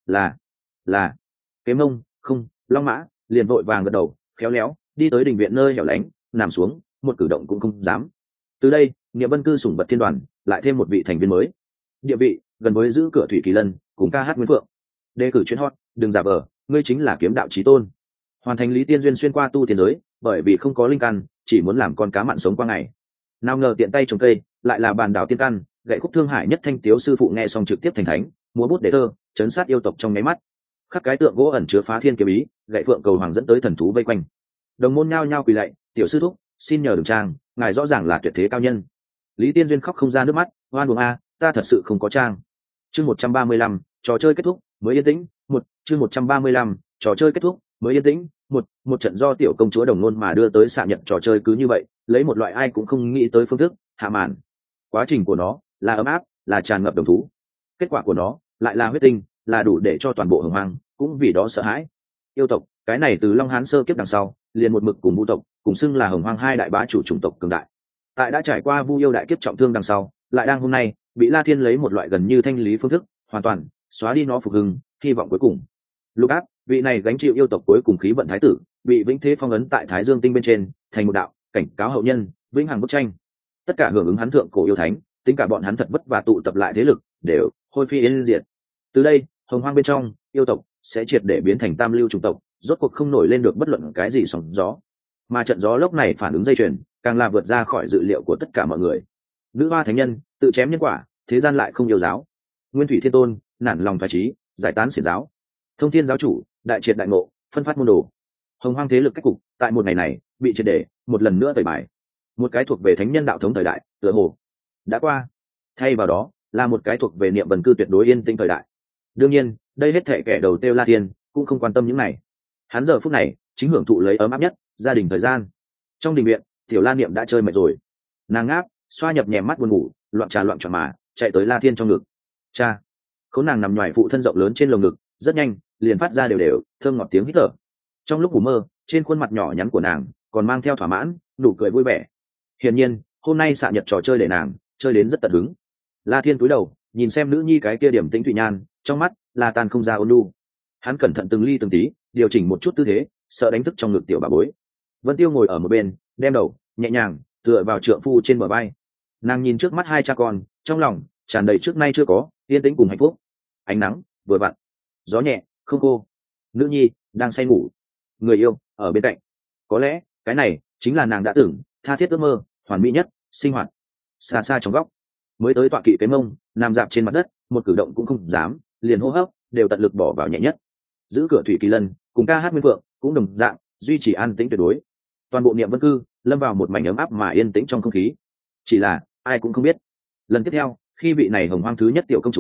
Là. Kế Mông không long mã liền vội vàng gật đầu, khéo léo đi tới đình viện nơi hẻo lánh, nằm xuống, một cử động cũng không dám. Từ đây Niệm Vân Cư sủng bật thiên đoàn lại thêm một vị thành viên mới, địa vị gần với giữ cửa Thủy Kỳ Lân cùng ca hát Nguyên Phượng. Đề cử chuyên hot, đừng giả vờ, ngươi chính là kiếm đạo chí tôn. Hoàn thành Lý Tiên duyên xuyên qua tu tiên giới, bởi vì không có linh căn, chỉ muốn làm con cá mặn sống qua ngày. Nào ngờ tiện tay trồng cây, lại là bàn đảo tiên căn, gậy khúc thương hải nhất thanh tiếu sư phụ nghe xong trực tiếp thành thánh, múa bút để thơ, chấn sát yêu tộc trong nháy mắt. Khắc cái tượng gỗ ẩn chứa phá thiên kiếm ý, gậy phượng cầu hoàng dẫn tới thần thú vây quanh. Đồng môn nhao nhao quỳ lạy, tiểu sư thúc, xin nhờ đừng trang, ngài rõ ràng là tuyệt thế cao nhân. Lý Tiên duyên khóc không ra nước mắt, oan uổng a, ta thật sự không có trang. Chương 135, trò chơi kết thúc, mới yên tĩnh. Chương 135, trò chơi kết thúc, mới yên tĩnh. Một trận do tiểu công chúa đồng nôn mà đưa tới xạ nhận trò chơi cứ như vậy, lấy một loại ai cũng không nghĩ tới phương thức hạ màn. Quá trình của nó là ấm áp, là tràn ngập đồng thú. Kết quả của nó lại là huyết tinh, là đủ để cho toàn bộ hồng hoang cũng vì đó sợ hãi. Yêu tộc, cái này từ Long Hán sơ kiếp đằng sau, liền một mực cùng Vu tộc, cùng xưng là hồng hoang hai đại bá chủ chủng tộc cường đại. Tại đã trải qua Vu yêu đại kiếp trọng thương đằng sau, lại đang hôm nay bị La Thiên lấy một loại gần như thanh lý phương thức, hoàn toàn xóa đi nó phục hưng, hy vọng cuối cùng. Lục Áp, vị này gánh chịu yêu tộc cuối cùng khí vận thái tử, bị vĩnh thế phong ấn tại Thái Dương Tinh bên trên, thành một đạo cảnh cáo hậu nhân, vĩnh hằng bức tranh. Tất cả hưởng ứng hắn thượng cổ yêu thánh, tính cả bọn hắn thật vất và tụ tập lại thế lực, đều hôi phi yên diệt. Từ đây, hồng hoang bên trong, yêu tộc sẽ triệt để biến thành tam lưu chủng tộc, rốt cuộc không nổi lên được bất luận cái gì sóng gió. Mà trận gió lốc này phản ứng dây chuyền, càng là vượt ra khỏi dự liệu của tất cả mọi người. Nữ hoa thánh nhân tự chém nhân quả, thế gian lại không yêu giáo. Nguyên thủy thiên tôn nản lòng thoái trí, giải tán xiển giáo. Thông thiên giáo chủ đại triệt đại ngộ, phân phát môn đồ. Hồng hoang thế lực cách cục tại một ngày này bị triệt để một lần nữa tẩy bài. Một cái thuộc về thánh nhân đạo thống thời đại tựa hồ đã qua, thay vào đó là một cái thuộc về Niệm Vân Cư tuyệt đối yên tĩnh thời đại. Đương nhiên đây hết thệ kẻ đầu tiêu La Thiên cũng không quan tâm những này. Hắn giờ phút này chính hưởng thụ lấy ấm áp nhất gia đình thời gian. Trong đình viện, tiểu La Niệm đã chơi mệt rồi, nàng ngáp xoa nhập nhèm mắt buồn ngủ, loạn trà loạn tròn mà chạy tới La Thiên trong ngực. Cha. Khốn nàng nằm nhoài phụ thân rộng lớn trên lồng ngực, rất nhanh liền phát ra đều đều thơm ngọt tiếng hít thở. Trong lúc ngủ mơ, trên khuôn mặt nhỏ nhắn của nàng còn mang theo thỏa mãn nụ cười vui vẻ. Hiển nhiên hôm nay xạ nhật trò chơi để nàng chơi đến rất tận hứng. La Thiên cúi đầu nhìn xem nữ nhi cái kia điểm tĩnh thủy nhan, trong mắt là tan không ra ôn nhu. Hắn cẩn thận từng ly từng tí điều chỉnh một chút tư thế, sợ đánh thức trong ngực tiểu bà bối. Vân Tiêu ngồi ở một bên, đem đầu nhẹ nhàng tựa vào trượng phu trên bờ vai. Nàng nhìn trước mắt hai cha con, trong lòng tràn đầy trước nay chưa có yên tĩnh cùng hạnh phúc. Ánh nắng vừa vặn, gió nhẹ không khô, nữ nhi đang say ngủ, người yêu ở bên cạnh. Có lẽ cái này chính là nàng đã tưởng tha thiết ước mơ hoàn mỹ nhất sinh hoạt. Xa xa trong góc, mới tới tọa kỵ Kế Mông nằm dạp trên mặt đất, một cử động cũng không dám, liền hô hấp đều tận lực bỏ vào nhẹ nhất. Giữ cửa Thủy Kỳ Lân cùng ca hát Nguyên Phượng cũng đồng dạng duy trì an tĩnh tuyệt đối. Toàn bộ Niệm Vân Cư lâm vào một mảnh ấm áp mà yên tĩnh trong không khí. Chỉ là ai cũng không biết, lần tiếp theo khi vị này hồng hoang thứ nhất tiểu công chúa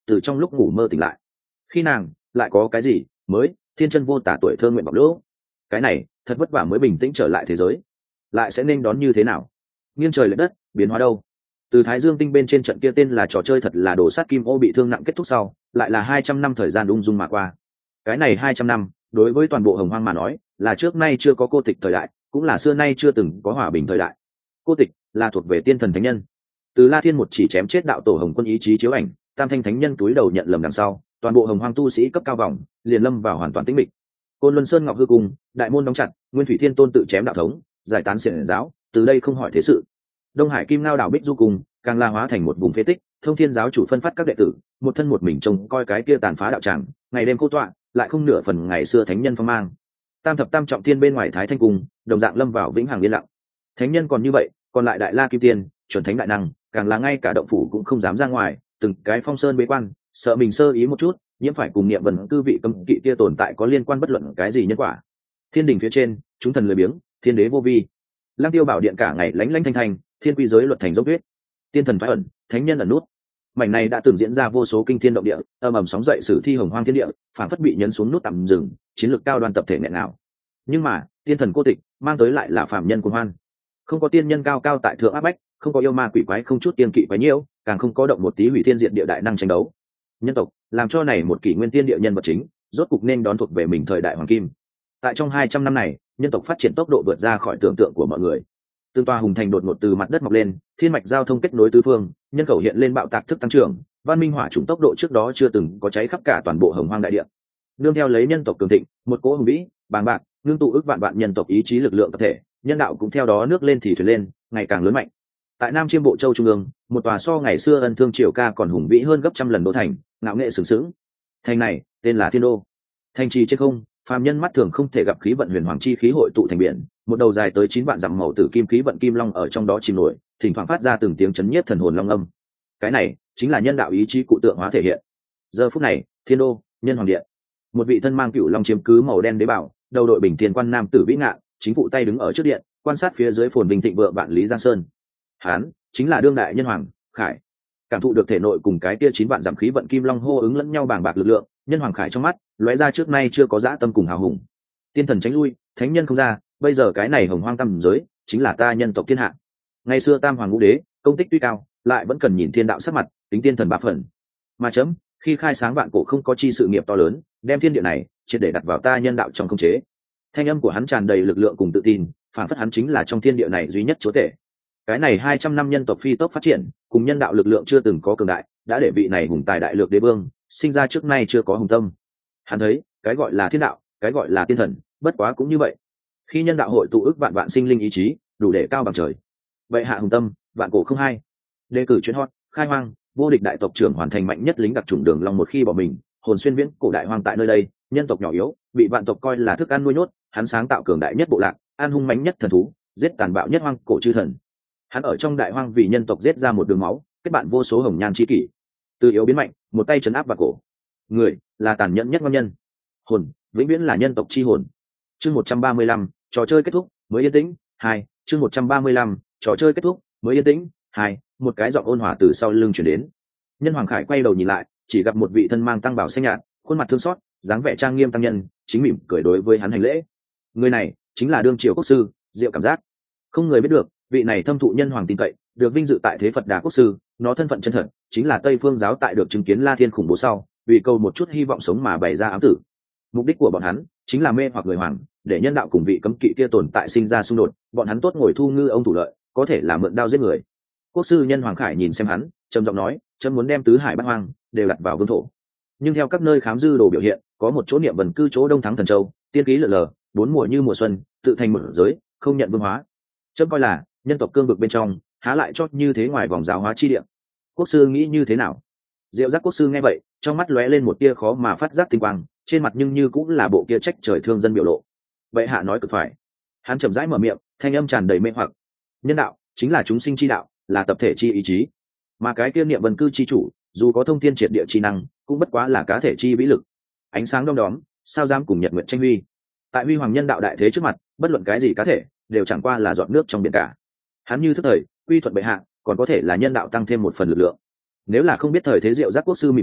từ trong lúc ngủ mơ tỉnh lại. Khi nàng lại có cái gì mới thiên chân vô tả tuổi thơ nguyện vọng lỗ, cái này thật vất vả mới bình tĩnh trở lại thế giới, lại sẽ nên đón như thế nào? Nghiêng trời lệch đất, biến hóa đâu? Từ Thái Dương tinh bên trên trận kia tên là trò chơi thật là đồ sát kim ô bị thương nặng kết thúc sau, lại là 200 năm thời gian ung dung mà qua. Cái này 200 năm đối với toàn bộ Hồng Hoang mà nói là trước nay chưa có cô tịch thời đại, cũng là xưa nay chưa từng có hòa bình thời đại. Cô tịch là thuộc về tiên thần thánh nhân. Từ La Thiên một chỉ chém chết đạo tổ Hồng Quân ý chí chiếu ảnh, tam thanh thánh nhân túi đầu nhận lầm đằng sau, toàn bộ Hồng Hoang tu sĩ cấp cao vòng liền lâm vào hoàn toàn tĩnh mịch. Côn Luân Sơn Ngọc hư cung, đại môn đóng chặt, Nguyên Thủy Thiên Tôn tự chém đạo thống, giải tán xiển giáo, từ đây không hỏi thế sự. Đông Hải Kim Ngao đảo Bích Du cung, càng la hóa thành một vùng phế tích, Thông Thiên giáo chủ phân phát các đệ tử, một thân một mình trông coi cái kia tàn phá đạo tràng, ngày đêm cô tọa, lại không nửa phần ngày xưa thánh nhân phong mang. Tam thập tam trọng thiên bên ngoài Thái Thanh cung, đồng dạng lâm vào vĩnh hằng yên lặng. Thánh nhân còn như vậy, còn lại Đại La Kim Tiên, chuẩn thánh đại năng, càng là ngay cả động phủ cũng không dám ra ngoài, từng cái phong sơn bế quan, sợ mình sơ ý một chút, nhiễm phải cùng niệm vần cư vị cấm kỵ kia tồn tại có liên quan bất luận cái gì nhân quả. Thiên đình phía trên, chúng thần lười biếng, thiên đế vô vi. Lăng Tiêu bảo điện cả ngày lánh lánh thanh thanh, thiên quy giới luật thành dốc tuyết. Tiên thần thoái ẩn, thánh nhân ẩn nút. Mảnh này đã từng diễn ra vô số kinh thiên động địa, ầm ầm sóng dậy sử thi hồng hoang thiên địa, phản phất bị nhấn xuống nút tạm dừng, chiến lược cao đoan tập thể nghẹn nào. Nhưng mà, tiên thần cô tịch, mang tới lại là phàm nhân cuồng hoan. Không có tiên nhân cao cao tại thượng áp bách, không có yêu ma quỷ quái không chút tiên kỵ quái nhiễu, càng không có động một tí hủy thiên diện địa đại năng tranh đấu. Nhân tộc làm cho này một kỷ nguyên tiên địa nhân vật chính, rốt cục nên đón thuộc về mình thời đại hoàng kim. Tại trong 200 năm này, nhân tộc phát triển tốc độ vượt ra khỏi tưởng tượng của mọi người. Tương toa hùng thành đột ngột từ mặt đất mọc lên, thiên mạch giao thông kết nối tứ phương, nhân khẩu hiện lên bạo tạc thức tăng trưởng, văn minh hỏa chủng tốc độ trước đó chưa từng có cháy khắp cả toàn bộ Hồng Hoang đại địa. Nương theo lấy nhân tộc cường thịnh, một cỗ hùng vĩ, bàng bạc, ngưng tụ ức vạn vạn nhân tộc ý chí lực lượng tập thể, nhân đạo cũng theo đó nước lên thì thuyền lên, ngày càng lớn mạnh. Tại Nam Chiêm Bộ Châu trung ương, một tòa so ngày xưa Ân Thương Triều Ca còn hùng vĩ hơn gấp trăm lần đô thành, ngạo nghệ sừng sững. Thành này tên là Thiên Đô. Thành trì trên không, phàm nhân mắt thường không thể gặp khí vận huyền hoàng chi khí hội tụ thành biển, một đầu dài tới 9 vạn dặm màu tử kim khí vận kim long ở trong đó chìm nổi, thỉnh thoảng phát ra từng tiếng chấn nhiếp thần hồn long âm. Cái này chính là nhân đạo ý chí cụ tượng hóa thể hiện. Giờ phút này, Thiên Đô, Nhân Hoàng Điện, một vị thân mang cựu long chiếm cứ màu đen đế bảo, đầu đội bình tiền quan nam tử vĩ ngạn, chính phụ tay đứng ở trước điện, quan sát phía dưới phồn vinh thịnh vượng vạn lý giang sơn. Hán chính là đương đại nhân hoàng Khải. Cảm thụ được thể nội cùng cái kia 9 vạn dặm khí vận kim long hô ứng lẫn nhau bàng bạc lực lượng, nhân hoàng Khải trong mắt lóe ra trước nay chưa có dã tâm cùng hào hùng. Tiên thần tránh lui, thánh nhân không ra, bây giờ cái này hồng hoang tam giới chính là ta nhân tộc thiên hạ. Ngày xưa tam hoàng ngũ đế công tích tuy cao, lại vẫn cần nhìn thiên đạo sắc mặt, tính tiên thần bá phần. Mà chấm khi khai sáng vạn cổ không có chi sự nghiệp to lớn, đem thiên địa này triệt để đặt vào ta nhân đạo trong khống chế. Thanh âm của hắn tràn đầy lực lượng cùng tự tin, phản phất hắn chính là trong thiên địa này duy nhất chúa tể. Cái này 200 năm nhân tộc phi tốc phát triển, cùng nhân đạo lực lượng chưa từng có cường đại, đã để vị này hùng tài đại lược đế vương sinh ra trước nay chưa có hùng tâm. Hắn thấy, cái gọi là thiên đạo, cái gọi là tiên thần, bất quá cũng như vậy. Khi nhân đạo hội tụ ức vạn vạn sinh linh ý chí, đủ để cao bằng trời. Vậy hạ hùng tâm, vạn cổ không hai. Đề cử chuyến hot, khai hoang, vô địch đại tộc trưởng hoàn thành mạnh nhất lính đặc chủng đường long một khi bỏ mình, hồn xuyên viễn cổ đại hoang tại nơi đây, nhân tộc nhỏ yếu, bị vạn tộc coi là thức ăn nuôi nhốt, hắn sáng tạo cường đại nhất bộ lạc, an hung mãnh nhất thần thú, giết tàn bạo nhất hoang cổ chư thần. Hắn ở trong đại hoang vì nhân tộc giết ra một đường máu, kết bạn vô số hồng nhan chi kỷ. Từ yếu biến mạnh, một tay trấn áp vào cổ. Người là tàn nhẫn nhất ngon nhân. Hồn vĩnh viễn là nhân tộc chi hồn. Chương 135, trò chơi kết thúc, mới yên tĩnh. 2, chương 135, trò chơi kết thúc, mới yên tĩnh. 2, một cái giọng ôn hòa từ sau lưng truyền đến. Nhân Hoàng Khải quay đầu nhìn lại, chỉ gặp một vị thân mang tăng bảo xanh nhạt, khuôn mặt thương xót, dáng vẻ trang nghiêm tăng nhân, chính mỉm cười đối với hắn hành lễ. Người này chính là đương triều quốc sư Diệu Cảm Giác. Không người biết được, vị này thâm thụ nhân hoàng tin cậy, được vinh dự tại thế Phật Đà quốc sư, nó thân phận chân thật chính là Tây Phương giáo tại được chứng kiến La Thiên khủng bố sau, vì câu một chút hy vọng sống mà bày ra ám tử. Mục đích của bọn hắn chính là mê hoặc người hoàng, để nhân đạo cùng vị cấm kỵ kia tồn tại sinh ra xung đột, bọn hắn tốt ngồi thu ngư ông thủ lợi, có thể là mượn đao giết người. Quốc sư Nhân Hoàng Khải nhìn xem hắn, trầm giọng nói, chấm muốn đem tứ hải bát hoang đều đặt vào vương thổ. Nhưng theo các nơi khám dư đồ biểu hiện, có một chỗ niệm vần cư chỗ Đông Thắng Thần Châu, tiên khí lượn lờ, bốn mùa như mùa xuân, tự thành một giới, không nhận vương hóa. Chấm coi là nhân tộc cương vực bên trong, há lại chót như thế ngoài vòng giáo hóa chi địa. Quốc sư nghĩ như thế nào? Diệu Giác quốc sư nghe vậy, trong mắt lóe lên một tia khó mà phát giác tinh quang, trên mặt nhưng như cũng là bộ kia trách trời thương dân biểu lộ. Vậy hạ nói cực phải. Hắn chậm rãi mở miệng, thanh âm tràn đầy mê hoặc. Nhân đạo chính là chúng sinh chi đạo, là tập thể chi ý chí, mà cái kia niệm vần cư chi chủ, dù có thông thiên triệt địa chi năng, cũng bất quá là cá thể chi vĩ lực. Ánh sáng đom đóm, sao dám cùng nhật nguyện tranh huy? Tại huy hoàng nhân đạo đại thế trước mặt, bất luận cái gì cá thể đều chẳng qua là giọt nước trong biển cả. Hắn như thức thời, quy thuận bệ hạ, còn có thể là nhân đạo tăng thêm một phần lực lượng. Nếu là không biết thời thế Diệu Giác quốc sư mỉm cười,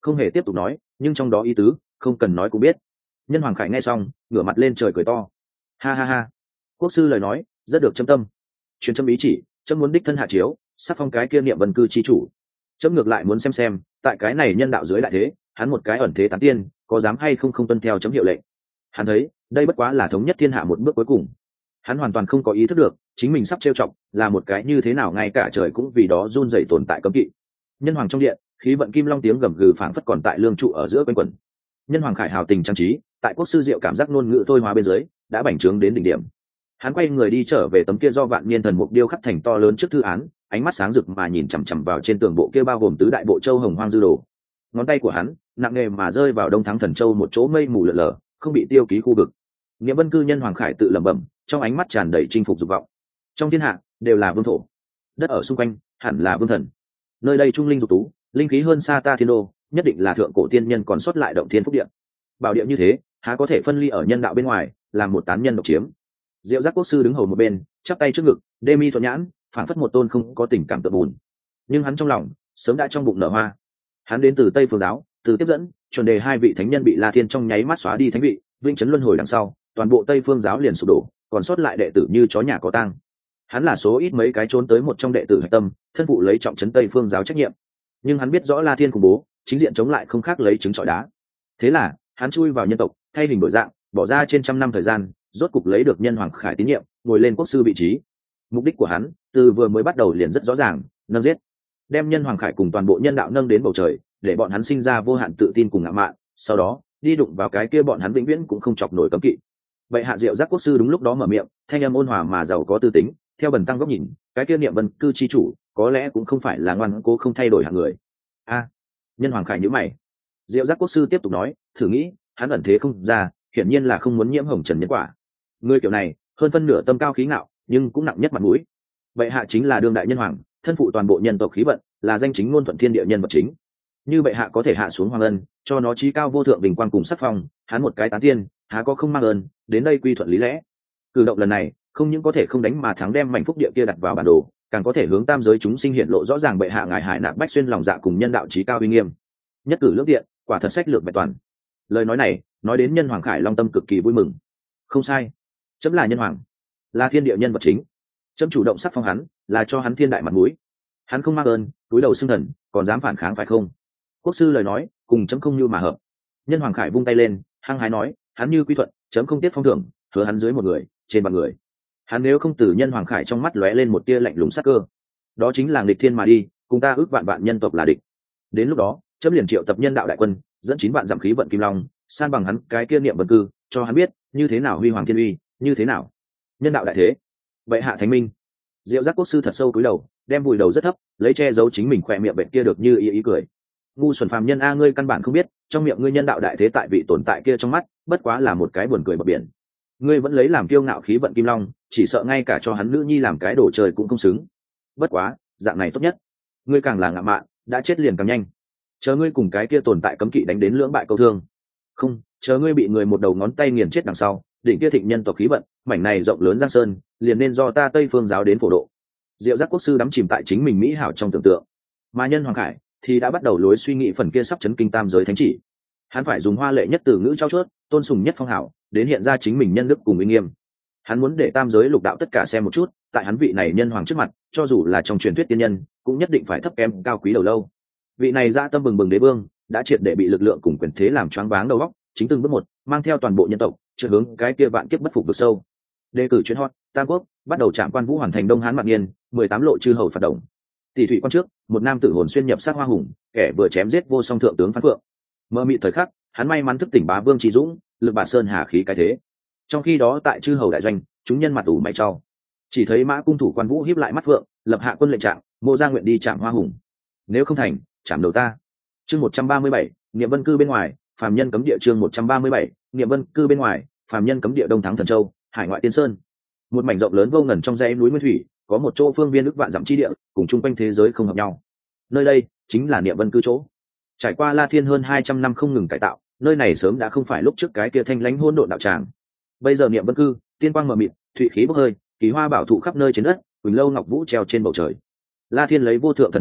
không hề tiếp tục nói, nhưng trong đó ý tứ không cần nói cũng biết. Nhân Hoàng Khải nghe xong ngửa mặt lên trời cười to, ha ha ha. Quốc sư lời nói rất được châm tâm, truyền châm ý chỉ, châm muốn đích thân hạ chiếu sắc phong cái kia Niệm Vân cư chi chủ. Châm ngược lại muốn xem tại cái này nhân đạo dưới đại thế, hắn một cái ẩn thế tán tiên có dám hay không tuân theo chấm hiệu lệnh. Hắn thấy đây bất quá là thống nhất thiên hạ một bước cuối cùng. Hắn hoàn toàn không có ý thức được chính mình sắp trêu chọc là một cái như thế nào ngay cả trời cũng vì đó run rẩy tồn tại cấm kỵ. Nhân Hoàng trong điện, khí vận kim long tiếng gầm gừ phảng phất còn tại lương trụ ở giữa quanh quẩn. Nhân Hoàng Khải hào tình trang trí, tại quốc sư diệu cảm giác ngôn ngữ thôi hóa bên dưới đã bành trướng đến đỉnh điểm. Hắn quay người đi trở về tấm kia do vạn niên thần mục điêu khắc thành to lớn trước thư án, ánh mắt sáng rực mà nhìn chằm chằm vào trên tường bộ kia bao gồm tứ đại bộ châu hồng hoang dư đồ. Ngón tay của hắn nặng nề mà rơi vào Đông Thắng Thần Châu một chỗ mây mù lờ lờ, không bị tiêu ký khu vực. Niệm Vân cư Nhân Hoàng Khải tự lẩm bẩm, trong ánh mắt tràn đầy chinh phục dục vọng. Trong thiên hạ đều là vương thổ, đất ở xung quanh hẳn là vương thần. Nơi đây trung linh dục tú, linh khí hơn xa ta thiên đô, nhất định là thượng cổ tiên nhân còn sót lại động thiên phúc địa. Bảo địa như thế, há có thể phân ly ở nhân đạo bên ngoài, làm một tán nhân độc chiếm. Diệu Giác quốc sư đứng hầu một bên, chắp tay trước ngực, đê mi thuận nhãn, phảng phất một tôn không có tình cảm tự buồn. Nhưng hắn trong lòng sớm đã trong bụng nở hoa. Hắn đến từ Tây Phương giáo, từ tiếp dẫn, chuẩn đề hai vị thánh nhân bị La Thiên trong nháy mắt xóa đi thánh vị, vĩnh chấn luân hồi đằng sau, toàn bộ Tây Phương giáo liền sụp đổ, còn sót lại đệ tử như chó nhà có tang. Hắn là số ít mấy cái trốn tới một trong đệ tử hạch tâm, thân phụ lấy trọng trấn Tây Phương giáo trách nhiệm. Nhưng hắn biết rõ La Thiên khủng bố, chính diện chống lại không khác lấy trứng trọi đá. Thế là hắn chui vào nhân tộc, thay hình đổi dạng, bỏ ra trên trăm năm thời gian, rốt cục lấy được Nhân Hoàng Khải tín nhiệm, ngồi lên quốc sư vị trí. Mục đích của hắn từ vừa mới bắt đầu liền rất rõ ràng, nâng giết, đem Nhân Hoàng Khải cùng toàn bộ nhân đạo nâng đến bầu trời, để bọn hắn sinh ra vô hạn tự tin cùng ngạo mạn, sau đó đi đụng vào cái kia bọn hắn vĩnh viễn cũng không chọc nổi cấm kỵ. Vậy hạ Diệu Giác quốc sư đúng lúc đó mở miệng, thanh âm ôn hòa mà giàu có tư tính, theo bần tăng góc nhìn, cái kia Niệm Vân cư chi chủ có lẽ cũng không phải là ngoan cố không thay đổi hạng người. A, Nhân Hoàng Khải nhíu mày. Diệu Giác quốc sư tiếp tục nói, thử nghĩ, hắn ẩn thế không ra, hiển nhiên là không muốn nhiễm hồng trần nhân quả. Người kiểu này, hơn phân nửa tâm cao khí ngạo, nhưng cũng nặng nhất mặt mũi. Vậy hạ chính là đương đại nhân hoàng, thân phụ toàn bộ nhân tộc khí vận, là danh chính ngôn thuận thiên địa nhân vật chính. Như bệ hạ có thể hạ xuống hoàng ân, cho nó trí cao vô thượng bình quang cùng sắc phong, hắn một cái tán tiên, há có không mang ơn, đến đây quy thuận lý lẽ. Cử động lần này, không những có thể không đánh mà thắng đem mảnh phúc địa kia đặt vào bản đồ, càng có thể hướng tam giới chúng sinh hiện lộ rõ ràng bệ hạ ngài hải nạp bách xuyên lòng dạ cùng nhân đạo trí cao uy nghiêm. Nhất cử lưỡng tiện, quả thật sách lược vẹn toàn. Lời nói này, nói đến Nhân Hoàng Khải long tâm cực kỳ vui mừng. Không sai, chấm là nhân hoàng, là thiên địa nhân vật chính. Chấm chủ động sắc phong hắn, là cho hắn thiên đại mặt mũi. Hắn không mang ơn, túi đầu xưng thần, còn dám phản kháng phải không? Quốc sư lời nói cùng chấm không như mà hợp. Nhân Hoàng Khải vung tay lên, hăng hái nói, hắn như quy thuận, chấm không tiếp phong thưởng, hứa hắn dưới một người, trên vạn người. Hắn nếu không từ Nhân Hoàng Khải trong mắt lóe lên một tia lạnh lùng sắc cơ, đó chính là nghịch thiên mà đi, cùng ta ước vạn vạn nhân tộc là địch. Đến lúc đó, chấm liền triệu tập nhân đạo đại quân, dẫn 9 vạn dặm khí vận kim long, san bằng hắn cái kia Niệm Vân cư, cho hắn biết như thế nào huy hoàng thiên uy, như thế nào nhân đạo đại thế. Bệ hạ thánh minh. Diệu Giác quốc sư thật sâu cúi đầu, đem vùi đầu rất thấp, lấy che giấu chính mình khỏe miệng bệnh kia được như ý cười. Ngu xuẩn phàm nhân a, ngươi căn bản không biết, trong miệng ngươi nhân đạo đại thế tại vị tồn tại kia trong mắt, bất quá là một cái buồn cười bờ biển. Ngươi vẫn lấy làm kiêu ngạo khí vận kim long, chỉ sợ ngay cả cho hắn nữ nhi làm cái đồ chơi cũng không xứng. Bất quá, dạng này tốt nhất. Ngươi càng là ngạo mạn, đã chết liền càng nhanh. Chờ ngươi cùng cái kia tồn tại cấm kỵ đánh đến lưỡng bại câu thương. Không, chờ ngươi bị người một đầu ngón tay nghiền chết đằng sau, đỉnh kia thịnh nhân tộc khí vận, mảnh này rộng lớn giang sơn, liền nên do ta Tây Phương giáo đến phổ độ. Diệu Giác quốc sư đắm chìm tại chính mình mỹ hảo trong tưởng tượng, mà Nhân Hoàng Khải thì đã bắt đầu lối suy nghĩ phần kia sắp chấn kinh tam giới thánh chỉ. Hắn phải dùng hoa lệ nhất từ ngữ trau chuốt, tôn sùng nhất phong hảo, đến hiện ra chính mình nhân đức cùng uy nghiêm. Hắn muốn để tam giới lục đạo tất cả xem một chút, tại hắn vị này nhân hoàng trước mặt, cho dù là trong truyền thuyết tiên nhân, cũng nhất định phải thấp kém cao quý đầu lâu. Vị này dã tâm bừng bừng đế vương, đã triệt để bị lực lượng cùng quyền thế làm choáng váng đầu óc, chính từng bước một mang theo toàn bộ nhân tộc chưa hướng cái kia vạn kiếp bất phục vực sâu. Đề cử chuyên hot tam quốc bắt đầu trạm quan vũ hoàn thành đông hán mạc niên 18 lộ chư hầu phạt động. Tỷ thủy quan trước, một nam tử hồn xuyên nhập sát hoa hùng, kẻ vừa chém giết vô song thượng tướng Phan Phượng. Mơ mị thời khắc, hắn may mắn thức tỉnh bá vương trí dũng, lực bạt sơn hà khí cái thế. Trong khi đó tại chư hầu đại doanh, chúng nhân mặt ủ mày trao, chỉ thấy mã cung thủ quan vũ hiếp lại mắt Phượng, lập hạ quân lệnh trạng, mộ ra nguyện đi chạm hoa hùng, nếu không thành chạm đầu ta. Chương 137, Niệm Vân cư bên ngoài, phàm nhân cấm địa. Chương 137, Niệm Vân cư bên ngoài, phàm nhân cấm địa. Đông Thắng Thần Châu, hải ngoại tiên sơn, một mảnh rộng lớn vô ngần trong dãy núi nguyên thủy, có một chỗ phương viên ức vạn dặm chi địa, cùng chung quanh thế giới không hợp nhau. Nơi đây chính là Niệm Vân cư chỗ. Trải qua La Thiên hơn 200 năm không ngừng cải tạo, nơi này sớm đã không phải lúc trước cái kia thanh lãnh hỗn độn đạo tràng. Bây giờ Niệm Vân cư, tiên quang mờ mịt, thủy khí bốc hơi, kỳ hoa bảo thụ khắp nơi trên đất, quỳnh lâu ngọc vũ treo trên bầu trời. La Thiên lấy vô thượng thần thông,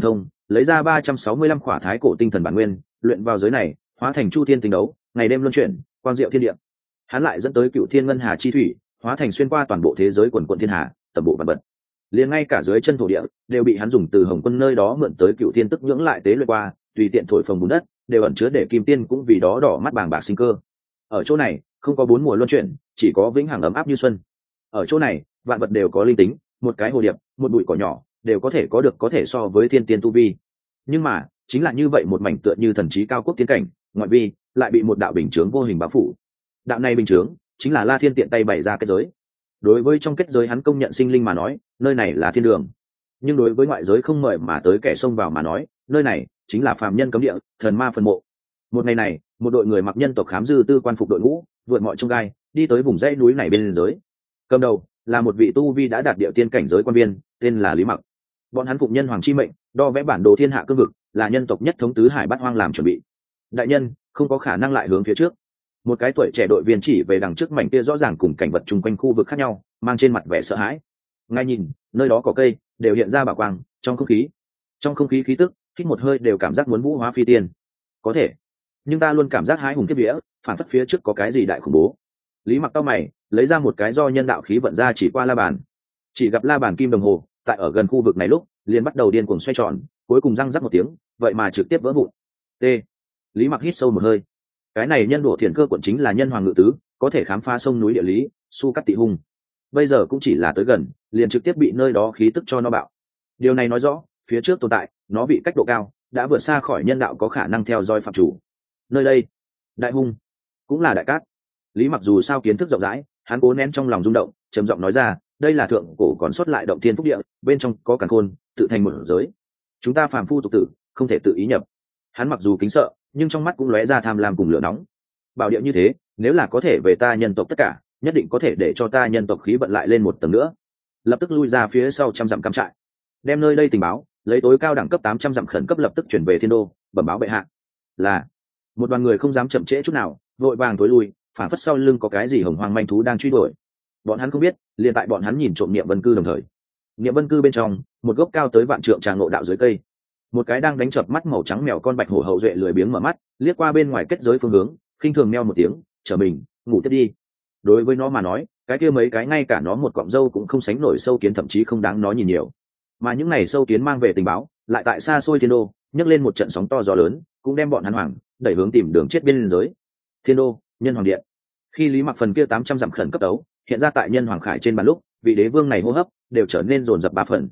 lấy ra 365 khỏa thái cổ tinh thần bản nguyên, luyện vào giới này, hóa thành chu thiên tinh đấu, ngày đêm luân chuyển, quang diệu thiên địa. Hắn lại dẫn tới cựu thiên ngân hà chi thủy, hóa thành xuyên qua toàn bộ thế giới quần quận thiên hà, tầm bộ vạn vật. Liền ngay cả dưới chân thổ địa đều bị hắn dùng từ Hồng Quân nơi đó mượn tới cựu thiên tức nhưỡng lại tế luyện qua, tùy tiện thổi phồng bùn đất, đều ẩn chứa để kim tiên cũng vì đó đỏ mắt bàng bạc sinh cơ. Ở chỗ này, không có bốn mùa luân chuyển, chỉ có vĩnh hằng ấm áp như xuân. Ở chỗ này, vạn vật đều có linh tính, một cái hồ điệp, một bụi cỏ nhỏ, đều có thể có thể so với thiên tiên tu vi. Nhưng mà, chính là như vậy một mảnh tựa như thần trí cao quốc tiến cảnh, ngoại vi lại bị một đạo bình chướng vô hình bao phủ. Đạo này bình chướng chính là La Thiên tiện tay bày ra kết giới. Đối với trong kết giới hắn công nhận sinh linh mà nói, nơi này là thiên đường. Nhưng đối với ngoại giới không mời mà tới kẻ xông vào mà nói, nơi này chính là phàm nhân cấm địa, thần ma phân mộ. Một ngày này, một đội người mặc nhân tộc khám dư tư quan phục đội ngũ, vượt mọi chông gai, đi tới vùng dãy núi này bên giới. Cầm đầu là một vị tu vi đã đạt địa tiên cảnh giới quan viên, tên là Lý Mặc. Bọn hắn phụng nhân hoàng chi mệnh, đo vẽ bản đồ thiên hạ cương vực, là nhân tộc nhất thống tứ hải bát hoang làm chuẩn bị. Đại nhân, không có khả năng lại hướng phía trước. Một cái tuổi trẻ đội viên chỉ về đằng trước mảnh kia rõ ràng cùng cảnh vật chung quanh khu vực khác nhau, mang trên mặt vẻ sợ hãi. Ngay nhìn, nơi đó có cây, đều hiện ra bảo quang, trong không khí khí tức, hít một hơi đều cảm giác muốn vũ hóa phi tiên. Có thể, nhưng ta luôn cảm giác hãi hùng kiếp vía, phản phất phía trước có cái gì đại khủng bố. Lý Mặc cau mày, lấy ra một cái do nhân đạo khí vận ra chỉ qua la bàn. Chỉ gặp la bàn kim đồng hồ, tại ở gần khu vực này lúc, liền bắt đầu điên cuồng xoay tròn, cuối cùng răng rắc một tiếng, vậy mà trực tiếp vỡ vụn. T. Lý Mặc hít sâu một hơi. Cái này nhân độ thiền cơ quận chính là nhân hoàng ngự tứ, có thể khám phá sông núi địa lý, su cắt tị hung. Bây giờ cũng chỉ là tới gần, liền trực tiếp bị nơi đó khí tức cho nó bạo. Điều này nói rõ, phía trước tồn tại, nó bị cách độ cao, đã vượt xa khỏi nhân đạo có khả năng theo dõi phạm chủ. Nơi đây, đại hung, cũng là đại cát. Lý Mặc dù sao kiến thức rộng rãi, hắn cố nén trong lòng rung động, trầm giọng nói ra, đây là thượng cổ còn xuất lại động thiên phúc địa, bên trong có càn khôn, tự thành một giới. Chúng ta phàm phu tục tử, không thể tự ý nhập. Hắn mặc dù kính sợ, nhưng trong mắt cũng lóe ra tham lam cùng lửa nóng. Bảo địa như thế, nếu là có thể về ta nhân tộc tất cả, nhất định có thể để cho ta nhân tộc khí vận lại lên một tầng nữa. Lập tức lui ra phía sau trăm dặm cắm trại, đem nơi đây tình báo, lấy tối cao đẳng cấp 800 dặm khẩn cấp lập tức chuyển về thiên đô, bẩm báo bệ hạ. Là một đoàn người không dám chậm trễ chút nào, vội vàng tối lui, phản phất sau lưng có cái gì hồng hoang manh thú đang truy đuổi. Bọn hắn không biết, liền tại bọn hắn nhìn trộm niệm vân cư đồng thời, niệm vân cư bên trong, một gốc cao tới vạn trượng tràng ngộ đạo dưới cây, một cái đang đánh chợp mắt màu trắng mèo con bạch hổ hậu duệ lười biếng mở mắt, liếc qua bên ngoài kết giới phương hướng, khinh thường meo một tiếng, trở mình ngủ tiếp đi. Đối với nó mà nói, cái kia mấy cái ngay cả nó một cọng râu cũng không sánh nổi sâu kiến, thậm chí không đáng nó nhìn nhiều. Mà những này sâu kiến mang về tình báo, lại tại xa xôi thiên đô nhấc lên một trận sóng to gió lớn, cũng đem bọn hắn hoàng đẩy hướng tìm đường chết biên giới. Thiên đô, nhân hoàng điện. Khi Lý Mặc phần kia 800 dặm khẩn cấp đấu hiện ra tại nhân hoàng khải trên bàn lúc, vị đế vương này hô hấp đều trở nên dồn dập 3 phần.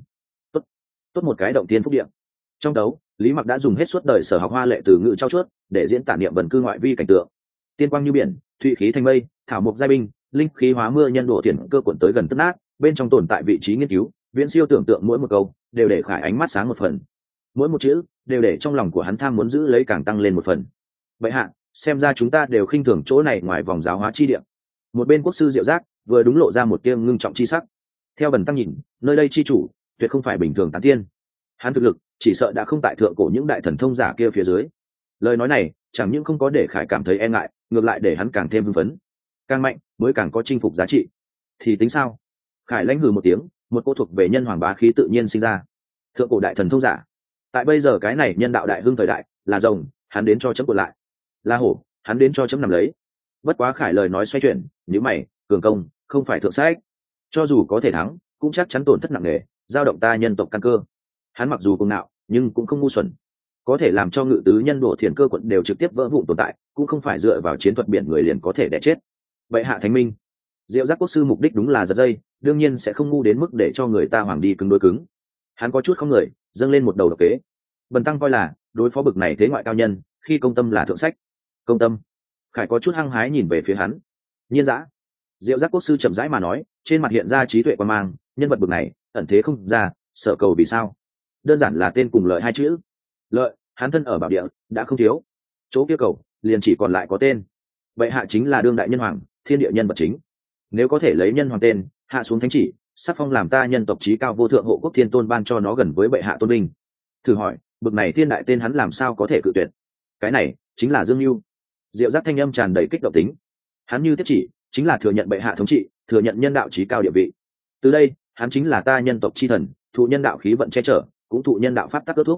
Tốt một cái động thiên phúc điện. Trong đấu, Lý Mặc đã dùng hết suốt đời sở học hoa lệ từ ngữ trao chuốt để diễn tả niệm vần cư ngoại vi cảnh tượng. Tiên quang như biển, thụy khí thành mây, thảo mộc giai binh, linh khí hóa mưa nhân độ thiền cơ quận tới gần tất nát, bên trong tồn tại vị trí nghiên cứu, viễn siêu tưởng tượng, mỗi một câu đều để khải ánh mắt sáng một phần, mỗi một chữ đều để trong lòng của hắn tham muốn giữ lấy càng tăng lên một phần. Bệ hạ, xem ra chúng ta đều khinh thường chỗ này ngoài vòng giáo hóa chi địa. Một bên quốc sư Diệu Giác vừa đúng lộ ra một tia ngưng trọng chi sắc. Theo Bần tăng nhìn, nơi đây chi chủ tuyệt không phải bình thường tán tiên. Hắn thực lực chỉ sợ đã không tại thượng cổ những đại thần thông giả kia phía dưới. Lời nói này chẳng những không có để khải cảm thấy e ngại, ngược lại để hắn càng thêm hưng phấn. Càng mạnh mới càng có chinh phục giá trị. Thì tính sao? Khải lãnh hừ một tiếng, một cô thuộc về nhân hoàng bá khí tự nhiên sinh ra. Thượng cổ đại thần thông giả, tại bây giờ cái này nhân đạo đại hưng thời đại, là rồng hắn đến cho chấm cuộn lại, là hổ hắn đến cho chấm nằm lấy. Bất quá Khải lời nói xoay chuyển, nếu mày cường công không phải thượng sách, cho dù có thể thắng cũng chắc chắn tổn thất nặng nề, giao động ta nhân tộc căn cơ. Hắn mặc dù cuồng ngạo nhưng cũng không ngu xuẩn, có thể làm cho ngự tứ nhân độ thiền cơ quận đều trực tiếp vỡ vụn tồn tại, cũng không phải dựa vào chiến thuật biển người liền có thể đẻ chết. Bệ hạ thánh minh. Diệu Giác quốc sư mục đích đúng là giật dây, đương nhiên sẽ không ngu đến mức để cho người ta hoàng đi cứng đối cứng. Hắn có chút không người dâng lên một đầu độc kế. Bần tăng coi là đối phó bực này thế ngoại cao nhân, khi công tâm là thượng sách. Công tâm? Khải có chút hăng hái nhìn về phía hắn. Nhiên dã. Diệu Giác quốc sư chậm rãi mà nói, trên mặt hiện ra trí tuệ quan mang. Nhân vật bực này ẩn thế không ra, sợ cầu vì sao? Đơn giản là tên cùng lợi hai chữ. Lợi, hắn thân ở bảo địa đã không thiếu, chỗ kia cầu liền chỉ còn lại có tên. Bệ hạ chính là đương đại nhân hoàng, thiên địa nhân vật chính. Nếu có thể lấy nhân hoàng tên hạ xuống thánh chỉ, sắc phong làm ta nhân tộc chí cao vô thượng hộ quốc thiên tôn, ban cho nó gần với bệ hạ tôn vinh. Thử hỏi, bực này thiên đại tên hắn làm sao có thể cự tuyệt? Cái này chính là Dương Nhu. Diệu Giác thanh âm tràn đầy kích động tính. Hắn như tiếp chỉ, chính là thừa nhận bệ hạ thống trị, thừa nhận nhân đạo chí cao địa vị. Từ đây, hắn chính là ta nhân tộc chi thần, thụ nhân đạo khí vận che chở, cũng thụ nhân đạo pháp tắc kết thúc.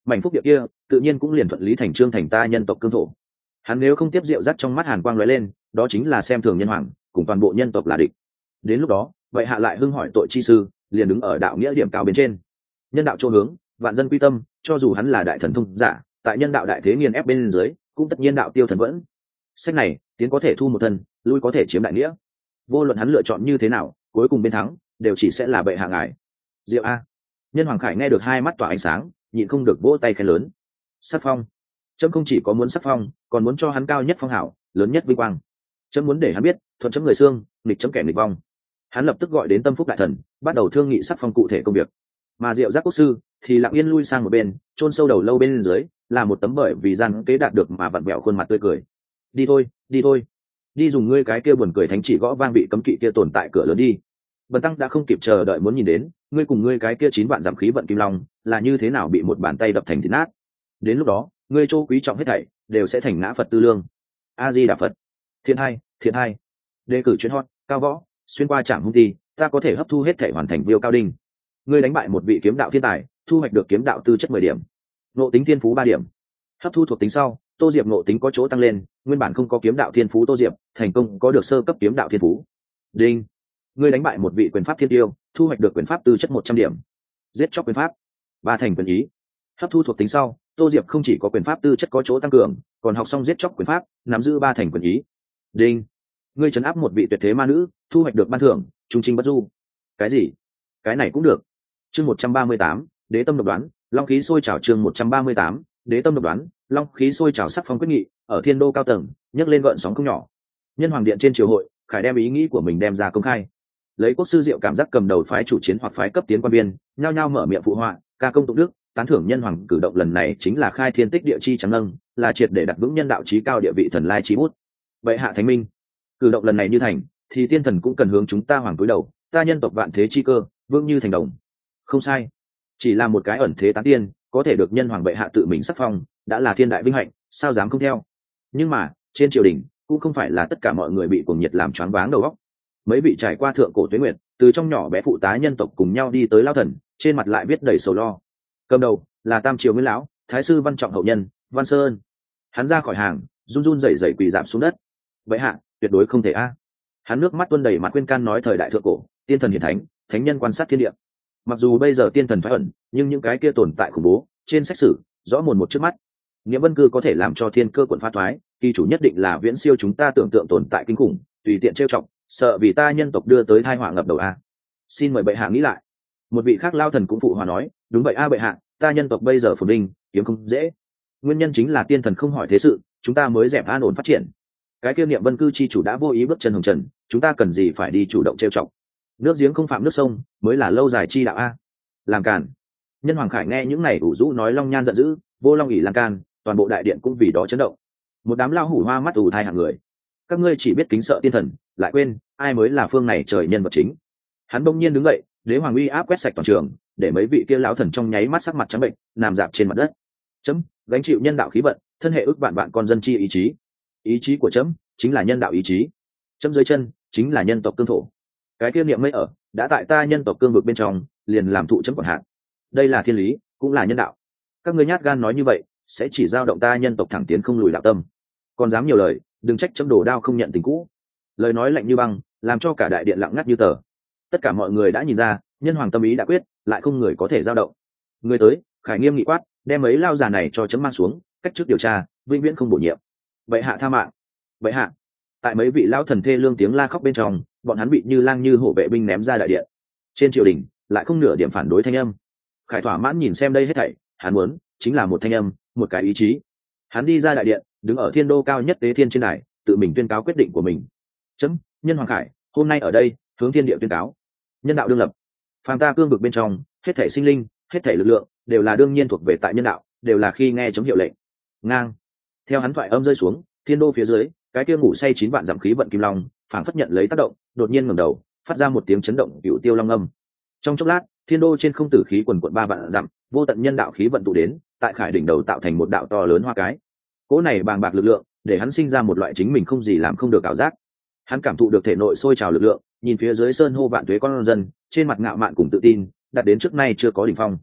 mảnh phúc địa kia tự nhiên cũng liền thuận lý thành trương thành ta nhân tộc cương thổ. Hắn nếu không tiếp diệu dắt trong mắt hàn quang lóe lên, đó chính là xem thường nhân hoàng cùng toàn bộ nhân tộc là địch. Đến lúc đó vậy hạ lại hưng hỏi tội chi sư liền đứng ở đạo nghĩa điểm cao bên trên, nhân đạo chỗ hướng vạn dân quy tâm, cho dù hắn là đại thần thông giả tại nhân đạo đại thế nghiền ép bên dưới cũng tất nhiên đạo tiêu thần vẫn. Sách này tiến có thể thu một thân, lui có thể chiếm đại nghĩa, vô luận hắn lựa chọn như thế nào cuối cùng bên thắng đều chỉ sẽ là bệ hạ ngài. Diệu a. Nhân hoàng khải nghe được hai mắt tỏa ánh sáng, nhịn không được vỗ tay khen lớn. Sắc phong. Trẫm không chỉ có muốn sắc phong, còn muốn cho hắn cao nhất phong hảo, lớn nhất vinh quang. Trẫm muốn để hắn biết thuận chấm người xương, nghịch chấm kẻ nghịch vong. Hắn lập tức gọi đến tâm phúc đại thần, bắt đầu thương nghị sắc phong cụ thể công việc. Mà Diệu Giác quốc sư thì lặng yên lui sang một bên, chôn sâu đầu lâu bên dưới là một tấm bởi vì gian kế đạt được mà vặn vẹo khuôn mặt tươi cười. Đi thôi, đi thôi, đi dùng ngươi cái kia buồn cười thánh chỉ gõ vang bị cấm kỵ kia tồn tại cửa lớn đi. Bần tăng đã không kịp chờ đợi muốn nhìn đến ngươi cùng ngươi cái kia 9 vạn giảm khí vận kim long là như thế nào bị một bàn tay đập thành thịt nát. Đến lúc đó ngươi châu quý trọng hết thảy đều sẽ thành ngã Phật tư lương. A Di Đà Phật. Thiện hai đề cử chuyến hot cao võ xuyên qua trạm hung ti, ta có thể hấp thu hết thảy hoàn thành viêu cao đinh. Ngươi đánh bại một vị kiếm đạo thiên tài, thu hoạch được kiếm đạo tư chất 10 điểm, ngộ tính thiên phú 3 điểm. Hấp thu thuộc tính sau, Tô Diệp ngộ tính có chỗ tăng lên, nguyên bản không có kiếm đạo thiên phú Tô Diệp thành công có được sơ cấp kiếm đạo thiên phú. Đinh. Ngươi đánh bại một vị quyền pháp thiên tiêu, thu hoạch được quyền pháp tư chất 100 điểm, giết chóc quyền pháp 3 thành quyền ý. Hấp thu thuộc tính sau, Tô Diệp không chỉ có quyền pháp tư chất có chỗ tăng cường, còn học xong giết chóc quyền pháp, nắm giữ 3 thành quyền ý. Đinh. Ngươi trấn áp một vị tuyệt thế ma nữ, thu hoạch được ban thưởng trung trinh bất du. Cái gì? Cái này cũng được. Chương 138, đế tâm độc đoán, long khí sôi trào. Chương 138, đế tâm độc đoán, long khí sôi trào. Sắc phong quyết nghị ở thiên đô cao tầng nhấc lên gợn sóng không nhỏ. Nhân hoàng điện trên triều hội, Khải đem ý nghĩ của mình đem ra công khai, lấy quốc sư Diệu cảm giác cầm đầu phái chủ chiến hoặc phái cấp tiến quan viên nhao nhao mở miệng phụ họa ca công tụng đức, tán thưởng nhân hoàng cử động lần này chính là khai thiên tích địa chi trắng nâng, là triệt để đặt vững nhân đạo trí cao địa vị thần lai trí bút. Bệ hạ thánh minh, cử động lần này như thành thì tiên thần cũng cần hướng chúng ta hoàng túi đầu, ta nhân tộc vạn thế chi cơ vương như thành đồng. Không sai, chỉ là một cái ẩn thế tán tiên có thể được nhân hoàng bệ hạ tự mình sắc phong đã là thiên đại vinh hạnh, sao dám không theo. Nhưng mà trên triều đình cũng không phải là tất cả mọi người bị cuồng nhiệt làm choáng váng đầu óc. Mấy vị trải qua thượng cổ tuế nguyệt, từ trong nhỏ bé phụ tá nhân tộc cùng nhau đi tới lao thần, trên mặt lại viết đầy sầu lo. Cầm đầu là tam triều nguyên lão thái sư Văn Trọng hậu nhân Văn Sơn. Hắn ra khỏi hàng run run rẩy rẩy quỳ rạp xuống đất. Vậy hạ tuyệt đối không thể a. Hắn nước mắt tuôn đầy mặt khuyên can nói thời đại thượng cổ tiên thần hiển thánh, thánh nhân quan sát thiên địa. Mặc dù bây giờ tiên thần thoái ẩn, nhưng những cái kia tồn tại khủng bố trên sách sử rõ mồn một trước mắt. Nghĩa vân cư có thể làm cho thiên cơ quận phá thoái, kỳ chủ nhất định là viễn siêu chúng ta tưởng tượng tồn tại kinh khủng, tùy tiện trêu chọc sợ vì ta nhân tộc đưa tới tai họa ngập đầu a. Xin mời bệ hạ nghĩ lại. Một vị khác lao thần cũng phụ hòa nói, đúng vậy a bệ hạ, ta nhân tộc bây giờ phồn vinh kiếm không dễ, nguyên nhân chính là tiên thần không hỏi thế sự, chúng ta mới dẹp an ổn phát triển. Cái kia niệm vân cư chi chủ đã vô ý bước chân hồng trần, chúng ta cần gì phải đi chủ động trêu chọc. Nước giếng không phạm nước sông mới là lâu dài chi đạo a. Làm cản. Nhân hoàng Khải nghe những này ủ rũ nói long nhan giận dữ, vô long ỉ lan can, toàn bộ đại điện cũng vì đó chấn động. Một đám lao hủ hoa mắt ù thai hạng người, các ngươi chỉ biết kính sợ tiên thần, lại quên ai mới là phương này trời nhân vật chính. Hắn bỗng nhiên đứng dậy, đế hoàng uy áp quét sạch toàn trường, để mấy vị kia lão thần trong nháy mắt sắc mặt trắng bệnh, nằm dạp trên mặt đất. Chấm gánh chịu nhân đạo khí vận, thân hệ ước vạn vạn con dân chi ý chí. Ý chí của chấm chính là nhân đạo ý chí. Chấm dưới chân chính là nhân tộc cương thổ. Cái kia niệm mây ở đã tại ta nhân tộc cương vực bên trong, liền làm thụ chấm quản hạt. Đây là thiên lý, cũng là nhân đạo. Các ngươi nhát gan nói như vậy, sẽ chỉ dao động ta nhân tộc thẳng tiến không lùi đạo tâm. Còn dám nhiều lời, đừng trách chấm đổ đao không nhận tình cũ. Lời nói lạnh như băng, làm cho cả đại điện lặng ngắt như tờ. Tất cả mọi người đã nhìn ra, nhân hoàng tâm ý đã quyết, lại không người có thể dao động. Người tới, Khải nghiêm nghị quát, đem mấy lao già này cho chấm mang xuống, cách trước điều tra, vĩnh viễn không bổ nhiệm. Bệ hạ tha mạng, bệ hạ. Tại mấy vị lao thần thê lương tiếng la khóc bên trong, bọn hắn bị như lang như hổ vệ binh ném ra đại điện. Trên triều đình lại không nửa điểm phản đối thanh âm. Khải thỏa mãn nhìn xem đây hết thảy, hắn muốn chính là một thanh âm, một cái ý chí. Hắn đi ra đại điện, đứng ở thiên đô cao nhất tế thiên trên đài, tự mình tuyên cáo quyết định của mình. Chấm, nhân hoàng Khải, hôm nay ở đây, hướng thiên địa tuyên cáo, nhân đạo đương lập. Phàm ta cương vực bên trong, hết thảy sinh linh, hết thảy lực lượng, đều là đương nhiên thuộc về tại nhân đạo, đều là khi nghe chấm hiệu lệnh. Ngang. Theo hắn thoại âm rơi xuống, thiên đô phía dưới, cái kia ngủ say 9 vạn dặm khí vận kim long, phảng phất nhận lấy tác động, đột nhiên ngẩng đầu, phát ra một tiếng chấn động cửu tiêu long âm. Trong chốc lát, thiên đô trên không tử khí quần quận 3 vạn dặm, vô tận nhân đạo khí vận tụ đến, tại Khải đỉnh đầu tạo thành một đạo to lớn hoa cái. Cỗ này bàng bạc lực lượng, để hắn sinh ra một loại chính mình không gì làm không được ảo giác. Hắn cảm thụ được thể nội sôi trào lực lượng, nhìn phía dưới sơn hô vạn tuế con dân, trên mặt ngạo mạn cùng tự tin, đạt đến trước nay chưa có đỉnh phong.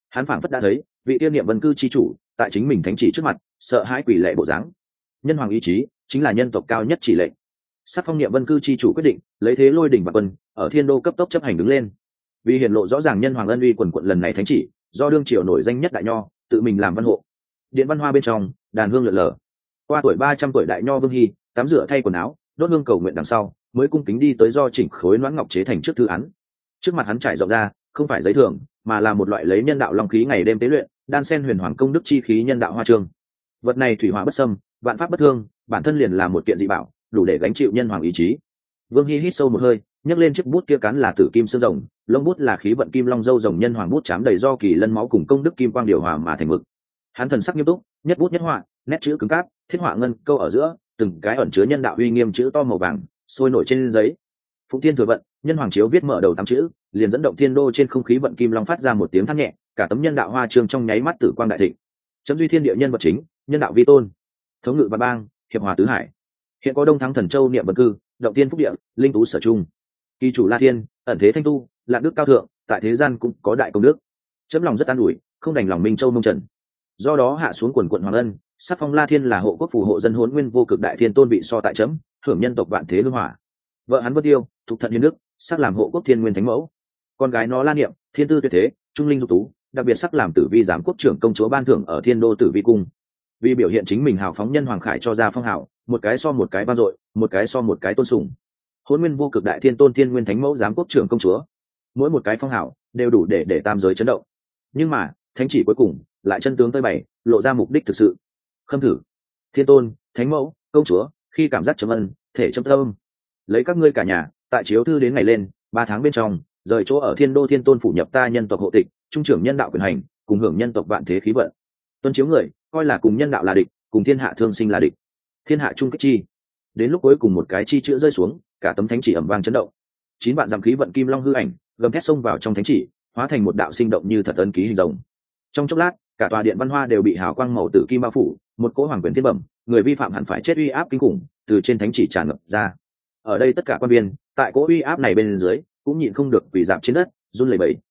Hắn phảng phất đã thấy vị tiên niệm vân cư chi chủ tại chính mình thánh chỉ trước mặt sợ hãi quỷ lệ bộ dáng. Nhân hoàng ý chí chính là nhân tộc cao nhất chỉ lệnh. Sắc phong niệm vân cư chi chủ quyết định lấy thế lôi đỉnh và quân ở thiên đô cấp tốc chấp hành đứng lên. Vì hiển lộ rõ ràng nhân hoàng ân uy quần quận lần này thánh chỉ do đương triều nổi danh nhất đại nho tự mình làm văn hộ. Điện văn hoa bên trong đàn hương lượn lờ, qua tuổi 300 tuổi đại nho Vương Hy tắm rửa thay quần áo đốt hương cầu nguyện đằng sau mới cung kính đi tới do chỉnh khối loãng ngọc chế thành trước thư án. Trước mặt hắn trải rộng ra không phải giấy thường mà là một loại lấy nhân đạo long khí ngày đêm tế luyện đan sen huyền hoàng công đức chi khí nhân đạo hoa chương. Vật này thủy hỏa bất xâm, vạn pháp bất thương, bản thân liền là một kiện dị bảo đủ để gánh chịu nhân hoàng ý chí. Vương Hy hít sâu một hơi, nhấc lên chiếc bút kia cán là tử kim xương rồng, lông bút là khí vận kim long dâu rồng nhân hoàng bút chám đầy do kỳ lân máu cùng công đức kim quang điều hòa mà thành mực. Hắn thần sắc nghiêm túc, nhất bút nhất họa, nét chữ cứng cáp, thiết họa ngân câu ở giữa, từng cái ẩn chứa nhân đạo uy nghiêm chữ to màu vàng sôi nổi trên giấy. Phụng Thiên thừa vận, nhân hoàng chiếu viết mở đầu 8 chữ, liền dẫn động thiên đô trên không khí vận kim long phát ra một tiếng than nhẹ, cả tấm nhân đạo hoa chương trong nháy mắt tử quang đại thịnh. Chấm duy thiên địa nhân vật chính, nhân đạo vi tôn, thống ngự văn bang, hiệp hòa tứ hải. Hiện có Đông Thắng Thần Châu niệm vân cư, động tiên phúc địa, linh tú sở trung. Kỳ chủ La Thiên, ẩn thế thanh tu, lạn đức cao thượng, tại thế gian cũng có đại công đức. Chấm lòng rất an ủi, không đành lòng Minh Châu mông trần. Do đó hạ xuống quần quận hoàng ân, sắc phong La Thiên là hộ quốc phù hộ dân hỗn nguyên vô cực đại thiên tôn vị so tại chấm, hưởng nhân tộc vạn thế hương hỏa. Vợ hắn Vân Tiêu, thuộc thận hiến đức, sắc làm hộ quốc thiên nguyên thánh mẫu. Con gái nó La Niệm, thiên tư tuyệt thế, trung linh dục tú, đặc biệt sắc làm tử vi giám quốc trưởng công chúa ban thưởng ở thiên đô tử vi cung. Vì biểu hiện chính mình hào phóng nhân hoàng khải cho ra phong hào, một cái so một cái vang dội, một cái so một cái tôn sùng. Hỗn nguyên vô cực đại thiên tôn thiên nguyên thánh mẫu giám quốc trưởng công chúa, mỗi một cái phong hào đều đủ để tam giới chấn động. Nhưng mà thánh chỉ cuối cùng lại chân tướng tơi bày, lộ ra mục đích thực sự. Khâm thử, thiên tôn, thánh mẫu, công chúa, khi cảm giác trầm ân, thể trầm tâm, lấy các ngươi cả nhà tại chiếu thư đến ngày lên 3 tháng bên trong rời chỗ ở thiên đô thiên tôn phủ nhập ta nhân tộc hộ tịch, trung trưởng nhân đạo quyền hành, cùng hưởng nhân tộc vạn thế khí vận. Tuân chiếu người coi là cùng nhân đạo là địch, cùng thiên hạ thương sinh là địch, thiên hạ trung kích chi. Đến lúc cuối cùng một cái chi chữ rơi xuống, cả tấm thánh chỉ ầm vang chấn động. 9 vạn dặm khí vận kim long hư ảnh gầm thét xông vào trong thánh chỉ, hóa thành một đạo sinh động như thật ấn ký hình rồng. Trong chốc lát, cả tòa điện văn hoa đều bị hào quang màu tử kim bao phủ, một cỗ hoàng quyền thiên bẩm, người vi phạm hẳn phải chết uy áp kinh khủng từ trên thánh chỉ tràn ngập ra. Ở đây tất cả quan viên tại cỗ uy áp này bên dưới cũng nhịn không được quỳ dạp trên đất run lẩy bẩy.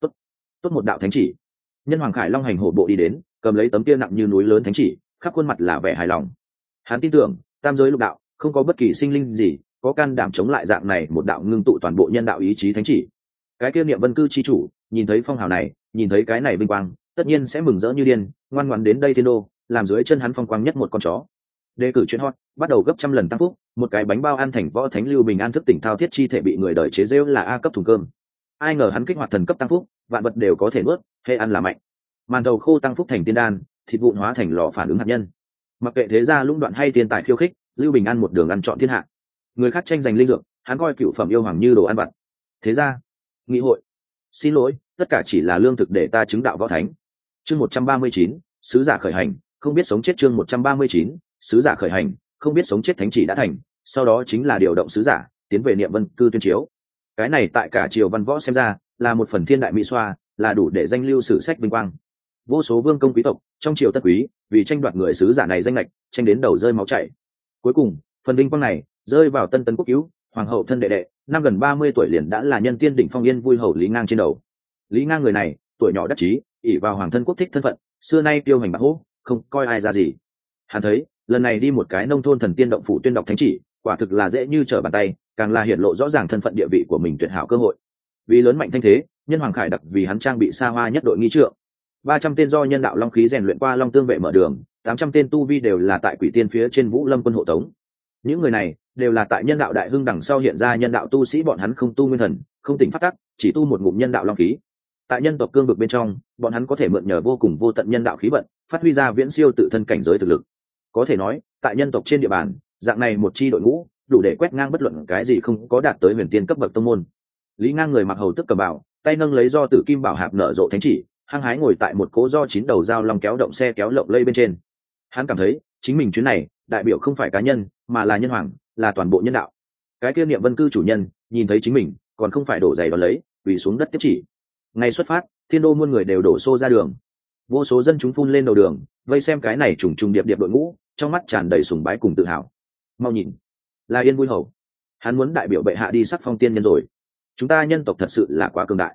Tốt một đạo thánh chỉ. Nhân hoàng khải long hành hổ bộ đi đến, cầm lấy tấm kia nặng như núi lớn thánh chỉ, khắp khuôn mặt là vẻ hài lòng. Hắn tin tưởng tam giới lục đạo không có bất kỳ sinh linh gì có can đảm chống lại dạng này một đạo ngưng tụ toàn bộ nhân đạo ý chí thánh chỉ. Cái kia niệm vân cư chi chủ nhìn thấy phong hào này, nhìn thấy cái này vinh quang, tất nhiên sẽ mừng rỡ như điên, ngoan ngoãn đến đây thiên đô làm dưới chân hắn phong quang nhất một con chó. Đề cử chuyện hot bắt đầu gấp trăm lần tăng phúc, một cái bánh bao ăn thành võ thánh lưu bình an thức tỉnh thao thiết chi thể bị người đời chế giễu là A cấp thùng cơm. Ai ngờ hắn kích hoạt thần cấp tăng phúc, vạn vật đều có thể nuốt, hay ăn là mạnh. Màn đầu khô tăng phúc thành tiên đan, thịt vụn hóa thành lò phản ứng hạt nhân. Mặc kệ thế gia lũng đoạn hay tiền tài khiêu khích, lưu bình an một đường ăn trọn thiên hạ. Người khác tranh giành linh dược, hắn coi cựu phẩm yêu hoàng như đồ ăn vặt. Thế gia, nghị hội, xin lỗi, tất cả chỉ là lương thực để ta chứng đạo võ thánh. Chương 139, sứ giả khởi hành, không biết sống chết. Chương 139, sứ giả khởi hành, không biết sống chết. Thánh chỉ đã thành, sau đó chính là điều động sứ giả tiến về niệm vân cư tuyên chiếu. Cái này tại cả triều văn võ xem ra là một phần thiên đại mỹ xoa, là đủ để danh lưu sử sách vinh quang. Vô số vương công quý tộc trong triều tất quý vì tranh đoạt người sứ giả này danh lệch, tranh đến đầu rơi máu chảy. Cuối cùng phần vinh quang này rơi vào tân tấn quốc cứu hoàng hậu thân đệ đệ, năm gần 30 tuổi liền đã là nhân tiên đỉnh phong yên vui hầu Lý Ngang trên đầu. Lý Ngang người này tuổi nhỏ đắc chí, ỷ vào hoàng thân quốc thích thân phận, xưa nay tiêu hành bạc hô, không coi ai ra gì. Hắn thấy lần này đi một cái nông thôn thần tiên động phủ tuyên đọc thánh chỉ, quả thực là dễ như trở bàn tay, càng là hiển lộ rõ ràng thân phận địa vị của mình tuyệt hảo cơ hội. Vì lớn mạnh thanh thế, nhân hoàng khải đặc vì hắn trang bị xa hoa nhất đội nghi trượng. 300 tên do nhân đạo long khí rèn luyện qua long tương vệ mở đường, 800 tên tu vi đều là tại quỷ tiên phía trên vũ lâm quân hộ tống. Những người này đều là tại nhân đạo đại hưng đằng sau hiện ra nhân đạo tu sĩ, bọn hắn không tu nguyên thần, không tỉnh phát tắc, chỉ tu một ngụm nhân đạo long khí. Tại nhân tộc cương vực bên trong, bọn hắn có thể mượn nhờ vô cùng vô tận nhân đạo khí vận, phát huy ra viễn siêu tự thân cảnh giới thực lực. Có thể nói, tại nhân tộc trên địa bàn, dạng này một chi đội ngũ đủ để quét ngang bất luận cái gì không có đạt tới huyền tiên cấp bậc tông môn. Lý Ngang người mặc hầu tức cầm bảo, tay nâng lấy do tử kim bảo hạp nở rộ thánh chỉ, hăng hái ngồi tại một cố do 9 đầu dao long kéo động xe kéo lộng lây bên trên. Hắn cảm thấy chính mình chuyến này đại biểu không phải cá nhân, mà là nhân hoàng, là toàn bộ nhân đạo. Cái kia niệm vân cư chủ nhân nhìn thấy chính mình, còn không phải đổ giày đón lấy, quỳ xuống đất tiếp chỉ. Ngày xuất phát, thiên đô muôn người đều đổ xô ra đường, vô số dân chúng phun lên đầu đường, vây xem cái này trùng trùng điệp điệp đội ngũ, trong mắt tràn đầy sùng bái cùng tự hào. Mau nhìn, là Yên Vui Hầu, hắn muốn đại biểu bệ hạ đi sắc phong tiên nhân rồi. Chúng ta nhân tộc thật sự là quá cường đại.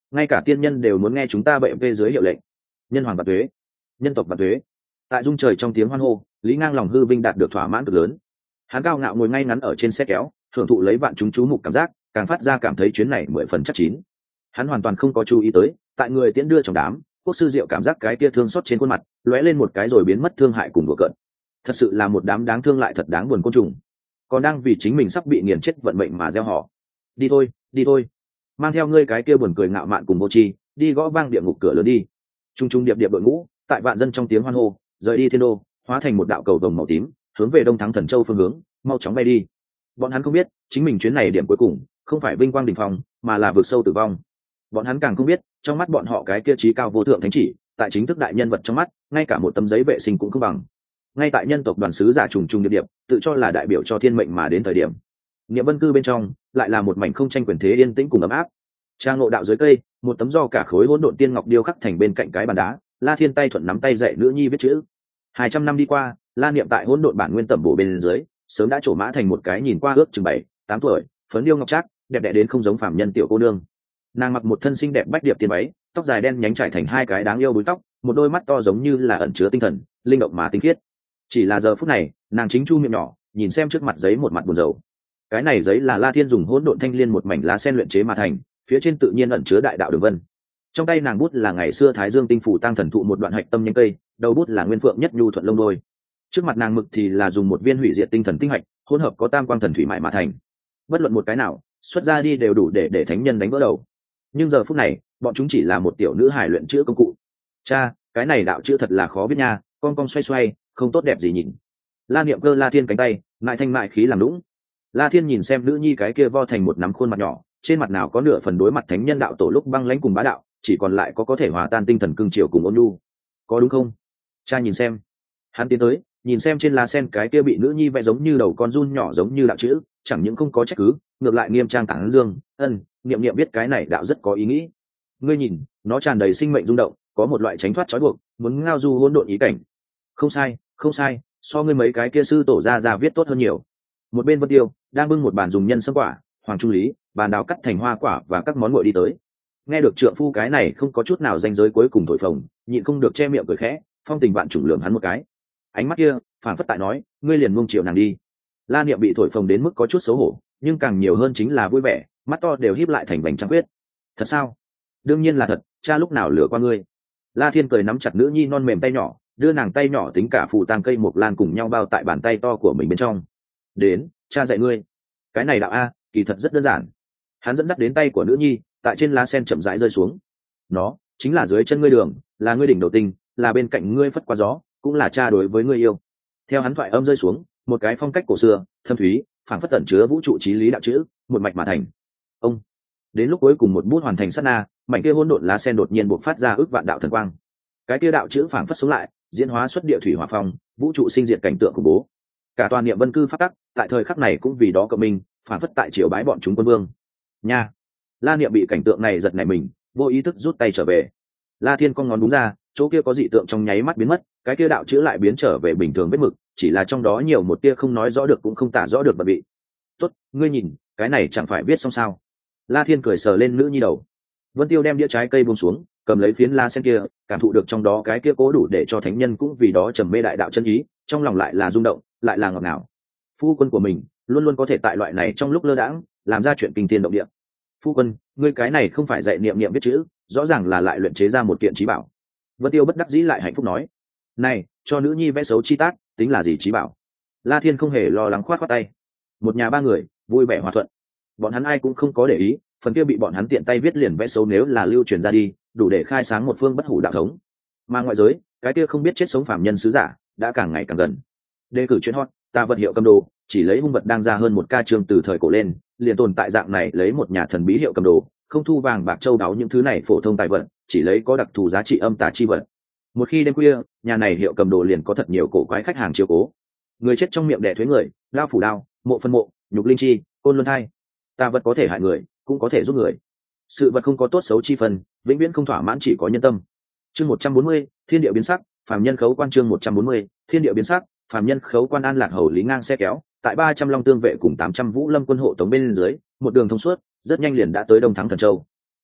ngay cả tiên nhân đều muốn nghe chúng ta bệ vê dưới hiệu lệnh. Nhân hoàng vạn tuế, nhân tộc vạn tuế. Tại dung trời trong tiếng hoan hô, Lý Ngang lòng hư vinh đạt được thỏa mãn cực lớn. Hắn cao ngạo ngồi ngay ngắn ở trên xe kéo, hưởng thụ lấy vạn chúng chú mục cảm giác, càng phát ra cảm thấy chuyến này 10 phần chắc chín. Hắn hoàn toàn không có chú ý tới, tại người tiễn đưa trong đám, quốc sư Diệu cảm giác cái kia thương xót trên khuôn mặt, lóe lên một cái rồi biến mất thương hại cùng đùa cợt. Thật sự là một đám đáng thương lại thật đáng buồn côn trùng, còn đang vì chính mình sắp bị nghiền chết vận mệnh mà gieo họ. Đi thôi, đi thôi, mang theo ngươi cái kia buồn cười ngạo mạn cùng vô tri, đi gõ vang địa ngục cửa lớn đi. Trung trung điệp điệp đội ngũ, tại vạn dân trong tiếng hoan hô, rời đi thiên đô, hóa thành một đạo cầu vồng màu tím, hướng về Đông Thắng Thần Châu phương hướng, mau chóng bay đi. Bọn hắn không biết, chính mình chuyến này điểm cuối cùng không phải vinh quang đỉnh phong, mà là vượt sâu tử vong. Bọn hắn càng không biết, trong mắt bọn họ cái kia trí cao vô thượng thánh chỉ, tại chính thức đại nhân vật trong mắt, ngay cả một tấm giấy vệ sinh cũng không bằng. Ngay tại nhân tộc đoàn sứ giả trùng trùng điệp điệp, tự cho là đại biểu cho thiên mệnh mà đến thời điểm, Niệm Vân cư bên trong lại là một mảnh không tranh quyền thế yên tĩnh cùng ấm áp. Trang ngộ đạo dưới cây, một tấm do cả khối hỗn độn tiên ngọc điêu khắc thành bên cạnh cái bàn đá, La Thiên tay thuận nắm tay dạy nữ nhi viết chữ. 200 năm đi qua, La Niệm tại hỗn độn bản nguyên tẩm bổ bên dưới, sớm đã trổ mã thành một cái nhìn qua ước chừng 7, 8 tuổi, phấn điêu ngọc trác, đẹp đẽ đến không giống phàm nhân tiểu cô nương. Nàng mặc một thân xinh đẹp bách điệp tiên váy, tóc dài đen nhánh trải thành hai cái đáng yêu búi tóc, một đôi mắt to giống như là ẩn chứa tinh thần, linh động mà tinh khiết. Chỉ là giờ phút này, nàng chính chu miệng nhỏ, nhìn xem trước mặt giấy một mặt buồn rầu. Cái này giấy là La Thiên dùng hỗn độn thanh liên một mảnh lá sen luyện chế mà thành, phía trên tự nhiên ẩn chứa đại đạo đường vân. Trong tay nàng bút là ngày xưa Thái Dương tinh phủ tăng thần thụ một đoạn hạch tâm nhánh cây, đầu bút là nguyên phượng nhất nhu thuận lông đôi. Trước mặt nàng mực thì là dùng một viên hủy diệt tinh thần tinh hạch, hỗn hợp có tam quang thần thủy mại mà thành. Bất luận một cái nào, xuất ra đi đều đủ để thánh nhân đánh vỡ đầu. Nhưng giờ phút này, bọn chúng chỉ là một tiểu nữ hài luyện chữ công cụ. Cha, cái này đạo chữ thật là khó viết nha, con cong xoay xoay, không tốt đẹp gì nhìn. La Niệm cơ La Thiên cánh tay, mại thanh mại khí làm lũng. La Thiên nhìn xem nữ nhi cái kia vo thành một nắm khuôn mặt nhỏ, trên mặt nào có nửa phần đối mặt thánh nhân đạo tổ lúc băng lãnh cùng bá đạo, chỉ còn lại có thể hòa tan tinh thần cương triều cùng ôn nhu. Có đúng không? Cha nhìn xem. Hắn tiến tới, nhìn xem trên lá sen cái kia bị nữ nhi vẽ giống như đầu con giun nhỏ giống như đạo chữ, chẳng những không có trách cứ, ngược lại nghiêm trang tán dương, Niệm Niệm biết cái này đạo rất có ý nghĩ. Ngươi nhìn, nó tràn đầy sinh mệnh rung động, có một loại tránh thoát trói buộc, muốn ngao du hỗn độn ý cảnh. Không sai, không sai, so ngươi mấy cái kia sư tổ ra viết tốt hơn nhiều. Một bên Vân Tiêu đang bưng một bàn dùng nhân sâm quả, hoàng trung lý, bàn đào cắt thành hoa quả và các món nguội đi tới. Nghe được trượng phu cái này không có chút nào danh giới cuối cùng thổi phồng, nhịn không được che miệng cười khẽ, phong tình vạn chủng lường hắn một cái. Ánh mắt kia phản phất tại nói, ngươi liền nuông chiều nàng đi. La Niệm bị thổi phồng đến mức có chút xấu hổ, nhưng càng nhiều hơn chính là vui vẻ, mắt to đều híp lại thành vành trăng quyết. Thật sao? Đương nhiên là thật, cha lúc nào lừa qua ngươi. La Thiên cười nắm chặt nữ nhi non mềm tay nhỏ, đưa nàng tay nhỏ tính cả phù tang cây mộc lan cùng nhau bao tại bàn tay to của mình bên trong. Đến, cha dạy ngươi. Cái này đạo a, kỳ thật rất đơn giản. Hắn dẫn dắt đến tay của nữ nhi, tại trên lá sen chậm rãi rơi xuống. Nó chính là dưới chân ngươi đường, là ngươi đỉnh đầu tinh, là bên cạnh ngươi phất qua gió, cũng là cha đối với ngươi yêu. Theo hắn thoại âm rơi xuống, một cái phong cách cổ xưa, thâm thúy, phảng phất tẩn chứa vũ trụ chí lý đạo chữ, một mạch mà thành. Ông. Đến lúc cuối cùng một bút hoàn thành sát na, mảnh kia hỗn độn lá sen đột nhiên bộc phát ra ước vạn đạo thần quang. Cái kia đạo chữ phảng phất sống lại, diễn hóa xuất địa thủy hỏa phong, vũ trụ sinh diệt cảnh tượng khủng bố. Cả toàn Niệm Vân cư phát tắc, tại thời khắc này cũng vì đó cộng minh, phảng phất tại triều bái bọn chúng quân vương. Nha. La Niệm bị cảnh tượng này giật nảy mình, vô ý thức rút tay trở về. La Thiên con ngón đúng ra, chỗ kia có dị tượng trong nháy mắt biến mất, cái kia đạo chữ lại biến trở về bình thường vết mực, chỉ là trong đó nhiều một tia không nói rõ được cũng không tả rõ được bận bị. Tốt, ngươi nhìn, cái này chẳng phải viết xong sao? La Thiên cười sờ lên nữ nhi đầu. Vân Tiêu đem đĩa trái cây buông xuống, cầm lấy phiến la sen kia, cảm thụ được trong đó cái kia cố đủ để cho thánh nhân cũng vì đó trầm mê đại đạo chân ý, trong lòng lại là rung động, lại là ngọt ngào. Phu quân của mình luôn luôn có thể tại loại này trong lúc lơ đãng làm ra chuyện kinh thiên động địa. Phu quân, ngươi cái này không phải dạy Niệm Niệm viết chữ, rõ ràng là lại luyện chế ra một kiện trí bảo. Vân Tiêu bất đắc dĩ lại hạnh phúc nói, này, cho nữ nhi vẽ xấu chi tác, tính là gì trí bảo? La Thiên không hề lo lắng khoát khoát tay. Một nhà ba người vui vẻ hòa thuận, bọn hắn ai cũng không có để ý, phần kia bị bọn hắn tiện tay viết liền vẽ xấu nếu là lưu truyền ra đi, đủ để khai sáng một phương bất hủ đạo thống. Mà ngoại giới, cái kia không biết chết sống phàm nhân sứ giả đã càng ngày càng gần. Đề cử chuyên hot, ta vật hiệu cầm đồ, chỉ lấy hung vật đang ra hơn một ca chương từ thời cổ lên, liền tồn tại dạng này lấy một nhà thần bí hiệu cầm đồ, không thu vàng bạc châu báu những thứ này phổ thông tài vật, chỉ lấy có đặc thù giá trị âm tà chi vật. Một khi đêm khuya, nhà này hiệu cầm đồ liền có thật nhiều cổ quái khách hàng chiếu cố. Người chết trong miệng đẻ thuế người, lao phủ đao, mộ phân mộ, nhục linh chi, côn luân thai. Tà vật có thể hại người, cũng có thể giúp người. Sự vật không có tốt xấu chi phần, vĩnh viễn không thỏa mãn chỉ có nhân tâm. Chương 140, thiên địa biến sắc, phàm nhân khấu quan. Chương 140, thiên địa biến sắc, phàm nhân khấu quan. An Lạc hầu Lý ngang xe kéo, tại 300 long tương vệ cùng 800 vũ lâm quân hộ tống bên dưới, một đường thông suốt, rất nhanh liền đã tới Đông Thắng Thần Châu.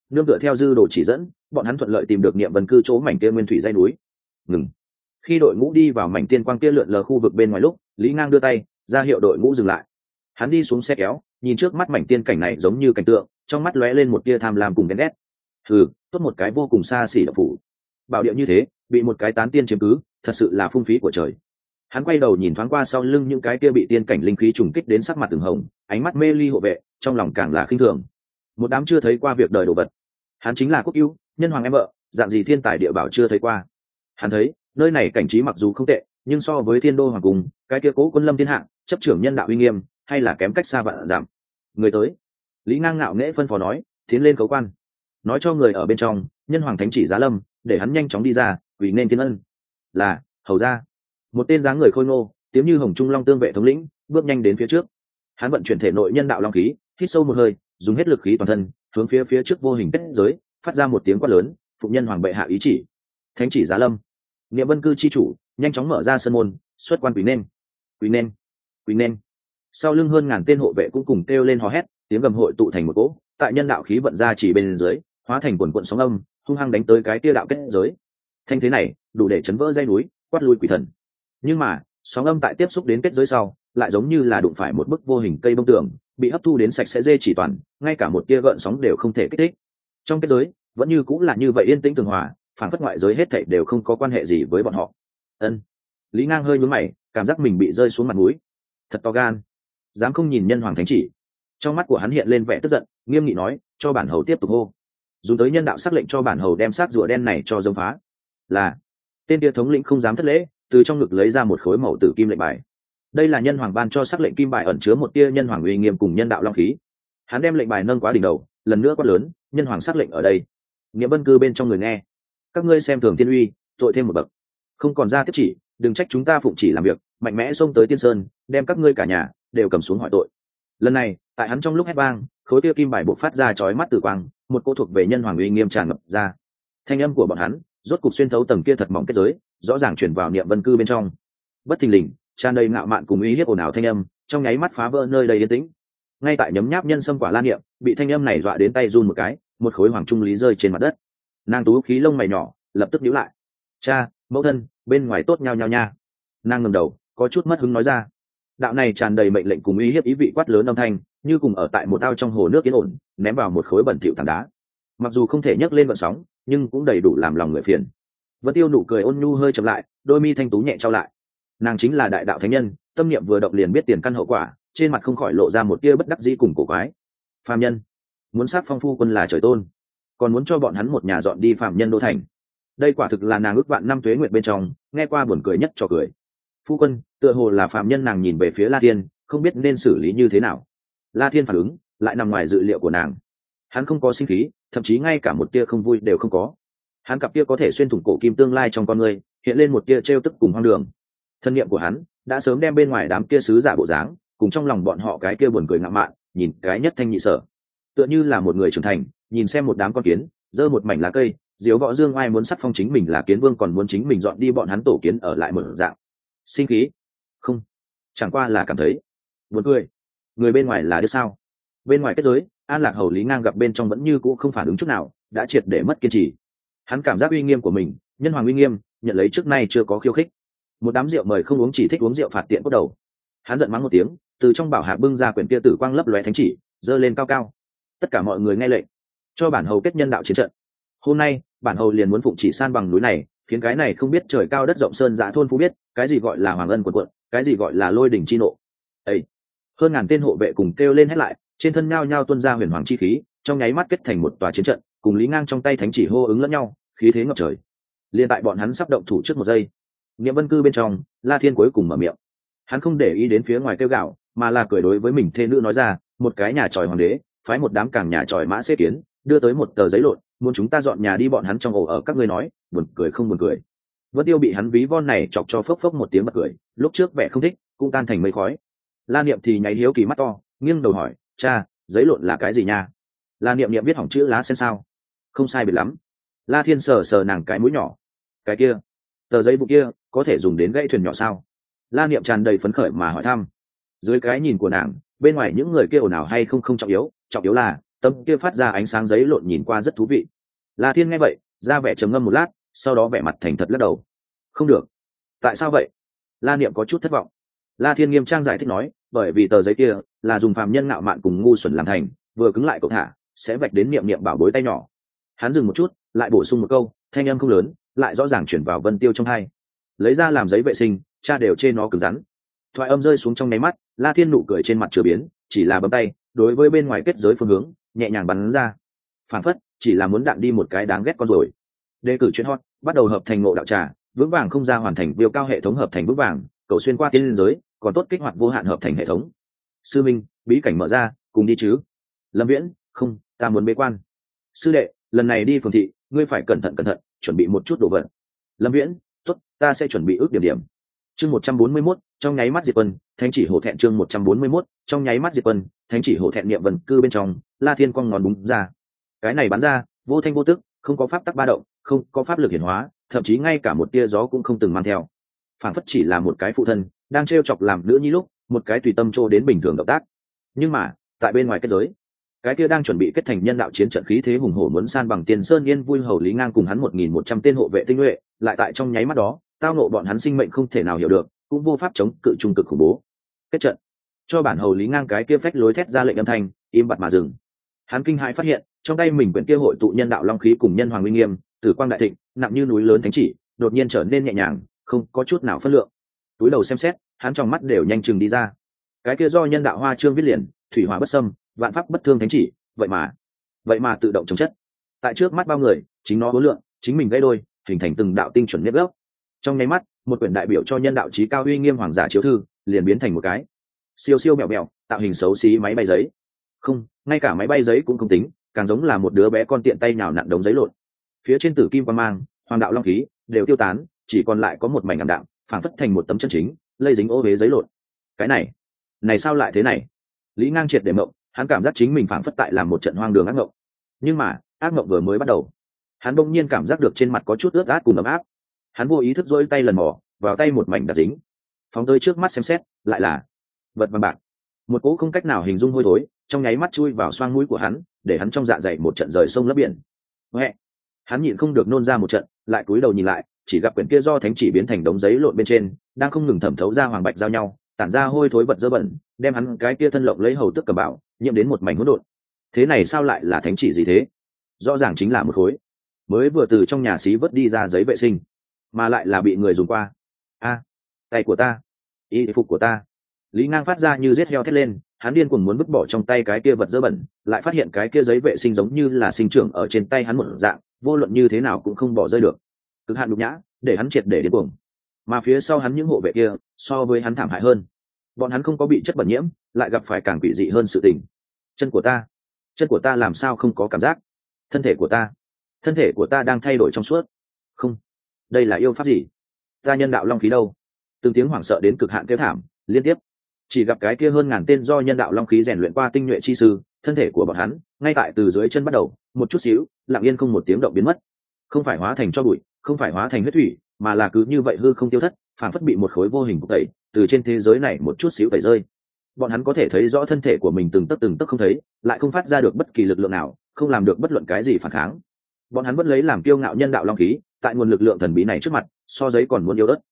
nương tựa theo dư đồ chỉ dẫn, bọn hắn thuận lợi tìm được Niệm Vân cư chỗ mảnh kia nguyên thủy dãy núi. Ngừng. Khi đội ngũ đi vào mảnh tiên quang kia lượn lờ khu vực bên ngoài lúc, Lý Ngang đưa tay ra hiệu đội ngũ dừng lại. Hắn đi xuống xe kéo, nhìn trước mắt mảnh tiên cảnh này giống như cảnh tượng, trong mắt lóe lên một tia tham lam cùng ghen ghét. Tốt một cái vô cùng xa xỉ động phủ. Bảo địa như thế, bị một cái tán tiên chiếm cứ, thật sự là phung phí của trời. Hắn quay đầu nhìn thoáng qua sau lưng những cái kia bị tiên cảnh linh khí trùng kích đến sắc mặt từng hồng, ánh mắt mê ly hộ vệ, trong lòng càng là khinh thường. Một đám chưa thấy qua việc đời đồ vật. Hắn chính là Quốc Ưu, nhân hoàng em vợ, dạng gì thiên tài địa bảo chưa thấy qua. Hắn thấy, nơi này cảnh trí mặc dù không tệ, nhưng so với Thiên Đô hoàng cung, cái kia Cố Quân Lâm thiên hạ, chấp trưởng nhân đạo uy nghiêm, hay là kém cách xa vạn dặm. Người tới. Lý Ngang ngạo nghễ phân phó nói, tiến lên cấu quan, nói cho người ở bên trong, nhân hoàng thánh chỉ giá lâm, để hắn nhanh chóng đi ra, vì nên thiên ân. Là hầu ra. Một tên dáng người khôi ngô, tiếng như hồng trung long tương vệ thống lĩnh, bước nhanh đến phía trước. Hắn vận chuyển thể nội nhân đạo long khí, hít sâu một hơi, dùng hết lực khí toàn thân, hướng phía trước vô hình kết giới, phát ra một tiếng quát lớn, phụng nhân hoàng bệ hạ ý chỉ. Thánh chỉ giá lâm. Niệm Vân cư chi chủ, nhanh chóng mở ra sân môn, xuất quan quý nên. Quý nên. Quý nên. Sau lưng hơn ngàn tên hộ vệ cũng cùng kêu lên hò hét, tiếng gầm hội tụ thành một cỗ, tại nhân đạo khí vận ra chỉ bên dưới, hóa thành quần quận sóng âm, hung hăng đánh tới cái tia đạo kết giới. Thanh thế này, đủ để chấn vỡ dây núi, quát lui quỷ thần. Nhưng mà, sóng âm tại tiếp xúc đến kết giới sau, lại giống như là đụng phải một bức vô hình cây bông tường, bị hấp thu đến sạch sẽ dê chỉ toàn, ngay cả một tia gợn sóng đều không thể kích thích. Trong kết giới, vẫn như cũng là như vậy yên tĩnh tường hòa, phản phất ngoại giới hết thảy đều không có quan hệ gì với bọn họ. Ân. Lý Ngang hơi nhướng mày, cảm giác mình bị rơi xuống mặt mũi. Thật to gan, dám không nhìn nhân hoàng thánh chỉ. Trong mắt của hắn hiện lên vẻ tức giận, nghiêm nghị nói, cho bản hầu tiếp tục hô. Dùng tới nhân đạo sắc lệnh cho bản hầu đem xác rùa đen này cho giống phá. Là. Tên tia thống lĩnh không dám thất lễ, từ trong ngực lấy ra một khối màu tử kim lệnh bài. Đây là nhân hoàng ban cho sắc lệnh kim bài ẩn chứa một tia nhân hoàng uy nghiêm cùng nhân đạo long khí. Hắn đem lệnh bài nâng quá đỉnh đầu, lần nữa quát lớn, nhân hoàng sắc lệnh ở đây. Niệm Vân cư bên trong người nghe, các ngươi xem thường tiên uy, tội thêm một bậc, không còn ra tiếp chỉ, đừng trách chúng ta phụng chỉ làm việc, mạnh mẽ xông tới tiên sơn, đem các ngươi cả nhà đều cầm xuống hỏi tội. Lần này, tại hắn trong lúc hét vang, khối tia kim bài bộc phát ra chói mắt tử quang, một cô thuộc về nhân hoàng uy nghiêm tràn ngập ra. Thanh âm của bọn hắn rốt cục xuyên thấu tầng kia thật mỏng kết giới, rõ ràng truyền vào Niệm Vân cư bên trong. Bất thình lình, tràn đầy ngạo mạn cùng uy hiếp ồn ào thanh âm, trong nháy mắt phá vỡ nơi đầy yên tĩnh. Ngay tại nhấm nháp nhân sâm quả la niệm, bị thanh âm này dọa đến tay run một cái, một khối hoàng trung lý rơi trên mặt đất. Nàng tú khí lông mày nhỏ lập tức nhíu lại. Cha, mẫu thân, bên ngoài tốt nhau nhau nha. Nàng ngẩng đầu, có chút mất hứng nói ra. Đạo này tràn đầy mệnh lệnh cùng uy hiếp ý vị quát lớn âm thanh, như cùng ở tại một ao trong hồ nước yên ổn, ném vào một khối bẩn thỉu tảng đá. Mặc dù không thể nhấc lên vận sóng, nhưng cũng đầy đủ làm lòng người phiền. Vân Tiêu nụ cười ôn nhu hơi chậm lại, đôi mi thanh tú nhẹ trao lại. Nàng chính là đại đạo thánh nhân, tâm niệm vừa động liền biết tiền căn hậu quả, trên mặt không khỏi lộ ra một tia bất đắc dĩ cùng cổ quái. Phàm nhân, muốn sát phong phu quân là trời tôn, còn muốn cho bọn hắn một nhà dọn đi phàm nhân đô thành. Đây quả thực là nàng ước vạn năm tuế nguyệt bên trong, nghe qua buồn cười nhất cho cười. Phu quân, tựa hồ là phàm nhân. Nàng nhìn về phía La Thiên, không biết nên xử lý như thế nào. La Thiên phản ứng lại nằm ngoài dự liệu của nàng. Hắn không có sinh khí, thậm chí ngay cả một tia không vui đều không có. Hắn cặp kia có thể xuyên thủng cổ kim tương lai trong con người, hiện lên một tia trêu tức cùng hoang đường. Thân niệm của hắn đã sớm đem bên ngoài đám kia sứ giả bộ dáng, cùng trong lòng bọn họ cái kia buồn cười ngạo mạn, nhìn cái nhất thanh nhị sở. Tựa như là một người trưởng thành, nhìn xem một đám con kiến, giơ một mảnh lá cây, diếu võ dương ai muốn sắc phong chính mình là kiến vương, còn muốn chính mình dọn đi bọn hắn tổ kiến ở lại một dạng. Sinh khí? Không, chẳng qua là cảm thấy buồn cười. Người bên ngoài là đứa sao? Bên ngoài kết giới, An Lạc Hầu Lý Ngang gặp bên trong vẫn như cũ không phản ứng chút nào, đã triệt để mất kiên trì. Hắn cảm giác uy nghiêm của mình, nhân hoàng uy nghiêm, nhận lấy trước nay chưa có khiêu khích. Một đám rượu mời không uống, chỉ thích uống rượu phạt tiện cốt đầu. Hắn giận mắng một tiếng, từ trong bảo hạ bưng ra quyển kia tử quang lấp lóe thánh chỉ, giơ lên cao cao. Tất cả mọi người nghe lệnh, cho bản hầu kết nhân đạo chiến trận. Hôm nay, bản hầu liền muốn phụng chỉ san bằng núi này, khiến cái này không biết trời cao đất rộng sơn dã thôn phú biết, cái gì gọi là hoàng ân quần quận, cái gì gọi là lôi đỉnh chi nộ. Ê! Hơn ngàn tên hộ vệ cùng kêu lên hét lại, trên thân nhao nhao tuôn ra huyền hoàng chi khí, trong nháy mắt kết thành một tòa chiến trận, cùng Lý Ngang trong tay thánh chỉ hô ứng lẫn nhau, khí thế ngập trời. Liên tại bọn hắn sắp động thủ trước một giây, Niệm Vân cư bên trong, La Thiên cuối cùng mở miệng. Hắn không để ý đến phía ngoài kêu gạo, mà là cười đối với mình thê nữ nói ra, một cái nhà tròi hoàng đế, phái một đám càng nhà tròi mã xếp kiến, đưa tới một tờ giấy lộn, muốn chúng ta dọn nhà đi bọn hắn trong ổ ở, các ngươi nói, buồn cười không buồn cười. Vân Tiêu bị hắn ví von này chọc cho phốc phốc một tiếng bật cười, lúc trước vẻ không thích, cũng tan thành mây khói. La Niệm thì nháy hiếu kỳ mắt to, nghiêng đầu hỏi, cha, giấy lộn là cái gì nha? La Niệm Niệm viết hỏng chữ lá sen sao? Không sai biệt lắm. La Thiên sờ sờ nàng cái mũi nhỏ. Cái kia, tờ giấy bụng kia, có thể dùng đến gãy thuyền nhỏ sao? La Niệm tràn đầy phấn khởi mà hỏi thăm. Dưới cái nhìn của nàng, bên ngoài những người kia ồn ào hay không không trọng yếu là tấm kia phát ra ánh sáng giấy lộn nhìn qua rất thú vị. La Thiên nghe vậy ra vẻ trầm ngâm một lát, sau đó vẻ mặt thành thật lắc đầu. Không được. Tại sao vậy? La Niệm có chút thất vọng. La Thiên nghiêm trang giải thích nói, bởi vì tờ giấy kia là dùng phàm nhân ngạo mạn cùng ngu xuẩn làm thành, vừa cứng lại cậu thả sẽ vạch đến Niệm Niệm bảo bối tay nhỏ. Hắn dừng một chút, lại bổ sung một câu, thanh âm không lớn, lại rõ ràng chuyển vào Vân Tiêu trong hai. Lấy ra làm giấy vệ sinh, cha đều chê nó cứng rắn. Thoại âm rơi xuống trong nháy mắt, La Thiên nụ cười trên mặt chưa biến, chỉ là bấm tay đối với bên ngoài kết giới phương hướng nhẹ nhàng bắn ra, phản phất chỉ là muốn đạn đi một cái đáng ghét con rồi. Đề cử chuyên hot bắt đầu hợp thành ngộ đạo trà, vững vàng không ra hoàn thành biêu cao hệ thống hợp thành vững vàng, cầu xuyên qua tiên giới còn tốt kích hoạt vô hạn hợp thành hệ thống. Sư minh, bí cảnh mở ra, cùng đi chứ? Lâm Viễn, không, ta muốn bế quan. Sư đệ, lần này đi phường thị ngươi phải cẩn thận chuẩn bị một chút đồ vật. Lâm Viễn, tốt, ta sẽ chuẩn bị ước điểm. Chương 141, trong nháy mắt diệt quân, thánh chỉ hổ thẹn. Chương 141, trong nháy mắt diệt quân, thánh chỉ hổ thẹn. Niệm vần cư bên trong, La Thiên quăng ngón búng ra. Cái này bắn ra, vô thanh vô tức, không có pháp tắc ba động, không có pháp lực hiển hóa, thậm chí ngay cả một tia gió cũng không từng mang theo. Phản phất chỉ là một cái phụ thân đang trêu chọc làm nữ nhi lúc, một cái tùy tâm trô đến bình thường động tác. Nhưng mà, tại bên ngoài kết giới, cái kia đang chuẩn bị kết thành nhân đạo chiến trận khí thế hùng hổ muốn san bằng Tiền Sơn Yên Vui Hầu Lý Ngang cùng hắn 1.100 tên hộ vệ tinh nhuệ, lại tại trong nháy mắt đó tao nộ bọn hắn sinh mệnh không thể nào hiểu được, cũng vô pháp chống cự trung cực khủng bố. Kết trận cho bản Hầu Lý Ngang cái kia phách lối thét ra lệnh âm thanh im bặt mà dừng. Hắn kinh hãi phát hiện trong tay mình quyển kia hội tụ nhân đạo long khí cùng nhân hoàng uy nghiêm, tử quang đại thịnh, nặng như núi lớn thánh chỉ, đột nhiên trở nên nhẹ nhàng, không có chút nào phân lượng. Túi đầu xem xét, hắn trong mắt đều nhanh chừng đi ra. Cái kia do nhân đạo hoa chương viết liền, thủy hỏa bất xâm, vạn pháp bất thương thánh chỉ, vậy mà tự động chống chất. Tại trước mắt bao người, chính nó hối lượng, chính mình gây đôi, hình thành từng đạo tinh chuẩn nếp gốc. Trong nháy mắt, một quyển đại biểu cho nhân đạo chí cao uy nghiêm hoàng giả chiếu thư, liền biến thành một cái siêu siêu mẹo mẹo, tạo hình xấu xí máy bay giấy. Không, ngay cả máy bay giấy cũng không tính, càng giống là một đứa bé con tiện tay nhào nặn đống giấy lộn. Phía trên tử kim quang mang, hoàng đạo long khí đều tiêu tán, chỉ còn lại có một mảnh ảm đạm, phảng phất thành một tấm chân chính, lây dính ô huế giấy lộn. Cái này sao lại thế này? Lý Ngang triệt để mộng, hắn cảm giác chính mình phảng phất tại làm một trận hoang đường ác mộng. Nhưng mà, ác mộng vừa mới bắt đầu, hắn bỗng nhiên cảm giác được trên mặt có chút ướt át cùng ấm áp. Hắn vô ý thức dỗi tay lần mò vào tay một mảnh đặc dính, phóng tới trước mắt xem xét, lại là vật vàng bạc. Một cỗ không cách nào hình dung hôi thối trong nháy mắt chui vào xoang mũi của hắn, để hắn trong dạ dày một trận rời sông lấp biển. Huệ, hắn nhịn không được nôn ra một trận, lại cúi đầu nhìn lại, chỉ gặp quyển kia do thánh chỉ biến thành đống giấy lộn bên trên, đang không ngừng thẩm thấu ra hoàng bạch giao nhau, tản ra hôi thối vật dơ bẩn, đem hắn cái kia thân lộng lấy hầu tức cầm bảo nhiễm đến một mảnh hỗn độn. Thế này sao lại là thánh chỉ gì thế? Rõ ràng chính là một khối mới vừa từ trong nhà xí vớt đi ra giấy vệ sinh, mà lại là bị người dùng qua. A, tay của ta, y phục của ta. Lý Ngang phát ra như giết heo thét lên, hắn điên cuồng muốn vứt bỏ trong tay cái kia vật dơ bẩn, lại phát hiện cái kia giấy vệ sinh giống như là sinh trưởng ở trên tay hắn một dạng, vô luận như thế nào cũng không bỏ rơi được. Cực hạn nhục nhã, để hắn triệt để điên cuồng. Mà phía sau hắn những hộ vệ kia, so với hắn thảm hại hơn. Bọn hắn không có bị chất bẩn nhiễm, lại gặp phải càng quỷ dị hơn sự tình. Chân của ta làm sao không có cảm giác? Thân thể của ta đang thay đổi trong suốt. Không, đây là yêu pháp gì? Ta nhân đạo long khí đâu? Từng tiếng hoảng sợ đến cực hạn kêu thảm liên tiếp. Chỉ gặp cái kia hơn ngàn tên do nhân đạo long khí rèn luyện qua tinh nhuệ chi sư, thân thể của bọn hắn ngay tại từ dưới chân bắt đầu một chút xíu lặng yên không một tiếng động biến mất. Không phải hóa thành tro bụi, không phải hóa thành huyết thủy, mà là cứ như vậy hư không tiêu thất, phản phất bị một khối vô hình cục tẩy từ trên thế giới này một chút xíu tẩy rơi. Bọn hắn có thể thấy rõ thân thể của mình từng tấc không thấy, lại không phát ra được bất kỳ lực lượng nào, không làm được bất luận cái gì phản kháng. Bọn hắn vẫn lấy làm kiêu ngạo nhân đạo long khí, tại nguồn lực lượng thần bí này trước mặt, so giấy còn muốn yếu ớt.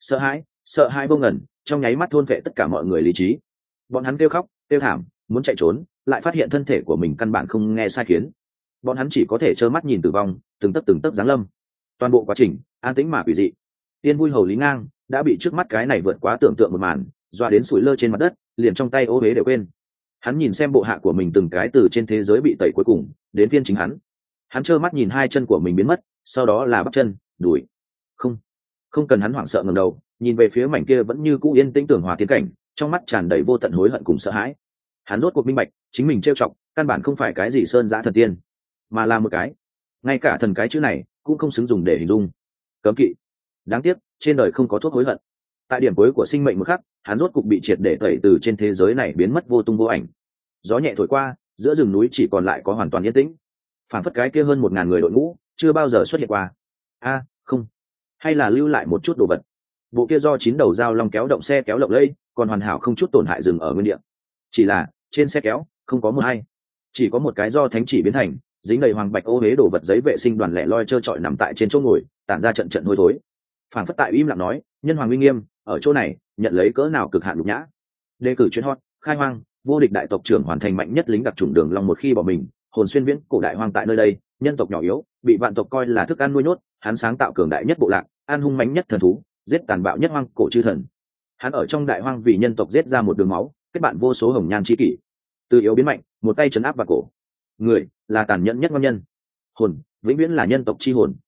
Sợ hãi vô ngần, trong nháy mắt thôn phệ tất cả mọi người lý trí. Bọn hắn kêu khóc, kêu thảm, muốn chạy trốn, lại phát hiện thân thể của mình căn bản không nghe sai khiến. Bọn hắn chỉ có thể trơ mắt nhìn tử vong, từng tấc giáng lâm. Toàn bộ quá trình an tĩnh mà quỷ dị. Tiên Vui Hầu Lý Ngang đã bị trước mắt cái này vượt quá tưởng tượng một màn, dọa đến sủi lơ trên mặt đất, liền trong tay ô huế đều quên. Hắn nhìn xem bộ hạ của mình từng cái từ trên thế giới bị tẩy cuối cùng đến phiên chính hắn trơ mắt nhìn hai chân của mình biến mất, sau đó là bắp chân, đùi. Không cần hắn hoảng sợ ngẩng đầu, nhìn về phía mảnh kia vẫn như cũ yên tĩnh tường hòa tiến cảnh, trong mắt tràn đầy vô tận hối hận cùng sợ hãi. Hắn rốt cuộc minh bạch, chính mình trêu chọc, căn bản không phải cái gì sơn giã thần tiên, mà là một cái, ngay cả thần cái chữ này cũng không xứng dùng để hình dung. Cấm kỵ. Đáng tiếc, trên đời không có thuốc hối hận. Tại điểm cuối của sinh mệnh một khắc, hắn rốt cục bị triệt để tẩy từ trên thế giới này biến mất vô tung vô ảnh. Gió nhẹ thổi qua, giữa rừng núi chỉ còn lại có hoàn toàn yên tĩnh. Phản phất cái kia hơn 1000 người đội ngũ chưa bao giờ xuất hiện qua. Không, hay là lưu lại một chút đồ vật. Bộ kia do 9 đầu dao long kéo động xe kéo lộng lây, còn hoàn hảo không chút tổn hại dừng ở nguyên địa. Chỉ là trên xe kéo không có một ai. chỉ có một cái do thánh chỉ biến thành dính đầy hoàng bạch ô huế đồ vật giấy vệ sinh đoàn lẻ loi trơ trọi nằm tại trên chỗ ngồi, tản ra trận trận hôi thối. Phản phất tại im lặng nói, nhân hoàng uy nghiêm ở chỗ này nhận lấy cỡ nào cực hạn nhục nhã. Đề cử chuyến hot, khai hoang, vô địch đại tộc trưởng hoàn thành mạnh nhất lính đặc chủng đường long một khi bỏ mình, hồn xuyên viễn cổ đại hoang tại nơi đây, nhân tộc nhỏ yếu bị vạn tộc coi là thức ăn nuôi nhốt, hắn sáng tạo cường đại nhất bộ lạc, an hung mãnh nhất thần thú, giết tàn bạo nhất hoang cổ chư thần. Hắn ở trong đại hoang vì nhân tộc giết ra một đường máu, kết bạn vô số hồng nhan chi kỷ, từ yếu biến mạnh, một tay trấn áp vào cổ. Người là tàn nhẫn nhất ngon nhân. Hồn vĩnh viễn là nhân tộc chi hồn.